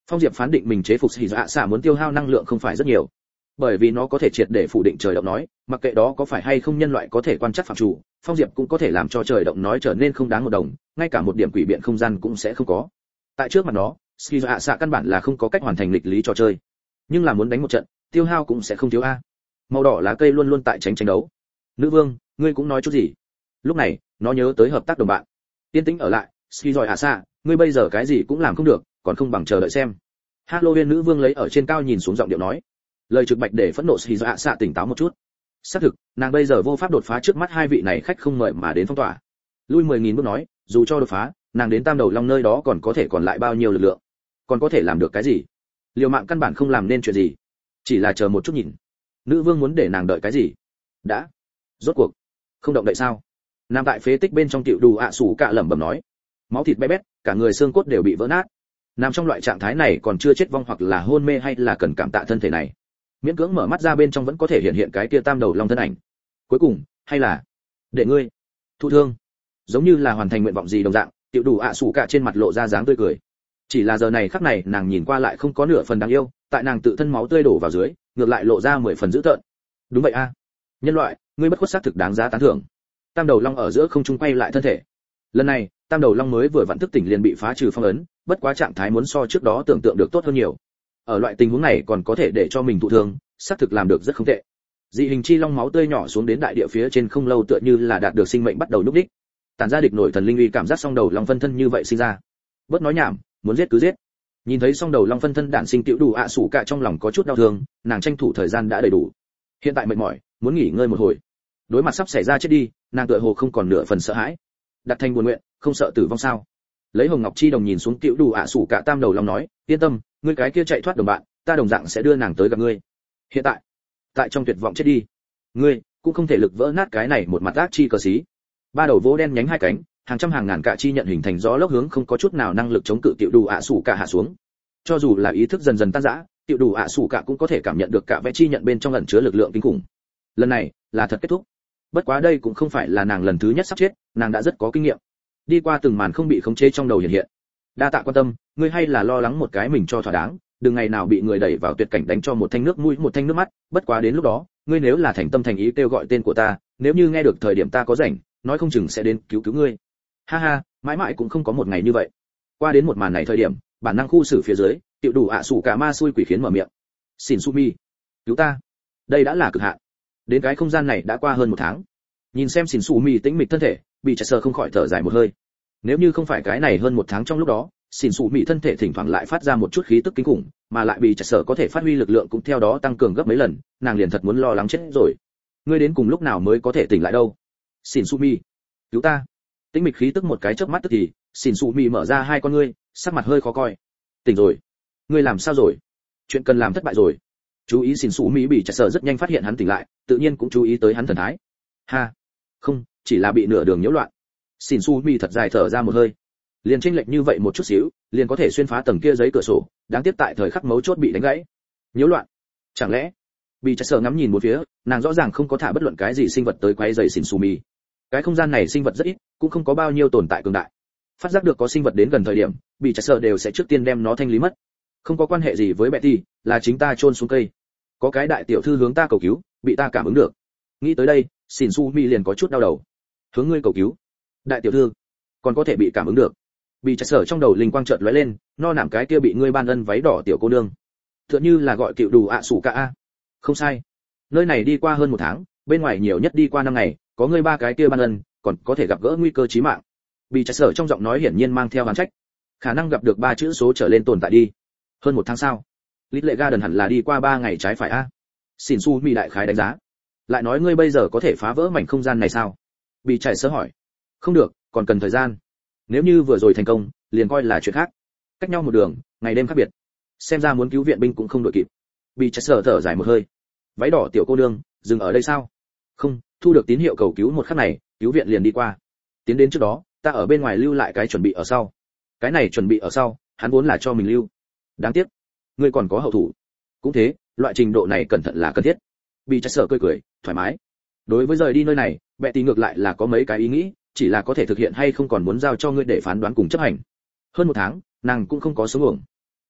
S1: Phong Diệp phán định mình chế phục hỉ dạ xạ muốn tiêu hao năng lượng không phải rất nhiều, bởi vì nó có thể triệt để phủ định trời động nói, mặc kệ đó có phải hay không nhân loại có thể quan trắc phạm chủ, Phong Diệp cũng có thể làm cho trời động nói trở nên không đáng một đồng, ngay cả một điểm quỷ biện không gian cũng sẽ không có. Tại trước mặt nó, hỉ dạ xạ căn bản là không có cách hoàn thành lịch lý trò chơi, nhưng là muốn đánh một trận, tiêu hao cũng sẽ không thiếu a. Màu đỏ lá cây luôn luôn tại tránh tranh đấu. Nữ vương, ngươi cũng nói chút gì? Lúc này, nó nhớ tới hợp tác đồng bạn. Tiên tĩnh ở lại, ski giỏi hạ xạ, ngươi bây giờ cái gì cũng làm không được, còn không bằng chờ đợi xem. Halloween nữ vương lấy ở trên cao nhìn xuống giọng điệu nói. Lời trực bạch để phẫn nộ ski giỏi hạ xạ tỉnh táo một chút. Xác thực, nàng bây giờ vô pháp đột phá trước mắt hai vị này khách không mời mà đến phong tỏa. Lui mười nghìn bước nói, dù cho đột phá, nàng đến Tam Đầu Long nơi đó còn có thể còn lại bao nhiêu lực lượng? Còn có thể làm được cái gì? Liều mạng căn bản không làm nên chuyện gì, chỉ là chờ một chút nhìn. Nữ vương muốn để nàng đợi cái gì? Đã, rốt cuộc không động đậy sao? Nam tại phế tích bên trong tiểu đủ ạ sủ cạ lẩm bẩm nói, máu thịt bé bét, cả người xương cốt đều bị vỡ nát. Nằm trong loại trạng thái này còn chưa chết vong hoặc là hôn mê hay là cần cảm tạ thân thể này. Miễn cưỡng mở mắt ra bên trong vẫn có thể hiện hiện cái kia Tam Đầu Long thân ảnh. Cuối cùng, hay là để ngươi thụ thương, giống như là hoàn thành nguyện vọng gì đồng dạng, tiểu đủ ạ sủ cạ trên mặt lộ ra dáng tươi cười. Chỉ là giờ này khắc này nàng nhìn qua lại không có nửa phần đáng yêu, tại nàng tự thân máu tươi đổ vào dưới, ngược lại lộ ra mười phần dữ tợn. Đúng vậy a, nhân loại, ngươi bất khuất xác thực đáng giá tán thưởng. Tam Đầu Long ở giữa không trung quay lại thân thể. Lần này, Tam Đầu Long mới vừa vặn thức tỉnh liền bị phá trừ phong ấn, bất quá trạng thái muốn so trước đó tưởng tượng được tốt hơn nhiều. Ở loại tình huống này còn có thể để cho mình thụ thương, xác thực làm được rất không tệ. Dị hình chi long máu tươi nhỏ xuống đến đại địa phía trên không lâu tựa như là đạt được sinh mệnh bắt đầu núp đích. Tản ra địch nổi thần linh uy cảm giác song đầu long phân thân như vậy sinh ra. Bớt nói nhảm, muốn giết cứ giết. Nhìn thấy song đầu long phân thân đản sinh tiểu đủ ạ sủ cả trong lòng có chút đau thương, nàng tranh thủ thời gian đã đầy đủ. Hiện tại mệt mỏi, muốn nghỉ ngơi một hồi. Đối mặt sắp xảy ra chết đi, nàng tựa hồ không còn nửa phần sợ hãi. Đặt thành buồn nguyện, không sợ tử vong sao? Lấy hồng ngọc chi đồng nhìn xuống tiểu đủ ạ sủ cả Tam Đầu Long nói, yên tâm, ngươi cái kia chạy thoát đồng bạn, ta đồng dạng sẽ đưa nàng tới gặp ngươi. Hiện tại, tại trong tuyệt vọng chết đi, ngươi cũng không thể lực vỡ nát cái này một mặt ác chi cờ xí. Ba đầu vỗ đen nhánh hai cánh, hàng trăm hàng ngàn cạ chi nhận hình thành gió lốc hướng không có chút nào năng lực chống cự tiểu đủ ạ sủ cả hạ xuống. Cho dù là ý thức dần dần tan rã, tiểu đủ ạ sủ cả cũng có thể cảm nhận được cả vẽ chi nhận bên trong ẩn chứa lực lượng kinh khủng. Lần này là thật kết thúc. Bất quá đây cũng không phải là nàng lần thứ nhất sắp chết, nàng đã rất có kinh nghiệm. Đi qua từng màn không bị khống chế trong đầu hiện hiện. Đa tạ quan tâm, ngươi hay là lo lắng một cái mình cho thỏa đáng, đừng ngày nào bị người đẩy vào tuyệt cảnh đánh cho một thanh nước mũi một thanh nước mắt, bất quá đến lúc đó, ngươi nếu là thành tâm thành ý kêu gọi tên của ta, nếu như nghe được thời điểm ta có rảnh, nói không chừng sẽ đến cứu cứu ngươi. Ha ha, mãi mãi cũng không có một ngày như vậy. Qua đến một màn này thời điểm, bản năng khu xử phía dưới, tiểu đủ ạ sủ cả ma xui quỷ khiến mở miệng. Xin Sumi, cứu ta. Đây đã là cực hạn. Đến cái không gian này đã qua hơn một tháng. Nhìn xem Xin Sumi tĩnh mịch thân thể, bị chạy sờ không khỏi thở dài một hơi. Nếu như không phải cái này hơn một tháng trong lúc đó, Xin Sumi thân thể thỉnh thoảng lại phát ra một chút khí tức kinh khủng, mà lại bị chạy sờ có thể phát huy lực lượng cũng theo đó tăng cường gấp mấy lần, nàng liền thật muốn lo lắng chết rồi. Ngươi đến cùng lúc nào mới có thể tỉnh lại đâu? Xin Sumi, cứu ta. Tĩnh mịch khí tức một cái chớp mắt tức thì, Xin Sumi mở ra hai con ngươi, sắc mặt hơi khó coi. Tỉnh rồi. Ngươi làm sao rồi? Chuyện cần làm thất bại rồi. Chú ý Xin Sumi bị chạy sờ rất nhanh phát hiện hắn tỉnh lại, tự nhiên cũng chú ý tới hắn thần thái. Ha, không, chỉ là bị nửa đường nhiễu loạn. Xin Sumi thật dài thở ra một hơi. Liền chênh lệch như vậy một chút xíu, liền có thể xuyên phá tầng kia giấy cửa sổ, đáng tiếc tại thời khắc mấu chốt bị đánh gãy. Nhiễu loạn? Chẳng lẽ? Bị chạy sờ ngắm nhìn một phía, nàng rõ ràng không có thả bất luận cái gì sinh vật tới quấy rầy Xin Sumi. Cái không gian này sinh vật rất ít, cũng không có bao nhiêu tồn tại cường đại. Phát giác được có sinh vật đến gần thời điểm, bị chạy sợ đều sẽ trước tiên đem nó thanh lý mất. Không có quan hệ gì với Betty, là chính ta chôn xuống cây. Có cái đại tiểu thư hướng ta cầu cứu, bị ta cảm ứng được. Nghĩ tới đây, Xin Sumi liền có chút đau đầu. Hướng ngươi cầu cứu? Đại tiểu thư, còn có thể bị cảm ứng được? Bị chạy sợ trong đầu linh quang chợt lóe lên, no nảm cái kia bị ngươi ban ân váy đỏ tiểu cô nương. Tựa như là gọi cựu đủ ạ sủ cả a. Không sai. Nơi này đi qua hơn một tháng, bên ngoài nhiều nhất đi qua năm ngày, có ngươi ba cái kia ban ân, còn có thể gặp gỡ nguy cơ chí mạng. Bị chạy sở trong giọng nói hiển nhiên mang theo oán trách. Khả năng gặp được ba chữ số trở lên tồn tại đi. Hơn một tháng sau, Lít Lệ Garden hẳn là đi qua ba ngày trái phải a. Xin Su Mi đại khái đánh giá. Lại nói ngươi bây giờ có thể phá vỡ mảnh không gian này sao? Bị chạy sở hỏi. Không được, còn cần thời gian. Nếu như vừa rồi thành công, liền coi là chuyện khác. Cách nhau một đường, ngày đêm khác biệt. Xem ra muốn cứu viện binh cũng không đội kịp. Bị chạy sở thở dài một hơi. Váy đỏ tiểu cô nương, dừng ở đây sao? Không, thu được tín hiệu cầu cứu một khắc này, cứu viện liền đi qua. Tiến đến trước đó, ta ở bên ngoài lưu lại cái chuẩn bị ở sau. Cái này chuẩn bị ở sau, hắn vốn là cho mình lưu. Đáng tiếc, ngươi còn có hậu thủ. Cũng thế, loại trình độ này cẩn thận là cần thiết. Bị chạy sợ cười cười, thoải mái. Đối với rời đi nơi này, bệ tỷ ngược lại là có mấy cái ý nghĩ, chỉ là có thể thực hiện hay không còn muốn giao cho ngươi để phán đoán cùng chấp hành. Hơn một tháng, nàng cũng không có sống uổng.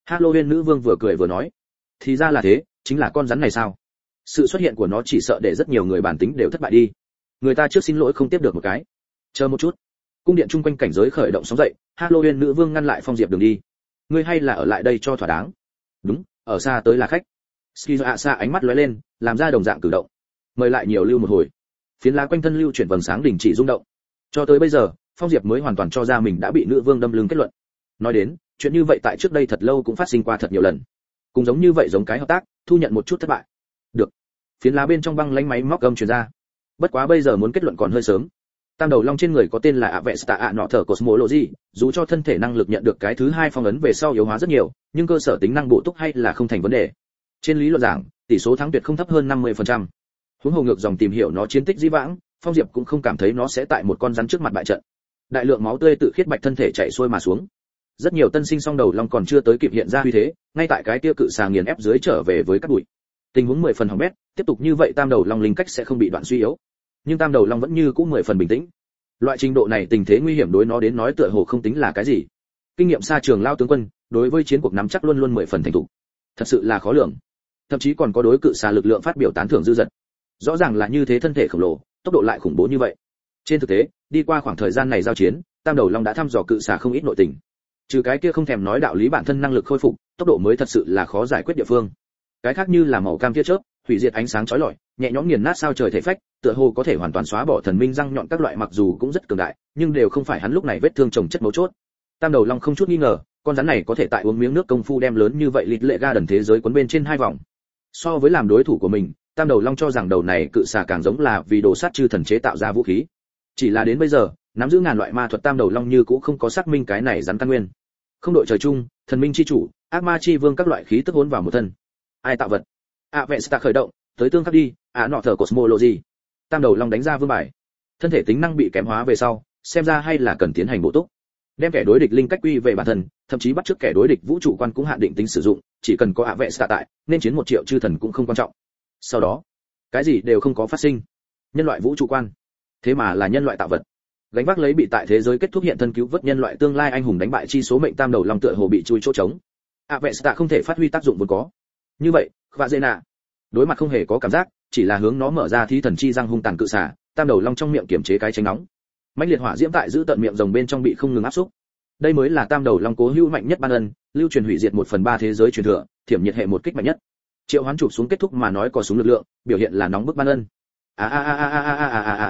S1: Halloween nữ vương vừa cười vừa nói, thì ra là thế, chính là con rắn này sao? Sự xuất hiện của nó chỉ sợ để rất nhiều người bản tính đều thất bại đi. Người ta trước xin lỗi không tiếp được một cái. Chờ một chút. Cung điện chung quanh cảnh giới khởi động sóng dậy, Halloween nữ vương ngăn lại Phong Diệp đường đi. Ngươi hay là ở lại đây cho thỏa đáng. Đúng, ở xa tới là khách. Skiza xa ánh mắt lóe lên, làm ra đồng dạng cử động. Mời lại nhiều lưu một hồi. Phiến lá quanh thân lưu chuyển vầng sáng đình chỉ rung động. Cho tới bây giờ, Phong Diệp mới hoàn toàn cho ra mình đã bị nữ vương đâm lưng kết luận. Nói đến, chuyện như vậy tại trước đây thật lâu cũng phát sinh qua thật nhiều lần. Cũng giống như vậy giống cái hợp tác, thu nhận một chút thất bại. Được. Phiến lá bên trong băng lánh máy móc gầm truyền ra. Bất quá bây giờ muốn kết luận còn hơi sớm. Tam đầu long trên người có tên là Avesta ạ nọ thở Cosmology, dù cho thân thể năng lực nhận được cái thứ hai phong ấn về sau yếu hóa rất nhiều, nhưng cơ sở tính năng bổ túc hay là không thành vấn đề. Trên lý luận giảng, tỷ số thắng tuyệt không thấp hơn năm mươi phần trăm. Huống hồ ngược dòng tìm hiểu nó chiến tích dĩ vãng, Phong Diệp cũng không cảm thấy nó sẽ tại một con rắn trước mặt bại trận. Đại lượng máu tươi tự khiết bạch thân thể chảy xuôi mà xuống. Rất nhiều tân sinh song đầu long còn chưa tới kịp hiện ra uy thế, ngay tại cái kia cự xà nghiền ép dưới trở về với các bụi. Tình huống mười phần hỏng bét, tiếp tục như vậy tam đầu long linh cách sẽ không bị đoạn suy yếu. Nhưng tam đầu long vẫn như cũ mười phần bình tĩnh. Loại trình độ này tình thế nguy hiểm đối nó đến nói tựa hồ không tính là cái gì. Kinh nghiệm xa trường lao tướng quân, đối với chiến cuộc nắm chắc luôn luôn mười phần thành thục. Thật sự là khó lường. Thậm chí còn có đối cự xà lực lượng phát biểu tán thưởng dư dật. Rõ ràng là như thế thân thể khổng lồ, tốc độ lại khủng bố như vậy. Trên thực tế, đi qua khoảng thời gian này giao chiến, tam đầu long đã thăm dò cự xà không ít nội tình. Trừ cái kia không thèm nói đạo lý bản thân năng lực khôi phục, tốc độ mới thật sự là khó giải quyết địa phương. Cái khác như là màu cam tia chớp, hủy diệt ánh sáng chói lọi, nhẹ nhõm nghiền nát sao trời thể phách, tựa hồ có thể hoàn toàn xóa bỏ thần minh răng nhọn các loại mặc dù cũng rất cường đại, nhưng đều không phải hắn lúc này vết thương chồng chất mấu chốt. Tam đầu long không chút nghi ngờ, con rắn này có thể tại uống miếng nước công phu đem lớn như vậy lịt lệ ga đần thế giới cuốn bên trên hai vòng. So với làm đối thủ của mình, tam đầu long cho rằng đầu này cự xà càng giống là vì đồ sát chư thần chế tạo ra vũ khí. Chỉ là đến bây giờ, nắm giữ ngàn loại ma thuật tam đầu long như cũng không có xác minh cái này rắn căn nguyên. Không đội trời chung, thần minh chi chủ, ác ma chi vương các loại khí tức hỗn vào một thân. Ai tạo vật? Avesta khởi động, tới tương khắc đi, ạ nọ thở Cosmology. Tam đầu long đánh ra vương bài. Thân thể tính năng bị kém hóa về sau, xem ra hay là cần tiến hành bổ túc. Đem kẻ đối địch linh cách quy về bản thân, thậm chí bắt chước kẻ đối địch vũ trụ quan cũng hạn định tính sử dụng, chỉ cần có Avesta tại, nên chiến một triệu chư thần cũng không quan trọng. Sau đó, cái gì đều không có phát sinh. Nhân loại vũ trụ quan, thế mà là nhân loại tạo vật. Gánh vác lấy bị tại thế giới kết thúc hiện thân cứu vớt nhân loại tương lai anh hùng đánh bại chi số mệnh tam đầu long tựa hồ bị chui chỗ trống. Avesta không thể phát huy tác dụng vốn có. Như vậy, Vạ Dê Nạ đối mặt không hề có cảm giác, chỉ là hướng nó mở ra thí thần chi răng hung tàn cự xả, tam đầu long trong miệng kiểm chế cái tránh nóng. Mãnh liệt hỏa diễm tại giữ tận miệng rồng bên trong bị không ngừng áp xúc. Đây mới là tam đầu long cố hữu mạnh nhất ban ân, lưu truyền hủy diệt một phần ba thế giới truyền thừa, thiểm nhiệt hệ một kích mạnh nhất. Triệu Hoán chụp xuống kết thúc mà nói có súng lực lượng, biểu hiện là nóng bức ban ân. A a a a a a a a a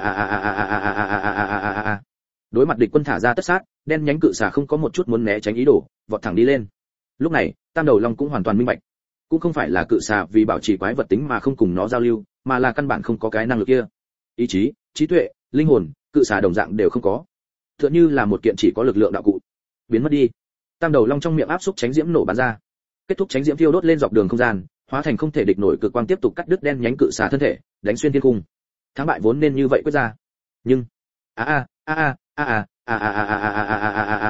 S1: a a a. Đối mặt địch quân thả ra tất sát, đen nhánh cự xà không có một chút muốn né tránh ý đồ, vọt thẳng đi lên. Lúc này, tam đầu long cũng hoàn toàn minh bạch. Cũng không phải là cự xà vì bảo trì quái vật tính mà không cùng nó giao lưu, mà là căn bản không có cái năng lực kia. Ý chí, trí tuệ, linh hồn, cự xà đồng dạng đều không có. Tựa như là một kiện chỉ có lực lượng đạo cụ. Biến mất đi. Tam đầu long trong miệng áp xúc tránh diễm nổ bắn ra. Kết thúc tránh diễm thiêu đốt lên dọc đường không gian, hóa thành không thể địch nổi cực quang tiếp tục cắt đứt đen nhánh cự xà thân thể, đánh xuyên thiên cung. Thắng bại vốn nên như vậy quyết ra. Nhưng a a a a a a a a a a a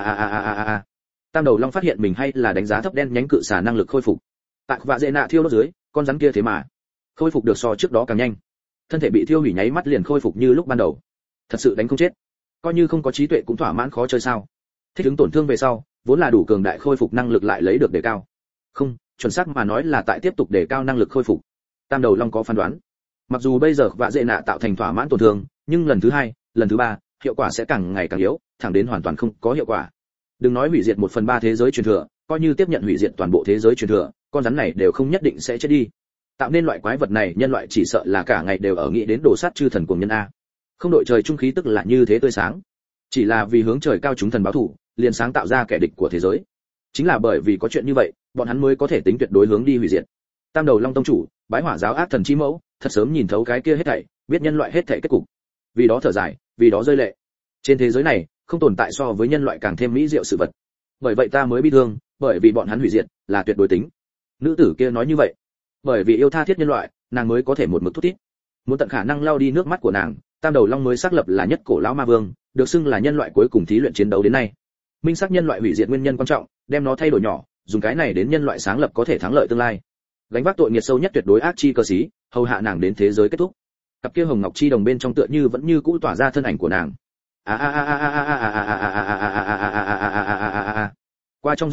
S1: a a a. Tam đầu long phát hiện mình hay là đánh giá thấp đen nhánh cự xà năng lực khôi phục. Tại Vạ Dê Nạ thiêu đốt dưới, con rắn kia thế mà khôi phục được so trước đó càng nhanh. Thân thể bị thiêu hủy nháy mắt liền khôi phục như lúc ban đầu. Thật sự đánh không chết. Coi như không có trí tuệ cũng thỏa mãn khó chơi sao? Thích ứng tổn thương về sau, vốn là đủ cường đại khôi phục năng lực lại lấy được đề cao. Không, chuẩn xác mà nói là tại tiếp tục đề cao năng lực khôi phục. Tam đầu long có phán đoán. Mặc dù bây giờ Vạ Dê Nạ tạo thành thỏa mãn tổn thương, nhưng lần thứ hai, lần thứ ba, hiệu quả sẽ càng ngày càng yếu, thẳng đến hoàn toàn không có hiệu quả. Đừng nói hủy diệt một phần ba thế giới truyền thừa, coi như tiếp nhận hủy diệt toàn bộ thế giới truyền thừa, con rắn này đều không nhất định sẽ chết đi. Tạo nên loại quái vật này, nhân loại chỉ sợ là cả ngày đều ở nghĩ đến đồ sát chư thần cuồng nhân a. Không đội trời trung khí tức là như thế tươi sáng. Chỉ là vì hướng trời cao chúng thần báo thù, liền sáng tạo ra kẻ địch của thế giới. Chính là bởi vì có chuyện như vậy, bọn hắn mới có thể tính tuyệt đối hướng đi hủy diệt. Tam đầu long tông chủ, bái hỏa giáo ác thần chi mẫu, thật sớm nhìn thấu cái kia hết thảy, biết nhân loại hết thảy kết cục. Vì đó thở dài, vì đó rơi lệ. Trên thế giới này, không tồn tại so với nhân loại càng thêm mỹ diệu sự vật. Bởi vậy ta mới bi thương, bởi vì bọn hắn hủy diệt là tuyệt đối tính. Nữ tử kia nói như vậy, bởi vì yêu tha thiết nhân loại, nàng mới có thể một mực thút thít. Muốn tận khả năng lau đi nước mắt của nàng, tam đầu long mới xác lập là nhất cổ lão ma vương, được xưng là nhân loại cuối cùng thí luyện chiến đấu đến nay. Minh xác nhân loại hủy diệt nguyên nhân quan trọng, đem nó thay đổi nhỏ, dùng cái này đến nhân loại sáng lập có thể thắng lợi tương lai. Gánh vác tội nghiệt sâu nhất tuyệt đối ác chi cơ sĩ, hầu hạ nàng đến thế giới kết thúc. Cặp kia hồng ngọc chi đồng bên trong tựa như vẫn như cũ tỏa ra thân ảnh của nàng. A a a a a a a a a a a a a a a a a. Qua trong giây lát,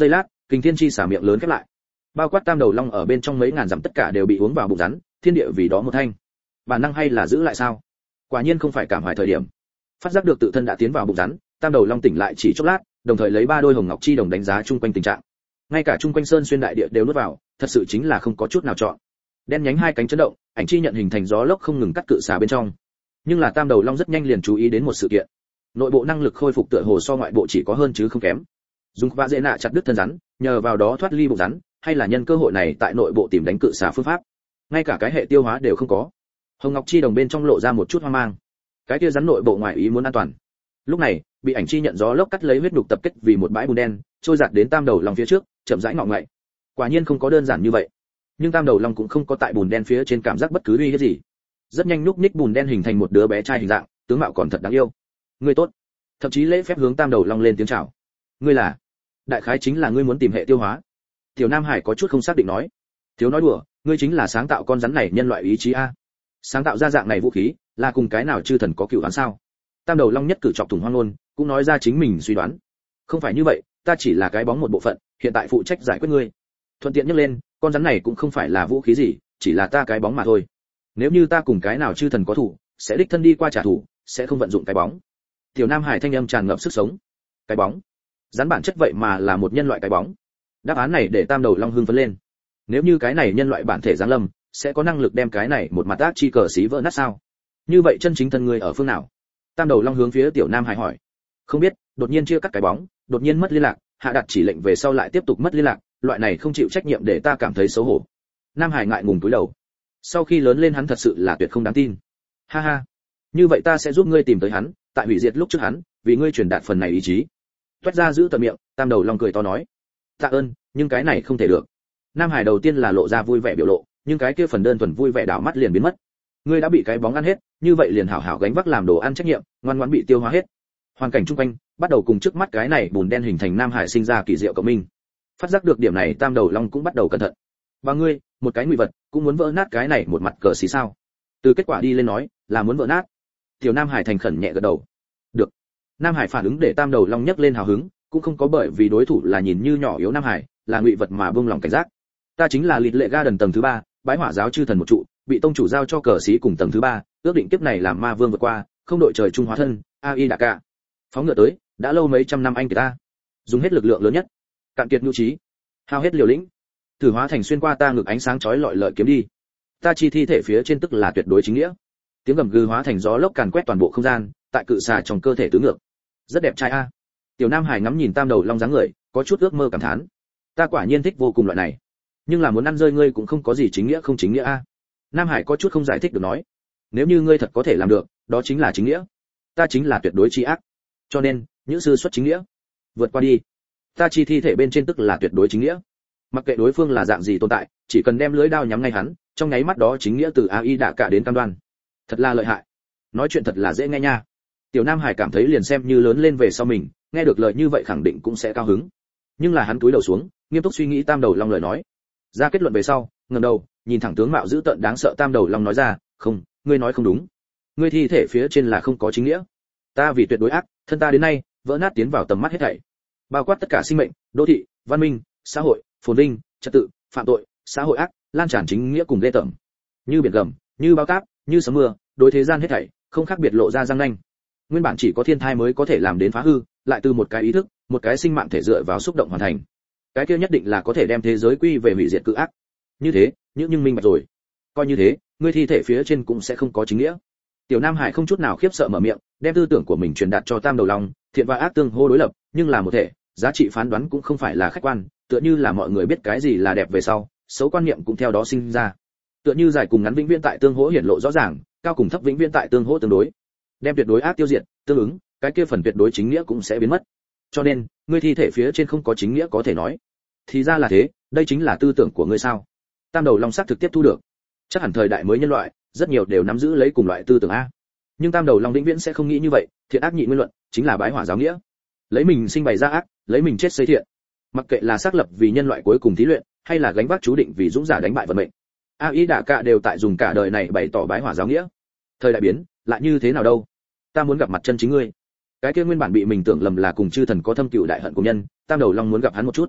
S1: Kình Thiên chi xả miệng lớn khép lại. Bao quát tam đầu long ở bên trong mấy ngàn dặm tất cả đều bị uống vào bụng rắn, thiên địa vì đó một thanh. Bản năng hay là giữ lại sao? Quả nhiên không phải cảm hoài thời điểm. Phát giác được tự thân đã tiến vào bụng rắn, tam đầu long tỉnh lại chỉ chốc lát, đồng thời lấy ba đôi hồng ngọc chi đồng đánh giá chung quanh tình trạng. Ngay cả chung quanh sơn xuyên đại địa đều nuốt vào, thật sự chính là không có chút nào chọn. Đen nhánh hai cánh chấn động, ảnh chi nhận hình thành gió lốc không ngừng cắt cự xà bên trong. Nhưng là tam đầu long rất nhanh liền chú ý đến một sự kiện. Nội bộ năng lực khôi phục tựa hồ so ngoại bộ chỉ có hơn chứ không kém. Dùng vạ dễ nạ chặt đứt thân rắn, nhờ vào đó thoát ly bụng rắn, hay là nhân cơ hội này tại nội bộ tìm đánh cự xà phương pháp. Ngay cả cái hệ tiêu hóa đều không có. Hồng ngọc chi đồng bên trong lộ ra một chút hoang mang. Cái kia rắn nội bộ ngoài ý muốn an toàn. Lúc này, bị ảnh chi nhận gió lốc cắt lấy huyết đục tập kết vì một bãi bùn đen, trôi giạt đến tam đầu long phía trước, chậm rãi ngọ ngậy. Quả nhiên không có đơn giản như vậy. Nhưng tam đầu long cũng không có tại bùn đen phía trên cảm giác bất cứ uy hiếp gì. Rất nhanh núp ních bùn đen hình thành một đứa bé trai hình dạng, tướng mạo còn thật đáng yêu. Ngươi tốt. Thậm chí lễ phép hướng tam đầu long lên tiếng chào. Ngươi là? Đại khái chính là ngươi muốn tìm hệ tiêu hóa. Tiểu Nam Hải có chút không xác định nói. Thiếu nói đùa, ngươi chính là sáng tạo con rắn này nhân loại ý chí a. Sáng tạo ra dạng này vũ khí, là cùng cái nào chư thần có cựu đoán sao? Tam đầu long nhất cử chọc thủng hoang ngôn, cũng nói ra chính mình suy đoán. Không phải như vậy, ta chỉ là cái bóng một bộ phận, hiện tại phụ trách giải quyết ngươi. Thuận tiện nhắc lên, con rắn này cũng không phải là vũ khí gì, chỉ là ta cái bóng mà thôi. Nếu như ta cùng cái nào chư thần có thủ, sẽ đích thân đi qua trả thù, sẽ không vận dụng cái bóng. Tiểu Nam Hải thanh âm tràn ngập sức sống. Cái bóng? Rắn bản chất vậy mà là một nhân loại cái bóng. Đáp án này để tam đầu long hưng phấn lên. Nếu như cái này nhân loại bản thể giáng lâm, sẽ có năng lực đem cái này một mặt ác chi cờ xí vỡ nát sao? Như vậy chân chính thân người ở phương nào? Tam đầu long hướng phía Tiểu Nam Hải hỏi. Không biết, đột nhiên chia cắt cái bóng, đột nhiên mất liên lạc, hạ đặt chỉ lệnh về sau lại tiếp tục mất liên lạc, loại này không chịu trách nhiệm để ta cảm thấy xấu hổ. Nam Hải ngại ngùng cúi đầu. Sau khi lớn lên hắn thật sự là tuyệt không đáng tin. Ha ha, như vậy ta sẽ giúp ngươi tìm tới hắn, tại hủy diệt lúc trước hắn, vì ngươi truyền đạt phần này ý chí. Toát ra giữ tận miệng, tam đầu long cười to nói. Tạ ơn, nhưng cái này không thể được. Nam Hải đầu tiên là lộ ra vui vẻ biểu lộ, nhưng cái kia phần đơn thuần vui vẻ đảo mắt liền biến mất. Ngươi đã bị cái bóng ăn hết, như vậy liền hảo hảo gánh vác làm đồ ăn trách nhiệm, ngoan ngoãn bị tiêu hóa hết. Hoàn cảnh chung quanh bắt đầu cùng trước mắt cái này bùn đen hình thành Nam Hải sinh ra kỳ diệu cộng minh. Phát giác được điểm này, tam đầu long cũng bắt đầu cẩn thận. Và ngươi, một cái ngụy vật, cũng muốn vỡ nát cái này một mặt cờ xí sao? Từ kết quả đi lên nói, là muốn vỡ nát. Tiểu Nam Hải thành khẩn nhẹ gật đầu. Được. Nam Hải phản ứng để tam đầu long nhấc lên hào hứng, cũng không có bởi vì đối thủ là nhìn như nhỏ yếu Nam Hải, là ngụy vật mà buông lòng cảnh giác. Ta chính là Lịt Lệ Garden tầng thứ ba, bái hỏa giáo chư thần một trụ, bị tông chủ giao cho cờ xí cùng tầng thứ ba, ước định kiếp này làm ma vương vượt qua, không đội trời trung hóa thân, ai đã cả. Phóng ngựa tới, đã lâu mấy trăm năm anh ta, dùng hết lực lượng lớn nhất, cạn kiệt nhu trí, hao hết liều lĩnh, thử hóa thành xuyên qua ta ngực ánh sáng chói lọi lợi kiếm đi. Ta chi thi thể phía trên tức là tuyệt đối chính nghĩa. Tiếng gầm gừ hóa thành gió lốc càn quét toàn bộ không gian, tại cự xà trong cơ thể tứ ngược. Rất đẹp trai a. Tiểu Nam Hải ngắm nhìn tam đầu long dáng người, có chút ước mơ cảm thán. Ta quả nhiên thích vô cùng loại này. Nhưng là muốn ăn rơi ngươi cũng không có gì chính nghĩa không chính nghĩa a. Nam Hải có chút không giải thích được nói. Nếu như ngươi thật có thể làm được, đó chính là chính nghĩa. Ta chính là tuyệt đối tri ác. Cho nên, những sư xuất chính nghĩa. Vượt qua đi. Ta chi thi thể bên trên tức là tuyệt đối chính nghĩa. Mặc kệ đối phương là dạng gì tồn tại, chỉ cần đem lưỡi đao nhắm ngay hắn, trong nháy mắt đó chính nghĩa từ a i đã cả đến cam đoan. Thật là lợi hại. Nói chuyện thật là dễ nghe nha. Tiểu Nam Hải cảm thấy liền xem như lớn lên về sau mình, nghe được lời như vậy khẳng định cũng sẽ cao hứng. Nhưng là hắn cúi đầu xuống, nghiêm túc suy nghĩ tam đầu long lời nói. Ra kết luận về sau, ngẩng đầu, nhìn thẳng tướng mạo dữ tợn đáng sợ tam đầu long nói ra, "Không, ngươi nói không đúng. Ngươi thi thể phía trên là không có chính nghĩa. Ta vì tuyệt đối ác, thân ta đến nay vỡ nát tiến vào tầm mắt hết thảy. Bao quát tất cả sinh mệnh, đô thị, văn minh, xã hội, phồn vinh, trật tự, phạm tội, xã hội ác, lan tràn chính nghĩa cùng lê tởm. Như biển gầm, như bao táp, như sấm mưa, đối thế gian hết thảy, không khác biệt lộ ra răng nanh. Nguyên bản chỉ có thiên thai mới có thể làm đến phá hư, lại từ một cái ý thức, một cái sinh mạng thể dựa vào xúc động hoàn thành. Cái kia nhất định là có thể đem thế giới quy về hủy diệt cự ác. Như thế, nhưng nhưng minh bạch rồi. Coi như thế, ngươi thi thể phía trên cũng sẽ không có chính nghĩa." Tiểu Nam Hải không chút nào khiếp sợ mở miệng, đem tư tưởng của mình truyền đạt cho tam đầu long, thiện và ác tương hô đối lập, nhưng là một thể, giá trị phán đoán cũng không phải là khách quan, tựa như là mọi người biết cái gì là đẹp về sau, xấu quan niệm cũng theo đó sinh ra. Tựa như dài cùng ngắn vĩnh viễn tại tương hỗ hiển lộ rõ ràng, cao cùng thấp vĩnh viễn tại tương hỗ tương đối. Đem tuyệt đối ác tiêu diệt, tương ứng, cái kia phần tuyệt đối chính nghĩa cũng sẽ biến mất. Cho nên, ngươi thi thể phía trên không có chính nghĩa có thể nói. Thì ra là thế, đây chính là tư tưởng của ngươi sao? Tam đầu long sắc thực tiếp thu được. Chắc hẳn thời đại mới nhân loại, rất nhiều đều nắm giữ lấy cùng loại tư tưởng a. Nhưng tam đầu long vĩnh viễn sẽ không nghĩ như vậy, thiện ác nhị nguyên luận, chính là bái hỏa giáo nghĩa. Lấy mình sinh bày ra ác, lấy mình chết xây thiện. Mặc kệ là xác lập vì nhân loại cuối cùng thí luyện, hay là gánh vác chú định vì dũng giả đánh bại vận mệnh. A ý đả cả đều tại dùng cả đời này bày tỏ bái hỏa giáo nghĩa. Thời đại biến, lại như thế nào đâu? Ta muốn gặp mặt chân chính ngươi. Cái kia nguyên bản bị mình tưởng lầm là cùng chư thần có thâm cừu đại hận của nhân, tam đầu long muốn gặp hắn một chút.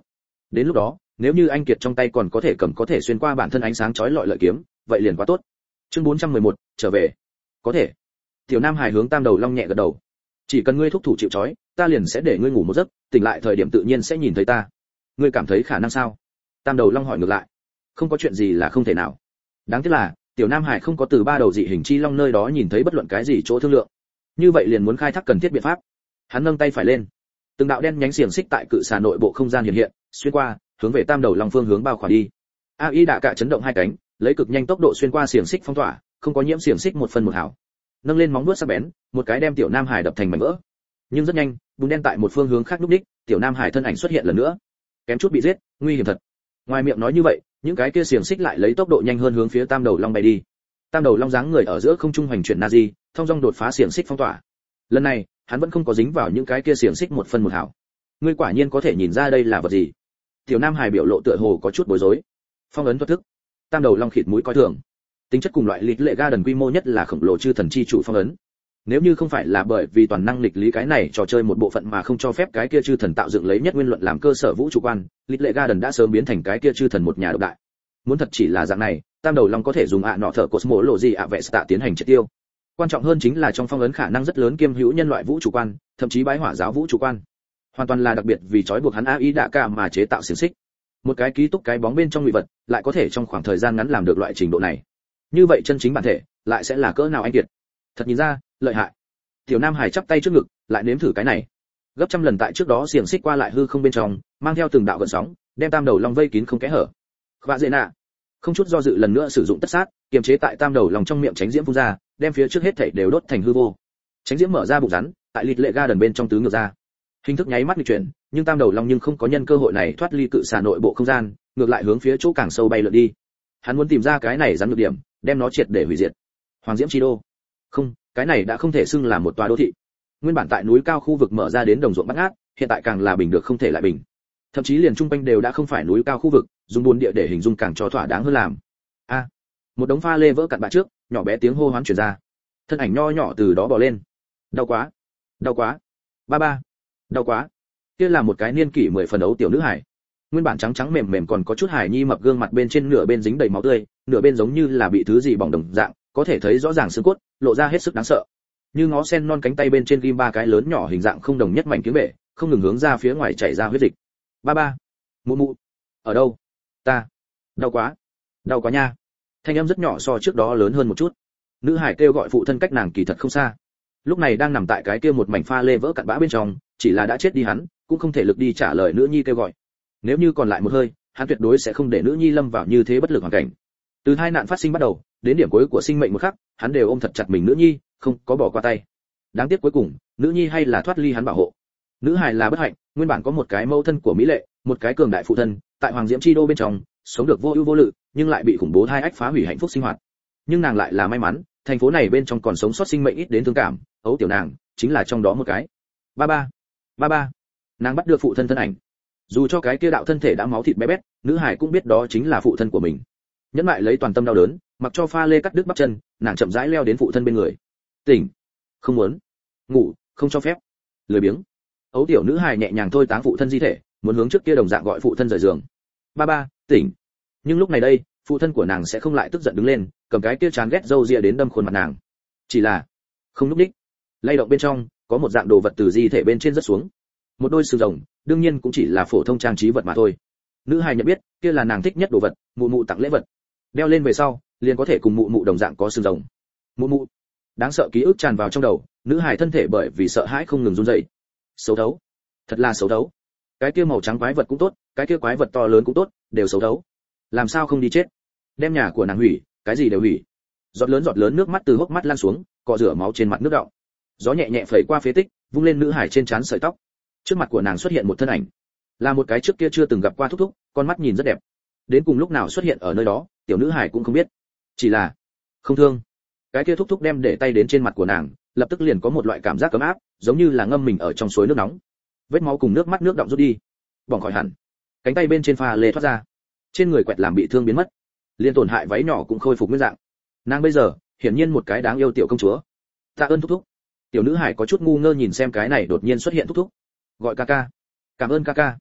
S1: Đến lúc đó, nếu như anh Kiệt trong tay còn có thể cầm có thể xuyên qua bản thân ánh sáng chói lọi lợi kiếm, vậy liền quá tốt. Chương bốn trăm mười một, trở về. Có thể. Tiểu Nam Hải hướng Tam Đầu Long nhẹ gật đầu. Chỉ cần ngươi thúc thủ chịu trói, ta liền sẽ để ngươi ngủ một giấc, tỉnh lại thời điểm tự nhiên sẽ nhìn thấy ta. Ngươi cảm thấy khả năng sao? Tam Đầu Long hỏi ngược lại. Không có chuyện gì là không thể nào. Đáng tiếc là, Tiểu Nam Hải không có từ ba đầu dị hình chi long nơi đó nhìn thấy bất luận cái gì chỗ thương lượng. Như vậy liền muốn khai thác cần thiết biện pháp. Hắn nâng tay phải lên. Từng đạo đen nhánh xiềng xích tại cự xà nội bộ không gian hiện hiện, xuyên qua, hướng về Tam Đầu Long phương hướng bao khỏa đi. A Y Đạ Cả chấn động hai cánh, lấy cực nhanh tốc độ xuyên qua xiềng xích phong tỏa, không có nhiễm xiềng xích một phần một hảo. Nâng lên móng vuốt sắc bén, một cái đem Tiểu Nam Hải đập thành mảnh vỡ. Nhưng rất nhanh, bùn đen tại một phương hướng khác lúc đích, Tiểu Nam Hải thân ảnh xuất hiện lần nữa. Kém chút bị giết, nguy hiểm thật. Ngoài miệng nói như vậy, những cái kia xiềng xích lại lấy tốc độ nhanh hơn hướng phía Tam Đầu Long bay đi. Tam Đầu Long dáng người ở giữa không trung hành chuyển Nazi, thông dong đột phá xiềng xích phong tỏa. Lần này, hắn vẫn không có dính vào những cái kia xiềng xích một phân một hảo. Ngươi quả nhiên có thể nhìn ra đây là vật gì? Tiểu Nam Hải biểu lộ tựa hồ có chút bối rối. Phong ấn thuật thức. Tam Đầu Long khịt mũi coi thường. Tính chất cùng loại lịch lệ ga đần quy mô nhất là khổng lồ chư thần chi chủ phong ấn. Nếu như không phải là bởi vì toàn năng lịch lý cái này trò chơi một bộ phận mà không cho phép cái kia chư thần tạo dựng lấy nhất nguyên luận làm cơ sở vũ trụ quan, lịch lệ ga đần đã sớm biến thành cái kia chư thần một nhà độc đại. Muốn thật chỉ là dạng này, Tam Đầu Long có thể dùng ạ nọ thở cosmo lộ gì ạ vẽ tạ tiến hành triệt tiêu. Quan trọng hơn chính là trong phong ấn khả năng rất lớn kiêm hữu nhân loại vũ trụ quan, thậm chí bái hỏa giáo vũ trụ quan. Hoàn toàn là đặc biệt vì trói buộc hắn A Y Đạ Cả mà chế tạo xiềng xích. Một cái ký túc cái bóng bên trong ngụy vật, lại có thể trong khoảng thời gian ngắn làm được loại trình độ này. Như vậy chân chính bản thể, lại sẽ là cỡ nào anh kiệt. Thật nhìn ra, lợi hại. Tiểu Nam Hải chắp tay trước ngực, lại nếm thử cái này. Gấp trăm lần tại trước đó xiềng xích qua lại hư không bên trong, mang theo từng đạo gợn sóng, đem Tam Đầu Long vây kín không kẽ hở. Vạ Dệ Nạ, không chút do dự lần nữa sử dụng tất sát, kiềm chế tại Tam Đầu Long trong miệng tránh diễm phun ra, đem phía trước hết thảy đều đốt thành hư vô. Tránh diễm mở ra bụng rắn, tại lịch lệ ga đần bên trong tứ ngược ra. Hình thức nháy mắt di chuyển, nhưng Tam Đầu Long nhưng không có nhân cơ hội này thoát ly cự xà nội bộ không gian, ngược lại hướng phía chỗ càng sâu bay lượn đi. Hắn muốn tìm ra cái này rắn nhược điểm, đem nó triệt để hủy diệt. Hoàng Diễm Chi Đô. Không, cái này đã không thể xưng là một tòa đô thị. Nguyên bản tại núi cao khu vực mở ra đến đồng ruộng bát ngát, hiện tại càng là bình được không thể lại bình. Thậm chí liền trung quanh đều đã không phải núi cao khu vực, dùng buồn địa để hình dung càng cho thỏa đáng hơn làm. A, một đống pha lê vỡ cặn bã trước, nhỏ bé tiếng hô hoán truyền ra. Thân ảnh nho nhỏ từ đó bò lên. Đau quá, đau quá, ba ba, đau quá. Kia là một cái niên kỷ mười phần ấu tiểu nữ hải. Nguyên bản trắng trắng mềm mềm còn có chút hài nhi mập gương mặt bên trên nửa bên dính đầy máu tươi, nửa bên giống như là bị thứ gì bỏng đồng dạng, có thể thấy rõ ràng xương cốt, lộ ra hết sức đáng sợ. Như ngó sen non cánh tay bên trên ghim ba cái lớn nhỏ hình dạng không đồng nhất mảnh kiếm bể, không ngừng hướng ra phía ngoài chảy ra huyết dịch. Ba ba, mụ mụ, ở đâu? Ta, đau quá, đau quá nha. Thanh âm rất nhỏ so trước đó lớn hơn một chút. Nữ hải kêu gọi phụ thân cách nàng kỳ thật không xa. Lúc này đang nằm tại cái kia một mảnh pha lê vỡ cặn bã bên trong, chỉ là đã chết đi hắn, cũng không thể lực đi trả lời nữ nhi kêu gọi. Nếu như còn lại một hơi, hắn tuyệt đối sẽ không để nữ nhi lâm vào như thế bất lực hoàn cảnh. Từ hai nạn phát sinh bắt đầu, đến điểm cuối của sinh mệnh một khắc, hắn đều ôm thật chặt mình nữ nhi, không có bỏ qua tay. Đáng tiếc cuối cùng, nữ nhi hay là thoát ly hắn bảo hộ. Nữ hài là bất hạnh, nguyên bản có một cái mẫu thân của mỹ lệ, một cái cường đại phụ thân, tại Hoàng Diễm Chi Đô bên trong, sống được vô ưu vô lự, nhưng lại bị khủng bố hai ách phá hủy hạnh phúc sinh hoạt. Nhưng nàng lại là may mắn, thành phố này bên trong còn sống sót sinh mệnh ít đến thương cảm, ấu tiểu nàng chính là trong đó một cái. Ba ba, ba ba. Nàng bắt được phụ thân thân ảnh. Dù cho cái kia đạo thân thể đã máu thịt bé bét, nữ hải cũng biết đó chính là phụ thân của mình. Nhẫn lại lấy toàn tâm đau đớn, mặc cho pha lê cắt đứt bắp chân, nàng chậm rãi leo đến phụ thân bên người. Tỉnh, không muốn, ngủ, không cho phép, lười biếng. Ấu tiểu nữ hài nhẹ nhàng thôi táng phụ thân di thể, muốn hướng trước kia đồng dạng gọi phụ thân rời giường. Ba ba, tỉnh. Nhưng lúc này đây, phụ thân của nàng sẽ không lại tức giận đứng lên, cầm cái kia chán ghét râu ria đến đâm khuôn mặt nàng. Chỉ là không lúc đích. Lay động bên trong, có một dạng đồ vật từ di thể bên trên rớt xuống. Một đôi sừng rồng, đương nhiên cũng chỉ là phổ thông trang trí vật mà thôi. Nữ hài nhận biết, kia là nàng thích nhất đồ vật, mụ mụ tặng lễ vật. Đeo lên về sau, liền có thể cùng mụ mụ đồng dạng có sừng rồng. Mụ mụ. Đáng sợ ký ức tràn vào trong đầu, nữ hài thân thể bởi vì sợ hãi không ngừng run rẩy. Xấu thấu, thật là xấu thấu. Cái kia màu trắng quái vật cũng tốt, cái kia quái vật to lớn cũng tốt, đều xấu thấu. Làm sao không đi chết? Đem nhà của nàng hủy, cái gì đều hủy. Giọt lớn giọt lớn nước mắt từ hốc mắt lan xuống, cọ rửa máu trên mặt nước đọng. Gió nhẹ nhẹ phẩy qua phế tích, vung lên nữ hải trên trán sợi tóc. Trước mặt của nàng xuất hiện một thân ảnh, là một cái trước kia chưa từng gặp qua thúc thúc, con mắt nhìn rất đẹp. Đến cùng lúc nào xuất hiện ở nơi đó, tiểu nữ hải cũng không biết. Chỉ là không thương. Cái kia thúc thúc đem để tay đến trên mặt của nàng, lập tức liền có một loại cảm giác ấm áp, giống như là ngâm mình ở trong suối nước nóng. Vết máu cùng nước mắt nước đọng rút đi, bỏng khỏi hẳn. Cánh tay bên trên pha lê thoát ra, trên người quẹt làm bị thương biến mất, liên tổn hại váy nhỏ cũng khôi phục nguyên dạng. Nàng bây giờ hiển nhiên một cái đáng yêu tiểu công chúa. Tạ ơn thúc thúc. Tiểu nữ hải có chút ngu ngơ nhìn xem cái này đột nhiên xuất hiện thúc thúc, gọi ca ca. Cảm ơn ca ca.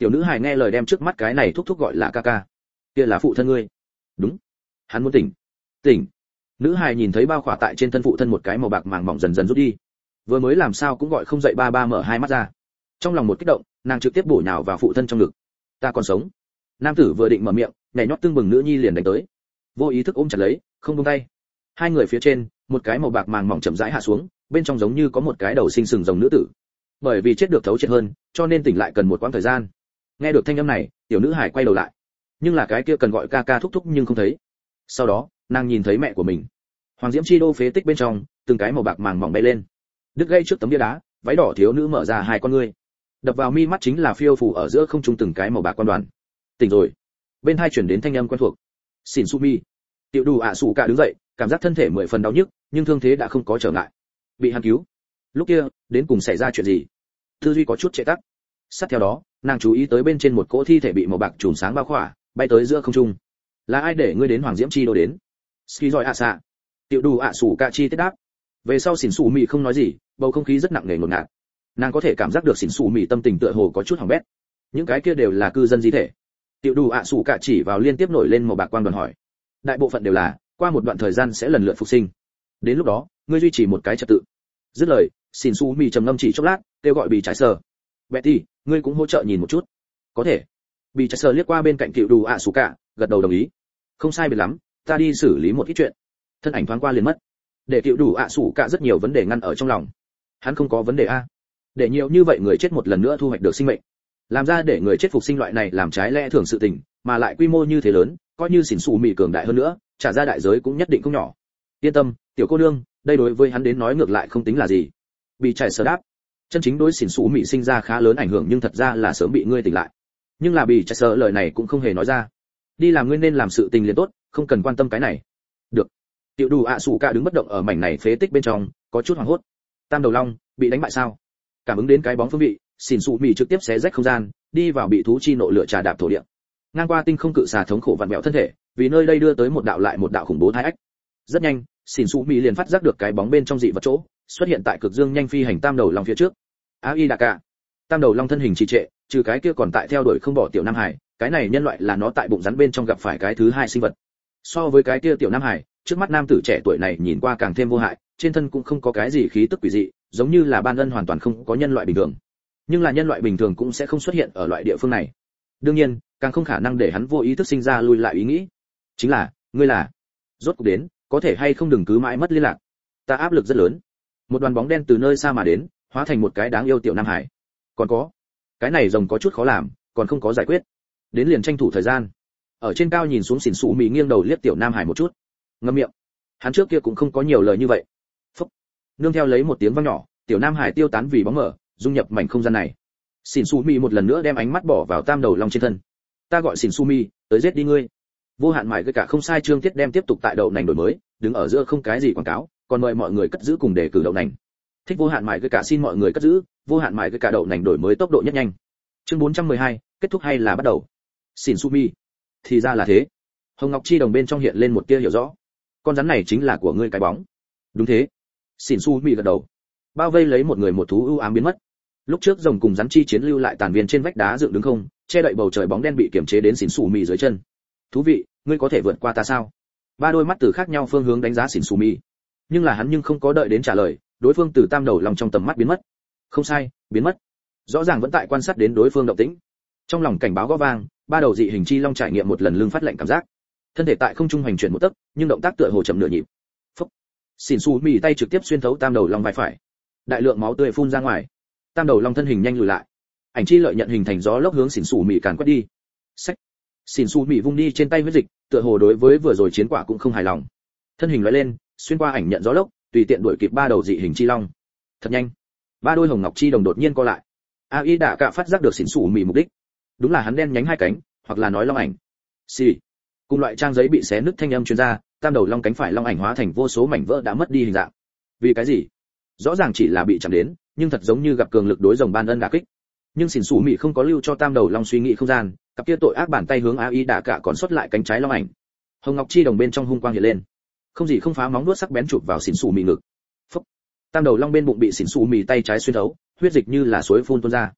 S1: Tiểu nữ hài nghe lời đem trước mắt cái này thúc thúc gọi là ca ca. Kia là phụ thân ngươi? Đúng. Hắn muốn tỉnh. Tỉnh. Nữ hài nhìn thấy bao khỏa tại trên thân phụ thân một cái màu bạc màng mỏng dần dần rút đi. Vừa mới làm sao cũng gọi không dậy, ba ba mở hai mắt ra. Trong lòng một kích động, nàng trực tiếp bổ nhào vào phụ thân trong ngực. Ta còn sống. Nam tử vừa định mở miệng, nhảy nhót tương bừng nữ nhi liền đánh tới. Vô ý thức ôm chặt lấy, không buông tay. Hai người phía trên, một cái màu bạc màng mỏng chậm rãi hạ xuống, bên trong giống như có một cái đầu sinh sừng rồng nữ tử. Bởi vì chết được thấu triệt hơn, cho nên tỉnh lại cần một quãng thời gian. Nghe được thanh âm này, tiểu nữ hải quay đầu lại, nhưng là cái kia cần gọi ca ca thúc thúc nhưng không thấy. Sau đó, nàng nhìn thấy mẹ của mình. Hoàng Diễm Chi Đô phế tích bên trong, từng cái màu bạc màng mỏng bay lên. Đứt gây trước tấm bia đá, váy đỏ thiếu nữ mở ra hai con ngươi. Đập vào mi mắt chính là phiêu phù ở giữa không trung từng cái màu bạc quan đoàn. Tỉnh rồi. Bên hai chuyển đến thanh âm quen thuộc. Xỉn Sumi. Tiểu Đủ ạ sủ cả đứng dậy, cảm giác thân thể mười phần đau nhức, nhưng thương thế đã không có trở ngại. Bị hắn cứu. Lúc kia, đến cùng xảy ra chuyện gì? Tư duy có chút trệ tắc. Sát theo đó, nàng chú ý tới bên trên một cỗ thi thể bị màu bạc chùm sáng bao khỏa, bay tới giữa không trung. Là ai để ngươi đến Hoàng Diễm Chi Đô đến? Ski rồi ạ xạ. Tiểu Đủ ạ sủ cả chi tiết đáp. Về sau xỉn xù mị không nói gì, bầu không khí rất nặng nề ngột ngạt. Nàng có thể cảm giác được xỉn xù mị tâm tình tựa hồ có chút hỏng bét. Những cái kia đều là cư dân di thể. Tiểu Đủ ạ sủ cả chỉ vào liên tiếp nổi lên màu bạc quang đoàn hỏi. Đại bộ phận đều là, qua một đoạn thời gian sẽ lần lượt phục sinh. Đến lúc đó, ngươi duy trì một cái trật tự. Dứt lời, xỉn xù mị trầm ngâm chỉ chốc lát, kêu gọi Bì Trái Sờ. Betty, ngươi cũng hỗ trợ nhìn một chút. Có thể. Bì Trái Sờ liếc qua bên cạnh Tiểu Đủ ạ sủ cả, gật đầu đồng ý. Không sai biệt lắm, ta đi xử lý một ít chuyện. Thân ảnh thoáng qua liền mất. Để Tiểu Đủ ạ sủ cả rất nhiều vấn đề ngăn ở trong lòng. Hắn không có vấn đề a. Để nhiều như vậy người chết một lần nữa thu hoạch được sinh mệnh, làm ra để người chết phục sinh loại này làm trái lẽ thường sự tình, mà lại quy mô như thế lớn, coi như xỉn xù mị cường đại hơn nữa, trả ra đại giới cũng nhất định không nhỏ. Yên tâm, tiểu cô nương, đây đối với hắn đến nói ngược lại không tính là gì. Bị chạy sờ đáp. Chân chính đối xỉn xù mị sinh ra khá lớn ảnh hưởng, nhưng thật ra là sớm bị ngươi tỉnh lại. Nhưng là bị chạy sờ lời này cũng không hề nói ra. Đi làm ngươi nên làm sự tình liền tốt, không cần quan tâm cái này. Được. Tiểu Đủ ạ sủ cả đứng bất động ở mảnh này phế tích bên trong, có chút hoảng hốt. Tam đầu long bị đánh bại sao? Cảm ứng đến cái bóng phương vị, xỉn xù mị trực tiếp xé rách không gian, đi vào bị thú chi nộ lửa trà đạp thổ địa. Ngang qua tinh không cự xà thống khổ vặn vẹo thân thể, vì nơi đây đưa tới một đạo lại một đạo khủng bố thái ách. Rất nhanh, xỉn xù mị liền phát giác được cái bóng bên trong dị vật chỗ, xuất hiện tại cực dương nhanh phi hành tam đầu long phía trước. Ai đà cả. Tam đầu long thân hình trì trệ, trừ cái kia còn tại theo đuổi không bỏ tiểu nam hải, cái này nhân loại là nó tại bụng rắn bên trong gặp phải cái thứ hai sinh vật. So với cái kia tiểu nam hải, trước mắt nam tử trẻ tuổi này nhìn qua càng thêm vô hại, trên thân cũng không có cái gì khí tức quỷ dị, giống như là ban ân hoàn toàn không có nhân loại bình thường. Nhưng là nhân loại bình thường cũng sẽ không xuất hiện ở loại địa phương này. Đương nhiên, càng không khả năng để hắn vô ý thức sinh ra lui lại ý nghĩ. Chính là, ngươi là, rốt cuộc đến, có thể hay không đừng cứ mãi mất liên lạc. Ta áp lực rất lớn. Một đoàn bóng đen từ nơi xa mà đến, hóa thành một cái đáng yêu tiểu nam hải. Còn có, cái này rồng có chút khó làm, còn không có giải quyết. Đến liền tranh thủ thời gian. Ở trên cao nhìn xuống xỉn xù mị nghiêng đầu liếc tiểu nam hải một chút. Ngậm miệng. Hắn trước kia cũng không có nhiều lời như vậy. Phúc. Nương theo lấy một tiếng vang nhỏ, tiểu nam hải tiêu tán vì bóng mờ, dung nhập mảnh không gian này. Xỉn xù mị một lần nữa đem ánh mắt bỏ vào tam đầu long trên thân. Ta gọi xỉn xù mị, tới giết đi ngươi. Vô hạn mại cái cả không sai chương tiết đem tiếp tục tại đậu nành đổi mới, đứng ở giữa không cái gì quảng cáo, còn mời mọi người cất giữ cùng đề cử đậu nành. Thích vô hạn mại cái cả xin mọi người cất giữ, vô hạn mại cái cả đậu nành đổi mới tốc độ nhất nhanh. Chương bốn trăm mười hai, kết thúc hay là bắt đầu? Xỉn xù mị. Thì ra là thế. Hồng Ngọc Chi đồng bên trong hiện lên một tia hiểu rõ. Con rắn này chính là của ngươi cái bóng. Đúng thế. Xỉn xù mị gật đầu. Bao vây lấy một người một thú ưu ám biến mất. Lúc trước rồng cùng rắn chi chiến lưu lại tàn viên trên vách đá dựng đứng không, che đậy bầu trời bóng đen bị kiểm chế đến xỉn xù mị dưới chân. Thú vị, ngươi có thể vượt qua ta sao? Ba đôi mắt từ khác nhau phương hướng đánh giá xỉn xù mị. Nhưng là hắn nhưng không có đợi đến trả lời, đối phương từ tam đầu lòng trong tầm mắt biến mất. Không sai, biến mất. Rõ ràng vẫn tại quan sát đến đối phương động tĩnh. Trong lòng cảnh báo gõ vang, ba đầu dị hình chi long trải nghiệm một lần lưng phát lạnh cảm giác. Thân thể tại không trung hành chuyển một tấc, nhưng động tác tựa hồ chậm nửa nhịp. Phốc. Xỉn xù mị tay trực tiếp xuyên thấu tam đầu long vai phải. Đại lượng máu tươi phun ra ngoài. Tam đầu long thân hình nhanh lùi lại. Ảnh chi lợi nhận hình thành gió lốc hướng xỉn xù mị càn quét đi. Xách. Xỉn xù mị vung đi trên tay huyết dịch, tựa hồ đối với vừa rồi chiến quả cũng không hài lòng. Thân hình lóe lên, xuyên qua ảnh nhận gió lốc, tùy tiện đuổi kịp ba đầu dị hình chi long. Thật nhanh. Ba đôi hồng ngọc chi đồng đột nhiên co lại. Ai đã cả phát giác được xỉn xù mị mục đích. Đúng là hắn đen nhánh hai cánh, hoặc là nói long ảnh. Xì. Cùng loại trang giấy bị xé nứt thanh âm truyền ra, tam đầu long cánh phải long ảnh hóa thành vô số mảnh vỡ đã mất đi hình dạng. Vì cái gì? Rõ ràng chỉ là bị chạm đến, nhưng thật giống như gặp cường lực đối rồng ban ân đả kích. Nhưng xỉn xù mị không có lưu cho tam đầu long suy nghĩ không gian, cặp kia tội ác bàn tay hướng ai đã cả còn xuất lại cánh trái long ảnh. Hồng ngọc chi đồng bên trong hung quang hiện lên, không gì không phá móng vuốt sắc bén chụp vào xỉn xù mị ngực. Phốc. Tam đầu long bên bụng bị xỉn xù mị tay trái xuyên thấu, huyết dịch như là suối phun tuôn ra.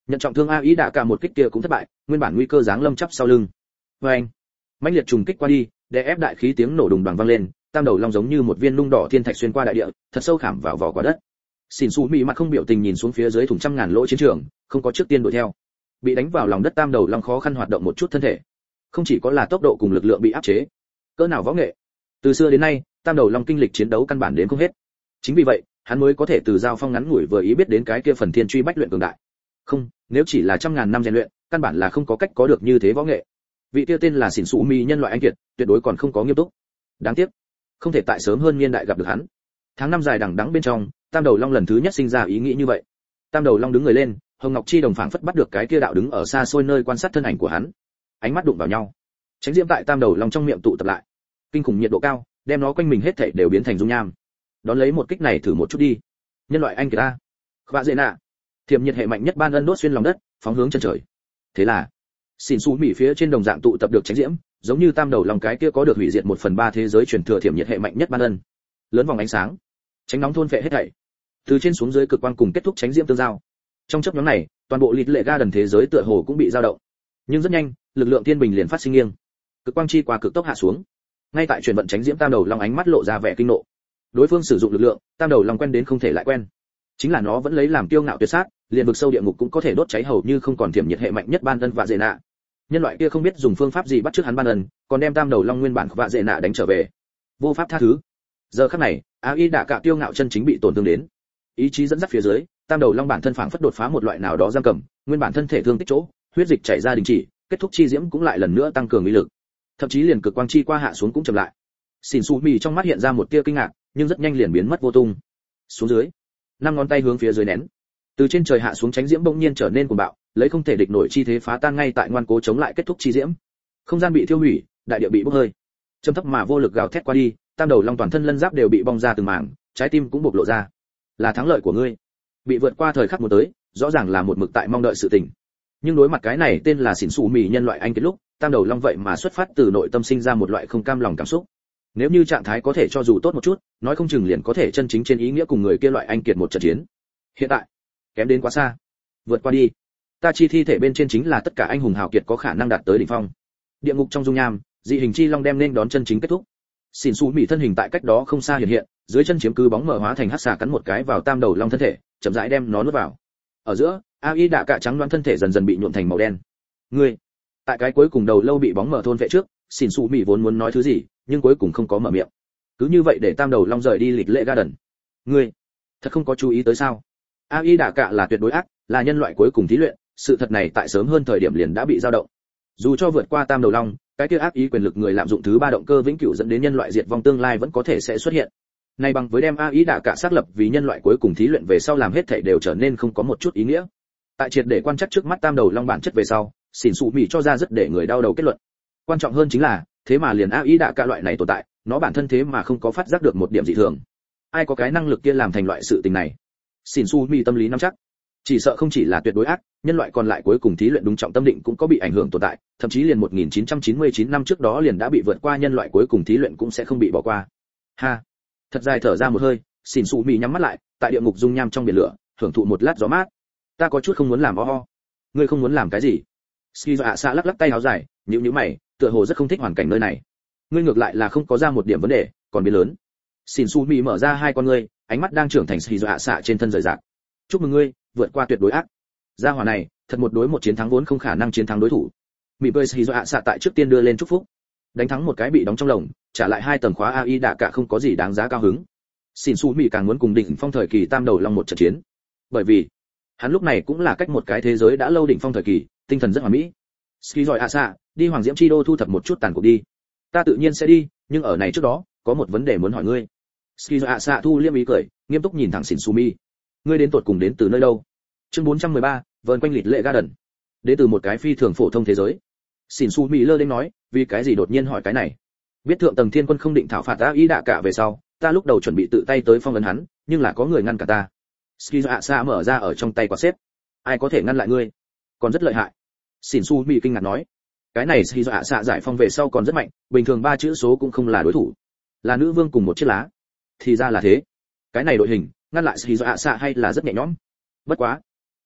S1: Nhận trọng thương a ý đạ cả một kích kia cũng thất bại, nguyên bản nguy cơ giáng lâm chắp sau lưng. Và anh, mãnh liệt trùng kích qua đi, đè ép đại khí tiếng nổ đùng đoàng vang lên, tam đầu long giống như một viên nung đỏ thiên thạch xuyên qua đại địa, thật sâu khảm vào vỏ quả đất. Xỉn Su Mị mặt không biểu tình nhìn xuống phía dưới thủng trăm ngàn lỗ chiến trường, không có trước tiên đuổi theo. Bị đánh vào lòng đất tam đầu long khó khăn hoạt động một chút thân thể. Không chỉ có là tốc độ cùng lực lượng bị áp chế, cỡ nào võ nghệ. Từ xưa đến nay, tam đầu long kinh lịch chiến đấu căn bản đến không hết. Chính vì vậy, hắn mới có thể từ giao phong ngắn ngủi vừa ý biết đến cái kia phần thiên truy bách luyện cường đại. Không, nếu chỉ là trăm ngàn năm rèn luyện, căn bản là không có cách có được như thế võ nghệ. Vị kia tên là Xỉn Su Mị nhân loại anh kiệt, tuyệt đối còn không có nghiêm túc. Đáng tiếc, không thể tại sớm hơn niên đại gặp được hắn. Tháng năm dài đằng đẵng bên trong, tam đầu long lần thứ nhất sinh ra ý nghĩ như vậy. Tam đầu long đứng người lên, hồng ngọc chi đồng phảng phất bắt được cái kia đạo đứng ở xa xôi nơi quan sát thân ảnh của hắn. Ánh mắt đụng vào nhau, tránh diễm tại tam đầu long trong miệng tụ tập lại, kinh khủng nhiệt độ cao, đem nó quanh mình hết thảy đều biến thành dung nham. Đón lấy một kích này thử một chút đi. Nhân loại anh kiệt ta. Vạ dễ nạ. Thiểm nhiệt hệ mạnh nhất ban ân đốt xuyên lòng đất, phóng hướng chân trời. Thế là, Xỉn Su Mị phía trên đồng dạng tụ tập được tránh diễm, giống như tam đầu long cái kia có được hủy diệt một phần ba thế giới truyền thừa thiểm nhiệt hệ mạnh nhất ban ân. Lớn vòng ánh sáng, tránh nóng thôn phệ hết thảy. Từ trên xuống dưới cực quang cùng kết thúc tránh diễm tương giao. Trong chốc ngắn này, toàn bộ lịt lệ ga đần thế giới tựa hồ cũng bị dao động. Nhưng rất nhanh, lực lượng thiên bình liền phát sinh nghiêng. Cực quang chi qua cực tốc hạ xuống. Ngay tại chuyển vận tránh diễm tam đầu long ánh mắt lộ ra vẻ kinh nộ. Đối phương sử dụng lực lượng, tam đầu long quen đến không thể lại quen. Chính là nó vẫn lấy làm kiêu ngạo tuyệt sát, liền vực sâu địa ngục cũng có thể đốt cháy hầu như không còn thiểm nhiệt hệ mạnh nhất ban ân và dễ nạ. Nhân loại kia không biết dùng phương pháp gì bắt trước hắn ban ân, còn đem tam đầu long nguyên bản và dễ nạ đánh trở về. Vô pháp tha thứ. Giờ khắc này, a y đã cả kiêu ngạo chân chính bị tổn thương đến. Ý chí dẫn dắt phía dưới, tam đầu long bản thân phảng phất đột phá một loại nào đó giam cầm, nguyên bản thân thể thương tích chỗ, huyết dịch chảy ra đình chỉ, kết thúc chi diễm cũng lại lần nữa tăng cường uy lực. Thậm chí liền cực quang chi qua hạ xuống cũng chậm lại. Xỉn Su Mị trong mắt hiện ra một tia kinh ngạc, nhưng rất nhanh liền biến mất vô tung. Xuống dưới, năm ngón tay hướng phía dưới nén. Từ trên trời hạ xuống tránh diễm bỗng nhiên trở nên cuồng bạo, lấy không thể địch nổi chi thế phá tan ngay tại ngoan cố chống lại kết thúc chi diễm. Không gian bị thiêu hủy, đại địa bị bốc hơi. Trầm thấp mà vô lực gào thét qua đi, tam đầu long toàn thân lân giáp đều bị bong ra từng mảng, trái tim cũng bộc lộ ra. Là thắng lợi của ngươi. Bị vượt qua thời khắc một tới, rõ ràng là một mực tại mong đợi sự tình. Nhưng đối mặt cái này tên là Xỉn Su Mị nhân loại anh kết lúc, tam đầu long vậy mà xuất phát từ nội tâm sinh ra một loại không cam lòng cảm xúc. Nếu như trạng thái có thể cho dù tốt một chút, nói không chừng liền có thể chân chính trên ý nghĩa cùng người kia loại anh kiệt một trận chiến. Hiện tại, kém đến quá xa. Vượt qua đi. Ta chi thi thể bên trên chính là tất cả anh hùng hào kiệt có khả năng đạt tới đỉnh phong. Địa ngục trong dung nham, dị hình chi long đem nên đón chân chính kết thúc. Xỉn Su Mị thân hình tại cách đó không xa hiện hiện, dưới chân chiếm cứ bóng mờ hóa thành hắc xà cắn một cái vào tam đầu long thân thể, chậm rãi đem nó nuốt vào. Ở giữa, a y đã cả trắng đoán thân thể dần dần bị nhuộm thành màu đen. Ngươi, tại cái cuối cùng đầu lâu bị bóng mờ thôn vệ trước, Xỉn Su Mị vốn muốn nói thứ gì, nhưng cuối cùng không có mở miệng. Cứ như vậy để tam đầu long rời đi lịch lệ garden. Ngươi, thật không có chú ý tới sao? a y đã cả là tuyệt đối ác, là nhân loại cuối cùng thí luyện, sự thật này tại sớm hơn thời điểm liền đã bị dao động. Dù cho vượt qua tam đầu long, cái kia ác ý quyền lực người lạm dụng thứ ba động cơ vĩnh cửu dẫn đến nhân loại diệt vong tương lai vẫn có thể sẽ xuất hiện. Nay bằng với đem a ý đã cả xác lập vì nhân loại cuối cùng thí luyện về sau làm hết thảy đều trở nên không có một chút ý nghĩa. Tại triệt để quan chắc trước mắt tam đầu long bản chất về sau, Xỉn Su Mị cho ra rất để người đau đầu kết luận. Quan trọng hơn chính là, thế mà liền a ý đã cả loại này tồn tại, nó bản thân thế mà không có phát giác được một điểm dị thường. Ai có cái năng lực kia làm thành loại sự tình này? Xỉn Su Mị tâm lý nắm chắc, chỉ sợ không chỉ là tuyệt đối ác, nhân loại còn lại cuối cùng thí luyện đúng trọng tâm định cũng có bị ảnh hưởng tồn tại, thậm chí liền một nghìn chín trăm chín mươi chín năm trước đó liền đã bị vượt qua nhân loại cuối cùng thí luyện cũng sẽ không bị bỏ qua. Ha, thật dài thở ra một hơi, Xỉn Su Mị nhắm mắt lại, tại địa ngục dung nham trong biển lửa, hưởng thụ một lát gió mát. Ta có chút không muốn làm o ho. Ngươi không muốn làm cái gì? Skizo ạ xạ lắc lắc tay áo dài, nhíu nhíu mày, tựa hồ rất không thích hoàn cảnh nơi này. Ngươi ngược lại là không có ra một điểm vấn đề, còn biến lớn. Xỉn Su Mị mở ra hai con ngươi, ánh mắt đang trưởng thành Skizo ạ xạ trên thân rời rạc. Chúc mừng ngươi, vượt qua tuyệt đối ác. Gia hỏa này, thật một đối một chiến thắng vốn không khả năng chiến thắng đối thủ. Mị bơi Skizo ạ xạ tại trước tiên đưa lên chúc phúc. Đánh thắng một cái bị đóng trong lồng, trả lại hai tầng khóa a i đã cả không có gì đáng giá cao hứng. Xỉn Su Mị càng muốn cùng đỉnh phong thời kỳ tam đầu long một trận chiến. Bởi vì, hắn lúc này cũng là cách một cái thế giới đã lâu đỉnh phong thời kỳ, tinh thần rất hoàn mỹ. Ski giỏi ạ xạ, đi Hoàng Diễm Chi Đô thu thập một chút tàn cuộc đi. Ta tự nhiên sẽ đi, nhưng ở này trước đó, có một vấn đề muốn hỏi ngươi. Ski giỏi ạ xạ thu liêm ý cười, nghiêm túc nhìn thẳng Xỉn Su Mị. Ngươi đến tụt cùng đến từ nơi đâu? Chương bốn trăm mười ba, vờn quanh lịch lệ garden. Đến từ một cái phi thường phổ thông thế giới. Xỉn Su Mị lơ đến nói, vì cái gì đột nhiên hỏi cái này? Biết thượng tầng thiên quân không định thảo phạt ta ý đạ cả về sau, ta lúc đầu chuẩn bị tự tay tới phong ấn hắn, nhưng là có người ngăn cả ta. Ski ạ xạ mở ra ở trong tay quả xếp. Ai có thể ngăn lại ngươi? Còn rất lợi hại. Xỉn Su Mị kinh ngạc nói, cái này Ski ạ xạ giải phong về sau còn rất mạnh, bình thường ba chữ số cũng không là đối thủ. Là nữ vương cùng một chiếc lá. Thì ra là thế. Cái này đội hình, ngăn lại Ski ạ xạ hay là rất nhẹ nhõm. Bất quá,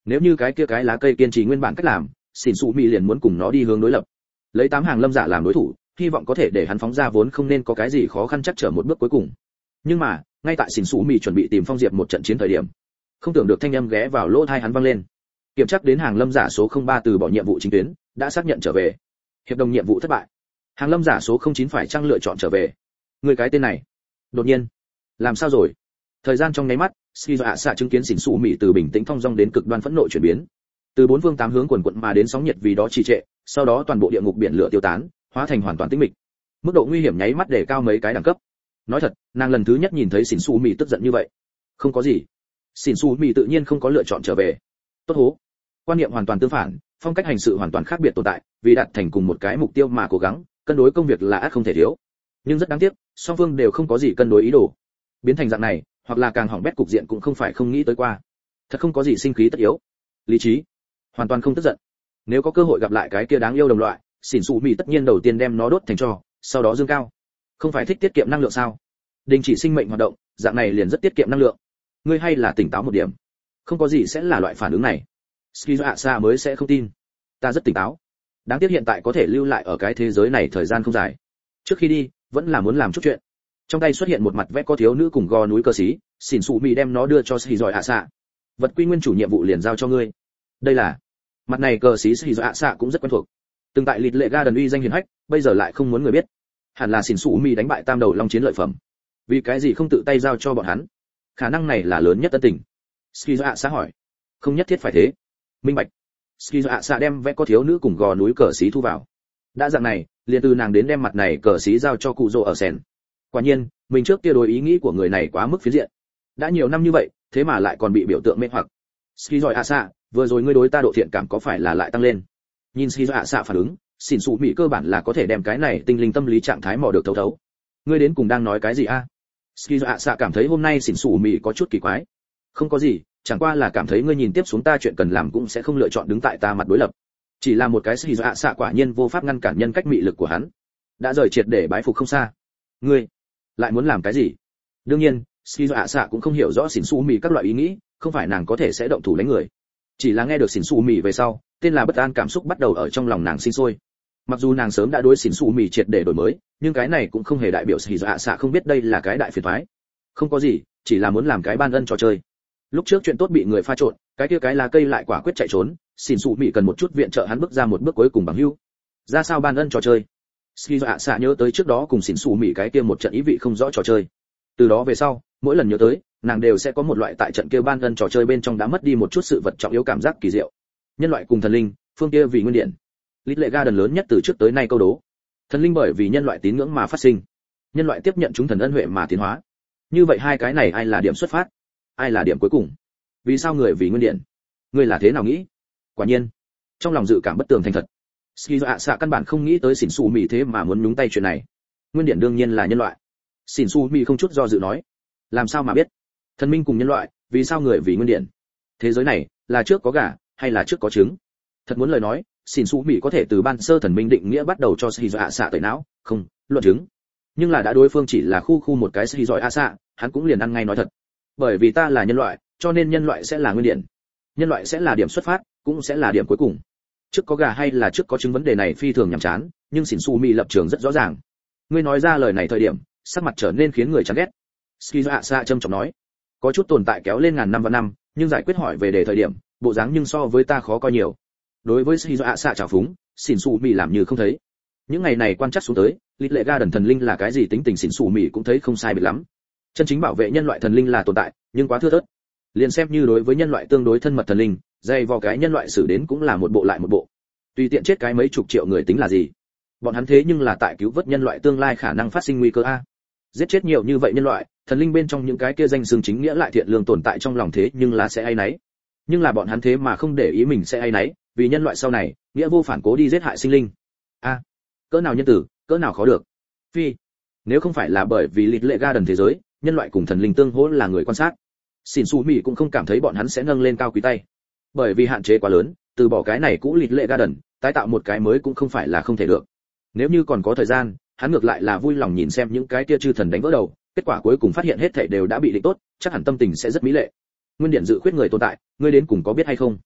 S1: Nếu như cái kia cái lá cây kiên trì nguyên bản cách làm, xỉn xù mì liền muốn cùng nó đi hướng đối lập, lấy tám hàng lâm giả làm đối thủ, hy vọng có thể để hắn phóng ra vốn không nên có cái gì khó khăn chắc trở một bước cuối cùng. Nhưng mà ngay tại xỉn xù mì chuẩn bị tìm Phong Diệp một trận chiến thời điểm, không tưởng được thanh âm ghé vào lỗ tai hắn vang lên. Kiểm tra đến hàng lâm giả số không ba từ bỏ nhiệm vụ chính tuyến, đã xác nhận trở về. Hiệp đồng nhiệm vụ thất bại. Hàng lâm giả số không chín phải chăng lựa chọn trở về. Người cái tên này, đột nhiên, làm sao rồi? Thời gian trong nháy mắt, Skizo ạ xạ chứng kiến xỉn xù mì từ bình tĩnh thong dong đến cực đoan phẫn nộ chuyển biến. Từ bốn phương tám hướng quần quận mà đến sóng nhiệt vì đó trì trệ, sau đó toàn bộ địa ngục biển lửa tiêu tán, hóa thành hoàn toàn tĩnh mịch. Mức độ nguy hiểm nháy mắt để cao mấy cái đẳng cấp. Nói thật, nàng lần thứ nhất nhìn thấy xỉn xù mì tức giận như vậy. Không có gì. Xỉn xù mì tự nhiên không có lựa chọn trở về. Tốt hố. Quan niệm hoàn toàn tương phản, phong cách hành sự hoàn toàn khác biệt tồn tại, vì đạt thành cùng một cái mục tiêu mà cố gắng, cân đối công việc là ắt không thể thiếu. Nhưng rất đáng tiếc, song phương đều không có gì cân đối ý đồ. Biến thành dạng này, hoặc là càng hỏng bét cục diện cũng không phải không nghĩ tới qua. Thật không có gì sinh khí tất yếu. Lý trí, hoàn toàn không tức giận. Nếu có cơ hội gặp lại cái kia đáng yêu đồng loại, xỉn xù mì tất nhiên đầu tiên đem nó đốt thành tro, sau đó dương cao. Không phải thích tiết kiệm năng lượng sao? Đình chỉ sinh mệnh hoạt động, dạng này liền rất tiết kiệm năng lượng. Ngươi hay là tỉnh táo một điểm. Không có gì sẽ là loại phản ứng này. Skizo ạ xạ mới sẽ không tin. Ta rất tỉnh táo. Đáng tiếc hiện tại có thể lưu lại ở cái thế giới này thời gian không dài. Trước khi đi, vẫn là muốn làm chút chuyện. Trong tay xuất hiện một mặt vẽ có thiếu nữ cùng gò núi cờ xí, xỉn xù mì đem nó đưa cho Skizo ạ xạ. Vật quy nguyên chủ nhiệm vụ liền giao cho ngươi. Đây là mặt này cờ xí Skizo ạ xạ cũng rất quen thuộc. Từng tại Lịt Lệ Garden uy danh hiển hách, bây giờ lại không muốn người biết. Hẳn là xỉn xù mì đánh bại tam đầu long chiến lợi phẩm. Vì cái gì không tự tay giao cho bọn hắn? Khả năng này là lớn nhất tân tình. Skizo ạ xạ hỏi. Không nhất thiết phải thế. Minh bạch. Skizo ạ xạ đem vẽ có thiếu nữ cùng gò núi cờ xí thu vào. Đã dạng này, liền từ nàng đến đem mặt này cờ xí giao cho cụ rồ ở sen. Quả nhiên, mình trước kia đối ý nghĩ của người này quá mức phiến diện. Đã nhiều năm như vậy, thế mà lại còn bị biểu tượng mê hoặc. Skizo ạ xạ, vừa rồi ngươi đối ta độ thiện cảm có phải là lại tăng lên? Nhìn Skizo ạ xạ phản ứng, xỉn xù mì cơ bản là có thể đem cái này tinh linh tâm lý trạng thái mò được thấu thấu. Ngươi đến cùng đang nói cái gì a? À? Skizo ạ xạ cảm thấy hôm nay xỉn xù mì có chút kỳ quái. Không có gì, chẳng qua là cảm thấy ngươi nhìn tiếp xuống ta chuyện cần làm cũng sẽ không lựa chọn đứng tại ta mặt đối lập. Chỉ là một cái Skizo ạ xạ quả nhiên vô pháp ngăn cản nhân cách mị lực của hắn. Đã rời triệt để bái phục không xa. Ngươi lại muốn làm cái gì? Đương nhiên, Skizo ạ xạ cũng không hiểu rõ xỉn xù mì các loại ý nghĩ, không phải nàng có thể sẽ động thủ đánh người. Chỉ là nghe được xỉn xù mì về sau, tên là bất an cảm xúc bắt đầu ở trong lòng nàng sinh sôi. Mặc dù nàng sớm đã đối xỉn xù mì triệt để đổi mới, nhưng cái này cũng không hề đại biểu Skizo ạ xạ không biết đây là cái đại phiền toái. Không có gì, chỉ là muốn làm cái ban ân trò chơi. Lúc trước chuyện tốt bị người pha trộn, cái kia cái lá cây lại quả quyết chạy trốn, xỉn xù mì cần một chút viện trợ hắn bước ra một bước cuối cùng bằng hữu. Ra sao ban ân trò chơi? Skizo ạ xạ nhớ tới trước đó cùng xỉn xù mì cái kia một trận ý vị không rõ trò chơi. Từ đó về sau, mỗi lần nhớ tới, nàng đều sẽ có một loại tại trận kia ban ân trò chơi bên trong đã mất đi một chút sự vật trọng yếu cảm giác kỳ diệu. Nhân loại cùng thần linh, phương kia vì nguyên điện. Lít Lệ Garden lớn nhất từ trước tới nay câu đố. Thần linh bởi vì nhân loại tín ngưỡng mà phát sinh, nhân loại tiếp nhận chúng thần ân huệ mà tiến hóa. Như vậy hai cái này ai là điểm xuất phát, ai là điểm cuối cùng? Vì sao người vì nguyên điện? Người là thế nào nghĩ? Quả nhiên, trong lòng dự cảm bất tường thành thật. Skizo ạ xạ căn bản không nghĩ tới xỉn xù mì thế mà muốn nhúng tay chuyện này. Nguyên điện đương nhiên là nhân loại. Xỉn xù mì không chút do dự nói. Làm sao mà biết? Thần minh cùng nhân loại, vì sao người vì nguyên điện? Thế giới này là trước có gà hay là trước có trứng? Thật muốn lời nói, xỉn xù mì có thể từ ban sơ thần minh định nghĩa bắt đầu cho Skizo ạ xạ tẩy não, không, luận chứng. Nhưng là đã đối phương chỉ là khu khu một cái Skizo ạ xạ, hắn cũng liền ăn ngay nói thật. Bởi vì ta là nhân loại, cho nên nhân loại sẽ là nguyên điện. Nhân loại sẽ là điểm xuất phát, cũng sẽ là điểm cuối cùng. Trước có gà hay là trước có trứng vấn đề này phi thường nhàm chán, nhưng xỉn xù mì lập trường rất rõ ràng. Ngươi nói ra lời này thời điểm, sắc mặt trở nên khiến người chán ghét. Skizo ạ xạ trầm trọng nói, có chút tồn tại kéo lên ngàn năm và năm, nhưng giải quyết hỏi về đề thời điểm, bộ dáng nhưng so với ta khó coi nhiều. Đối với Skizo ạ xạ trào phúng, xỉn xù mì làm như không thấy. Những ngày này quan chắc xuống tới, Lít Lệ Garden thần linh là cái gì tính tình xỉn xù mì cũng thấy không sai biệt lắm. Chân chính bảo vệ nhân loại thần linh là tồn tại, nhưng quá thưa thớt. Liền xem như đối với nhân loại tương đối thân mật thần linh, dày vào cái nhân loại xử đến cũng là một bộ lại một bộ. Tùy tiện chết cái mấy chục triệu người tính là gì? Bọn hắn thế nhưng là tại cứu vớt nhân loại tương lai khả năng phát sinh nguy cơ a. Giết chết nhiều như vậy nhân loại, thần linh bên trong những cái kia danh xưng chính nghĩa lại thiện lương tồn tại trong lòng thế nhưng là sẽ ai nấy. Nhưng là bọn hắn thế mà không để ý mình sẽ ai nấy, vì nhân loại sau này, nghĩa vô phản cố đi giết hại sinh linh. A, cỡ nào nhân tử, cỡ nào khó được. Phi, nếu không phải là bởi vì Lít Lệ Garden thế giới, nhân loại cùng thần linh tương hỗ là người quan sát. Xỉn xù mì cũng không cảm thấy bọn hắn sẽ nâng lên cao quý tay. Bởi vì hạn chế quá lớn, từ bỏ cái này cũ Lít Lệ Garden, tái tạo một cái mới cũng không phải là không thể được. Nếu như còn có thời gian, hắn ngược lại là vui lòng nhìn xem những cái kia chư thần đánh vỡ đầu, kết quả cuối cùng phát hiện hết thảy đều đã bị định tốt, chắc hẳn tâm tình sẽ rất mỹ lệ. Nguyên điện dự khuyết người tồn tại, ngươi đến cùng có biết hay không?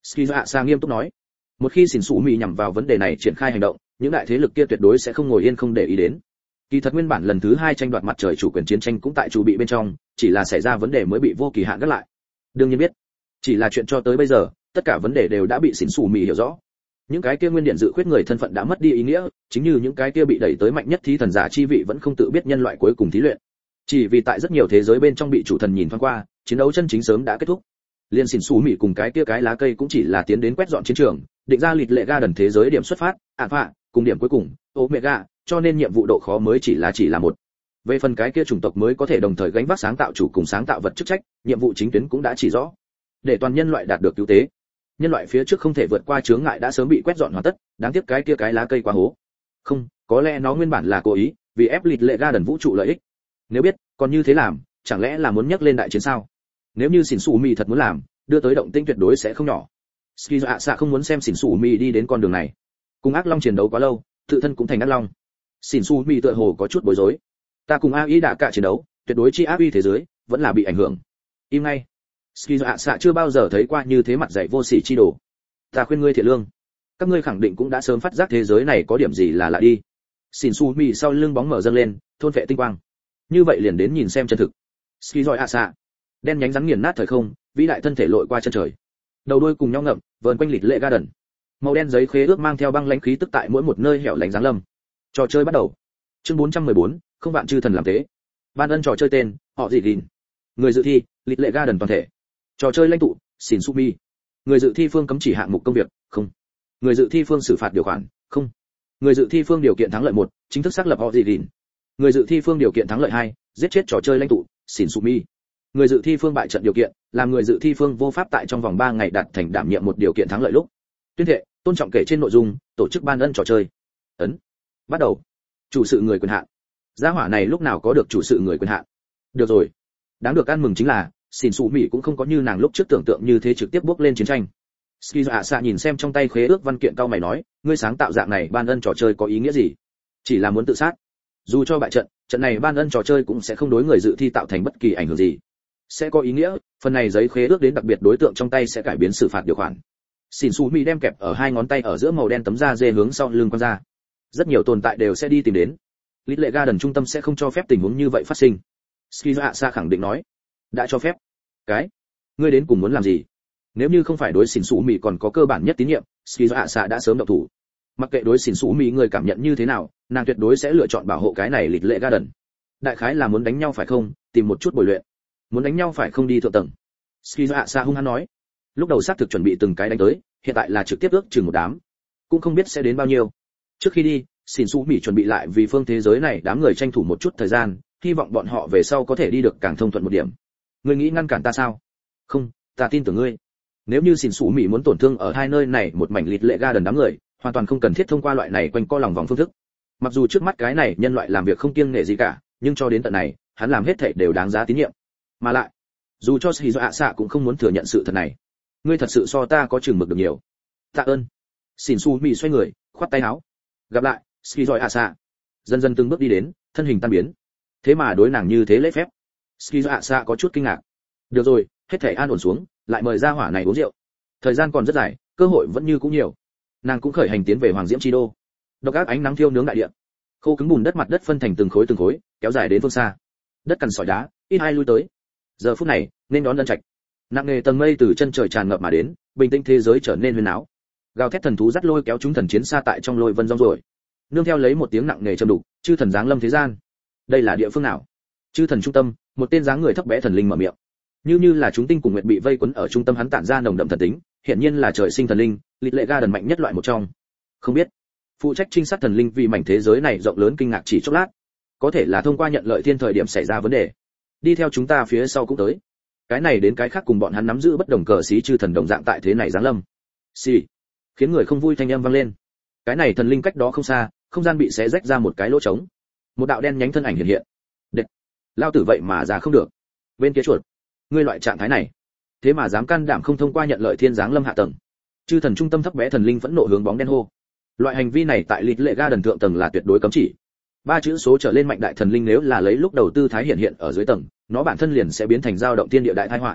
S1: Skizo ạ xạ nghiêm túc nói. Một khi xỉn xù mì nhằm vào vấn đề này triển khai hành động, những đại thế lực kia tuyệt đối sẽ không ngồi yên không để ý đến. Kỳ thật nguyên bản lần thứ hai tranh đoạt mặt trời chủ quyền chiến tranh cũng tại chủ bị bên trong, chỉ là xảy ra vấn đề mới bị vô kỳ hạn gác lại. Đương nhiên biết, chỉ là chuyện cho tới bây giờ, tất cả vấn đề đều đã bị xỉn xù mì hiểu rõ. Những cái kia nguyên điện dự khuyết người thân phận đã mất đi ý nghĩa, chính như những cái kia bị đẩy tới mạnh nhất thí thần giả chi vị vẫn không tự biết nhân loại cuối cùng thí luyện. Chỉ vì tại rất nhiều thế giới bên trong bị chủ thần nhìn thoáng qua, chiến đấu chân chính sớm đã kết thúc. Liên xỉn xù mì cùng cái kia cái lá cây cũng chỉ là tiến đến quét dọn chiến trường, định ra lịch lệ ga đần thế giới điểm xuất phát, ạn phạ, cùng điểm cuối cùng, omega, cho nên nhiệm vụ độ khó mới chỉ là chỉ là một. Về phần cái kia chủng tộc mới có thể đồng thời gánh vác sáng tạo chủ cùng sáng tạo vật chức trách, nhiệm vụ chính tuyến cũng đã chỉ rõ. Để toàn nhân loại đạt được cứu tế. Nhân loại phía trước không thể vượt qua chướng ngại đã sớm bị quét dọn hoàn tất, đáng tiếc cái kia cái lá cây quá hố. Không, có lẽ nó nguyên bản là cố ý, vì ép lịch lệ ga đần vũ trụ lợi ích. Nếu biết, còn như thế làm, chẳng lẽ là muốn nhắc lên đại chiến sao? Nếu như xỉn xù mì thật muốn làm, đưa tới động tĩnh tuyệt đối sẽ không nhỏ. Skizo ạ xạ không muốn xem xỉn xù mì đi đến con đường này. Cùng ác long chiến đấu quá lâu, tự thân cũng thành ác long. Xỉn xù mì tựa hồ có chút bối rối. Ta cùng a ý đã cả chiến đấu, tuyệt đối chi áp uy thế giới, vẫn là bị ảnh hưởng. Im ngay. Skizo ạ xạ chưa bao giờ thấy qua như thế mặt dạy vô sỉ chi đồ. Ta khuyên ngươi thiện lương. Các ngươi khẳng định cũng đã sớm phát giác thế giới này có điểm gì là lạ đi. Xỉn xù mì sau lưng bóng mở dâng lên, thôn vệ tinh quang. Như vậy liền đến nhìn xem chân thực. Skizo ạ xạ. Đen nhánh rắn nghiền nát thời không, vĩ đại thân thể lội qua chân trời. Đầu đuôi cùng nhau ngậm, vờn quanh lịch lệ ga đần. Màu đen giấy khế ước mang theo băng lãnh khí tức tại mỗi một nơi hẻo lánh giáng lâm. Trò chơi bắt đầu. Chương bốn trăm mười bốn, không vạn chư thần làm tế. Ban ân trò chơi tên, họ gì gìn. Người dự thi, lịch lệ ga đần toàn thể. Trò chơi lãnh tụ, xỉn xù mi. Người dự thi phương cấm chỉ hạng mục công việc, không. Người dự thi phương xử phạt điều khoản, không. Người dự thi phương điều kiện thắng lợi một, chính thức xác lập họ gì gìn. Người dự thi phương điều kiện thắng lợi hai, giết chết trò chơi lãnh tụ, xỉn xù mi. Người dự thi phương bại trận điều kiện, làm người dự thi phương vô pháp tại trong vòng ba ngày đạt thành đảm nhiệm một điều kiện thắng lợi lúc. Tuyên thệ, tôn trọng kể trên nội dung, tổ chức ban ân trò chơi. Ấn. Bắt đầu. Chủ sự người quyền hạn. Gia hỏa này lúc nào có được chủ sự người quyền hạn? Được rồi. Đáng được ăn mừng chính là, xỉn xù mỹ cũng không có như nàng lúc trước tưởng tượng như thế trực tiếp bước lên chiến tranh. Skizo ạ xạ nhìn xem trong tay khế ước văn kiện cao mày nói, ngươi sáng tạo dạng này ban ân trò chơi có ý nghĩa gì? Chỉ là muốn tự sát. Dù cho bại trận, trận này ban ân trò chơi cũng sẽ không đối người dự thi tạo thành bất kỳ ảnh hưởng gì. Sẽ có ý nghĩa, phần này giấy khế ước đến đặc biệt đối tượng trong tay sẽ cải biến xử phạt điều khoản. Xỉn xù mỹ đem kẹp ở hai ngón tay ở giữa màu đen tấm da dê hướng sau lưng quăng ra. Rất nhiều tồn tại đều sẽ đi tìm đến. Lịch lệ Garden trung tâm sẽ không cho phép tình huống như vậy phát sinh. Skizo ạ xạ khẳng định nói, đã cho phép. Cái, ngươi đến cùng muốn làm gì? Nếu như không phải đối xỉn xù mỹ còn có cơ bản nhất tín nhiệm, Skizo ạ xạ đã sớm động thủ. Mặc kệ đối xỉn xù mỹ người cảm nhận như thế nào, nàng tuyệt đối sẽ lựa chọn bảo hộ cái này lịch lệ Garden. Đại khái là muốn đánh nhau phải không? Tìm một chút bồi luyện. Muốn đánh nhau phải không đi thượng tầng. Skizo ạ xạ hung hăng nói. Lúc đầu xác thực chuẩn bị từng cái đánh tới, hiện tại là trực tiếp ước chừng một đám, cũng không biết sẽ đến bao nhiêu. Trước khi đi, xỉn xù mỹ chuẩn bị lại vì phương thế giới này đám người tranh thủ một chút thời gian, hy vọng bọn họ về sau có thể đi được càng thông thuận một điểm. Ngươi nghĩ ngăn cản ta sao? Không, ta tin tưởng ngươi. Nếu như xỉn xù mỹ muốn tổn thương ở hai nơi này một mảnh lịch lệ Garden đám người, hoàn toàn không cần thiết thông qua loại này quanh co lòng vòng phương thức. Mặc dù trước mắt cái này nhân loại làm việc không kiêng nể gì cả, nhưng cho đến tận này, hắn làm hết thảy đều đáng giá tín nhiệm. Mà lại, dù cho Skizo ạ xạ cũng không muốn thừa nhận sự thật này. Ngươi thật sự so ta có chừng mực được nhiều. Tạ ơn. Xỉn xù mỹ xoay người, khoát tay áo. Gặp lại, Skizo ạ xạ. Dần dần từng bước đi đến, thân hình tan biến. Thế mà đối nàng như thế lễ phép. Skizo ạ xạ có chút kinh ngạc. Được rồi, hết thảy an ổn xuống, lại mời ra hỏa này uống rượu. Thời gian còn rất dài, cơ hội vẫn như cũ nhiều. Nàng cũng khởi hành tiến về Hoàng Diễm Chi Đô. Độc ác ánh nắng thiêu nướng đại địa. Khô cứng bùn đất mặt đất phân thành từng khối từng khối, kéo dài đến phương xa. Đất cằn sỏi đá, ít ai lui tới. Giờ phút này, nên đón ân trạch. Nặng nề tầng mây từ chân trời tràn ngập mà đến, bình tĩnh thế giới trở nên huyền áo. Gào thét thần thú dắt lôi kéo chúng thần chiến xa tại trong lôi vân rong rồi. Nương theo lấy một tiếng nặng nề trầm đục, chư thần giáng lâm thế gian. Đây là địa phương nào? Chư thần trung tâm, một tên dáng người thấp bé thần linh mở miệng. Như như là chúng tinh cùng nguyệt bị vây quấn ở trung tâm hắn tản ra nồng đậm thần tính, hiện nhiên là trời sinh thần linh, lịch lệ Garden mạnh nhất loại một trong. Không biết, phụ trách trinh sát thần linh vì mảnh thế giới này rộng lớn kinh ngạc chỉ chốc lát. Có thể là thông qua nhận lợi thiên thời điểm xảy ra vấn đề. Đi theo chúng ta phía sau cũng tới. Cái này đến cái khác cùng bọn hắn nắm giữ bất đồng cờ xí chư thần đồng dạng tại thế này giáng lâm. Xì. Khiến người không vui thanh âm vang lên. Cái này thần linh cách đó không xa, không gian bị xé rách ra một cái lỗ trống. Một đạo đen nhánh thân ảnh hiện hiện. Đệt. Lao tử vậy mà ra không được. Bên kia chuột. Ngươi loại trạng thái này, thế mà dám can đảm không thông qua nhận lợi thiên giáng lâm hạ tầng. Chư thần trung tâm thấp bé thần linh vẫn nộ hướng bóng đen hô. Loại hành vi này tại lịch lệ Garden thượng tầng là tuyệt đối cấm chỉ. Ba chữ số trở lên mạnh đại thần linh nếu là lấy lúc đầu tư thái hiện hiện ở dưới tầng, nó bản thân liền sẽ biến thành dao động thiên địa đại tai họa.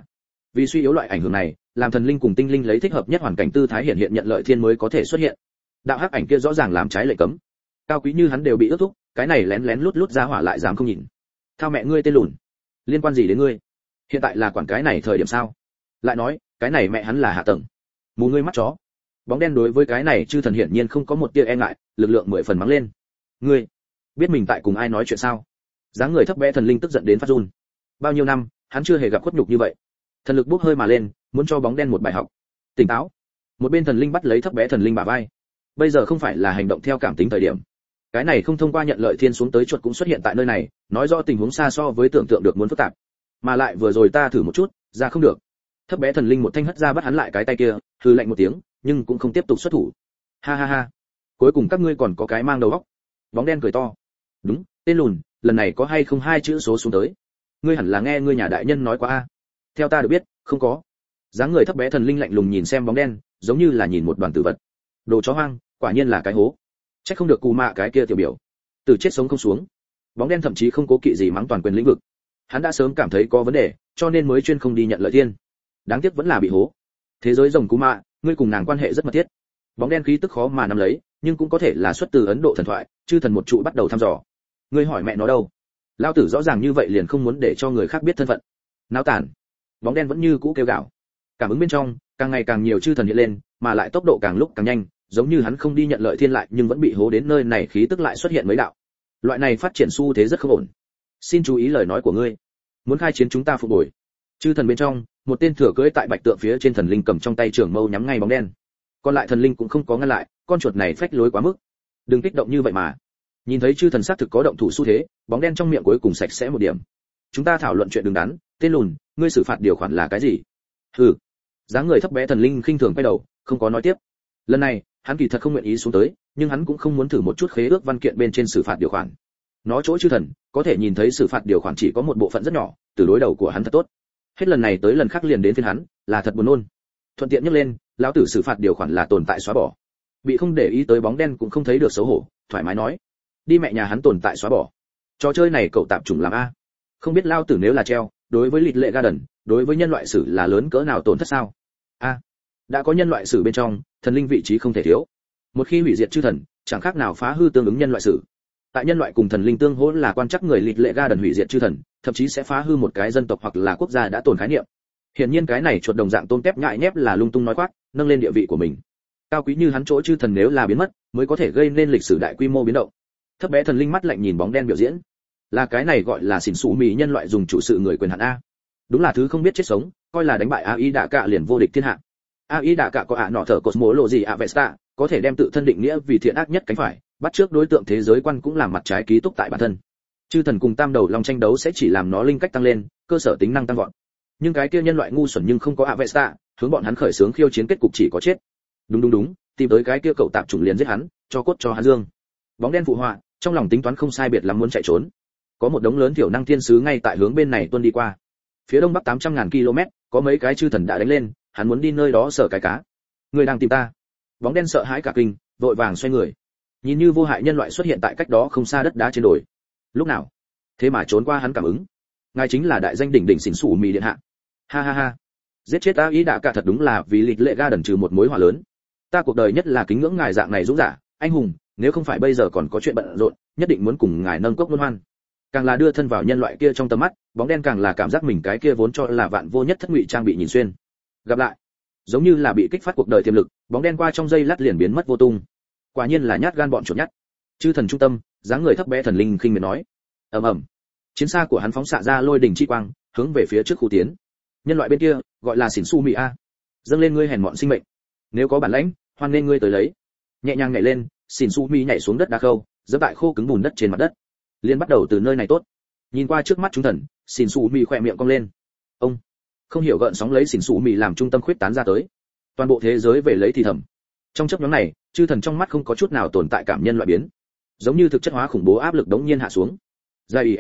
S1: Vì suy yếu loại ảnh hưởng này, làm thần linh cùng tinh linh lấy thích hợp nhất hoàn cảnh tư thái hiện hiện nhận lợi thiên mới có thể xuất hiện. Đạo hắc ảnh kia rõ ràng làm trái lệ cấm. Cao quý như hắn đều bị ước thúc, cái này lén lén lút lút ra hỏa lại dám không nhìn. Thao mẹ ngươi tên lùn, liên quan gì đến ngươi? Hiện tại là quản cái này thời điểm sao? Lại nói, cái này mẹ hắn là hạ tầng. Mù ngươi mắt chó. Bóng đen đối với cái này chư thần hiển nhiên không có một tia e ngại, lực lượng mười phần mắng lên. Ngươi, biết mình tại cùng ai nói chuyện sao? Dáng người thấp bé thần linh tức giận đến phát run. Bao nhiêu năm, hắn chưa hề gặp khuất nhục như vậy. Thần lực bốc hơi mà lên, muốn cho bóng đen một bài học. Tỉnh táo. Một bên thần linh bắt lấy thấp bé thần linh bả vai. Bây giờ không phải là hành động theo cảm tính thời điểm. Cái này không thông qua nhận lợi thiên xuống tới chuột cũng xuất hiện tại nơi này, nói rõ tình huống xa so với tưởng tượng được muốn phức tạp. Mà lại vừa rồi ta thử một chút, ra không được. Thấp bé thần linh một thanh hất ra bắt hắn lại cái tay kia, hừ lạnh một tiếng, nhưng cũng không tiếp tục xuất thủ. Ha ha ha. Cuối cùng các ngươi còn có cái mang đầu óc. Bóng đen cười to. Đúng, tên lùn, lần này có hay không hai chữ số xuống tới? Ngươi hẳn là nghe ngươi nhà đại nhân nói qua a. Theo ta được biết, không có. Dáng người thấp bé thần linh lạnh lùng nhìn xem bóng đen, giống như là nhìn một đoàn tử vật. Đồ chó hoang, quả nhiên là cái hố. Chắc không được cù mạ cái kia tiểu biểu. Từ chết sống không xuống. Bóng đen thậm chí không cố kỵ gì mắng toàn quyền lĩnh vực. Hắn đã sớm cảm thấy có vấn đề, cho nên mới chuyên không đi nhận lợi thiên. Đáng tiếc vẫn là bị hố. Thế giới rồng cù mạ, ngươi cùng nàng quan hệ rất mật thiết. Bóng đen khí tức khó mà nắm lấy, nhưng cũng có thể là xuất từ Ấn Độ thần thoại, chư thần một trụ bắt đầu thăm dò. Ngươi hỏi mẹ nó đâu? Lão tử rõ ràng như vậy liền không muốn để cho người khác biết thân phận. Náo tản. Bóng đen vẫn như cũ kêu gào. Cảm ứng bên trong, càng ngày càng nhiều chư thần hiện lên, mà lại tốc độ càng lúc càng nhanh, giống như hắn không đi nhận lợi thiên lại nhưng vẫn bị hố đến nơi này khí tức lại xuất hiện mấy đạo. Loại này phát triển xu thế rất không ổn. Xin chú ý lời nói của ngươi. Muốn khai chiến chúng ta phục hồi. Chư thần bên trong, một tên thừa cưỡi tại bạch tượng phía trên thần linh cầm trong tay trường mâu nhắm ngay bóng đen. Còn lại thần linh cũng không có ngăn lại, con chuột này phách lối quá mức. Đừng kích động như vậy mà. Nhìn thấy chư thần xác thực có động thủ xu thế, bóng đen trong miệng cuối cùng sạch sẽ một điểm. Chúng ta thảo luận chuyện đứng đắn, tên lùn, ngươi xử phạt điều khoản là cái gì? Hừ. Dáng người thấp bé thần linh khinh thường quay đầu, không có nói tiếp. Lần này, hắn kỳ thật không nguyện ý xuống tới, nhưng hắn cũng không muốn thử một chút khế ước văn kiện bên trên xử phạt điều khoản. Nó chỗ chư thần, có thể nhìn thấy xử phạt điều khoản chỉ có một bộ phận rất nhỏ, từ đối đầu của hắn thật tốt. Hết lần này tới lần khác liền đến phiên hắn, là thật buồn nôn. Thuận tiện nhắc lên, lão tử xử phạt điều khoản là tồn tại xóa bỏ. Bị không để ý tới bóng đen cũng không thấy được xấu hổ, thoải mái nói. Đi mẹ nhà hắn tồn tại xóa bỏ. Trò chơi này cậu tạm chủng làm a. Không biết lao tử nếu là treo, đối với lịch lệ garden, đối với nhân loại sử là lớn cỡ nào tổn thất sao? A. Đã có nhân loại sử bên trong, thần linh vị trí không thể thiếu. Một khi hủy diệt chư thần, chẳng khác nào phá hư tương ứng nhân loại sử. Tại nhân loại cùng thần linh tương hỗ là quan chắc người lịch lệ garden hủy diệt chư thần, thậm chí sẽ phá hư một cái dân tộc hoặc là quốc gia đã tồn khái niệm. Hiển nhiên cái này chuột đồng dạng tôn tép ngại nhép là lung tung nói khoác, nâng lên địa vị của mình. Cao quý như hắn chỗ chư thần nếu là biến mất, mới có thể gây nên lịch sử đại quy mô biến động. Thấp bé thần linh mắt lạnh nhìn bóng đen biểu diễn, là cái này gọi là xỉn xù mì nhân loại dùng chủ sự người quyền hạn a. Đúng là thứ không biết chết sống, coi là đánh bại a i đạ cạ liền vô địch thiên hạ. a i đạ cạ có ạ nọ thở cosmo lộ gì ạ vesta, có thể đem tự thân định nghĩa vì thiện ác nhất cánh phải, bắt trước đối tượng thế giới quan cũng làm mặt trái ký túc tại bản thân. Chư thần cùng tam đầu long tranh đấu sẽ chỉ làm nó linh cách tăng lên, cơ sở tính năng tăng vọt. Nhưng cái kia nhân loại ngu xuẩn nhưng không có Avesta, hướng bọn hắn khởi xướng khiêu chiến kết cục chỉ có chết. Đúng đúng đúng, tìm tới cái kia cậu tạp chủng liền giết hắn, cho cốt cho hắn dương. Bóng đen phụ họa, trong lòng tính toán không sai biệt lắm muốn chạy trốn. Có một đống lớn thiểu năng thiên sứ ngay tại hướng bên này tuôn đi qua. Phía đông bắc tám trăm ngàn ki-lô mét, có mấy cái chư thần đã đánh lên, hắn muốn đi nơi đó sở cái cá. Người đang tìm ta? Bóng đen sợ hãi cả kinh, vội vàng xoay người. Nhìn như vô hại nhân loại xuất hiện tại cách đó không xa đất đá trên đồi. Lúc nào? Thế mà trốn qua hắn cảm ứng. Ngài chính là đại danh đỉnh đỉnh xỉn xù mì điện hạ. Ha ha ha. Giết chết ta ý đã cả thật đúng là vì lịch lệ ga đần trừ một mối hỏa lớn. Ta cuộc đời nhất là kính ngưỡng ngài dạng này dũng giả, anh hùng, nếu không phải bây giờ còn có chuyện bận rộn, nhất định muốn cùng ngài nâng cốc luân hoan. Càng là đưa thân vào nhân loại kia trong tầm mắt, bóng đen càng là cảm giác mình cái kia vốn cho là vạn vô nhất thất ngụy trang bị nhìn xuyên. Gặp lại, giống như là bị kích phát cuộc đời tiềm lực, bóng đen qua trong giây lát liền biến mất vô tung. Quả nhiên là nhát gan bọn chuột nhát. Chư thần trung tâm, dáng người thấp bé thần linh khinh miệt nói. Ầm ầm. Chiến xa của hắn phóng xạ ra lôi đỉnh chi quang, hướng về phía trước khu tiến. Nhân loại bên kia, gọi là xỉn su mị a. Dâng lên ngươi hèn mọn sinh mệnh. Nếu có bản lãnh, hoan nên ngươi tới lấy. Nhẹ nhàng nhảy lên, xỉn su mị nhảy xuống đất đá khâu, giẫm tại khô cứng bùn đất trên mặt đất. Liên bắt đầu từ nơi này tốt. Nhìn qua trước mắt chúng thần, xỉn su mị khỏe miệng cong lên. Ông, không hiểu gợn sóng lấy xỉn su mị làm trung tâm khuyết tán ra tới. Toàn bộ thế giới về lấy thì thầm. Trong chớp nhoáng này, chư thần trong mắt không có chút nào tồn tại cảm nhân loại biến, giống như thực chất hóa khủng bố áp lực đống nhiên hạ xuống. Dày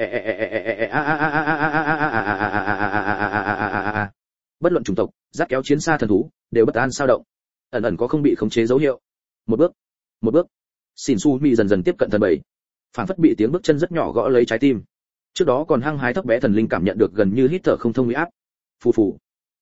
S1: bất luận chủng tộc, dắt kéo chiến xa thần thú, đều bất an sao động, ẩn ẩn có không bị khống chế dấu hiệu. Một bước, một bước, xỉn su mị dần dần tiếp cận thần bảy, phản phất bị tiếng bước chân rất nhỏ gõ lấy trái tim. Trước đó còn hăng hái thấp bé thần linh cảm nhận được gần như hít thở không thông uy áp. Phù phù,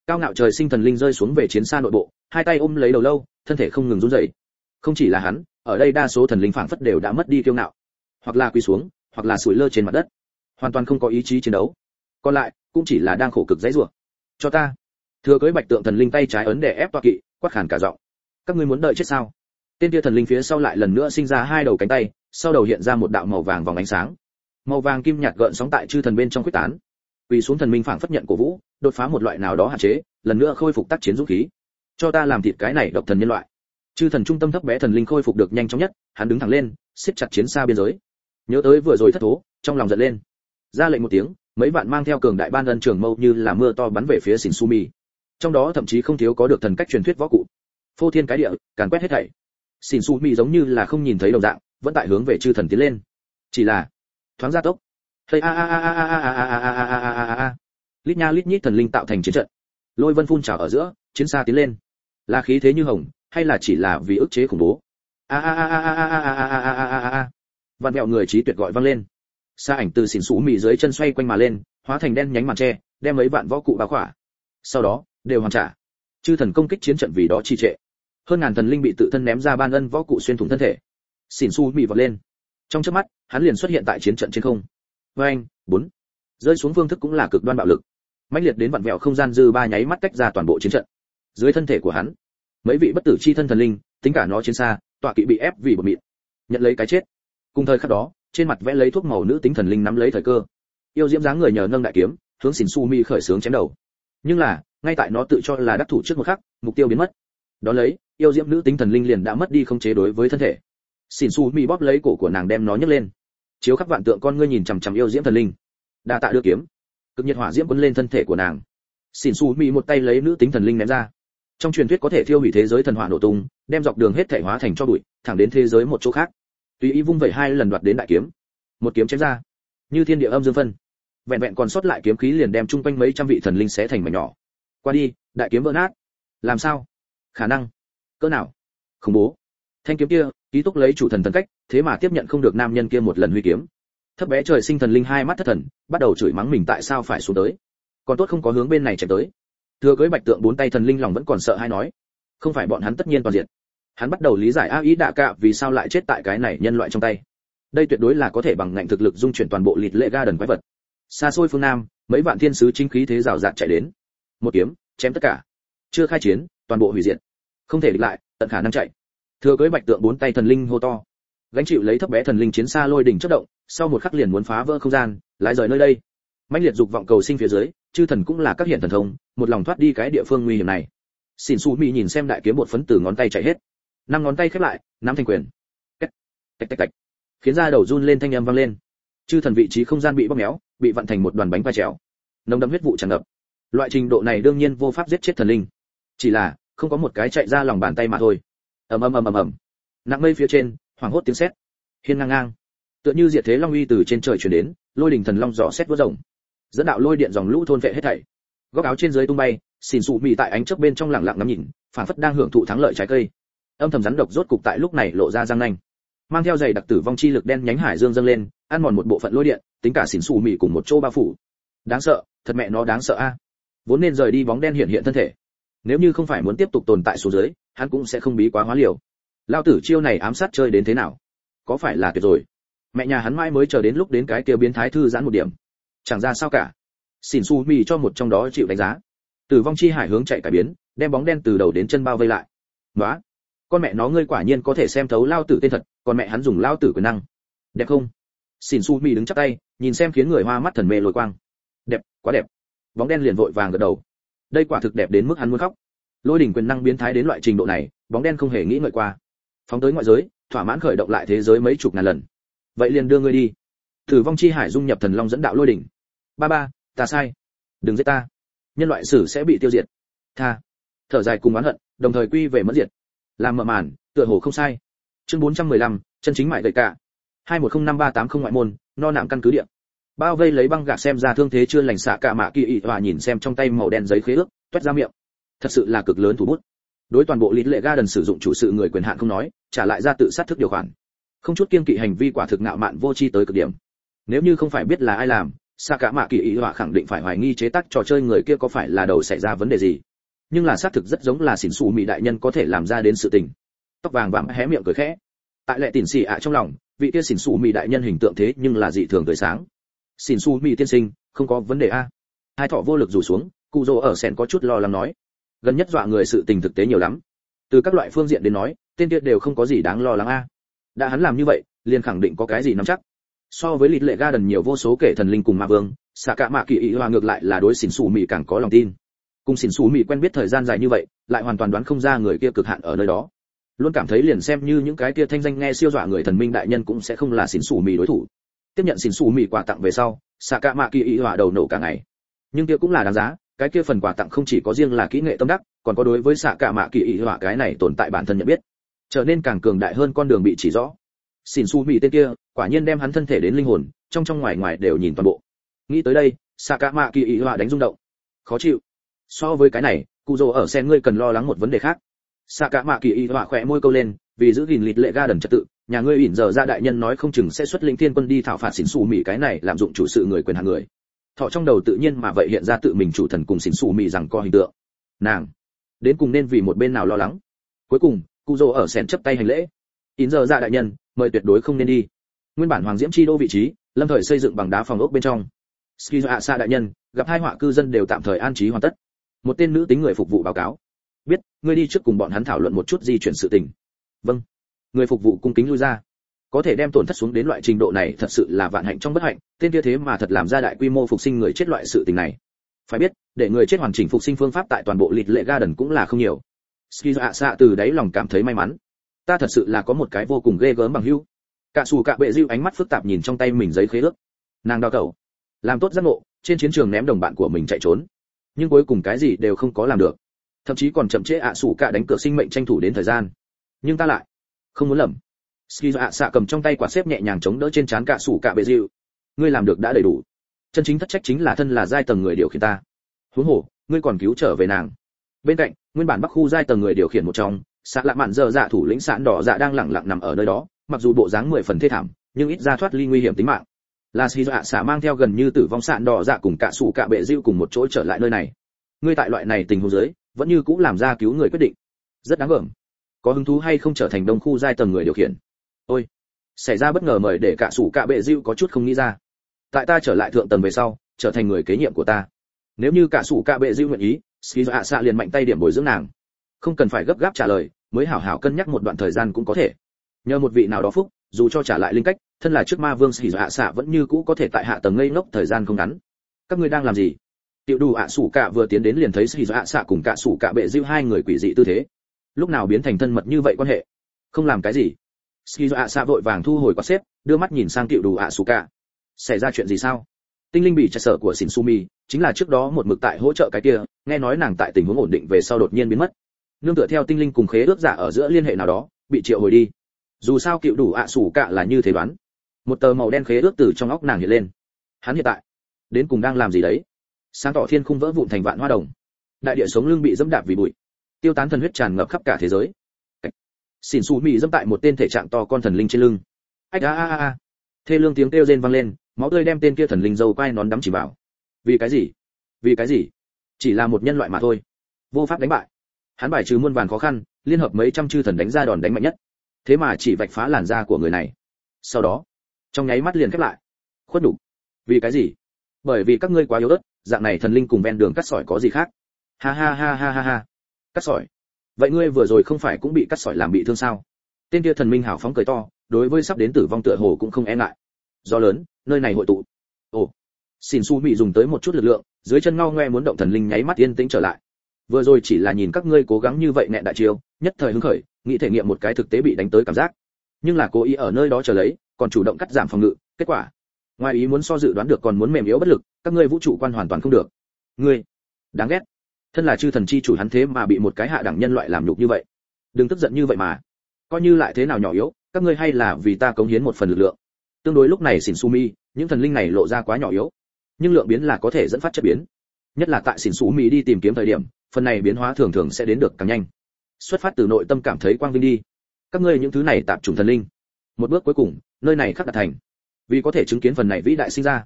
S1: Cao ngạo trời sinh thần linh rơi xuống về chiến xa nội bộ, hai tay ôm lấy đầu lâu, thân thể không ngừng run rẩy. Không chỉ là hắn, ở đây đa số thần linh phảng phất đều đã mất đi kiêu ngạo, hoặc là quỳ xuống, hoặc là sủi lơ trên mặt đất, hoàn toàn không có ý chí chiến đấu. Còn lại, cũng chỉ là đang khổ cực dãy rủa. Cho ta. Thừa cưới bạch tượng thần linh tay trái ấn đè ép toa kỵ, quát khàn cả giọng. Các ngươi muốn đợi chết sao? Tên kia thần linh phía sau lại lần nữa sinh ra hai đầu cánh tay, sau đầu hiện ra một đạo màu vàng vòng ánh sáng. Màu vàng kim nhạt gợn sóng tại chư thần bên trong quyết tán. Quỳ xuống thần minh phảng phất nhận cổ vũ, đột phá một loại nào đó hạn chế, lần nữa khôi phục tác chiến dũng khí. Cho ta làm thịt cái này độc thần nhân loại. Chư thần trung tâm thấp bé thần linh khôi phục được nhanh chóng nhất, hắn đứng thẳng lên, siết chặt chiến xa biên giới. Nhớ tới vừa rồi thất thố, trong lòng giận lên. Ra lệnh một tiếng, mấy vạn mang theo cường đại ban ân trường mâu như là mưa to bắn về phía Shinsumi. Trong đó thậm chí không thiếu có được thần cách truyền thuyết võ cụ. Phô thiên cái địa, càn quét hết thảy. Shinsumi giống như là không nhìn thấy đồng dạng, vẫn tại hướng về chư thần tiến lên. Chỉ là thoáng gia tốc. Hey a a a a a a a a a a a a a. Lít nha lít nhít thần linh tạo thành chiến trận. Lôi vân phun trào ở giữa, chiến xa tiến lên. Là khí thế như hồng, hay là chỉ là vì ức chế khủng bố? A a a a a a a a a a a a. Vạn mẹo người trí tuyệt gọi vang lên. Sa ảnh từ xỉn xú mì dưới chân xoay quanh mà lên, hóa thành đen nhánh màn che, đem mấy vạn võ cụ bao khỏa. Sau đó, đều hoàn trả. Chư thần công kích chiến trận vì đó trì trệ. Hơn ngàn thần linh bị tự thân ném ra ban ân võ cụ xuyên thủng thân thể. Xỉn xú mì vọt lên. Trong chớp mắt, hắn liền xuất hiện tại chiến trận trên không. Oeng, bốn. Rơi xuống phương thức cũng là cực đoan bạo lực. Mãnh liệt đến vặn vẹo không gian dư ba nháy mắt tách ra toàn bộ chiến trận. Dưới thân thể của hắn, mấy vị bất tử chi thân thần linh, tính cả nó chiến xa, tọa kỵ bị ép vì bột mịn, nhận lấy cái chết. Cùng thời khắc đó, trên mặt vẽ lấy thuốc màu nữ tính thần linh nắm lấy thời cơ, yêu diễm dáng người nhờ nâng đại kiếm, hướng Xỉn Su Mi khởi xướng chém đầu. Nhưng là, ngay tại nó tự cho là đắc thủ trước một khắc, mục tiêu biến mất. Đó lấy, yêu diễm nữ tính thần linh liền đã mất đi khống chế đối với thân thể. Xỉn Su Mi bóp lấy cổ của nàng đem nó nhấc lên. Chiếu khắc vạn tượng con ngươi nhìn chằm chằm yêu diễm thần linh. Đa tạ đưa kiếm. Cực nhiệt hỏa diễm cuốn lên thân thể của nàng. Xỉn Su Mi một tay lấy nữ tính thần linh ném ra. Trong truyền thuyết có thể thiêu hủy thế giới thần hỏa nổ tung, đem dọc đường hết thể hóa thành cho bụi, thẳng đến thế giới một chỗ khác. Tùy ý vung vẩy hai lần đoạt đến đại kiếm. Một kiếm chém ra, như thiên địa âm dương phân. Vẹn vẹn còn sót lại kiếm khí liền đem chung quanh mấy trăm vị thần linh xé thành mảnh nhỏ. Qua đi, đại kiếm vỡ nát. Làm sao? Khả năng? Cỡ nào? Khủng bố. Thanh kiếm kia, ký túc lấy chủ thần thần cách, thế mà tiếp nhận không được nam nhân kia một lần huy kiếm. Thấp bé trời sinh thần linh hai mắt thất thần, bắt đầu chửi mắng mình tại sao phải xuống tới. Còn tốt không có hướng bên này chạy tới. Thừa cưới bạch tượng bốn tay thần linh lòng vẫn còn sợ hay nói, không phải bọn hắn tất nhiên toàn diện. Hắn bắt đầu lý giải a ý đạ cạ vì sao lại chết tại cái này nhân loại trong tay. Đây tuyệt đối là có thể bằng ngạnh thực lực dung chuyển toàn bộ lịt lệ ga đần quái vật. Xa xôi phương nam, mấy vạn thiên sứ chính khí thế rào rạt chạy đến, một kiếm chém tất cả. Chưa khai chiến, toàn bộ hủy diệt, không thể địch lại, tận khả năng chạy. Thừa cưới bạch tượng bốn tay thần linh hô to, gánh chịu lấy thấp bé thần linh chiến xa lôi đỉnh chớp động, sau một khắc liền muốn phá vỡ không gian, lái rời nơi đây. Mãnh liệt dục vọng cầu sinh phía dưới, chư thần cũng là các hiện thần thông, một lòng thoát đi cái địa phương nguy hiểm này. Xỉn Su Mi nhìn xem đại kiếm bột phấn từ ngón tay chạy hết, năm ngón tay khép lại, nắm thành quyền. Cách, tạch tạch tạch, khiến da đầu run lên thanh âm vang lên. Chư thần vị trí không gian bị bóp méo, bị vặn thành một đoàn bánh quai trèo. Nồng đậm huyết vụ tràn ngập. Loại trình độ này đương nhiên vô pháp giết chết thần linh, chỉ là không có một cái chạy ra lòng bàn tay mà thôi. Ầm ầm ầm ầm ầm. Nặng mây phía trên, hoàng hốt tiếng sét. Hiên ngang ngang. Tựa như diệt thế long uy từ trên trời truyền đến, lôi đỉnh thần long dò sét vỡ rồng. Dẫn đạo lôi điện dòng lũ thôn vệ hết thảy. Góc áo trên dưới tung bay, Xỉn Su Mi tại ánh chớp bên trong lặng lặng ngắm nhìn, phảng phất đang hưởng thụ thắng lợi trái cây. Âm thầm rắn độc rốt cục tại lúc này lộ ra răng nanh, mang theo dày đặc tử vong chi lực đen nhánh hải dương dâng lên, ăn mòn một bộ phận lôi điện, tính cả Xỉn Su Mi cùng một chỗ bao phủ. Đáng sợ, thật mẹ nó đáng sợ a. Vốn nên rời đi bóng đen hiện hiện thân thể. Nếu như không phải muốn tiếp tục tồn tại xuống dưới, hắn cũng sẽ không bí quá hóa liều. Lao tử chiêu này ám sát chơi đến thế nào? Có phải là tuyệt rồi? Mẹ nhà hắn mãi mới chờ đến lúc đến cái kia biến thái thư giãn một điểm. Chẳng ra sao cả. Xỉn Su Mi cho một trong đó chịu đánh giá. Tử vong chi hải hướng chạy cải biến, đem bóng đen từ đầu đến chân bao vây lại. Nóa, con mẹ nó ngươi quả nhiên có thể xem thấu lao tử tên thật, còn mẹ hắn dùng lao tử quyền năng. Đẹp không? Xỉn Su Mi đứng chắp tay, nhìn xem khiến người hoa mắt thần mê lồi quang. Đẹp, quá đẹp. Bóng đen liền vội vàng gật đầu. Đây quả thực đẹp đến mức hắn muốn khóc. Lôi đỉnh quyền năng biến thái đến loại trình độ này, bóng đen không hề nghĩ ngợi qua. Phóng tới ngoại giới, thỏa mãn khởi động lại thế giới mấy chục ngàn lần. Vậy liền đưa ngươi đi. Tử vong chi hải dung nhập thần long dẫn đạo lôi đỉnh. Ba ba, ta sai. Đừng giết ta. Nhân loại sử sẽ bị tiêu diệt. Tha. Thở dài cùng oán hận, đồng thời quy về mất diệt. Làm mờ màn, tựa hồ không sai. Chương bốn trăm mười lăm, chân chính mại gậy cả. hai một không năm ba tám không ngoại môn, no nạm căn cứ địa. Bao vây lấy băng gạc xem ra thương thế chưa lành xạ cả mạ kỳ ị hòa nhìn xem trong tay màu đen giấy khế ước, toét ra miệng. Thật sự là cực lớn thủ bút. Đối toàn bộ Lít Lệ Garden sử dụng chủ sự người quyền hạn không nói, trả lại ra tự sát thức điều khoản. Không chút kiêng kỵ hành vi quả thực ngạo mạn vô tri tới cực điểm. Nếu như không phải biết là ai làm, xạ cả mạ kỳ ý họa khẳng định phải hoài nghi chế tác trò chơi người kia có phải là đầu xảy ra vấn đề gì, nhưng là xác thực rất giống là xỉn xù mị đại nhân có thể làm ra đến sự tình. Tóc vàng vàng hé miệng cười khẽ. Tại lệ tỉn xì ạ trong lòng, vị kia xỉn xù mị đại nhân hình tượng thế nhưng là dị thường tươi sáng. Xỉn xù mị tiên sinh, không có vấn đề a. Hai thọ vô lực rủ xuống, cụ rồ ở sèn có chút lo lắng nói. Gần nhất dọa người sự tình thực tế nhiều lắm. Từ các loại phương diện đến nói, tên kia đều không có gì đáng lo lắng a. Đã hắn làm như vậy, liền khẳng định có cái gì nắm chắc. So với lịch lệ Garden nhiều vô số kể thần linh cùng ma vương, xạ cả mạ kỳ ý hòa ngược lại là đối xỉn xù mị càng có lòng tin. Cùng xỉn xù mị quen biết thời gian dài như vậy, lại hoàn toàn đoán không ra người kia cực hạn ở nơi đó. Luôn cảm thấy liền xem như những cái kia thanh danh nghe siêu dọa người thần minh đại nhân cũng sẽ không là xỉn xù mị đối thủ. Tiếp nhận xỉn xù mị quà tặng về sau, xạ cả mạ kỳ ý hòa đầu nổ cả ngày. Nhưng kia cũng là đáng giá, cái kia phần quà tặng không chỉ có riêng là kỹ nghệ tâm đắc, còn có đối với xạ cả mạ kỳ ý hòa cái này tồn tại bản thân nhận biết, trở nên càng cường đại hơn con đường bị chỉ rõ. Xỉn xù mị tên kia, quả nhiên đem hắn thân thể đến linh hồn, trong trong ngoài ngoài đều nhìn toàn bộ. Nghĩ tới đây, xạ cả mạ kỳ ý hòa đánh rung động. Khó chịu. So với cái này, cụ rồ ở sen ngươi cần lo lắng một vấn đề khác. Xạ cả mạ kỳ ý hòa khỏe môi câu lên, vì giữ gìn lịch lệ Garden trật tự, nhà ngươi ỉn giờ ra đại nhân nói không chừng sẽ xuất linh thiên quân đi thảo phạt xỉn xù mị cái này làm dụng chủ sự người quyền hàng người. Thọ trong đầu tự nhiên mà vậy hiện ra tự mình chủ thần cùng xỉn xù mị rằng co hình tượng. Nàng đến cùng nên vì một bên nào lo lắng. Cuối cùng, cụ rồ ở sen chấp tay hành lễ. Ỉn giờ ra đại nhân, mời tuyệt đối không nên đi. Nguyên bản hoàng diễm chi đô vị trí, lâm thời xây dựng bằng đá phòng ốc bên trong. Skizo Asa đại nhân, gặp hai họa cư dân đều tạm thời an trí hoàn tất. Một tên nữ tính người phục vụ báo cáo. Biết, ngươi đi trước cùng bọn hắn thảo luận một chút di chuyển sự tình. Vâng. Người phục vụ cung kính lui ra. Có thể đem tổn thất xuống đến loại trình độ này thật sự là vạn hạnh trong bất hạnh, tên kia thế mà thật làm ra đại quy mô phục sinh người chết loại sự tình này. Phải biết, để người chết hoàn chỉnh phục sinh phương pháp tại toàn bộ lịch lệ Garden cũng là không nhiều. Skizo Asa từ đáy lòng cảm thấy may mắn. Ta thật sự là có một cái vô cùng ghê gớm bằng hữu. Cả sủ cả bệ Diu ánh mắt phức tạp nhìn trong tay mình giấy khế ước. Nàng đau đầu, làm tốt giác ngộ, trên chiến trường ném đồng bạn của mình chạy trốn, nhưng cuối cùng cái gì đều không có làm được, thậm chí còn chậm trễ ạ sủ cả đánh cược sinh mệnh tranh thủ đến thời gian. Nhưng ta lại không muốn lầm. Skizo ạ xạ cầm trong tay quạt xếp nhẹ nhàng chống đỡ trên trán cả sủ cả bệ Diu. Ngươi làm được đã đầy đủ. Chân chính thất trách chính là thân là giai tầng người điều khiển ta. Huống hồ, ngươi còn cứu trở về nàng. Bên cạnh, nguyên bản bắc khu giai tầng người điều khiển một trong, xạ lạ mạn giờ dạ thủ lĩnh sạn đỏ dạ đang lặng lặng nằm ở nơi đó, mặc dù bộ dáng mười phần thê thảm, nhưng ít ra thoát ly nguy hiểm tính mạng. Là Skizo ạ xạ mang theo gần như tử vong sạn đỏ dạ cùng cả sủ cả bệ Diu cùng một chỗ trở lại nơi này. Ngươi tại loại này tình huống dưới, vẫn như cũng làm ra cứu người quyết định, rất đáng gờm. Có hứng thú hay không trở thành đông khu giai tầng người điều khiển? Ôi, xảy ra bất ngờ mời để cả sủ cả bệ Diu có chút không nghĩ ra. Tại ta trở lại thượng tầng về sau, trở thành người kế nhiệm của ta. Nếu như cả sủ cả bệ Diu nguyện ý, Skizo ạ xạ liền mạnh tay điểm bồi dưỡng nàng. Không cần phải gấp gáp trả lời, mới hảo hảo cân nhắc một đoạn thời gian cũng có thể. Nhờ một vị nào đó phúc, dù cho trả lại linh cách, thân là trước ma vương Skizo ạ xạ vẫn như cũ có thể tại hạ tầng ngây ngốc thời gian không ngắn. Các ngươi đang làm gì? Tiểu đủ ạ sủ cả vừa tiến đến liền thấy Skizo ạ xạ cùng cả sủ cả bệ Diu hai người quỷ dị tư thế. Lúc nào biến thành thân mật như vậy quan hệ? Không làm cái gì. Skizo ạ xạ vội vàng thu hồi quạt xếp, đưa mắt nhìn sang tiểu đủ ạ sủ cả. Xảy ra chuyện gì sao? Tinh linh bị chạy sở của Shinsumi, chính là trước đó một mực tại hỗ trợ cái kia, nghe nói nàng tại tình huống ổn định về sau đột nhiên biến mất. Nương tựa theo tinh linh cùng khế ước giả ở giữa liên hệ nào đó, bị triệu hồi đi. Dù sao cựu đủ ạ sủ cả là như thế đoán. Một tờ màu đen khế ước từ trong óc nàng hiện lên. Hắn hiện tại đến cùng đang làm gì đấy? Sáng tỏ thiên khung vỡ vụn thành vạn hoa đồng. Đại địa sống lưng bị dẫm đạp vì bụi. Tiêu tán thần huyết tràn ngập khắp cả thế giới. Shinsumi dẫm tại một tên thể trạng to con thần linh trên lưng. Ách a a a. Thê lương tiếng kêu rên vang lên, máu tươi đem tên kia thần linh dâu quai nón đắm chìm vào. Vì cái gì? Vì cái gì? Chỉ là một nhân loại mà thôi, vô pháp đánh bại. Hắn bài trừ muôn vàn khó khăn, liên hợp mấy trăm chư thần đánh ra đòn đánh mạnh nhất, thế mà chỉ vạch phá làn da của người này. Sau đó, trong nháy mắt liền khép lại. Khuất đủ. Vì cái gì? Bởi vì các ngươi quá yếu ớt, dạng này thần linh cùng ven đường cắt sỏi có gì khác? Ha ha ha ha ha ha. Cắt sỏi? Vậy ngươi vừa rồi không phải cũng bị cắt sỏi làm bị thương sao? Tên kia thần minh hào phóng cười to, đối với sắp đến tử vong tựa hồ cũng không e ngại. Gió lớn, nơi này hội tụ. Ồ. Shinsumi dùng tới một chút lực lượng, dưới chân ngao ngoe muốn động thần linh nháy mắt yên tĩnh trở lại. Vừa rồi chỉ là nhìn các ngươi cố gắng như vậy nẹn đại chiêu, nhất thời hứng khởi, nghĩ thể nghiệm một cái thực tế bị đánh tới cảm giác. Nhưng là cố ý ở nơi đó chờ lấy, còn chủ động cắt giảm phòng ngự, kết quả, ngoài ý muốn so dự đoán được còn muốn mềm yếu bất lực, các ngươi vũ trụ quan hoàn toàn không được. Ngươi, đáng ghét. Thân là chư thần chi chủ hắn thế mà bị một cái hạ đẳng nhân loại làm nhục như vậy. Đừng tức giận như vậy mà. Coi như lại thế nào nhỏ yếu, các ngươi hay là vì ta cống hiến một phần lực lượng. Tương đối lúc này Shinsumi, những thần linh này lộ ra quá nhỏ yếu, nhưng lượng biến là có thể dẫn phát chất biến. Nhất là tại Shinsumi đi tìm kiếm thời điểm, phần này biến hóa thường thường sẽ đến được càng nhanh. Xuất phát từ nội tâm cảm thấy quang vinh đi. Các ngươi những thứ này tạp chủng thần linh. Một bước cuối cùng, nơi này khắc đạt thành. Vì có thể chứng kiến phần này vĩ đại sinh ra,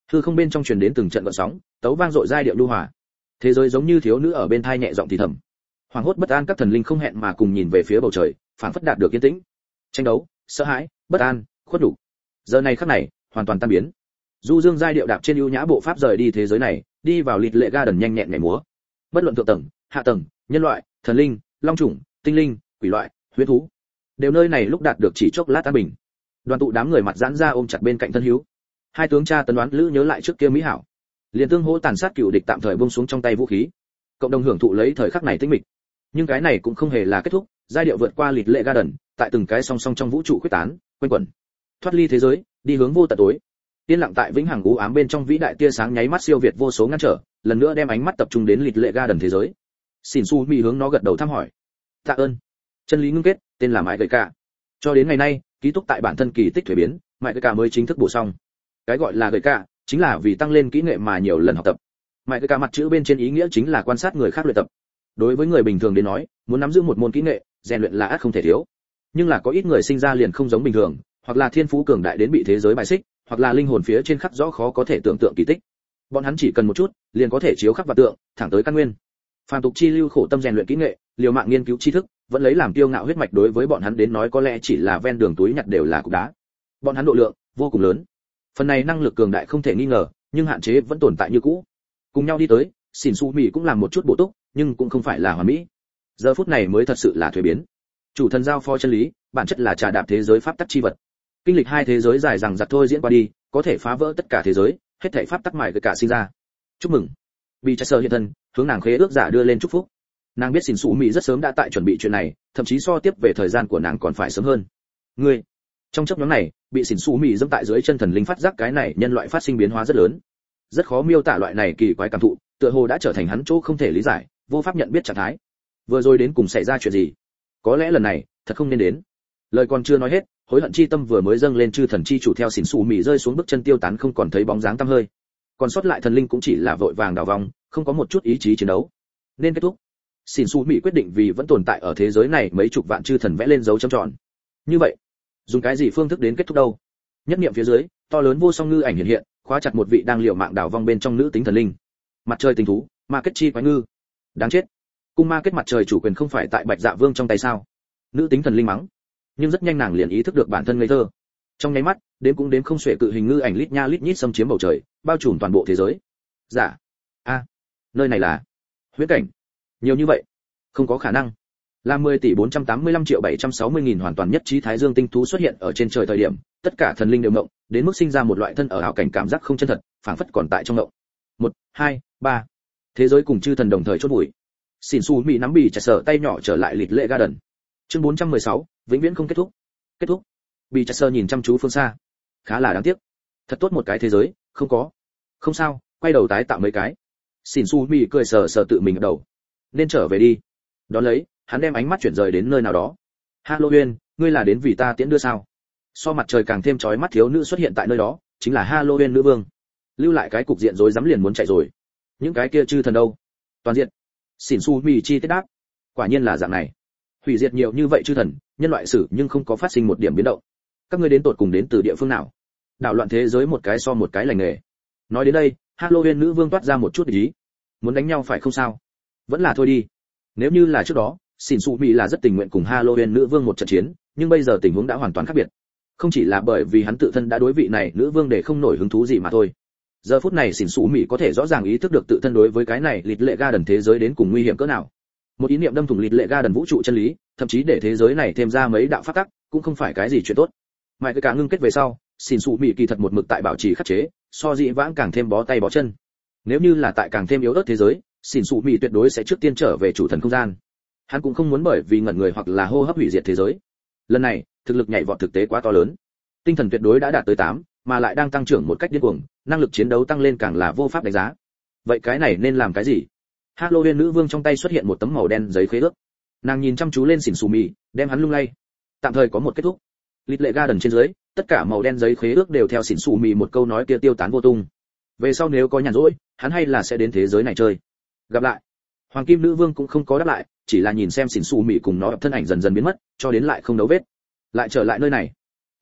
S1: hư không bên trong truyền đến từng trận gợn sóng, tấu vang dội giai điệu lưu hòa. Thế giới giống như thiếu nữ ở bên thai nhẹ giọng thì thầm. Hoàng hốt bất an các thần linh không hẹn mà cùng nhìn về phía bầu trời, phảng phất đạt được yên tĩnh. Tranh đấu, sợ hãi, bất an, khuất nhục. Giờ này khắc này, hoàn toàn tan biến. Du dương giai điệu đạp trên ưu nhã bộ pháp rời đi thế giới này, đi vào lịt lệ garden nhanh nhẹn nhảy múa. Bất luận thượng tầng, hạ tầng, nhân loại, thần linh, long trùng, tinh linh, quỷ loại, huyễn thú, đều nơi này lúc đạt được chỉ chốc lát an bình. Đoàn tụ đám người mặt giãn ra ôm chặt bên cạnh thân hữu. Hai tướng cha tấn đoán lữ nhớ lại trước kia mỹ hảo, liền tương hỗ tàn sát cựu địch tạm thời buông xuống trong tay vũ khí, cộng đồng hưởng thụ lấy thời khắc này tĩnh mịch. Nhưng cái này cũng không hề là kết thúc, giai điệu vượt qua lịt lệ garden, tại từng cái song song trong vũ trụ khuếch tán, quanh quẩn, thoát ly thế giới, đi hướng vô tận tối. Yên lặng tại vĩnh hằng u ám bên trong vĩ đại tia sáng nháy mắt siêu việt vô số ngăn trở, lần nữa đem ánh mắt tập trung đến lịt lệ garden thế giới. Xỉn Su Mi hướng nó gật đầu thăm hỏi. Tạ ơn. Chân lý ngưng kết, tên là Mại Gợi Cả. Cho đến ngày nay, ký túc tại bản thân kỳ tích thuế biến, Mại Gợi Cả mới chính thức bổ xong. Cái gọi là Gợi Cả, chính là vì tăng lên kỹ nghệ mà nhiều lần học tập. Mại Gợi Cả mặt chữ bên trên ý nghĩa chính là quan sát người khác luyện tập. Đối với người bình thường đến nói, muốn nắm giữ một môn kỹ nghệ, rèn luyện là ắt không thể thiếu. Nhưng là có ít người sinh ra liền không giống bình thường, hoặc là thiên phú cường đại đến bị thế giới bài xích, hoặc là linh hồn phía trên khắc rõ khó có thể tưởng tượng kỳ tích. Bọn hắn chỉ cần một chút, liền có thể chiếu khắc vật tượng, thẳng tới căn nguyên. Phàm tục chi lưu khổ tâm rèn luyện kỹ nghệ, liều mạng nghiên cứu tri thức, vẫn lấy làm kiêu ngạo huyết mạch đối với bọn hắn đến nói có lẽ chỉ là ven đường túi nhặt đều là cục đá. Bọn hắn độ lượng vô cùng lớn. Phần này năng lực cường đại không thể nghi ngờ, nhưng hạn chế vẫn tồn tại như cũ. Cùng nhau đi tới, Xỉn Su Mi cũng làm một chút bổ túc, nhưng cũng không phải là hoàn mỹ. Giờ phút này mới thật sự là thuế biến. Chủ thần giao phó chân lý, bản chất là trà đạp thế giới pháp tắc chi vật. Kinh lịch hai thế giới dài rằng giặc thôi diễn qua đi, có thể phá vỡ tất cả thế giới, hết thảy pháp tắc Mại Gợi Cả sinh ra. Chúc mừng. Bị Chester hiện thân, hướng nàng khế ước giả đưa lên chúc phúc. Nàng biết Xỉn Su Mi rất sớm đã tại chuẩn bị chuyện này, thậm chí so tiếp về thời gian của nàng còn phải sớm hơn. Ngươi, trong chấp nhóm này, bị Xỉn Su Mi dẫm tại dưới chân thần linh phát giác cái này nhân loại phát sinh biến hóa rất lớn. Rất khó miêu tả loại này kỳ quái cảm thụ, tựa hồ đã trở thành hắn chỗ không thể lý giải, vô pháp nhận biết trạng thái. Vừa rồi đến cùng xảy ra chuyện gì? Có lẽ lần này, thật không nên đến. Lời còn chưa nói hết, hối hận chi tâm vừa mới dâng lên, chư thần chi chủ theo Xỉn Su Mi rơi xuống bước chân tiêu tán không còn thấy bóng dáng tăm hơi. Còn sót lại thần linh cũng chỉ là vội vàng đảo vòng, không có một chút ý chí chiến đấu. Nên kết thúc. Xỉn Su Mi quyết định vì vẫn tồn tại ở thế giới này mấy chục vạn chư thần vẽ lên dấu chấm tròn. Như vậy, dùng cái gì phương thức đến kết thúc đâu? Nhất niệm phía dưới, to lớn vô song ngư ảnh hiện hiện, khóa chặt một vị đang liều mạng đảo vong bên trong nữ tính thần linh. Mặt trời tình thú, ma kết chi quái ngư. Đáng chết. Cung ma kết mặt trời chủ quyền không phải tại Bạch Dạ Vương trong tay sao? Nữ tính thần linh mắng. Nhưng rất nhanh nàng liền ý thức được bản thân ngây thơ. Trong nháy mắt, đến cũng đến không xuể cự hình ngư ảnh lít nha lít nhít xâm chiếm bầu trời, bao trùm toàn bộ thế giới. Dạ. A, à, nơi này là huyễn cảnh. Nhiều như vậy, không có khả năng. Là mười tỷ bốn trăm tám mươi lăm triệu bảy trăm sáu mươi nghìn hoàn toàn nhất trí Thái Dương tinh thú xuất hiện ở trên trời thời điểm, tất cả thần linh đều ngộng, đến mức sinh ra một loại thân ở ảo cảnh cảm giác không chân thật, phảng phất còn tại trong ngộng. Một, hai, ba. Thế giới cùng chư thần đồng thời chốt bụi. Xỉn Su Mi nắm bì chặt sở tay nhỏ trở lại lịt lệ garden. Chương bốn trăm mười sáu, vĩnh viễn không kết thúc. Kết thúc. Bì chặt sở nhìn chăm chú phương xa. Khá là đáng tiếc. Thật tốt một cái thế giới, không có. Không sao, quay đầu tái tạo mấy cái. Xỉn Su Mi cười sờ sờ tự mình ở đầu. Nên trở về đi. Đón lấy, hắn đem ánh mắt chuyển rời đến nơi nào đó. Halloween, ngươi là đến vì ta tiễn đưa sao? So mặt trời càng thêm chói mắt thiếu nữ xuất hiện tại nơi đó, chính là Halloween nữ vương. Lưu lại cái cục diện rối rắm liền muốn chạy rồi. Những cái kia chư thần đâu? Toàn diện. Xỉn Su Mi chi tiết đáp. Quả nhiên là dạng này. Hủy diệt nhiều như vậy chư thần, nhân loại sử nhưng không có phát sinh một điểm biến động. Các ngươi đến tột cùng đến từ địa phương nào? Đảo loạn thế giới một cái so một cái lành nghề. Nói đến đây, Halloween nữ vương toát ra một chút ý. Muốn đánh nhau phải không sao? Vẫn là thôi đi. Nếu như là trước đó, Xỉn Su Mi là rất tình nguyện cùng Halloween nữ vương một trận chiến, nhưng bây giờ tình huống đã hoàn toàn khác biệt. Không chỉ là bởi vì hắn tự thân đã đối vị này nữ vương để không nổi hứng thú gì mà thôi. Giờ phút này Xỉn Su Mi có thể rõ ràng ý thức được tự thân đối với cái này lịt lệ garden thế giới đến cùng nguy hiểm cỡ nào. Một ý niệm đâm thủng lịt lệ garden vũ trụ chân lý, thậm chí để thế giới này thêm ra mấy đạo pháp tắc, cũng không phải cái gì chuyện tốt. Mãi cái cả ngưng kết về sau, Xỉn Su Mi kỳ thật một mực tại bảo trì khắc chế, so dị vãng càng thêm bó tay bó chân. Nếu như là tại càng thêm yếu ớt thế giới, Xỉn Su Mi tuyệt đối sẽ trước tiên trở về chủ thần không gian. Hắn cũng không muốn bởi vì ngẩn người hoặc là hô hấp hủy diệt thế giới. Lần này, thực lực nhảy vọt thực tế quá to lớn. Tinh thần tuyệt đối đã đạt tới tám, mà lại đang tăng trưởng một cách điên cuồng, năng lực chiến đấu tăng lên càng là vô pháp đánh giá. Vậy cái này nên làm cái gì? Halloween nữ vương trong tay xuất hiện một tấm màu đen giấy khế ước. Nàng nhìn chăm chú lên Xỉn Su Mi, đem hắn lung lay. Tạm thời có một kết thúc. Lịt lệ garden trên dưới, tất cả màu đen giấy khế ước đều theo Xỉn Su Mi một câu nói kia tiêu tán vô tung. Về sau nếu có nhàn rỗi, hắn hay là sẽ đến thế giới này chơi. Gặp lại. Hoàng kim nữ vương cũng không có đáp lại, chỉ là nhìn xem Xỉn Su Mi cùng nó thân ảnh dần dần biến mất, cho đến lại không dấu vết. Lại trở lại nơi này.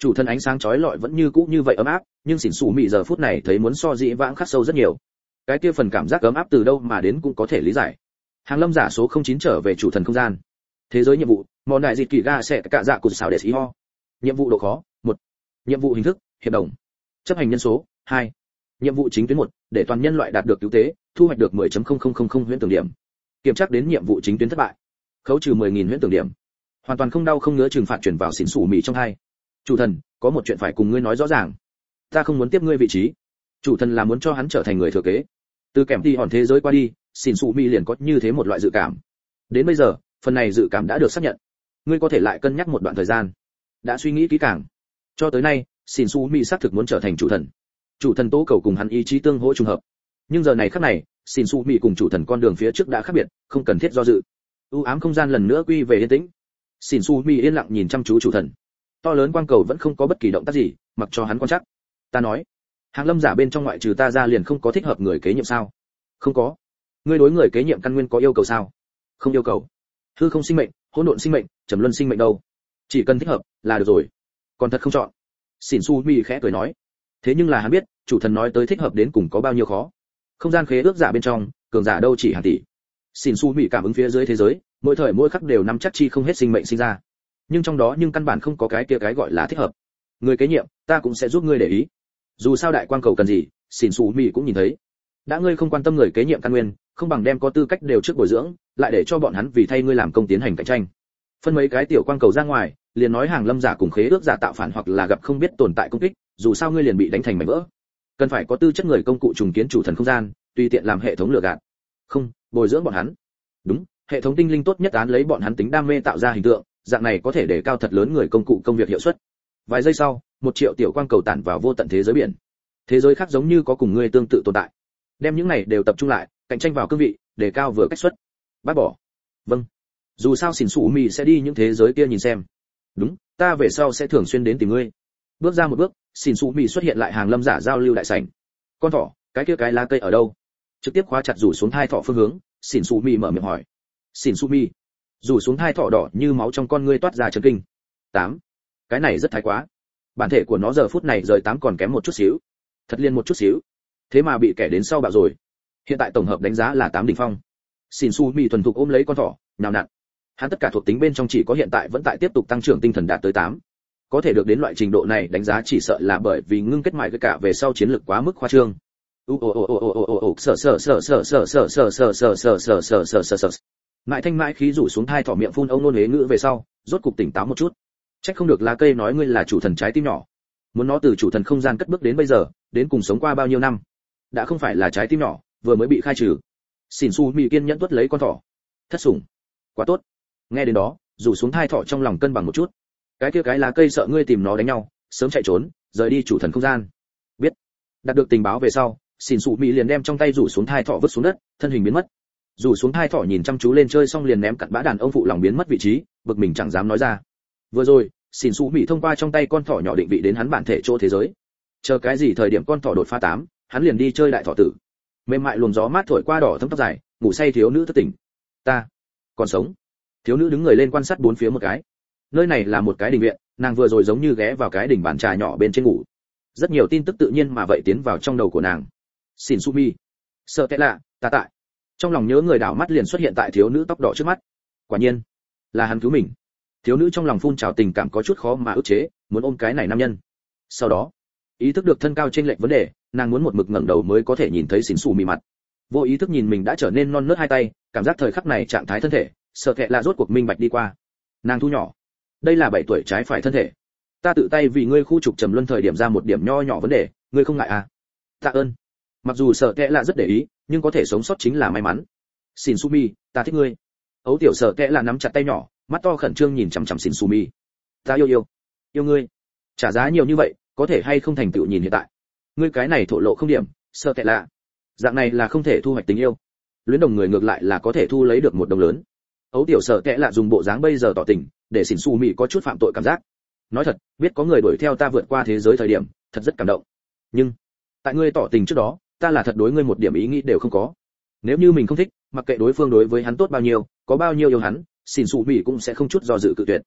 S1: Chủ thần ánh sáng chói lọi vẫn như cũ như vậy ấm áp, nhưng xỉn xù mị giờ phút này thấy muốn so dĩ vãng khắc sâu rất nhiều. Cái kia phần cảm giác ấm áp từ đâu mà đến cũng có thể lý giải. Hàng lâm giả số không chín trở về chủ thần không gian. Thế giới nhiệm vụ, món đại dịch kỳ ga sẽ cả dạ của xảo để xí ho. Nhiệm vụ độ khó, một. Nhiệm vụ hình thức, hiệp đồng. Chấp hành nhân số, hai. Nhiệm vụ chính tuyến một, để toàn nhân loại đạt được cứu tế, thu hoạch được mười phẩy không không không không huyễn tưởng điểm. Kiểm tra đến nhiệm vụ chính tuyến thất bại, khấu trừ mười nghìn huyễn tưởng điểm. Hoàn toàn không đau không ngứa trừng phạt chuyển vào xỉn xù mị trong hai. Chủ thần, có một chuyện phải cùng ngươi nói rõ ràng. Ta không muốn tiếp ngươi vị trí. Chủ thần là muốn cho hắn trở thành người thừa kế. Từ kèm đi hòn thế giới qua đi, xỉn xù mị liền có như thế một loại dự cảm. Đến bây giờ, phần này dự cảm đã được xác nhận. Ngươi có thể lại cân nhắc một đoạn thời gian. Đã suy nghĩ kỹ càng. Cho tới nay, xỉn xù mị xác thực muốn trở thành chủ thần. Chủ thần tố cầu cùng hắn ý chí tương hỗ trùng hợp. Nhưng giờ này khắc này, xỉn xù mị cùng chủ thần con đường phía trước đã khác biệt, không cần thiết do dự. U ám không gian lần nữa quy về yên tĩnh. Xỉn xù mị yên lặng nhìn chăm chú chủ thần. To lớn quang cầu vẫn không có bất kỳ động tác gì, mặc cho hắn quan chắc. Ta nói, hàng lâm giả bên trong ngoại trừ ta ra liền không có thích hợp người kế nhiệm sao? Không có. Ngươi đối người kế nhiệm căn nguyên có yêu cầu sao? Không yêu cầu. Hư không sinh mệnh, hỗn độn sinh mệnh, trầm luân sinh mệnh đâu? Chỉ cần thích hợp là được rồi. Còn thật không chọn. Xỉn xù mị khẽ cười nói. Thế nhưng là hắn biết, chủ thần nói tới thích hợp đến cùng có bao nhiêu khó. Không gian khế ước giả bên trong, cường giả đâu chỉ hàng tỷ. Xỉn xù mị cảm ứng phía dưới thế giới, mỗi thời mỗi khắc đều nắm chắc chi không hết sinh mệnh sinh ra. Nhưng trong đó nhưng căn bản không có cái kia cái gọi là thích hợp. Người kế nhiệm, ta cũng sẽ giúp ngươi để ý. Dù sao đại quang cầu cần gì, xỉn xù mị cũng nhìn thấy. Đã ngươi không quan tâm người kế nhiệm căn nguyên, không bằng đem có tư cách đều trước bồi dưỡng, lại để cho bọn hắn vì thay ngươi làm công tiến hành cạnh tranh. Phân mấy cái tiểu quang cầu ra ngoài, liền nói hàng lâm giả cùng khế ước giả tạo phản hoặc là gặp không biết tồn tại công kích, dù sao ngươi liền bị đánh thành mảnh vỡ. Cần phải có tư chất người công cụ trùng kiến chủ thần không gian, tùy tiện làm hệ thống lừa gạt. Không, bồi dưỡng bọn hắn. Đúng, hệ thống tinh linh tốt nhất án lấy bọn hắn tính đam mê tạo ra hình tượng, dạng này có thể để cao thật lớn người công cụ công việc hiệu suất. Vài giây sau, một triệu tiểu quang cầu tản vào vô tận thế giới biển. Thế giới khác giống như có cùng ngươi tương tự tồn tại. Đem những này đều tập trung lại, cạnh tranh vào cương vị, để cao vừa cách suất. Bác bỏ. Vâng. Dù sao xỉn xù mị sẽ đi những thế giới kia nhìn xem. Đúng, ta về sau sẽ thường xuyên đến tìm ngươi. Bước ra một bước, xỉn xù mị xuất hiện lại hàng lâm giả giao lưu đại sảnh. Con thỏ, cái kia cái lá cây ở đâu? Trực tiếp khóa chặt rủ xuống hai thỏ phương hướng, xỉn xù mị mở miệng hỏi. Xỉn xù mị. Rủ xuống hai thỏ đỏ như máu trong con ngươi toát ra chấn kinh. Tám. Cái này rất thái quá. Bản thể của nó giờ phút này rời tám còn kém một chút xíu. Thật liên một chút xíu. Thế mà bị kẻ đến sau bạo rồi. Hiện tại tổng hợp đánh giá là tám đỉnh phong. Xỉn xù mị thuần thục ôm lấy con thỏ, nhào nặn. Hắn tất cả thuộc tính bên trong chỉ có hiện tại vẫn tại tiếp tục tăng trưởng tinh thần đạt tới tám. Có thể được đến loại trình độ này đánh giá chỉ sợ là bởi vì ngưng kết mại cái cả về sau chiến lược quá mức khoa trương. U o o o o o o sợ sợ sợ sợ sợ sợ sợ sợ sợ sợ sợ sợ sợ sợ sợ. Mại thanh mãi khí rủ xuống hai thỏ miệng phun ông nôn hế ngữ về sau, rốt cục tỉnh táo một chút. Trách không được lá cây nói ngươi là chủ thần trái tim nhỏ. Muốn nó từ chủ thần không gian cất bước đến bây giờ, đến cùng sống qua bao nhiêu năm. Đã không phải là trái tim nhỏ, vừa mới bị khai trừ. Xỉn xù mị kiên nhẫn tuốt lấy con thỏ. Thất sủng. Quá tốt. Nghe đến đó, rủ xuống hai thỏ trong lòng cân bằng một chút. Cái kia cái lá cây sợ ngươi tìm nó đánh nhau, sớm chạy trốn, rời đi chủ thần không gian. Biết. Đạt được tình báo về sau, xỉn xù mị liền đem trong tay rủ xuống hai thỏ vứt xuống đất, thân hình biến mất. Rủ xuống hai thỏ nhìn chăm chú lên chơi xong liền ném cặn bã đàn ông phụ lòng biến mất vị trí, bực mình chẳng dám nói ra. Vừa rồi, xỉn xù mị thông qua trong tay con thỏ nhỏ định vị đến hắn bản thể chỗ thế giới. Chờ cái gì thời điểm con thỏ đột phá tám, hắn liền đi chơi đại thỏ tử. Mềm mại luồng gió mát thổi qua đỏ thấm tóc dài, ngủ say thiếu nữ thất tỉnh. Ta còn sống. Thiếu nữ đứng người lên quan sát bốn phía một cái. Nơi này là một cái đình viện, nàng vừa rồi giống như ghé vào cái đỉnh bàn trà nhỏ bên trên ngủ. Rất nhiều tin tức tự nhiên mà vậy tiến vào trong đầu của nàng. Xỉn xù mị, sợ tệ lạ, ta tại. Trong lòng nhớ người đảo mắt liền xuất hiện tại thiếu nữ tóc đỏ trước mắt. Quả nhiên, là hắn cứu mình. Thiếu nữ trong lòng phun trào tình cảm có chút khó mà ức chế, muốn ôm cái này nam nhân. Sau đó, ý thức được thân cao trên lệch vấn đề, nàng muốn một mực ngẩng đầu mới có thể nhìn thấy xỉn xù mị mặt. Vô ý thức nhìn mình đã trở nên non nớt hai tay, cảm giác thời khắc này trạng thái thân thể, sợ kệ là rốt cuộc minh bạch đi qua. Nàng thu nhỏ, đây là bảy tuổi trái phải thân thể. Ta tự tay vì ngươi khu trục trầm luân thời điểm ra một điểm nho nhỏ vấn đề, ngươi không ngại à? Tạ ơn. Mặc dù sợ kệ là rất để ý, nhưng có thể sống sót chính là may mắn. Xỉn xù mị, ta thích ngươi. Ấu tiểu sợ kệ là nắm chặt tay nhỏ, mắt to khẩn trương nhìn chằm chằm xỉn xù mị. Ta yêu yêu, yêu ngươi. Trả giá nhiều như vậy, có thể hay không thành tựu nhìn hiện tại. Ngươi cái này thổ lộ không điểm, sợ kệ là. Dạng này là không thể thu hoạch tình yêu. Luyến đồng người ngược lại là có thể thu lấy được một đồng lớn. Ấu tiểu sợ kệ là dùng bộ dáng bây giờ tỏ tình, để xỉn xù mị có chút phạm tội cảm giác. Nói thật, biết có người đuổi theo ta vượt qua thế giới thời điểm, thật rất cảm động. Nhưng, tại ngươi tỏ tình trước đó, ta là thật đối ngươi một điểm ý nghĩ đều không có. Nếu như mình không thích, mặc kệ đối phương đối với hắn tốt bao nhiêu, có bao nhiêu yêu hắn, xỉn xù mị cũng sẽ không chút do dự cự tuyệt.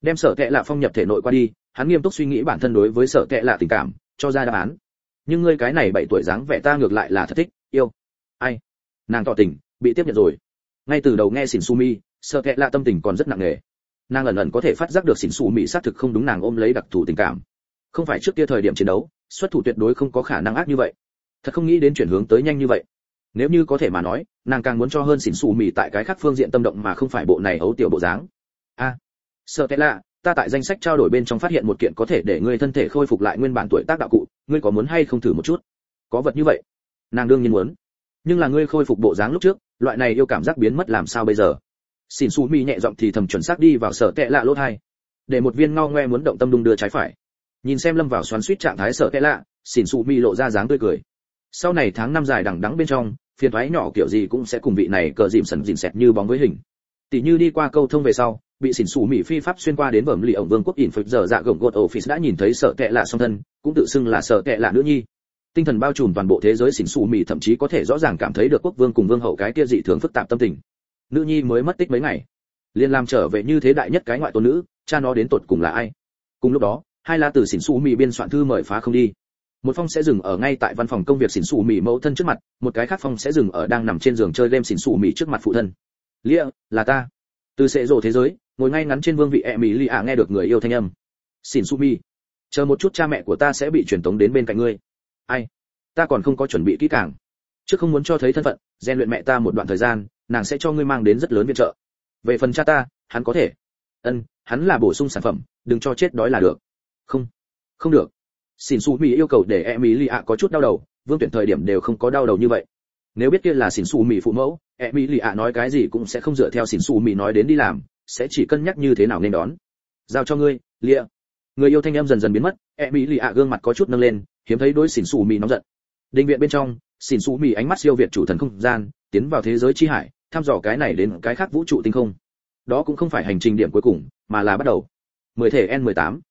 S1: đem Sở Kệ Lạ phong nhập thể nội qua đi, hắn nghiêm túc suy nghĩ bản thân đối với Sở Kệ Lạ tình cảm, cho ra đáp án. Nhưng ngươi cái này bảy tuổi dáng vẻ ta ngược lại là thật thích, yêu. Ai? Nàng tỏ tình, bị tiếp nhận rồi. Ngay từ đầu nghe Xỉn Su Mi, Sở Kệ Lạ tâm tình còn rất nặng nề. Nàng ẩn ẩn có thể phát giác được Xỉn Su Mi xác thực không đúng nàng ôm lấy đặc thù tình cảm. Không phải trước kia thời điểm chiến đấu, xuất thủ tuyệt đối không có khả năng ác như vậy. Thật không nghĩ đến chuyển hướng tới nhanh như vậy. Nếu như có thể mà nói, nàng càng muốn cho hơn Xỉn Su Mi tại cái khác phương diện tâm động mà không phải bộ này ấu tiểu bộ dáng. A, Sở Kệ Lạ, ta tại danh sách trao đổi bên trong phát hiện một kiện có thể để ngươi thân thể khôi phục lại nguyên bản tuổi tác đạo cụ, ngươi có muốn hay không thử một chút? Có vật như vậy? Nàng đương nhiên muốn. Nhưng là ngươi khôi phục bộ dáng lúc trước, loại này yêu cảm giác biến mất làm sao bây giờ? Xỉn Su Mi nhẹ giọng thì thầm chuẩn xác đi vào Sở Kệ Lạ lỗ tai, để một viên ngao ngoe muốn động tâm đung đưa trái phải. Nhìn xem lâm vào xoắn xuýt trạng thái Sở Kệ Lạ, Xỉn Su Mi lộ ra dáng tươi cười. Sau này tháng năm dài đằng đẵng bên trong, phiền toái nhỏ kiểu gì cũng sẽ cùng vị này cờ dìm sần dìm xẹt như bóng với hình. Tỷ như đi qua câu thông về sau, bị Xỉn Su Mi phi pháp xuyên qua đến vẩm lì ổng vương quốc ỉn phật giờ dạ gồng gột office đã nhìn thấy Sở Kệ Lạ song thân, cũng tự xưng là Sở Kệ Lạ nữ nhi. Tinh thần bao trùm toàn bộ thế giới Xỉn Su Mi thậm chí có thể rõ ràng cảm thấy được quốc vương cùng vương hậu cái kia dị thường phức tạp tâm tình. Nữ nhi mới mất tích mấy ngày, liền làm trở về như thế đại nhất cái ngoại tôn nữ, cha nó đến tột cùng là ai? Cùng lúc đó, hai lá từ Xỉn Su Mi biên soạn thư mời phá không đi. Một phong sẽ dừng ở ngay tại văn phòng công việc Xỉn Su Mi mẫu thân trước mặt, một cái khác phong sẽ dừng ở đang nằm trên giường chơi game Xỉn Su Mi trước mặt phụ thân. Lia, là ta. Từ sệ rộ thế giới, ngồi ngay ngắn trên vương vị Emilia nghe được người yêu thanh âm. Xỉn Su Mi, chờ một chút cha mẹ của ta sẽ bị truyền tống đến bên cạnh ngươi. Ai? Ta còn không có chuẩn bị kỹ càng. Trước không muốn cho thấy thân phận, rèn luyện mẹ ta một đoạn thời gian, nàng sẽ cho ngươi mang đến rất lớn viện trợ. Về phần cha ta, hắn có thể. Ân, hắn là bổ sung sản phẩm, đừng cho chết đói là được. Không, không được. Xỉn Su Mi yêu cầu để Emilia có chút đau đầu, vương tuyển thời điểm đều không có đau đầu như vậy. Nếu biết kia là Xỉn Su Mi phụ mẫu, Emilia nói cái gì cũng sẽ không dựa theo Xỉn Su Mi nói đến đi làm, sẽ chỉ cân nhắc như thế nào nên đón. Giao cho ngươi, Lia. Người yêu thanh em dần dần biến mất, Emilia gương mặt có chút nâng lên, hiếm thấy đối Xỉn Su Mi nóng giận. Đình viện bên trong, Xỉn Su Mi ánh mắt siêu việt chủ thần không gian, tiến vào thế giới chi hải, thăm dò cái này đến cái khác vũ trụ tinh không. Đó cũng không phải hành trình điểm cuối cùng, mà là bắt đầu. mười thể en mười tám.